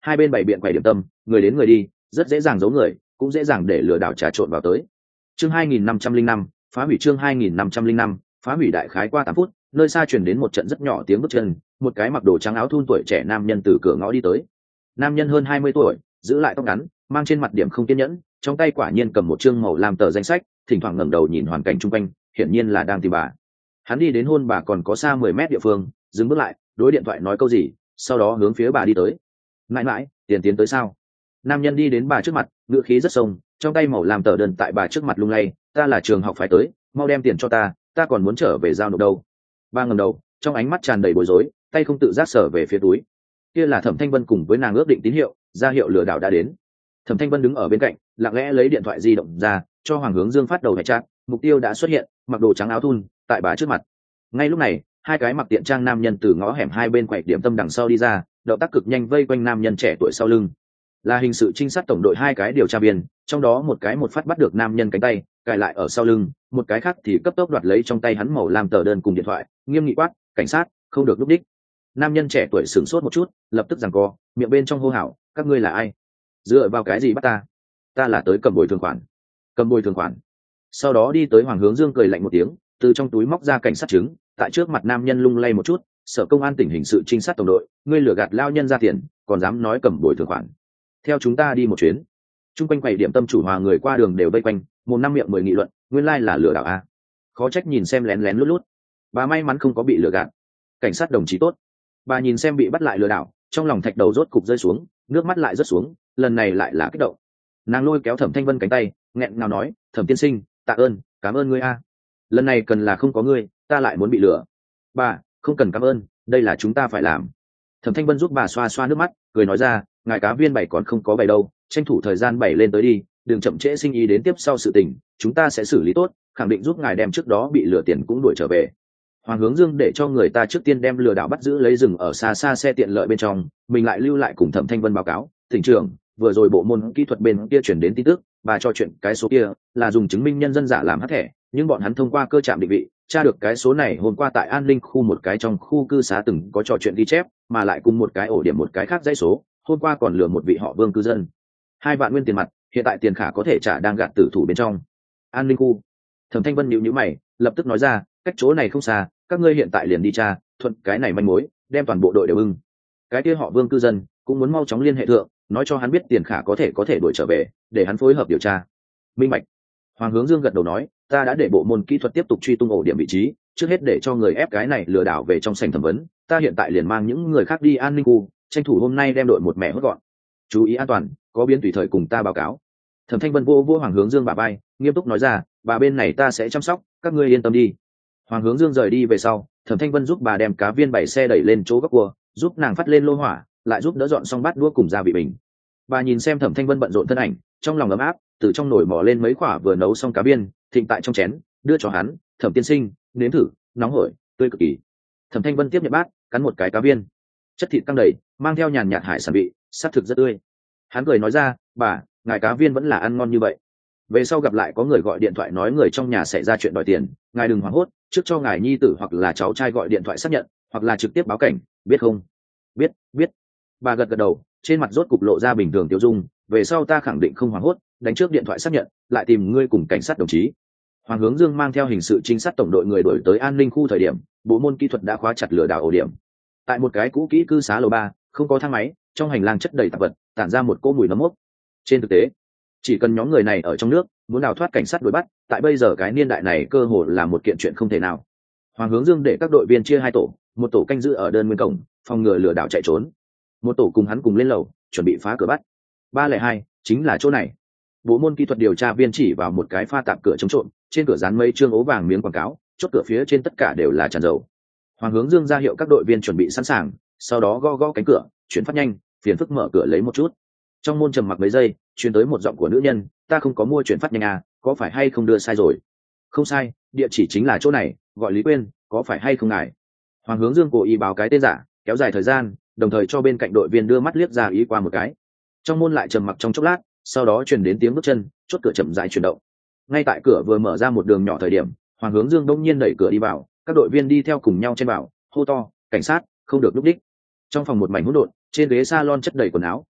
hai bên bày biện quầy điểm tâm, người đến người đi, rất dễ dàng giấu người, cũng dễ dàng để lừa đảo trà trộn vào tới. Chương hai nghìn năm trăm linh năm, phá hủy chương hai nghìn năm trăm linh năm, phá hủy đại khái qua tám phút, nơi xa truyền đến một trận rất nhỏ tiếng bước chân, một cái mặc đồ trắng áo thun tuổi trẻ nam nhân từ cửa ngõ đi tới. Nam nhân hơn hai mươi tuổi, giữ lại tóc ngắn, mang trên mặt điểm không kiên nhẫn, trong tay quả nhiên cầm một chương màu làm tờ danh sách, thỉnh thoảng ngẩng đầu nhìn hoàn cảnh xung quanh, hiển nhiên là đang tìm bà. Hắn đi đến hôn bà còn có xa mười mét địa phương, dừng bước lại, đối điện thoại nói câu gì, sau đó hướng phía bà đi tới. Mãi mãi, tiền tiến tới sao? Nam nhân đi đến bà trước mặt, ngữ khí rất sông, trong tay màu làm tờ đơn tại bà trước mặt lung lay, ta là trường học phải tới, mau đem tiền cho ta, ta còn muốn trở về giao nộp đâu. Bà ngẩng đầu, trong ánh mắt tràn đầy bối rối, tay không tự giác sở về phía túi. Kia là Thẩm Thanh Vân cùng với nàng ước định tín hiệu, ra hiệu lừa đảo đã đến. Thẩm Thanh Vân đứng ở bên cạnh, lặng lẽ lấy điện thoại di động ra, cho Hoàng Hướng Dương phát đầu hệ chat, mục tiêu đã xuất hiện, mặc đồ trắng áo thun, tại bà trước mặt. Ngay lúc này, hai cái mặc tiện trang nam nhân từ ngõ hẻm hai bên quầy điểm tâm đằng sau đi ra, động tác cực nhanh vây quanh nam nhân trẻ tuổi sau lưng. Là hình sự trinh sát tổng đội hai cái điều tra viên, trong đó một cái một phát bắt được nam nhân cánh tay, cài lại ở sau lưng, một cái khác thì cấp tốc đoạt lấy trong tay hắn màu làm tờ đơn cùng điện thoại, nghiêm nghị quát, cảnh sát, không được lúc đích. Nam nhân trẻ tuổi sửng sốt một chút, lập tức giằng co, miệng bên trong hô hào, các ngươi là ai? Dựa vào cái gì bắt ta? Ta là tới cầm bồi thường khoản. Cầm bồi thường khoản. Sau đó đi tới Hoàng Hướng Dương cười lạnh một tiếng, từ trong túi móc ra cảnh sát chứng, tại trước mặt nam nhân lung lay một chút, sở công an tỉnh hình sự trinh sát tổng đội, ngươi lừa gạt lao nhân ra tiền, còn dám nói cầm bồi thường khoản. Theo chúng ta đi một chuyến. Trung quanh quầy điểm tâm chủ hòa người qua đường đều vây quanh, một năm miệng mười nghị luận, nguyên lai là lừa đảo a. Khó trách nhìn xem lén lén lút lút. Bà may mắn không có bị lừa gạt. Cảnh sát đồng chí tốt. Bà nhìn xem bị bắt lại lừa đảo, trong lòng thạch đầu rốt cục rơi xuống, nước mắt lại rớt xuống, lần này lại là kích động. Nàng lôi kéo Thẩm Thanh Vân cánh tay, nghẹn ngào nói, Thẩm tiên sinh, tạ ơn, cảm ơn ngươi a. Lần này cần là không có ngươi, ta lại muốn bị lừa. Bà, không cần cảm ơn, đây là chúng ta phải làm. Thẩm Thanh Vân giúp bà xoa xoa nước mắt, cười nói ra, ngài cá viên bảy còn không có bảy đâu, tranh thủ thời gian bảy lên tới đi, đừng chậm trễ sinh ý đến tiếp sau sự tình, chúng ta sẽ xử lý tốt, khẳng định giúp ngài đem trước đó bị lừa tiền cũng đuổi trở về. Hoàng Hướng Dương để cho người ta trước tiên đem lừa đảo bắt giữ lấy rừng ở xa xa xe tiện lợi bên trong, mình lại lưu lại cùng Thẩm Thanh Vân báo cáo, tỉnh trưởng, vừa rồi bộ môn kỹ thuật bên kia chuyển đến tin tức, bà cho chuyện cái số kia là dùng chứng minh nhân dân giả làm hắc thẻ, nhưng bọn hắn thông qua cơ trạm định vị, tra được cái số này hôm qua tại An Ninh khu một cái trong khu cư xá từng có trò chuyện ghi chép, mà lại cùng một cái ổ điểm một cái khác dãy số, hôm qua còn lừa một vị họ Vương cư dân. Hai vạn nguyên tiền mặt, hiện tại tiền khả có thể trả đang gạt tử thủ bên trong. An Ninh khu. Thẩm Thanh Vân nhíu nhíu mày, lập tức nói ra, cách chỗ này không xa, các ngươi hiện tại liền đi tra, thuận cái này manh mối, đem toàn bộ đội đều ưng. Cái kia họ Vương cư dân cũng muốn mau chóng liên hệ thượng, nói cho hắn biết tiền khả có thể có thể đuổi trở về, để hắn phối hợp điều tra. Minh bạch. Hoàng Hướng Dương gật đầu nói, ta đã để bộ môn kỹ thuật tiếp tục truy tung ổ điểm vị trí, trước hết để cho người ép cái này lừa đảo về trong sảnh thẩm vấn, ta hiện tại liền mang những người khác đi An Ninh khu, tranh thủ hôm nay đem đội một mẻ hốt gọn. Chú ý an toàn, có biến tùy thời cùng ta báo cáo. Thẩm Thanh Vân vô vô Hoàng Hướng Dương bà bay, nghiêm túc nói ra, bà bên này ta sẽ chăm sóc, các ngươi yên tâm đi. Hoàng Hướng Dương rời đi về sau, Thẩm Thanh Vân giúp bà đem cá viên bảy xe đẩy lên chỗ góc cua, giúp nàng phát lên lô hỏa, lại giúp đỡ dọn xong bát đũa cùng gia vị bình. Bà nhìn xem Thẩm Thanh Vân bận rộn thân ảnh, trong lòng ấm áp, từ trong nồi mò lên mấy quả vừa nấu xong cá viên, thịnh tại trong chén, đưa cho hắn, Thẩm tiên sinh, nếm thử, nóng hổi, tươi cực kỳ. Thẩm Thanh Vân tiếp nhận bát, cắn một cái cá viên, chất thịt căng đầy, mang theo nhàn nhạt hải sản vị, sắc thực rất tươi. Hắn cười nói ra, bà, ngài cá viên vẫn là ăn ngon như vậy. Về sau gặp lại có người gọi điện thoại nói người trong nhà xảy ra chuyện đòi tiền, ngài đừng hoảng hốt, trước cho ngài nhi tử hoặc là cháu trai gọi điện thoại xác nhận, hoặc là trực tiếp báo cảnh, biết không? Biết, biết. Bà gật gật đầu, trên mặt rốt cục lộ ra bình thường tiêu dung, về sau ta khẳng định không hoảng hốt, đánh trước điện thoại xác nhận, lại tìm ngươi cùng cảnh sát đồng chí. Hoàng Hướng Dương mang theo hình sự trinh sát tổng đội người đuổi tới An Ninh khu thời điểm, bộ môn kỹ thuật đã khóa chặt lừa đảo ổ điểm. Tại một cái cũ kỹ cư xá lầu ba, không có thang máy, trong hành lang chất đầy tạp vật, tản ra một cỗ mùi nấm mốc. Trên thực tế, chỉ cần nhóm người này ở trong nước, muốn đào thoát cảnh sát đuổi bắt, tại bây giờ cái niên đại này cơ hồ là một kiện chuyện không thể nào. Hoàng Hướng Dương để các đội viên chia hai tổ, một tổ canh giữ ở đơn nguyên cổng, phòng ngừa lừa đảo chạy trốn, một tổ cùng hắn cùng lên lầu, chuẩn bị phá cửa bắt. Ba lẻ hai chính là chỗ này. Bộ môn kỹ thuật điều tra viên chỉ vào một cái pha tạm cửa chống trộm, trên cửa dán mấy trương ố vàng miếng quảng cáo, chốt cửa phía trên tất cả đều là tràn dầu. Hoàng Hướng Dương ra hiệu các đội viên chuẩn bị sẵn sàng, sau đó gõ gõ cánh cửa, chuyển phát nhanh, phiền phức mở cửa lấy một chút. Trong môn trầm mặc mấy giây, truyền tới một giọng của nữ nhân, ta không có mua chuyển phát nhanh à, có phải hay không đưa sai rồi? Không sai, địa chỉ chính là chỗ này, gọi Lý Quyên, có phải hay không ngài? Hoàng Hướng Dương cố ý báo cái tên giả, kéo dài thời gian, đồng thời cho bên cạnh đội viên đưa mắt liếc ra ý qua một cái. Trong môn lại trầm mặc trong chốc lát, sau đó truyền đến tiếng bước chân, chốt cửa chậm rãi chuyển động. Ngay tại cửa vừa mở ra một đường nhỏ thời điểm, Hoàng Hướng Dương đông nhiên đẩy cửa đi vào, các đội viên đi theo cùng nhau trên bảo, hô to, cảnh sát, không được lúc đích. Trong phòng một mảnh hỗn độn, trên ghế salon chất đầy quần áo,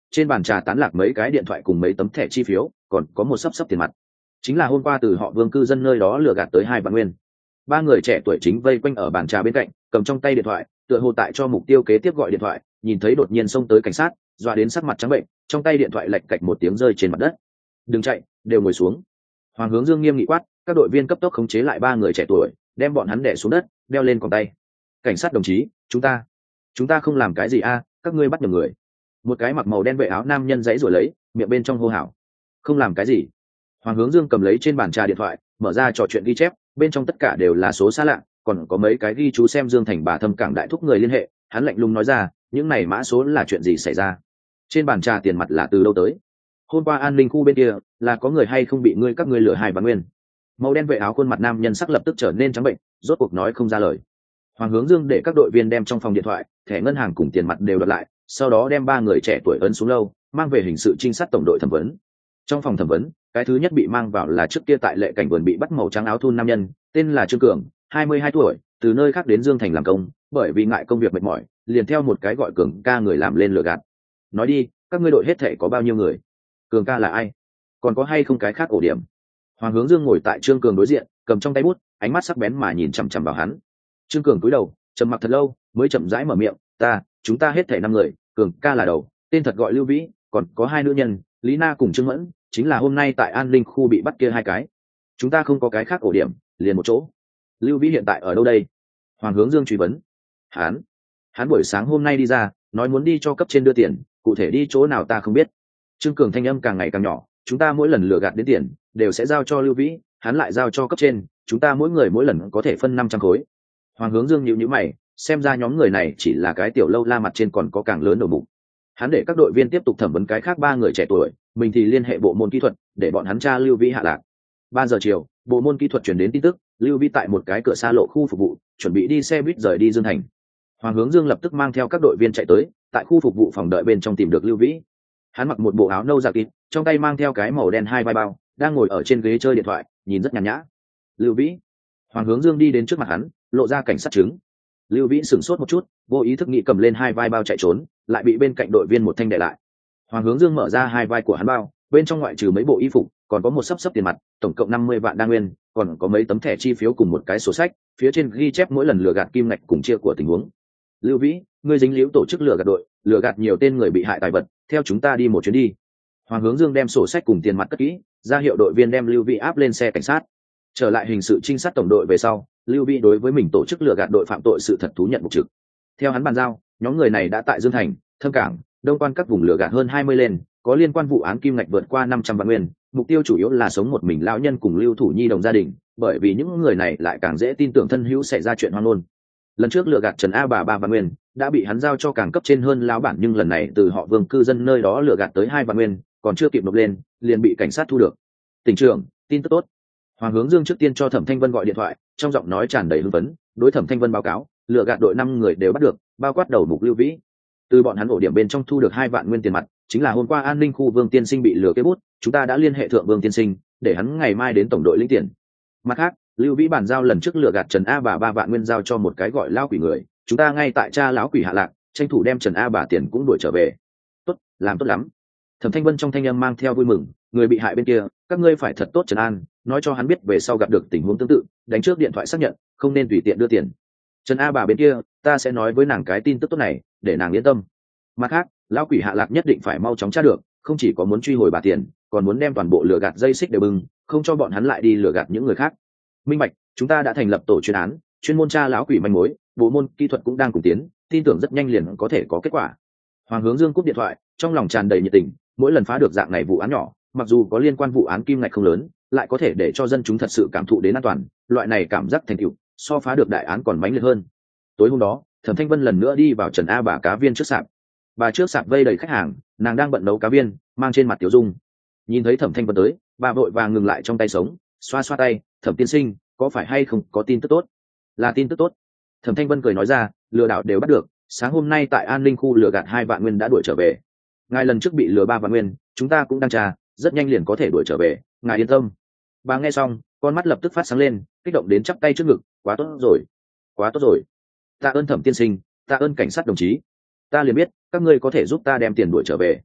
trên bàn trà tán lạc mấy cái điện thoại cùng mấy tấm thẻ chi phiếu, còn có một xấp xấp tiền mặt, chính là hôm qua từ họ Vương cư dân nơi đó lừa gạt tới hai vạn nguyên. Ba người trẻ tuổi chính vây quanh ở bàn trà bên cạnh, cầm trong tay điện thoại, tựa hồ tại cho mục tiêu kế tiếp gọi điện thoại, nhìn thấy đột nhiên xông tới cảnh sát, dọa đến sắc mặt trắng bệnh, trong tay điện thoại lạch cạch một tiếng rơi trên mặt đất. Đừng chạy, đều ngồi xuống. Hoàng Hướng Dương nghiêm nghị quát, các đội viên cấp tốc khống chế lại ba người trẻ tuổi, đem bọn hắn đè xuống đất, đeo lên còng tay. Cảnh sát đồng chí, chúng ta chúng ta không làm cái gì a, các ngươi bắt nhầm người. Một cái mặc màu đen vệ áo nam nhân giãy giụa lấy, miệng bên trong hô hào. Không làm cái gì. Hoàng Hướng Dương cầm lấy trên bàn trà điện thoại, mở ra trò chuyện ghi chép, bên trong tất cả đều là số xa lạ, còn có mấy cái ghi chú xem Dương Thành bà Thâm Cảng đại thúc người liên hệ. Hắn lạnh lùng nói ra, những này mã số là chuyện gì xảy ra? Trên bàn trà tiền mặt là từ đâu tới? Hôm qua an ninh khu bên kia là có người hay không bị ngươi các ngươi lừa hai vạn nguyên? Màu đen vệ áo khuôn mặt nam nhân sắc lập tức trở nên trắng bệnh, rốt cuộc nói không ra lời. Hoàng Hướng Dương để các đội viên đem trong phòng điện thoại, thẻ ngân hàng cùng tiền mặt đều đoạt lại, sau đó đem ba người trẻ tuổi ấn xuống lâu, mang về hình sự trinh sát tổng đội thẩm vấn. Trong phòng thẩm vấn, cái thứ nhất bị mang vào là trước kia tại lệ cảnh vườn bị bắt màu trắng áo thun nam nhân, tên là Trương Cường, hai mươi hai tuổi, từ nơi khác đến Dương Thành làm công, bởi vì ngại công việc mệt mỏi, liền theo một cái gọi Cường ca người làm lên lừa gạt. Nói đi, các ngươi đội hết thể có bao nhiêu người? Cường ca là ai? Còn có hay không cái khác ổ điểm? Hoàng Hướng Dương ngồi tại Trương Cường đối diện, cầm trong tay bút, ánh mắt sắc bén mà nhìn chằm chằm vào hắn. Trương Cường cúi đầu, trầm mặc thật lâu, mới chậm rãi mở miệng, "Ta, chúng ta hết thảy năm người, Cường ca là đầu, tên thật gọi Lưu Vĩ, còn có hai nữ nhân, Lý Na cùng Trương Mẫn, chính là hôm nay tại An Ninh khu bị bắt kia hai cái. Chúng ta không có cái khác ổ điểm, liền một chỗ." Lưu Vĩ hiện tại ở đâu đây? Hoàng Hướng Dương truy vấn. Hắn, hắn buổi sáng hôm nay đi ra, nói muốn đi cho cấp trên đưa tiền, cụ thể đi chỗ nào ta không biết. Trương Cường thanh âm càng ngày càng nhỏ, chúng ta mỗi lần lừa gạt đến tiền, đều sẽ giao cho Lưu Vĩ, hắn lại giao cho cấp trên, chúng ta mỗi người mỗi lần có thể phân năm trăm khối. Hoàng Hướng Dương nhíu nhíu mày, xem ra nhóm người này chỉ là cái tiểu lâu la, mặt trên còn có càng lớn đầu mục. Hắn để các đội viên tiếp tục thẩm vấn cái khác ba người trẻ tuổi, mình thì liên hệ bộ môn kỹ thuật, để bọn hắn tra Lưu Vĩ hạ lạc. Ba giờ chiều, bộ môn kỹ thuật truyền đến tin tức, Lưu Vĩ tại một cái cửa xa lộ khu phục vụ, chuẩn bị đi xe buýt rời đi Dương Thành. Hoàng Hướng Dương lập tức mang theo các đội viên chạy tới, tại khu phục vụ phòng đợi bên trong tìm được Lưu Vĩ. Hắn mặc một bộ áo nâu dạ kín, trong tay mang theo cái màu đen hai vai bao, đang ngồi ở trên ghế chơi điện thoại, nhìn rất nhàn nhã. Lưu Vĩ. Hoàng Hướng Dương đi đến trước mặt hắn, lộ ra cảnh sát chứng. Lưu Vĩ sửng sốt một chút, vô ý thức nghĩ cầm lên hai vai bao chạy trốn, lại bị bên cạnh đội viên một thanh đè lại. Hoàng Hướng Dương mở ra hai vai của hắn bao, bên trong ngoại trừ mấy bộ y phục, còn có một xấp xấp tiền mặt, tổng cộng năm mươi vạn đa nguyên, còn có mấy tấm thẻ chi phiếu cùng một cái sổ sách, phía trên ghi chép mỗi lần lừa gạt kim ngạch cùng chia của tình huống. Lưu Vĩ, ngươi dính líu tổ chức lừa gạt đội, lừa gạt nhiều tên người bị hại tài vật, theo chúng ta đi một chuyến đi. Hoàng Hướng Dương đem sổ sách cùng tiền mặt cất kỹ, ra hiệu đội viên đem Lưu Vĩ áp lên xe cảnh sát. Trở lại hình sự trinh sát tổng đội về sau, Lưu Vĩ đối với mình tổ chức lừa gạt đội phạm tội sự thật thú nhận mục trực. Theo hắn bàn giao, nhóm người này đã tại Dương Thành, Thâm Cảng, Đông Quan các vùng lừa gạt hơn hai mươi lên, có liên quan vụ án kim ngạch vượt qua năm trăm vạn nguyên, mục tiêu chủ yếu là sống một mình lão nhân cùng Lưu Thủ Nhi đồng gia đình, bởi vì những người này lại càng dễ tin tưởng thân hữu xảy ra chuyện hoang ngôn. Lần trước lừa gạt Trần A bà ba vạn nguyên, đã bị hắn giao cho càng cấp trên hơn lão bản, nhưng lần này từ họ Vương cư dân nơi đó lừa gạt tới hai vạn nguyên, còn chưa kịp nộp lên, liền bị cảnh sát thu được. Tỉnh trưởng, tin tức tốt. Hoàng Hướng Dương trước tiên cho Thẩm Thanh Vân gọi điện thoại, trong giọng nói tràn đầy hưng phấn, đối Thẩm Thanh Vân báo cáo, lừa gạt đội năm người đều bắt được, bao quát đầu mục Lưu Vĩ. Từ bọn hắn ổ điểm bên trong thu được hai vạn nguyên tiền mặt, chính là hôm qua an ninh khu Vương tiên sinh bị lừa cái bút, chúng ta đã liên hệ thượng Vương tiên sinh, để hắn ngày mai đến tổng đội lĩnh tiền. Mặt khác, Lưu Vĩ bàn giao lần trước lừa gạt Trần A bà ba vạn nguyên giao cho một cái gọi lão quỷ người, chúng ta ngay tại cha lão quỷ hạ lạc, tranh thủ đem Trần A bà tiền cũng đuổi trở về. Tốt, làm tốt lắm. Thẩm Thanh Vân trong thanh âm mang theo vui mừng, người bị hại bên kia, các ngươi phải thật tốt trấn an, nói cho hắn biết về sau gặp được tình huống tương tự, đánh trước điện thoại xác nhận, không nên tùy tiện đưa tiền. Trần A bà bên kia, ta sẽ nói với nàng cái tin tức tốt này, để nàng yên tâm. Mặt khác, lão quỷ hạ lạc nhất định phải mau chóng tra được, không chỉ có muốn truy hồi bà tiền, còn muốn đem toàn bộ lừa gạt dây xích đều bưng, không cho bọn hắn lại đi lừa gạt những người khác. Minh bạch, chúng ta đã thành lập tổ chuyên án, chuyên môn tra lão quỷ manh mối, bộ môn kỹ thuật cũng đang cùng tiến, tin tưởng rất nhanh liền có thể có kết quả. Hoàng Hướng Dương cúp điện thoại, trong lòng tràn đầy nhiệt tình, mỗi lần phá được dạng này vụ án nhỏ, mặc dù có liên quan vụ án kim ngạch không lớn, lại có thể để cho dân chúng thật sự cảm thụ đến an toàn, loại này cảm giác thành tựu, so phá được đại án còn mãnh liệt hơn. Tối hôm đó, Thẩm Thanh Vân lần nữa đi vào Trần A bà cá viên trước sạp. Bà trước sạp vây đầy khách hàng, nàng đang bận nấu cá viên, mang trên mặt tiểu dung. Nhìn thấy Thẩm Thanh Vân tới, bà vội vàng ngừng lại trong tay sống, xoa xoa tay, "Thẩm tiên sinh, có phải hay không có tin tức tốt?" "Là tin tức tốt." Thẩm Thanh Vân cười nói ra, "Lừa đảo đều bắt được, sáng hôm nay tại an ninh khu lừa gạt hai vạn nguyên đã đuổi trở về. Ngài lần trước bị lừa ba vạn nguyên, chúng ta cũng đang tra, rất nhanh liền có thể đuổi trở về, ngài yên tâm." Bà nghe xong, con mắt lập tức phát sáng lên, kích động đến chắp tay trước ngực, "Quá tốt rồi, quá tốt rồi. Tạ ơn Thẩm tiên sinh, tạ ơn cảnh sát đồng chí. Ta liền biết các ngươi có thể giúp ta đem tiền đuổi trở về."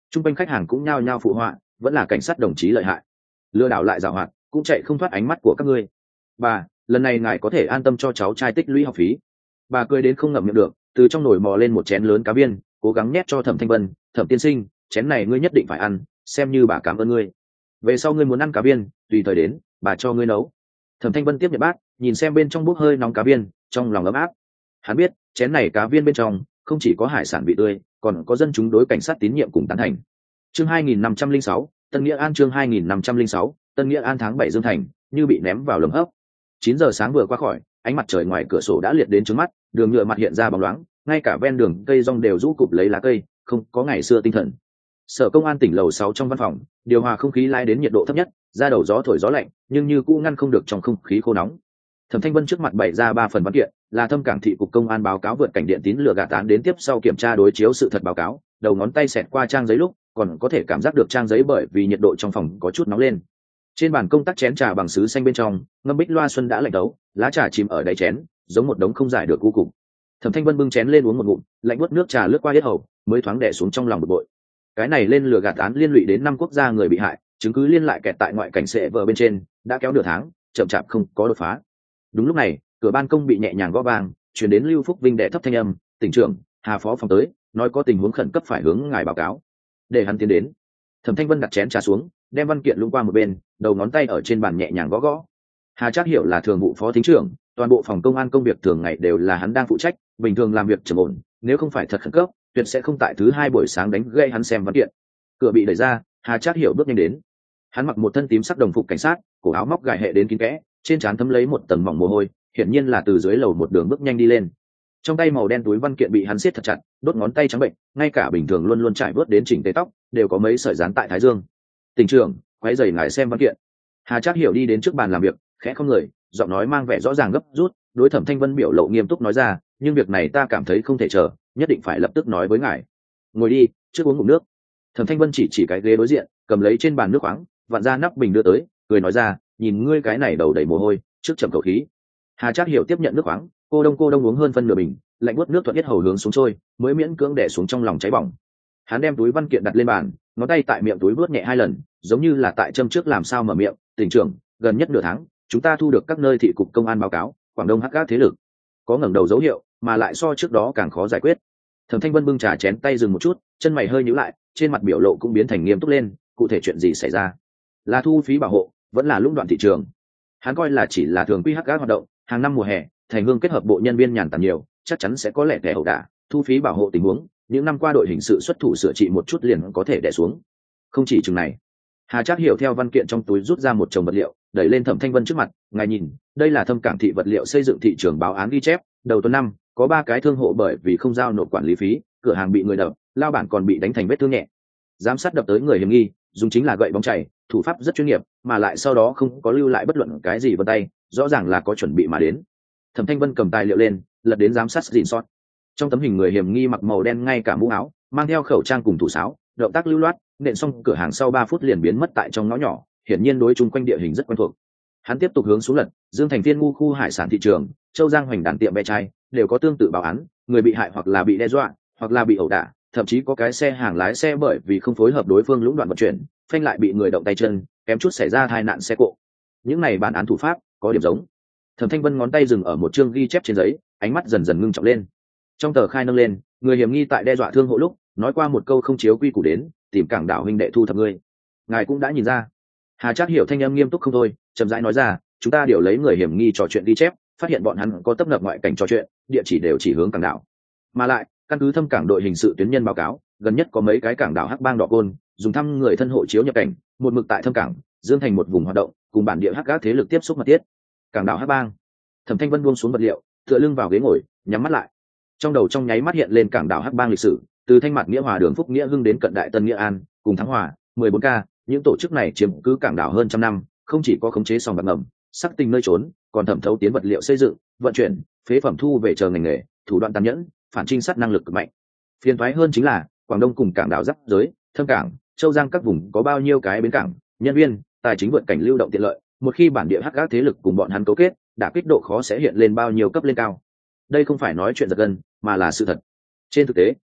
Trung quanh khách hàng cũng nhao nhao phụ họa, vẫn là cảnh sát đồng chí lợi hại, lừa đảo lại giàu hoạt, cũng chạy không thoát ánh mắt của các ngươi. Bà, lần này ngài có thể an tâm cho cháu trai tích lũy học phí. Bà cười đến không ngậm miệng được, từ trong nồi mò lên một chén lớn cá viên, cố gắng nhét cho Thẩm Thanh Vân. Thẩm tiên sinh, chén này ngươi nhất định phải ăn, xem như bà cảm ơn ngươi. Về sau ngươi muốn ăn cá viên, tùy thời đến, bà cho ngươi nấu. Thẩm Thanh Vân tiếp nhận bát, nhìn xem bên trong bốc hơi nóng cá viên, trong lòng ấm áp. Hắn biết, chén này cá viên bên trong không chỉ có hải sản vị tươi, còn có dân chúng đối cảnh sát tín nhiệm cùng tán thành. Chương hai nghìn năm trăm lẻ sáu, Tân Nghĩa An. Chương hai nghìn năm trăm lẻ sáu, Tân Nghĩa An. Tháng bảy Dương Thành như bị ném vào lồng hấp. Chín giờ sáng vừa qua khỏi, ánh mặt trời ngoài cửa sổ đã liệt đến trước mắt, đường nhựa mặt hiện ra bóng loáng, ngay cả ven đường cây rong đều rũ cụp lấy lá cây, không có ngày xưa tinh thần. Sở Công an tỉnh lầu sáu trong văn phòng, điều hòa không khí lái đến nhiệt độ thấp nhất, ra đầu gió thổi gió lạnh, nhưng như cũ ngăn không được trong không khí khô nóng. Thẩm Thanh Vân trước mặt bày ra ba phần văn kiện, là Thâm Cảng thị cục công an báo cáo vượt cảnh điện tín lừa gạt án đến tiếp sau kiểm tra đối chiếu sự thật báo cáo, đầu ngón tay xẹt qua trang giấy lúc, còn có thể cảm giác được trang giấy bởi vì nhiệt độ trong phòng có chút nóng lên. Trên bàn công tác chén trà bằng sứ xanh bên trong, ngâm bích loa xuân đã lạnh đấu, lá trà chìm ở đáy chén, giống một đống không giải được cu cục. Thẩm Thanh Vân bưng chén lên uống một ngụm, lạnh buốt nước trà lướt qua yết hầu, mới thoáng đè xuống trong lòng bực bội. Cái này lên lừa gạt án liên lụy đến năm quốc gia người bị hại, chứng cứ liên lại kẹt tại ngoại cảnh sệ vợ bên trên, đã kéo nửa tháng, chậm chạp không có đột phá. Đúng lúc này, cửa ban công bị nhẹ nhàng gõ vang, truyền đến Lưu Phúc Vinh đệ thấp thanh âm, "Tỉnh trưởng, Hà phó phòng tới, nói có tình huống khẩn cấp phải hướng ngài báo cáo." Để hắn tiến đến. Thẩm Thanh Vân đặt chén trà xuống, đem văn kiện lung qua một bên, đầu ngón tay ở trên bàn nhẹ nhàng gõ gõ. Hà Trác Hiểu là thường vụ phó thính trưởng, toàn bộ phòng công an công việc thường ngày đều là hắn đang phụ trách, bình thường làm việc trầm ổn, nếu không phải thật khẩn cấp, tuyệt sẽ không tại thứ hai buổi sáng đánh gây hắn xem văn kiện. Cửa bị đẩy ra, Hà Trác Hiểu bước nhanh đến. Hắn mặc một thân tím sắc đồng phục cảnh sát, cổ áo móc gài hệ đến kín kẽ, trên trán thấm lấy một tầng mỏng mồ hôi, hiển nhiên là từ dưới lầu một đường bước nhanh đi lên. Trong tay màu đen túi văn kiện bị hắn siết thật chặt, đốt ngón tay trắng bệnh, ngay cả bình thường luôn luôn trải vớt đến chỉnh tề tóc, đều có mấy sợi dán tại thái dương. "Tỉnh trưởng, quấy rầy ngài xem văn kiện." Hà Trác Hiểu đi đến trước bàn làm việc, khẽ không người, giọng nói mang vẻ rõ ràng gấp rút, đối Thẩm Thanh Vân biểu lộ nghiêm túc nói ra, "Nhưng việc này ta cảm thấy không thể chờ, nhất định phải lập tức nói với ngài. Ngồi đi, trước uống ngụm nước." Thẩm Thanh Vân chỉ chỉ cái ghế đối diện, cầm lấy trên bàn nước khoáng, vặn ra nắp bình đưa tới, cười nói ra, "Nhìn ngươi cái này đầu đầy mồ hôi, trước chậm khẩu khí." Hà Trác Hiểu tiếp nhận nước khoáng, cô đông cô đông uống hơn phân nửa bình, lạnh buốt nước thuận tiết hầu hướng xuống trôi, mới miễn cưỡng đè xuống trong lòng cháy bỏng. Hắn đem túi văn kiện đặt lên bàn, ngón tay tại miệng túi vuốt nhẹ hai lần, giống như là tại châm trước làm sao mở miệng, "Tỉnh trưởng, gần nhất nửa tháng, chúng ta thu được các nơi thị cục công an báo cáo, Quảng Đông hắc ác thế lực có ngẩng đầu dấu hiệu, mà lại so trước đó càng khó giải quyết." Thẩm Thanh Vân bưng trà chén tay dừng một chút, chân mày hơi nhíu lại, trên mặt biểu lộ cũng biến thành nghiêm túc lên, "Cụ thể chuyện gì xảy ra? Là thu phí bảo hộ, vẫn là lũng đoạn thị trường?" Hắn coi là chỉ là thường quy hắc ác hoạt động, hàng năm mùa hè, thành hương kết hợp bộ nhân viên nhàn tản nhiều, chắc chắn sẽ có lẻ tẻ ẩu đả, thu phí bảo hộ tình huống, những năm qua đội hình sự xuất thủ sửa trị một chút liền có thể đè xuống. Không chỉ chừng này. Hà Trác Hiểu theo văn kiện trong túi rút ra một chồng vật liệu, đẩy lên Thẩm Thanh Vân trước mặt, "Ngài nhìn, đây là Thâm Cảng thị vật liệu xây dựng thị trường báo án ghi chép, đầu tuần năm, có ba cái thương hộ bởi vì không giao nộp quản lý phí, cửa hàng bị người đập, lao bản còn bị đánh thành vết thương nhẹ. Giám sát đập tới người hiểm nghi, dùng chính là gậy bóng chảy, thủ pháp rất chuyên nghiệp, mà lại sau đó không có lưu lại bất luận cái gì vân tay, rõ ràng là có chuẩn bị mà đến." Thẩm Thanh Vân cầm tài liệu lên, lật đến giám sát gìn sót. Trong tấm hình người hiểm nghi mặc màu đen ngay cả mũ áo, mang theo khẩu trang cùng thủ sáo, động tác lưu loát, nện xong cửa hàng sau ba phút liền biến mất tại trong ngõ nhỏ, hiển nhiên đối chung quanh địa hình rất quen thuộc. Hắn tiếp tục hướng xuống lật, Dương Thành Thiên ngu khu hải sản thị trường, Châu Giang hoành đàn tiệm ve chai, đều có tương tự báo án, người bị hại hoặc là bị đe dọa, hoặc là bị ẩu đả, thậm chí có cái xe hàng lái xe bởi vì không phối hợp đối phương lũng đoạn vận chuyển, phanh lại bị người động tay chân, kém chút xảy ra tai nạn xe cộ. Những này bản án thủ pháp có điểm giống. Thẩm Thanh Vân ngón tay dừng ở một chương ghi chép trên giấy, ánh mắt dần dần ngưng trọng lên. Trong tờ khai nâng lên, người hiểm nghi tại đe dọa thương hộ lúc, nói qua một câu không chiếu quy củ đến, tìm Cảng Đảo huynh đệ thu thập ngươi. Ngài cũng đã nhìn ra. Hà Trác Hiểu thanh âm nghiêm túc không thôi, chậm rãi nói ra, "Chúng ta điều lấy người hiểm nghi trò chuyện ghi chép, phát hiện bọn hắn có tấp nập ngoại cảnh trò chuyện, địa chỉ đều chỉ hướng Cảng Đảo. Mà lại, căn cứ Thâm Cảng đội hình sự tuyến nhân báo cáo, gần nhất có mấy cái Cảng Đảo hắc bang đỏ côn, dùng thăm người thân hộ chiếu nhập cảnh, một mực tại Thâm Cảng, Dương Thành một vùng hoạt động, cùng bản địa hắc ác thế lực tiếp xúc mật thiết." Cảng Đảo hắc bang. Thẩm Thanh Vân buông xuống vật liệu, tựa lưng vào ghế ngồi, nhắm mắt lại. Trong đầu trong nháy mắt hiện lên Cảng Đảo hắc bang lịch sử, từ Thanh Mạc Nghĩa Hòa đường Phúc Nghĩa Hưng đến cận đại Tân Nghĩa An, cùng Thắng Hòa, mười bốn K, những tổ chức này chiếm cứ Cảng Đảo hơn trăm năm, không chỉ có khống chế sòng bạc ngầm, sắc tình nơi trốn, còn thẩm thấu tiến vật liệu xây dựng, vận chuyển, phế phẩm thu về chờ ngành nghề, thủ đoạn tàn nhẫn, phản trinh sát năng lực cực mạnh. Phiền toái hơn chính là, Quảng Đông cùng Cảng Đảo giáp giới, Thâm Cảng, Châu Giang các vùng có bao nhiêu cái bến cảng, nhân viên, tài chính vận cảnh lưu động tiện lợi, một khi bản địa hắc ác thế lực cùng bọn hắn cấu kết, đả kích độ khó sẽ hiện lên bao nhiêu cấp lên cao. Đây không phải nói chuyện giật gân, mà là sự thật. Trên thực tế,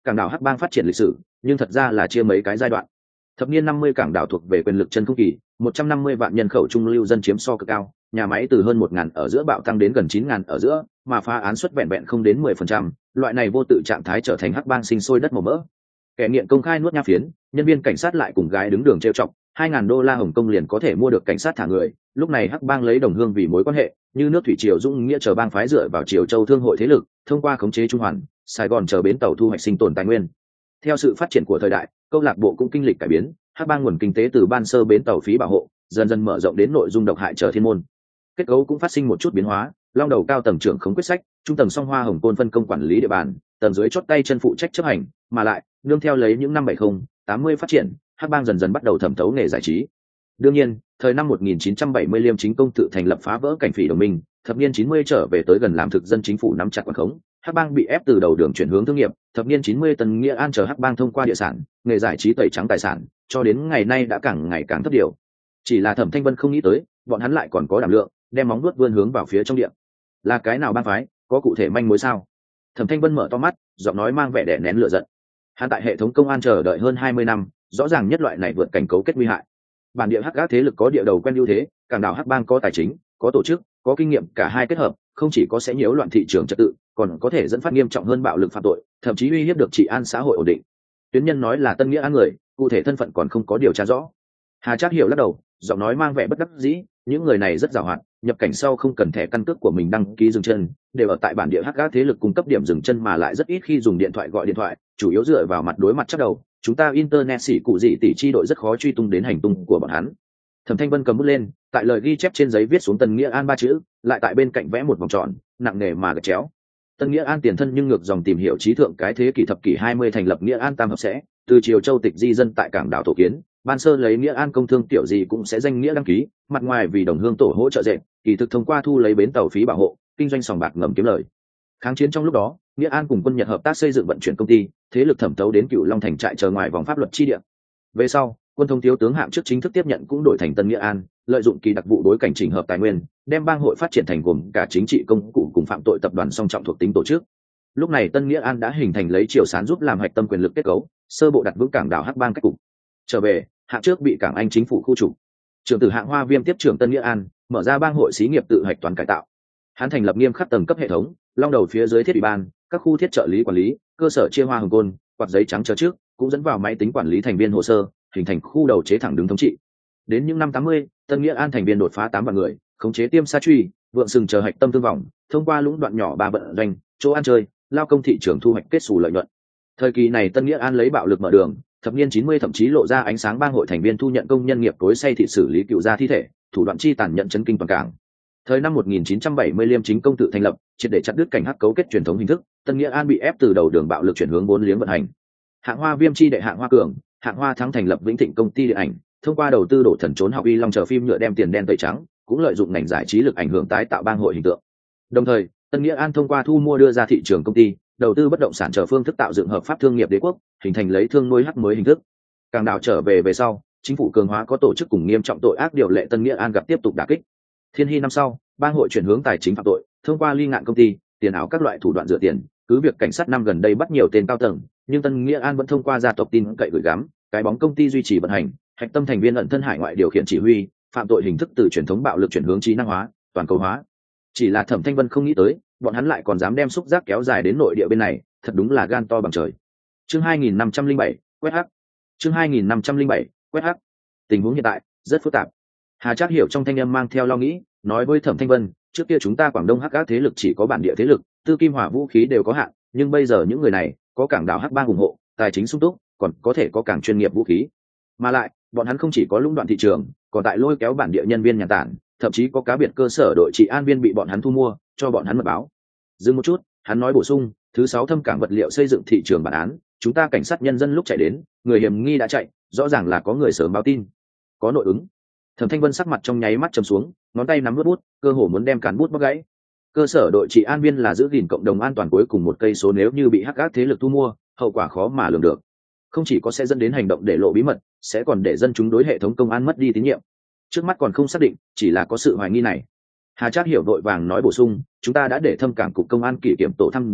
cảng đảo hắc bang phát triển lịch sử nhưng thật ra là chia mấy cái giai đoạn. Thập niên năm mươi cảng đảo thuộc về quyền lực chân không kỳ, một trăm năm mươi vạn nhân khẩu trung lưu dân chiếm so cực cao, nhà máy từ hơn một ngàn ở giữa bạo tăng đến gần chín ngàn ở giữa, mà phá án suất vẹn vẹn không đến mười phần trăm, loại này vô tự trạng thái trở thành hắc bang sinh sôi đất màu mỡ. Kẻ nghiện công khai nuốt nha phiến, nhân viên cảnh sát lại cùng gái đứng đường trêu chọc, hai ngàn đô la Hồng Kông liền có thể mua được cảnh sát thả người, lúc này hắc bang lấy đồng hương vì mối quan hệ, như nước thủy triều dũng nghĩa chờ bang phái dựa vào Triều Châu thương hội thế lực, thông qua khống chế Trung Hoàn, Sài Gòn chờ bến tàu thu hoạch sinh tồn tài nguyên. Theo sự phát triển của thời đại, câu lạc bộ cũng kinh lịch cải biến, hắc bang nguồn kinh tế từ ban sơ bến tàu phí bảo hộ, dần dần mở rộng đến nội dung độc hại trở thiên môn. Kết cấu cũng phát sinh một chút biến hóa, long đầu cao tầng trưởng khống quyết sách, trung tầng song hoa hồng côn phân công quản lý địa bàn, tầng dưới chót tay chân phụ trách chấp hành, mà lại nương theo lấy những năm bảy mươi, tám mươi phát triển, hắc bang dần dần bắt đầu thẩm thấu nghề giải trí. Đương nhiên, thời năm một nghìn chín trăm bảy mươi Liêm Chính Công tự thành lập phá vỡ cảnh phỉ đồng minh, thập niên chín mươi trở về tới gần làm thực dân chính phủ nắm chặt quản khống, hắc bang bị ép từ đầu đường chuyển hướng thương nghiệp, thập niên chín mươi Tân Nghĩa An chờ hắc bang thông qua địa sản, nghề giải trí tẩy trắng tài sản, cho đến ngày nay đã càng ngày càng thấp điều. Chỉ là Thẩm Thanh Vân không nghĩ tới, bọn hắn lại còn có đảm lượng, đem móng vuốt vươn hướng vào phía trong điện. Là cái nào bang phái, có cụ thể manh mối sao? Thẩm Thanh Vân mở to mắt, giọng nói mang vẻ đè nén lửa giận. Hắn tại hệ thống công an chờ đợi hơn hai mươi năm, rõ ràng nhất loại này vượt cảnh cấu kết nguy hại. Bản địa hắc ác thế lực có địa đầu quen ưu thế, cảng đảo hắc bang có tài chính, có tổ chức, có kinh nghiệm, cả hai kết hợp, không chỉ có sẽ nhiễu loạn thị trường trật tự, còn có thể dẫn phát nghiêm trọng hơn bạo lực phạm tội, thậm chí uy hiếp được trị an xã hội ổn định. Tuyến nhân nói là Tân Nghĩa An người, cụ thể thân phận còn không có điều tra rõ. Hà Trác Hiểu lắc đầu, giọng nói mang vẻ bất đắc dĩ, những người này rất giàu hoạt, nhập cảnh sau không cần thẻ căn cước của mình đăng ký dừng chân, đều ở tại bản địa hắc ác thế lực cung cấp điểm dừng chân mà lại rất ít khi dùng điện thoại gọi điện thoại, chủ yếu dựa vào mặt đối mặt chắc đầu, chúng ta internet xỉ cụ gì tỷ chi đội rất khó truy tung đến hành tung của bọn hắn. Thẩm Thanh Vân cầm bút lên, tại lời ghi chép trên giấy viết xuống Tân Nghĩa An ba chữ, lại tại bên cạnh vẽ một vòng tròn, nặng nề mà gạch chéo. Tân Nghĩa An tiền thân nhưng ngược dòng tìm hiểu trí thượng cái thế kỷ thập kỷ hai mươi thành lập Nghĩa An Tam hợp sẽ, từ Triều Châu tịch di dân tại cảng đảo tổ kiến, ban sơ lấy Nghĩa An công thương tiểu gì cũng sẽ danh nghĩa đăng ký, mặt ngoài vì đồng hương tổ hỗ trợ dệt, kỳ thực thông qua thu lấy bến tàu phí bảo hộ, kinh doanh sòng bạc ngầm kiếm lời. Kháng chiến trong lúc đó, Nghĩa An cùng quân Nhật hợp tác xây dựng vận chuyển công ty, thế lực thẩm thấu đến Cựu Long thành trại chờ ngoài vòng pháp luật chi địa. Về sau, quân thông thiếu tướng hạng trước chính thức tiếp nhận cũng đổi thành Tân Nghĩa An, lợi dụng kỳ đặc vụ đối cảnh chỉnh hợp tài nguyên, đem bang hội phát triển thành gồm cả chính trị công cụ cùng phạm tội tập đoàn song trọng thuộc tính tổ chức. Lúc này Tân Nghĩa An đã hình thành lấy Triều Sán giúp làm hạch tâm quyền lực kết cấu, sơ bộ đặt vững cảng đảo hắc bang cách cục. Trở về, hạng trước bị cảng Anh chính phủ khu trục, trưởng tử Hạng Hoa Viêm tiếp trưởng Tân Nghĩa An, mở ra bang hội xí nghiệp tự hạch toàn cải tạo. Hắn thành lập nghiêm khắc tầng cấp hệ thống, long đầu phía dưới thiết ủy ban, các khu thiết trợ lý quản lý, cơ sở chia hoa hồng côn, quạt giấy trắng chờ trước, cũng dẫn vào máy tính quản lý thành viên hồ sơ, hình thành khu đầu chế thẳng đứng thống trị. Đến những năm tám mươi, Tân Nghĩa An thành viên đột phá tám vạn người, khống chế Tiêm Sa Truy, vượng sừng chờ hạch tâm thương vọng, thông qua lũng đoạn nhỏ ba vận doanh, chỗ ăn chơi, lao công thị trường thu hoạch kết xù lợi nhuận. Thời kỳ này Tân Nghĩa An lấy bạo lực mở đường, thập niên chín mươi thậm chí lộ ra ánh sáng bang hội thành viên thu nhận công nhân nghiệp tối say thị xử lý cựu gia thi thể, thủ đoạn chi tàn nhẫn chấn kinh toàn cảng. Thời năm một nghìn chín trăm bảy mươi Liêm Chính Công tự thành lập, triệt để chặt đứt cảnh hắc cấu kết truyền thống hình thức, Tân Nghĩa An bị ép từ đầu đường bạo lực chuyển hướng bốn liếng vận hành. Hạng Hoa Viêm chi đệ Hạng Hoa Cường, Hạng Hoa Thắng thành lập Vĩnh Thịnh công ty điện ảnh, thông qua đầu tư đổ thần trốn học y long chờ phim nhựa đem tiền đen tẩy trắng, cũng lợi dụng ngành giải trí lực ảnh hưởng tái tạo bang hội hình tượng. Đồng thời, Tân Nghĩa An thông qua thu mua đưa ra thị trường công ty, đầu tư bất động sản chờ phương thức tạo dựng hợp pháp thương nghiệp đế quốc, hình thành lấy thương nuôi hắc mới hình thức. Càng đảo trở về về sau, chính phủ cường hóa có tổ chức cùng nghiêm trọng tội ác điều lệ Tân Nghĩa An gặp tiếp tục đả kích. Thiên Hy năm sau, bang hội chuyển hướng tài chính phạm tội, thông qua ly ngạn công ty, tiền ảo các loại thủ đoạn rửa tiền, cứ việc cảnh sát năm gần đây bắt nhiều tên cao tầng, nhưng Tân Nghĩa An vẫn thông qua gia tộc tin cậy gửi gắm, cái bóng công ty duy trì vận hành, hạch tâm thành viên ẩn thân hải ngoại điều khiển chỉ huy, phạm tội hình thức từ truyền thống bạo lực chuyển hướng trí năng hóa, toàn cầu hóa. Chỉ là Thẩm Thanh Vân không nghĩ tới, bọn hắn lại còn dám đem xúc giác kéo dài đến nội địa bên này, thật đúng là gan to bằng trời. Chương hai nghìn năm trăm lẻ bảy, quét hắc. Chương hai nghìn năm trăm lẻ bảy, quét hắc. Tình huống hiện tại rất phức tạp. Hà Trác Hiểu trong thanh âm mang theo lo nghĩ, nói với Thẩm Thanh Vân, trước kia chúng ta Quảng Đông hắc ác thế lực chỉ có bản địa thế lực, tư kim hỏa vũ khí đều có hạn, nhưng bây giờ những người này có cảng đảo hắc bang ủng hộ, tài chính sung túc, còn có thể có càng chuyên nghiệp vũ khí. Mà lại, bọn hắn không chỉ có lũng đoạn thị trường, còn tại lôi kéo bản địa nhân viên nhà tản, thậm chí có cá biệt cơ sở đội trị an viên bị bọn hắn thu mua, cho bọn hắn mật báo. Dừng một chút, hắn nói bổ sung, thứ sáu thâm cảng vật liệu xây dựng thị trường bản án, chúng ta cảnh sát nhân dân lúc chạy đến, người hiểm nghi đã chạy, rõ ràng là có người sớm báo tin, có nội ứng. Thẩm Thanh Vân sắc mặt trong nháy mắt trầm xuống, ngón tay nắm bút bút, cơ hồ muốn đem cán bút bóc gãy. Cơ sở đội trị an viên là giữ gìn cộng đồng an toàn cuối cùng một cây số, nếu như bị hắc ác thế lực thu mua, hậu quả khó mà lường được. Không chỉ có sẽ dẫn đến hành động để lộ bí mật, sẽ còn để dân chúng đối hệ thống công an mất đi tín nhiệm. Trước mắt còn không xác định, chỉ là có sự hoài nghi này. Hà Trác Hiểu vội vàng nói bổ sung, chúng ta đã để thâm cảng cục công an kỷ kiểm tổ tham gia,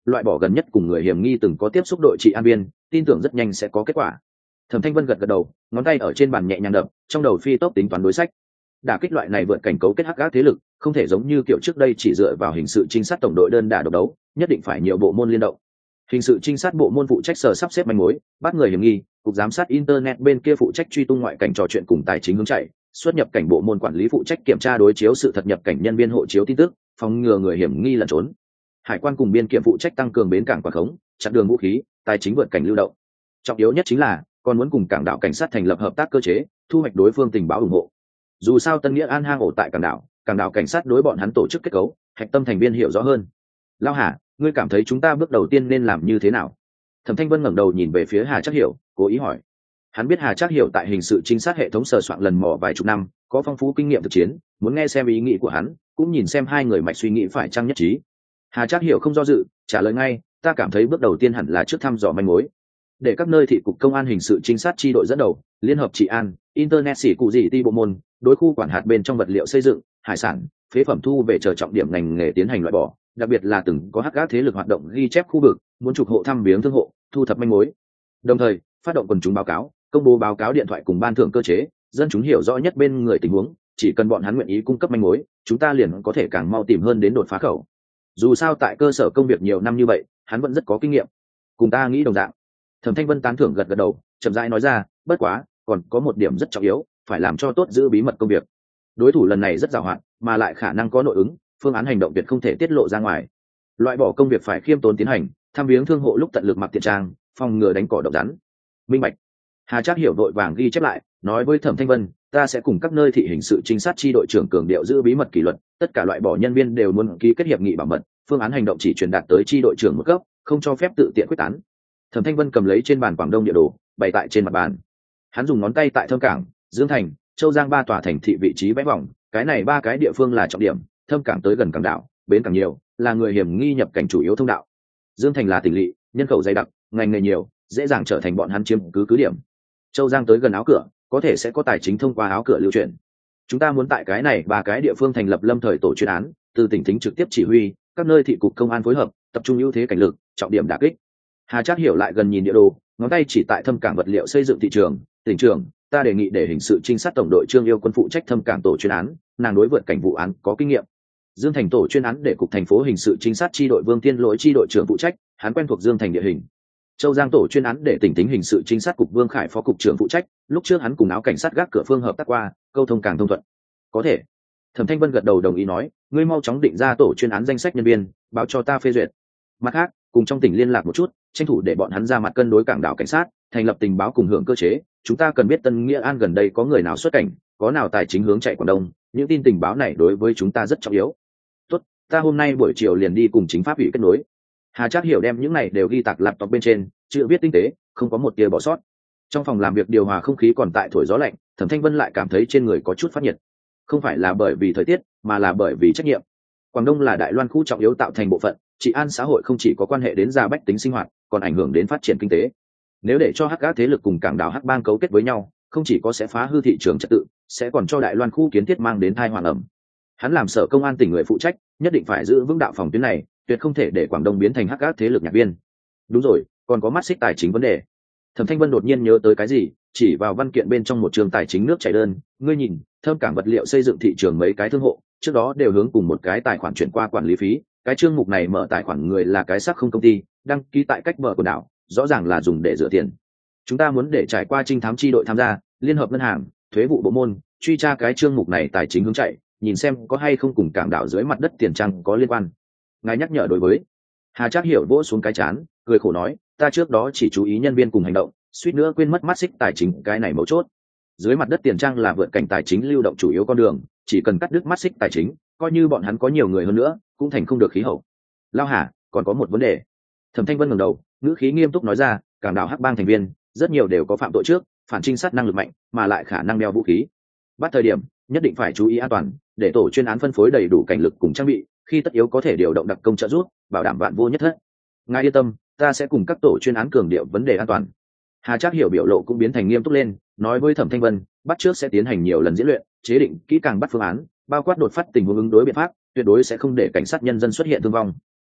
loại bỏ gần nhất cùng người hiểm nghi từng có tiếp xúc đội trị an viên, tin tưởng rất nhanh sẽ có kết quả. Thẩm Thanh Vân gật gật đầu, ngón tay ở trên bàn nhẹ nhàng đập, trong đầu phi tốc tính toán đối sách. Đả kích loại này vượt cảnh cấu kết hắc ác thế lực, không thể giống như kiểu trước đây chỉ dựa vào hình sự trinh sát tổng đội đơn đả độc đấu, nhất định phải nhiều bộ môn liên động. Hình sự trinh sát bộ môn phụ trách sở sắp xếp manh mối, bắt người hiểm nghi, cục giám sát internet bên kia phụ trách truy tung ngoại cảnh trò chuyện cùng tài chính hướng chạy, xuất nhập cảnh bộ môn quản lý phụ trách kiểm tra đối chiếu sự thật nhập cảnh nhân viên hộ chiếu tin tức, phòng ngừa người hiểm nghi lẩn trốn. Hải quan cùng biên kiểm phụ trách tăng cường bến cảng quản khống, chặn đường vũ khí, tài chính vượt cảnh lưu động. Trọng yếu nhất chính là còn muốn cùng cảng đảo cảnh sát thành lập hợp tác cơ chế, thu hoạch đối phương tình báo ủng hộ. Dù sao Tân Nghĩa An hang ổ tại cảng đảo, cảng đảo cảnh sát đối bọn hắn tổ chức kết cấu, hạch tâm thành viên hiểu rõ hơn. Lao Hà, ngươi cảm thấy chúng ta bước đầu tiên nên làm như thế nào? Thẩm Thanh Vân ngẩng đầu nhìn về phía Hà Trác Hiểu, cố ý hỏi. Hắn biết Hà Trác Hiểu tại hình sự trinh sát hệ thống sờ soạn lần mò vài chục năm, có phong phú kinh nghiệm thực chiến, muốn nghe xem ý nghĩ của hắn, cũng nhìn xem hai người mạch suy nghĩ phải chăng nhất trí. Hà Trác Hiểu không do dự, trả lời ngay, ta cảm thấy bước đầu tiên hẳn là trước thăm dò manh mối, để các nơi thị cục công an hình sự trinh sát chi đội dẫn đầu, liên hợp trị an, internet xỉ cụ gì ti bộ môn, đối khu quản hạt bên trong vật liệu xây dựng, hải sản, phế phẩm thu về chờ trọng điểm ngành nghề tiến hành loại bỏ, đặc biệt là từng có hắc ác thế lực hoạt động ghi chép khu vực, muốn trục hộ thăm viếng thương hộ, thu thập manh mối. Đồng thời, phát động quần chúng báo cáo, công bố báo cáo điện thoại cùng ban thưởng cơ chế, dân chúng hiểu rõ nhất bên người tình huống, chỉ cần bọn hắn nguyện ý cung cấp manh mối, chúng ta liền có thể càng mau tìm hơn đến đột phá khẩu. Dù sao tại cơ sở công việc nhiều năm như vậy, hắn vẫn rất có kinh nghiệm. Cùng ta nghĩ đồng dạng. Thẩm Thanh Vân tán thưởng gật gật đầu, chậm rãi nói ra, bất quá, còn có một điểm rất trọng yếu, phải làm cho tốt giữ bí mật công việc. Đối thủ lần này rất giàu hạn, mà lại khả năng có nội ứng, phương án hành động tuyệt không thể tiết lộ ra ngoài. Loại bỏ công việc phải khiêm tốn tiến hành, thăm viếng thương hộ lúc tận lực mặc tiền trang, phòng ngừa đánh cỏ độc rắn. Minh bạch. Hà Trác Hiểu vội vàng ghi chép lại, nói với Thẩm Thanh Vân, ta sẽ cùng các nơi thị hình sự trinh sát chi đội trưởng cường điệu giữ bí mật kỷ luật, tất cả loại bỏ nhân viên đều muốn ký kết hiệp nghị bảo mật, phương án hành động chỉ truyền đạt tới chi đội trưởng một cấp, không cho phép tự tiện quyết tán. Thẩm Thanh Vân cầm lấy trên bàn Quảng Đông địa đồ, bày tại trên mặt bàn. Hắn dùng ngón tay tại Thâm Cảng, Dương Thành, Châu Giang ba tòa thành thị vị trí vẽ vòng, cái này ba cái địa phương là trọng điểm, Thâm Cảng tới gần cảng đảo, bến cảng nhiều, là người hiểm nghi nhập cảnh chủ yếu thông đạo. Dương Thành là tỉnh lỵ, nhân khẩu dày đặc, ngành nghề nhiều, dễ dàng trở thành bọn hắn chiếm cứ cứ điểm. Châu Giang tới gần áo cửa, có thể sẽ có tài chính thông qua áo cửa lưu chuyển. Chúng ta muốn tại cái này ba cái địa phương thành lập lâm thời tổ chuyên án, từ tỉnh thính trực tiếp chỉ huy, các nơi thị cục công an phối hợp, tập trung ưu thế cảnh lực, trọng điểm đả kích. Hà Trác Hiểu lại gần nhìn địa đồ, ngón tay chỉ tại Thâm Cảng vật liệu xây dựng thị trường, tỉnh trưởng, ta đề nghị để hình sự trinh sát tổng đội Trương Yêu Quân phụ trách Thâm Cảng tổ chuyên án, nàng đối vượt cảnh vụ án có kinh nghiệm. Dương Thành tổ chuyên án để cục thành phố hình sự trinh sát chi đội Vương Tiên Lỗi chi đội trưởng phụ trách, hắn quen thuộc Dương Thành địa hình. Châu Giang tổ chuyên án để tỉnh tính hình sự trinh sát cục Vương Khải phó cục trưởng phụ trách, lúc trước hắn cùng áo cảnh sát gác cửa phương hợp tác qua, câu thông càng thông thuận. Có thể. Thẩm Thanh Vân gật đầu đồng ý nói, ngươi mau chóng định ra tổ chuyên án danh sách nhân viên, báo cho ta phê duyệt. Mặt khác, cùng trong tỉnh liên lạc một chút, tranh thủ để bọn hắn ra mặt cân đối cảng đảo cảnh sát, thành lập tình báo cùng hưởng cơ chế. Chúng ta cần biết Tân Nghĩa An gần đây có người nào xuất cảnh, có nào tài chính hướng chạy Quảng Đông, những tin tình báo này đối với chúng ta rất trọng yếu. Tốt, ta hôm nay buổi chiều liền đi cùng chính pháp ủy kết nối. Hà Trác Hiểu đem những này đều ghi tạc laptop bên trên, chữ viết tinh tế, không có một tia bỏ sót. Trong phòng làm việc điều hòa không khí còn tại thổi gió lạnh, Thẩm Thanh Vân lại cảm thấy trên người có chút phát nhiệt. Không phải là bởi vì thời tiết, mà là bởi vì trách nhiệm. Quảng Đông là Đại Loan khu trọng yếu tạo thành bộ phận, trị an xã hội không chỉ có quan hệ đến gia bách tính sinh hoạt, còn ảnh hưởng đến phát triển kinh tế. Nếu để cho hắc ác thế lực cùng cảng đảo hắc bang cấu kết với nhau, không chỉ có sẽ phá hư thị trường trật tự, sẽ còn cho Đại Loan khu kiến thiết mang đến tai họa ẩm. Hắn làm sở công an tỉnh người phụ trách, nhất định phải giữ vững đạo phòng tuyến này, tuyệt không thể để Quảng Đông biến thành hắc ác thế lực nhạc viên. Đúng rồi, còn có mắt xích tài chính vấn đề. Thẩm Thanh Vân đột nhiên nhớ tới cái gì, chỉ vào văn kiện bên trong một trường tài chính nước chảy đơn, ngươi nhìn, Thâm Cảng vật liệu xây dựng thị trường mấy cái thương hộ, trước đó đều hướng cùng một cái tài khoản chuyển qua quản lý phí, cái chương mục này mở tài khoản người là cái xác không công ty, đăng ký tại cách bờ quần đảo, rõ ràng là dùng để rửa tiền. Chúng ta muốn để trải qua trinh thám chi đội tham gia, liên hợp ngân hàng, thuế vụ bộ môn, truy tra cái chương mục này tài chính hướng chạy, nhìn xem có hay không cùng cảng đảo dưới mặt đất tiền trang có liên quan. Ngài nhắc nhở đối với. Hà Trác Hiểu vỗ xuống cái chán, cười khổ nói, ta trước đó chỉ chú ý nhân viên cùng hành động, suýt nữa quên mất mắt xích tài chính cái này mấu chốt. Dưới mặt đất tiền trang là vượt cảnh tài chính lưu động chủ yếu con đường, chỉ cần cắt đứt mắt xích tài chính, coi như bọn hắn có nhiều người hơn nữa, cũng thành không được khí hậu. Lao Hà, còn có một vấn đề. Thẩm Thanh Vân ngẩng đầu, ngữ khí nghiêm túc nói ra, cảng đảo hắc bang thành viên, rất nhiều đều có phạm tội trước, phản trinh sát năng lực mạnh, mà lại khả năng đeo vũ khí. Bắt thời điểm, nhất định phải chú ý an toàn, để tổ chuyên án phân phối đầy đủ cảnh lực cùng trang bị, khi tất yếu có thể điều động đặc công trợ giúp, bảo đảm vạn vô nhất thất. Ngài yên tâm, ta sẽ cùng các tổ chuyên án cường điệu vấn đề an toàn. Hà Trác Hiểu biểu lộ cũng biến thành nghiêm túc lên, nói với Thẩm Thanh Vân, bắt trước sẽ tiến hành nhiều lần diễn luyện, chế định kỹ càng bắt phương án, bao quát đột phát tình huống ứng đối biện pháp, tuyệt đối sẽ không để cảnh sát nhân dân xuất hiện thương vong.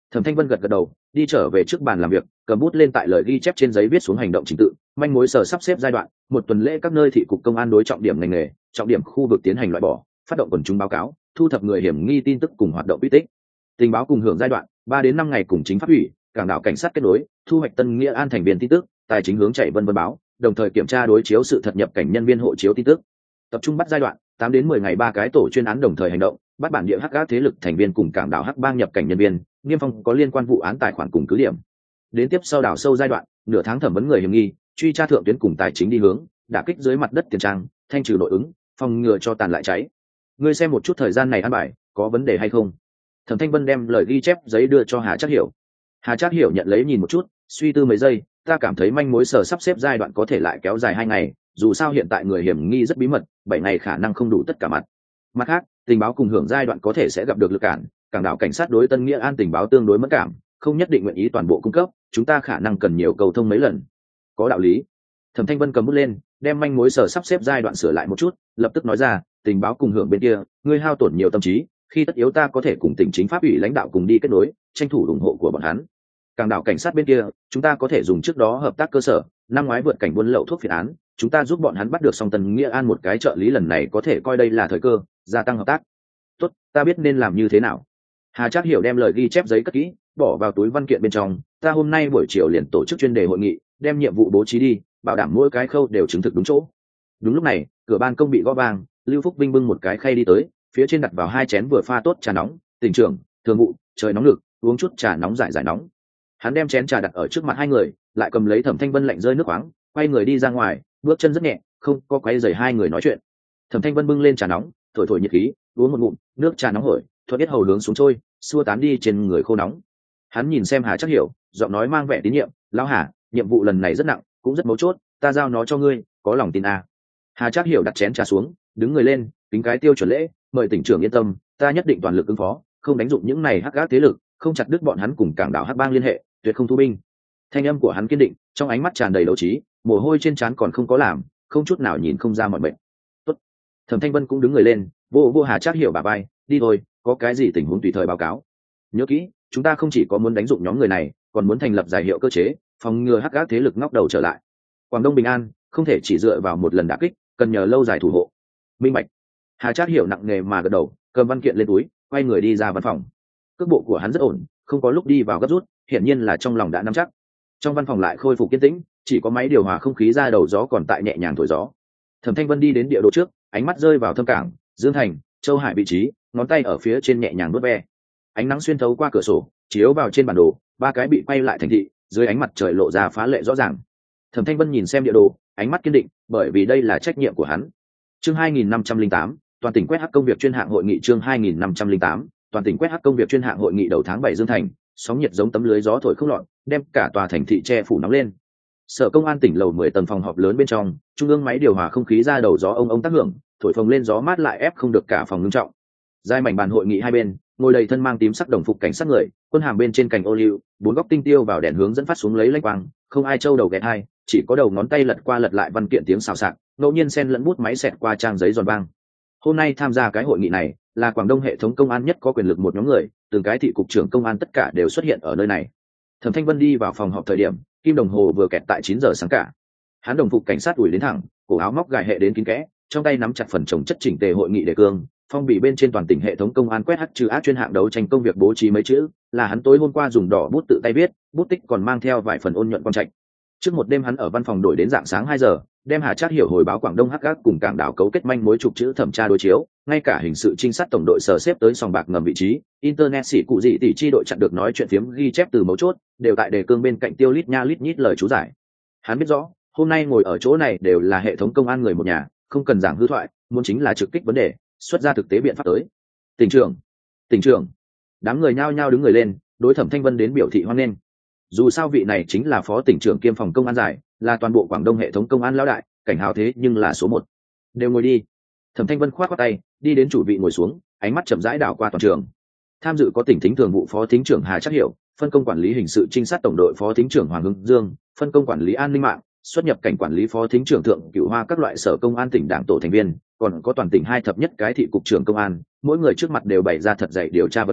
Thẩm Thanh Vân gật gật đầu, đi trở về trước bàn làm việc, cầm bút lên tại lời ghi chép trên giấy viết xuống hành động trình tự, manh mối sở sắp xếp giai đoạn, một tuần lễ các nơi thị cục công an đối trọng điểm ngành nghề, trọng điểm khu vực tiến hành loại bỏ, phát động quần chúng báo cáo, thu thập người hiểm nghi tin tức cùng hoạt động uy tích. Tình báo cùng hưởng giai đoạn, ba đến năm ngày cùng chính pháp ủy, cảng đảo cảnh sát kết nối, thu hoạch Tân Nghĩa An thành viên tin tức, tài chính hướng chạy vân vân báo, đồng thời kiểm tra đối chiếu sự thật nhập cảnh nhân viên hộ chiếu tin tức. Tập trung bắt giai đoạn, tám đến mười ngày ba cái tổ chuyên án đồng thời hành động, bắt bản địa hắc các thế lực thành viên cùng cảng đảo hắc bang nhập cảnh nhân viên, niêm phong có liên quan vụ án tài khoản cùng cứ điểm. Đến tiếp sau đảo sâu giai đoạn, nửa tháng thẩm vấn người hiểm nghi, truy tra thượng tuyến cùng tài chính đi hướng, đả kích dưới mặt đất tiền trang, thanh trừ nội ứng, phòng ngừa cho tàn lại cháy. Ngươi xem một chút thời gian này ăn bài, có vấn đề hay không? Thẩm Thanh Vân đem lời ghi chép giấy đưa cho Hà Trác Hiểu. Hà Trác Hiểu nhận lấy nhìn một chút, suy tư mấy giây, ta cảm thấy manh mối sở sắp xếp giai đoạn có thể lại kéo dài hai ngày, dù sao hiện tại người hiểm nghi rất bí mật, bảy ngày khả năng không đủ tất cả mặt. Mặt khác, tình báo cùng hưởng giai đoạn có thể sẽ gặp được lực cản, cảng đảo cảnh sát đối Tân Nghĩa An tình báo tương đối mẫn cảm, không nhất định nguyện ý toàn bộ cung cấp, chúng ta khả năng cần nhiều cầu thông mấy lần. Có đạo lý. Thẩm Thanh Vân cầm bút lên, đem manh mối sở sắp xếp giai đoạn sửa lại một chút, lập tức nói ra, tình báo cùng hưởng bên kia, ngươi hao tổn nhiều tâm trí, khi tất yếu ta có thể cùng tỉnh chính pháp ủy lãnh đạo cùng đi kết nối, tranh thủ ủng hộ của bọn hắn. Cảng đảo cảnh sát bên kia, chúng ta có thể dùng trước đó hợp tác cơ sở, năm ngoái vượt cảnh buôn lậu thuốc phiện án, chúng ta giúp bọn hắn bắt được song Tân Nghĩa An một cái trợ lý, lần này có thể coi đây là thời cơ, gia tăng hợp tác. Tốt, ta biết nên làm như thế nào. Hà Trác Hiểu đem lời ghi chép giấy cất kỹ, bỏ vào túi văn kiện bên trong, ta hôm nay buổi chiều liền tổ chức chuyên đề hội nghị, đem nhiệm vụ bố trí đi, bảo đảm mỗi cái khâu đều chứng thực đúng chỗ. Đúng lúc này, cửa ban công bị gõ vang, Lưu Phúc Vinh bưng một cái khay đi tới, phía trên đặt vào hai chén vừa pha tốt trà nóng, tỉnh trưởng, thường vụ, trời nóng lực, uống chút trà nóng giải giải nóng. Hắn đem chén trà đặt ở trước mặt hai người, lại cầm lấy Thẩm Thanh Vân lạnh rơi nước khoáng, quay người đi ra ngoài, bước chân rất nhẹ, không có quấy rầy hai người nói chuyện. Thẩm Thanh Vân bưng lên trà nóng, thổi thổi nhiệt khí, uống một ngụm, nước trà nóng hổi, thuận biết hầu hướng xuống trôi, xua tán đi trên người khô nóng. Hắn nhìn xem Hà Trác Hiểu, giọng nói mang vẻ tín nhiệm, lão Hà, nhiệm vụ lần này rất nặng, cũng rất mấu chốt, ta giao nó cho ngươi, có lòng tin à. Hà Trác Hiểu đặt chén trà xuống, đứng người lên, kính cái tiêu chuẩn lễ, mời tỉnh trưởng yên tâm, ta nhất định toàn lực ứng phó, không đánh dụng những này hắc ác thế lực, không chặt đứt bọn hắn cùng cảng đảo hắc bang liên hệ, tuyệt không thu binh. Thanh âm của hắn kiên định, trong ánh mắt tràn đầy đấu trí, mồ hôi trên trán còn không có làm, không chút nào nhìn không ra mọi bệnh. Tốt. Thẩm Thanh Vân cũng đứng người lên, vô vô Hà Trác Hiểu bả vai, đi thôi, có cái gì tình huống tùy thời báo cáo. Nhớ kỹ, chúng ta không chỉ có muốn đánh dụng nhóm người này, còn muốn thành lập giải hiệu cơ chế, phòng ngừa hắc ác thế lực ngóc đầu trở lại. Quảng Đông bình an, không thể chỉ dựa vào một lần đả kích, cần nhờ lâu dài thủ hộ. Minh bạch. Hà Trác Hiểu nặng nề mà gật đầu, cầm văn kiện lên túi, quay người đi ra văn phòng. Cước bộ của hắn rất ổn, không có lúc đi vào gấp rút, hiển nhiên là trong lòng đã nắm chắc. Trong văn phòng lại khôi phục yên tĩnh, chỉ có máy điều hòa không khí ra đầu gió còn tại nhẹ nhàng thổi gió. Thẩm Thanh Vân đi đến địa đồ trước, ánh mắt rơi vào Thâm Cảng, Dương Thành, Châu Hải vị trí, ngón tay ở phía trên nhẹ nhàng vuốt ve. Ánh nắng xuyên thấu qua cửa sổ, chiếu vào trên bản đồ, ba cái bị quay lại thành thị, dưới ánh mặt trời lộ ra phá lệ rõ ràng. Thẩm Thanh Vân nhìn xem địa đồ, ánh mắt kiên định, bởi vì đây là trách nhiệm của hắn. Chương hai nghìn năm trăm lẻ tám, toàn tỉnh quét hắc công việc chuyên hạng hội nghị. Chương hai nghìn năm trăm lẻ tám, toàn tỉnh quét hắc công việc chuyên hạng hội nghị đầu tháng bảy Dương Thành, sóng nhiệt giống tấm lưới gió thổi không lọt, đem cả tòa thành thị che phủ nóng lên. Sở Công an tỉnh lầu mười tầng phòng họp lớn bên trong, trung ương máy điều hòa không khí ra đầu gió ông ông tác hưởng, thổi phồng lên gió mát lại ép không được cả phòng ngưng trọng. Giai mảnh bàn hội nghị hai bên, ngồi đầy thân mang tím sắc đồng phục cảnh sát người, quân hàm bên trên cành ô liu, bốn góc tinh tiêu vào đèn hướng dẫn phát xuống lấy lách quang, không ai trâu đầu ghé hai, chỉ có đầu ngón tay lật qua lật lại văn kiện tiếng xào xạc, ngẫu nhiên xen lẫn bút máy xẹt qua trang giấy giòn vang. Hôm nay tham gia cái hội nghị này là Quảng Đông hệ thống công an nhất có quyền lực một nhóm người, từng cái thị cục trưởng công an tất cả đều xuất hiện ở nơi này. Thẩm Thanh Vân đi vào phòng họp thời điểm, kim đồng hồ vừa kẹt tại chín giờ sáng cả. Hắn đồng phục cảnh sát ủi đến thẳng, cổ áo móc gài hệ đến kín kẽ, trong tay nắm chặt phần chồng chất chỉnh tề hội nghị đề cương, phong bì bên trên toàn tỉnh hệ thống công an quét hắc trừ ác chuyên hạng đấu tranh công việc bố trí mấy chữ, là hắn tối hôm qua dùng đỏ bút tự tay viết, bút tích còn mang theo vài phần ôn nhuận quan trạch. Trước một đêm hắn ở văn phòng đổi đến dạng sáng hai giờ, đem Hà Trác Hiểu hồi báo Quảng Đông hắc ác cùng cảng đảo cấu kết manh mối trục chữ thẩm tra đối chiếu, ngay cả hình sự trinh sát tổng đội sở xếp tới sòng bạc ngầm vị trí, internet sĩ cụ dị tỷ chi đội chặn được nói chuyện phiếm ghi chép từ mấu chốt, đều tại đề cương bên cạnh tiêu lít nha lít nhít lời chú giải. Hắn biết rõ, hôm nay ngồi ở chỗ này đều là hệ thống công an người một nhà, không cần giảng hư thoại, muốn chính là trực kích vấn đề, xuất ra thực tế biện pháp tới. Tỉnh trưởng, tỉnh trưởng, đám người nhao nhao đứng người lên, đối Thẩm Thanh Vân đến biểu thị hoan nghênh. Dù sao vị này chính là phó tỉnh trưởng kiêm phòng công an giải, là toàn bộ Quảng Đông hệ thống công an lão đại, cảnh hào thế nhưng là số một. Đều ngồi đi. Thẩm Thanh Vân khoát khoát tay, đi đến chủ vị ngồi xuống, ánh mắt chậm rãi đảo qua toàn trường. Tham dự có tỉnh thính thường vụ phó thính trưởng Hà Trác Hiểu, phân công quản lý hình sự trinh sát tổng đội phó thính trưởng Hoàng Hưng Dương, phân công quản lý an ninh mạng, xuất nhập cảnh quản lý phó thính trưởng Thượng Cửu Hoa các loại sở công an tỉnh đảng tổ thành viên, còn có toàn tỉnh hai thập nhất cái thị cục trưởng công an, mỗi người trước mặt đều bày ra thật dày điều tra vật liệu,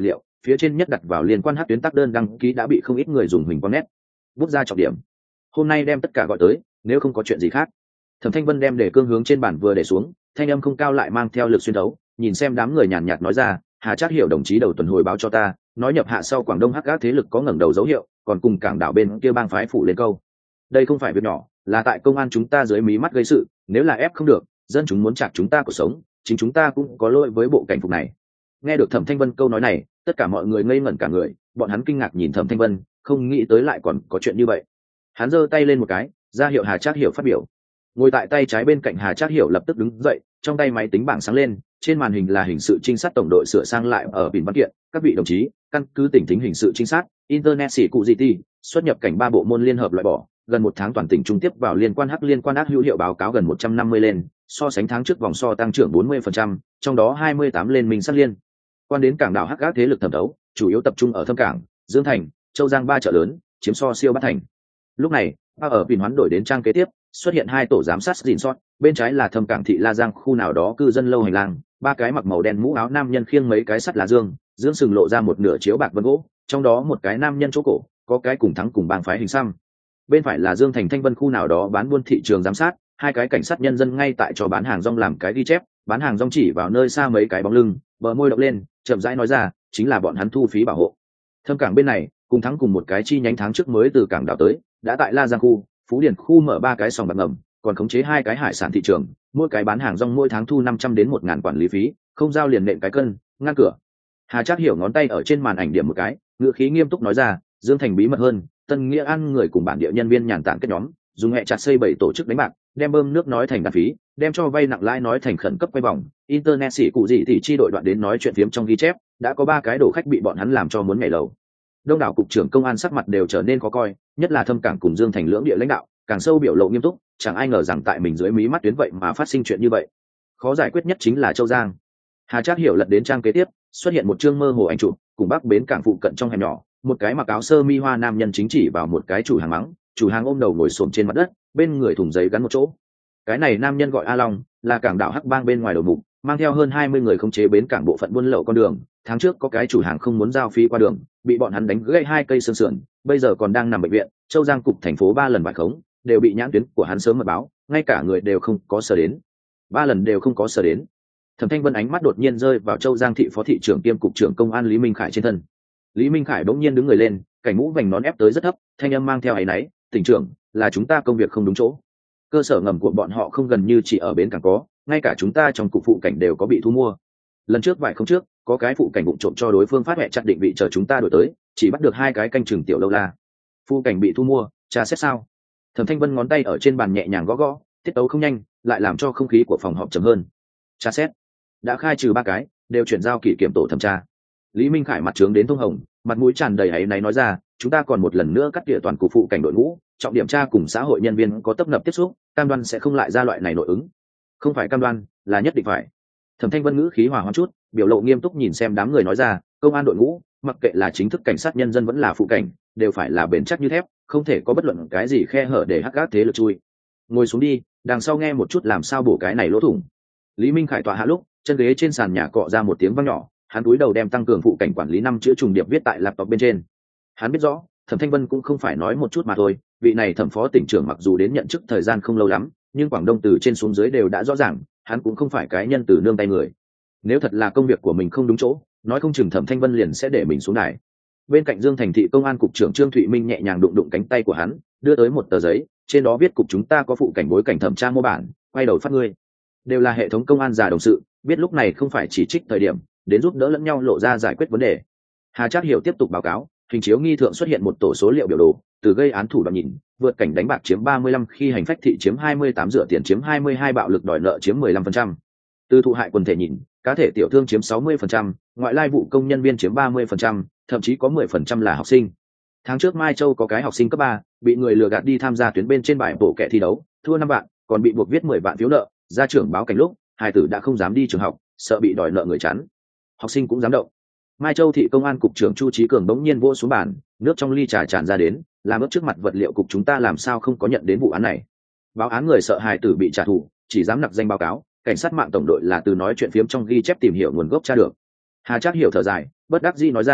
phía trên nhất đặt vào liên quan hát tuyến tác đơn đăng ký đã bị không ít người dùng huỳnh quang nét bút ra trọng điểm. Hôm nay đem tất cả gọi tới, nếu không có chuyện gì khác. Thẩm Thanh Vân đem để cương hướng trên bàn vừa để xuống, thanh âm không cao lại mang theo lực xuyên thấu, nhìn xem đám người nhàn nhạt nói ra, Hà Trác Hiểu đồng chí đầu tuần hồi báo cho ta, nói nhập hạ sau Quảng Đông hắc ác thế lực có ngẩng đầu dấu hiệu, còn cùng cảng đảo bên kia bang phái phủ lên câu. Đây không phải việc nhỏ, là tại công an chúng ta dưới mí mắt gây sự, nếu là ép không được, dân chúng muốn chặt chúng ta cuộc sống, chính chúng ta cũng có lỗi với bộ cảnh phục này. Nghe được Thẩm Thanh Vân câu nói này, tất cả mọi người ngây ngẩn cả người, bọn hắn kinh ngạc nhìn Thẩm Thanh Vân, không nghĩ tới lại còn có chuyện như vậy. Hắn giơ tay lên một cái, ra hiệu Hà Trác Hiểu phát biểu. Ngồi tại tay trái bên cạnh Hà Trác Hiểu lập tức đứng dậy, trong tay máy tính bảng sáng lên, trên màn hình là hình sự trinh sát tổng đội sửa sang lại ở biển văn kiện, các vị đồng chí, căn cứ tỉnh thính hình sự trinh sát, internet sĩ cụ giê tê, xuất nhập cảnh ba bộ môn liên hợp loại bỏ, gần một tháng toàn tỉnh trung tiếp vào liên quan hắc liên quan ác hữu hiệu báo cáo gần một trăm năm mươi lên, so sánh tháng trước vòng so tăng trưởng bốn mươi phần trăm, trong đó hai mươi tám lên minh sát liên. Quan đến cảng đảo hắc ác thế lực thẩm thấu, chủ yếu tập trung ở Thâm Cảng, Dương Thành, Châu Giang ba chợ lớn, chiếm so siêu bát thành. Lúc này, ở biển hoán đổi đến trang kế tiếp, xuất hiện hai tổ giám sát rình sót, bên trái là Thâm Cảng thị La Giang khu nào đó cư dân lâu hành lang, ba cái mặc màu đen mũ áo nam nhân khiêng mấy cái sắt lá dương, dương sừng lộ ra một nửa chiếu bạc vân gỗ, trong đó một cái nam nhân chỗ cổ, có cái cùng thắng cùng bang phái hình xăm. Bên phải là Dương Thành Thanh Vân khu nào đó bán buôn thị trường giám sát, hai cái cảnh sát nhân dân ngay tại cho bán hàng rong làm cái ghi chép, bán hàng rong chỉ vào nơi xa mấy cái bóng lưng, bờ môi động lên, chậm rãi nói ra, chính là bọn hắn thu phí bảo hộ. Thâm Cảng bên này, cùng thắng cùng một cái chi nhánh tháng trước mới từ cảng đảo tới, đã tại La Giang khu, Phú Điền khu mở ba cái sòng bạc ngầm, còn khống chế hai cái hải sản thị trường, mỗi cái bán hàng rong mỗi tháng thu năm trăm đến một ngàn quản lý phí, không giao liền nện cái cân, ngăn cửa. Hà Trác Hiểu ngón tay ở trên màn ảnh điểm một cái, ngữ khí nghiêm túc nói ra, Dương Thành bí mật hơn, Tân Nghĩa An người cùng bản địa nhân viên nhàn tản kết nhóm, dùng hệ chặt xây bảy tổ chức đánh bạc, đem bơm nước nói thành đàn phí, đem cho vay nặng lãi nói thành khẩn cấp quay vòng, internet sĩ cụ gì thì chi đội đoạn đến nói chuyện phiếm trong ghi chép, đã có ba cái đổ khách bị bọn hắn làm cho muốn nhảy lầu. Đông đảo cục trưởng công an sắc mặt đều trở nên khó coi, nhất là Thâm Cảng cùng Dương Thành lưỡng địa lãnh đạo, càng sâu biểu lộ nghiêm túc, chẳng ai ngờ rằng tại mình dưới mí mắt tuyến vậy mà phát sinh chuyện như vậy. Khó giải quyết nhất chính là Châu Giang. Hà Trác Hiểu lật đến trang kế tiếp, xuất hiện một chương mơ hồ ảnh chụp, cùng bắc bến cảng phụ cận trong hẻm nhỏ, một cái mặc áo sơ mi hoa nam nhân chính chỉ vào một cái chủ hàng mắng, chủ hàng ôm đầu ngồi xổm trên mặt đất, bên người thùng giấy gắn một chỗ. Cái này nam nhân gọi A Long, là cảng đảo Hắc Bang bên ngoài đầu mục, mang theo hơn hai mươi người khống chế bến cảng bộ phận buôn lậu con đường. Tháng trước có cái chủ hàng không muốn giao phí qua đường, bị bọn hắn đánh gãy hai cây xương sườn, bây giờ còn đang nằm bệnh viện. Châu Giang cục thành phố ba lần bại khống, đều bị nhãn tuyến của hắn sớm mật báo, ngay cả người đều không có sở đến, ba lần đều không có sở đến. Thẩm Thanh Vân ánh mắt đột nhiên rơi vào Châu Giang thị phó thị trưởng kiêm cục trưởng công an Lý Minh Khải trên thân. Lý Minh Khải bỗng nhiên đứng người lên, cảnh mũ vành nón ép tới rất thấp, thanh âm mang theo áy náy, tỉnh trưởng, là chúng ta công việc không đúng chỗ. Cơ sở ngầm của bọn họ không gần như chỉ ở bến cảng có, ngay cả chúng ta trong cục phụ cảnh đều có bị thu mua. Lần trước vài không trước, có cái phụ cảnh bụng trộm cho đối phương phát hệ chặt định vị chờ chúng ta đổi tới, chỉ bắt được hai cái canh chừng tiểu lâu la. Phụ cảnh bị thu mua, tra xét sao? Thẩm Thanh Vân ngón tay ở trên bàn nhẹ nhàng gõ gõ, tiết tấu không nhanh, lại làm cho không khí của phòng họp chậm hơn. Tra xét, đã khai trừ ba cái, đều chuyển giao kỷ kiểm tổ thẩm tra. Lý Minh Khải mặt trướng đến thông hồng, mặt mũi tràn đầy áy náy nói ra, chúng ta còn một lần nữa cắt tỉa toàn cục phụ cảnh đội ngũ, trọng điểm tra cùng xã hội nhân viên có tấp nập tiếp xúc, cam đoan sẽ không lại ra loại này nội ứng. Không phải cam đoan, là nhất định phải. Thẩm Thanh Vân ngữ khí hòa hoãn chút, biểu lộ nghiêm túc nhìn xem đám người nói ra, công an đội ngũ, mặc kệ là chính thức cảnh sát nhân dân vẫn là phụ cảnh, đều phải là bền chắc như thép, không thể có bất luận cái gì khe hở để hắc gác thế lực chui. Ngồi xuống đi, đằng sau nghe một chút làm sao bổ cái này lỗ thủng. Lý Minh Khải tọa hạ lúc, chân ghế trên sàn nhà cọ ra một tiếng vang nhỏ, hắn cúi đầu đem tăng cường phụ cảnh quản lý năm chữ trùng điệp viết tại laptop bên trên. Hắn biết rõ, Thẩm Thanh Vân cũng không phải nói một chút mà thôi, vị này thẩm phó tỉnh trưởng mặc dù đến nhận chức thời gian không lâu lắm, nhưng Quảng Đông từ trên xuống dưới đều đã rõ ràng, hắn cũng không phải cái nhân từ nương tay người. Nếu thật là công việc của mình không đúng chỗ, nói không chừng Thẩm Thanh Vân liền sẽ để mình xuống đài. Bên cạnh Dương Thành thị công an cục trưởng Trương Thụy Minh nhẹ nhàng đụng đụng cánh tay của hắn, đưa tới một tờ giấy, trên đó viết cục chúng ta có phụ cảnh bối cảnh thẩm tra mô bản, quay đầu phát ngươi. Đều là hệ thống công an già đồng sự, biết lúc này không phải chỉ trích thời điểm, đến giúp đỡ lẫn nhau lộ ra giải quyết vấn đề. Hà Trác Hiểu tiếp tục báo cáo, hình chiếu nghi thượng xuất hiện một tổ số liệu biểu đồ, từ gây án thủ đoạn nhìn, vượt cảnh đánh bạc chiếm ba mươi lăm, khi hành phách thị chiếm hai mươi tám, rửa tiền chiếm hai mươi hai, bạo lực đòi nợ chiếm mười lăm phần trăm. Từ thụ hại quần thể nhìn, cá thể tiểu thương chiếm sáu mươi phần trăm, ngoại lai vụ công nhân viên chiếm ba mươi phần trăm, thậm chí có mười phần trăm là học sinh. Tháng trước Mai Châu có cái học sinh cấp ba, bị người lừa gạt đi tham gia tuyến bên trên bài bổ kẻ thi đấu, thua năm vạn, còn bị buộc viết mười vạn phiếu nợ, gia trưởng báo cảnh lúc, hài tử đã không dám đi trường học, sợ bị đòi nợ người chắn. Học sinh cũng dám động. Mai Châu thị công an cục trưởng Chu Chí Cường bỗng nhiên vỗ xuống bàn, nước trong ly trà tràn ra đến, làm ướp trước mặt vật liệu cục chúng ta làm sao không có nhận đến vụ án này. Báo án người sợ hài tử bị trả thù, chỉ dám nặc danh báo cáo, cảnh sát mạng tổng đội là từ nói chuyện phiếm trong ghi chép tìm hiểu nguồn gốc tra được. Hà Trác Hiểu thở dài, bất đắc dĩ nói ra,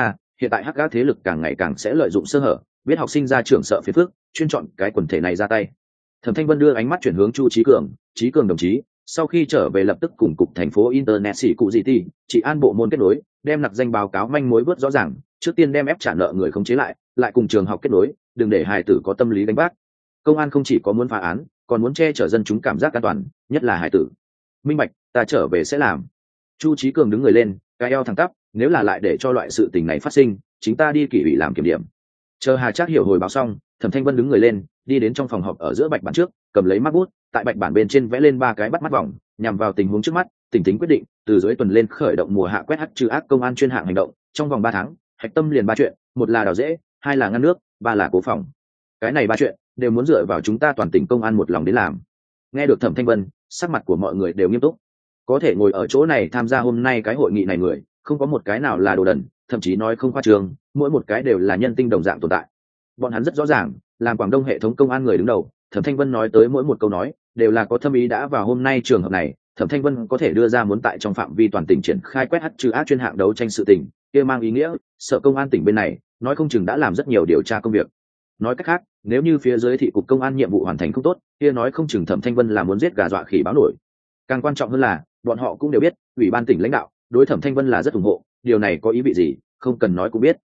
hiện tại hắc gác thế lực càng ngày càng sẽ lợi dụng sơ hở, biết học sinh ra trường sợ phiền phức, chuyên chọn cái quần thể này ra tay. Thẩm Thanh Vân đưa ánh mắt chuyển hướng Chu Chí Cường, Chí Cường đồng chí, sau khi trở về lập tức cùng cục thành phố internet sĩ cụ gì thì chị an bộ môn kết nối, đem nặc danh báo cáo manh mối vớt rõ ràng, trước tiên đem ép trả nợ người khống chế lại, lại cùng trường học kết nối, đừng để hài tử có tâm lý đánh bác. Công an không chỉ có muốn phá án, còn muốn che chở dân chúng cảm giác an toàn, nhất là hài tử. Minh bạch, ta trở về sẽ làm. Chu Chí Cường đứng người lên, cái eo thẳng tắp, nếu là lại để cho loại sự tình này phát sinh, chính ta đi kỷ ủy làm kiểm điểm. Chờ Hà Trác hiểu hồi báo xong, Thẩm Thanh Vân đứng người lên, đi đến trong phòng họp ở giữa bạch bản trước, cầm lấy mắt bút, tại bạch bản bên trên vẽ lên ba cái bắt mắt vòng, nhằm vào tình huống trước mắt, tỉnh tính quyết định, từ dưới tuần lên khởi động mùa hạ quét hắc trừ ác công an chuyên hạng hành động, trong vòng ba tháng, hạch tâm liền ba chuyện, một là đào rễ, hai là ngăn nước, ba là cố phòng. Cái này ba chuyện đều muốn dựa vào chúng ta toàn tỉnh công an một lòng đến làm. Nghe được Thẩm Thanh Vân, sắc mặt của mọi người đều nghiêm túc. Có thể ngồi ở chỗ này tham gia hôm nay cái hội nghị này người, không có một cái nào là đồ đần, thậm chí nói không khoa trương, mỗi một cái đều là nhân tinh đồng dạng tồn tại. Bọn hắn rất rõ ràng, làm Quảng Đông hệ thống công an người đứng đầu, Thẩm Thanh Vân nói tới mỗi một câu nói đều là có thâm ý. Đã vào hôm nay trường hợp này, Thẩm Thanh Vân có thể đưa ra muốn tại trong phạm vi toàn tỉnh triển khai quét hắc trừ ác chuyên hạng đấu tranh sự tình, kia mang ý nghĩa sở công an tỉnh bên này nói không chừng đã làm rất nhiều điều tra công việc. Nói cách khác, nếu như phía dưới thị cục công an nhiệm vụ hoàn thành không tốt, kia nói không chừng Thẩm Thanh Vân là muốn giết gà dọa khỉ báo nổi. Càng quan trọng hơn là, bọn họ cũng đều biết, ủy ban tỉnh lãnh đạo đối Thẩm Thanh Vân là rất ủng hộ, điều này có ý vị gì, không cần nói cũng biết.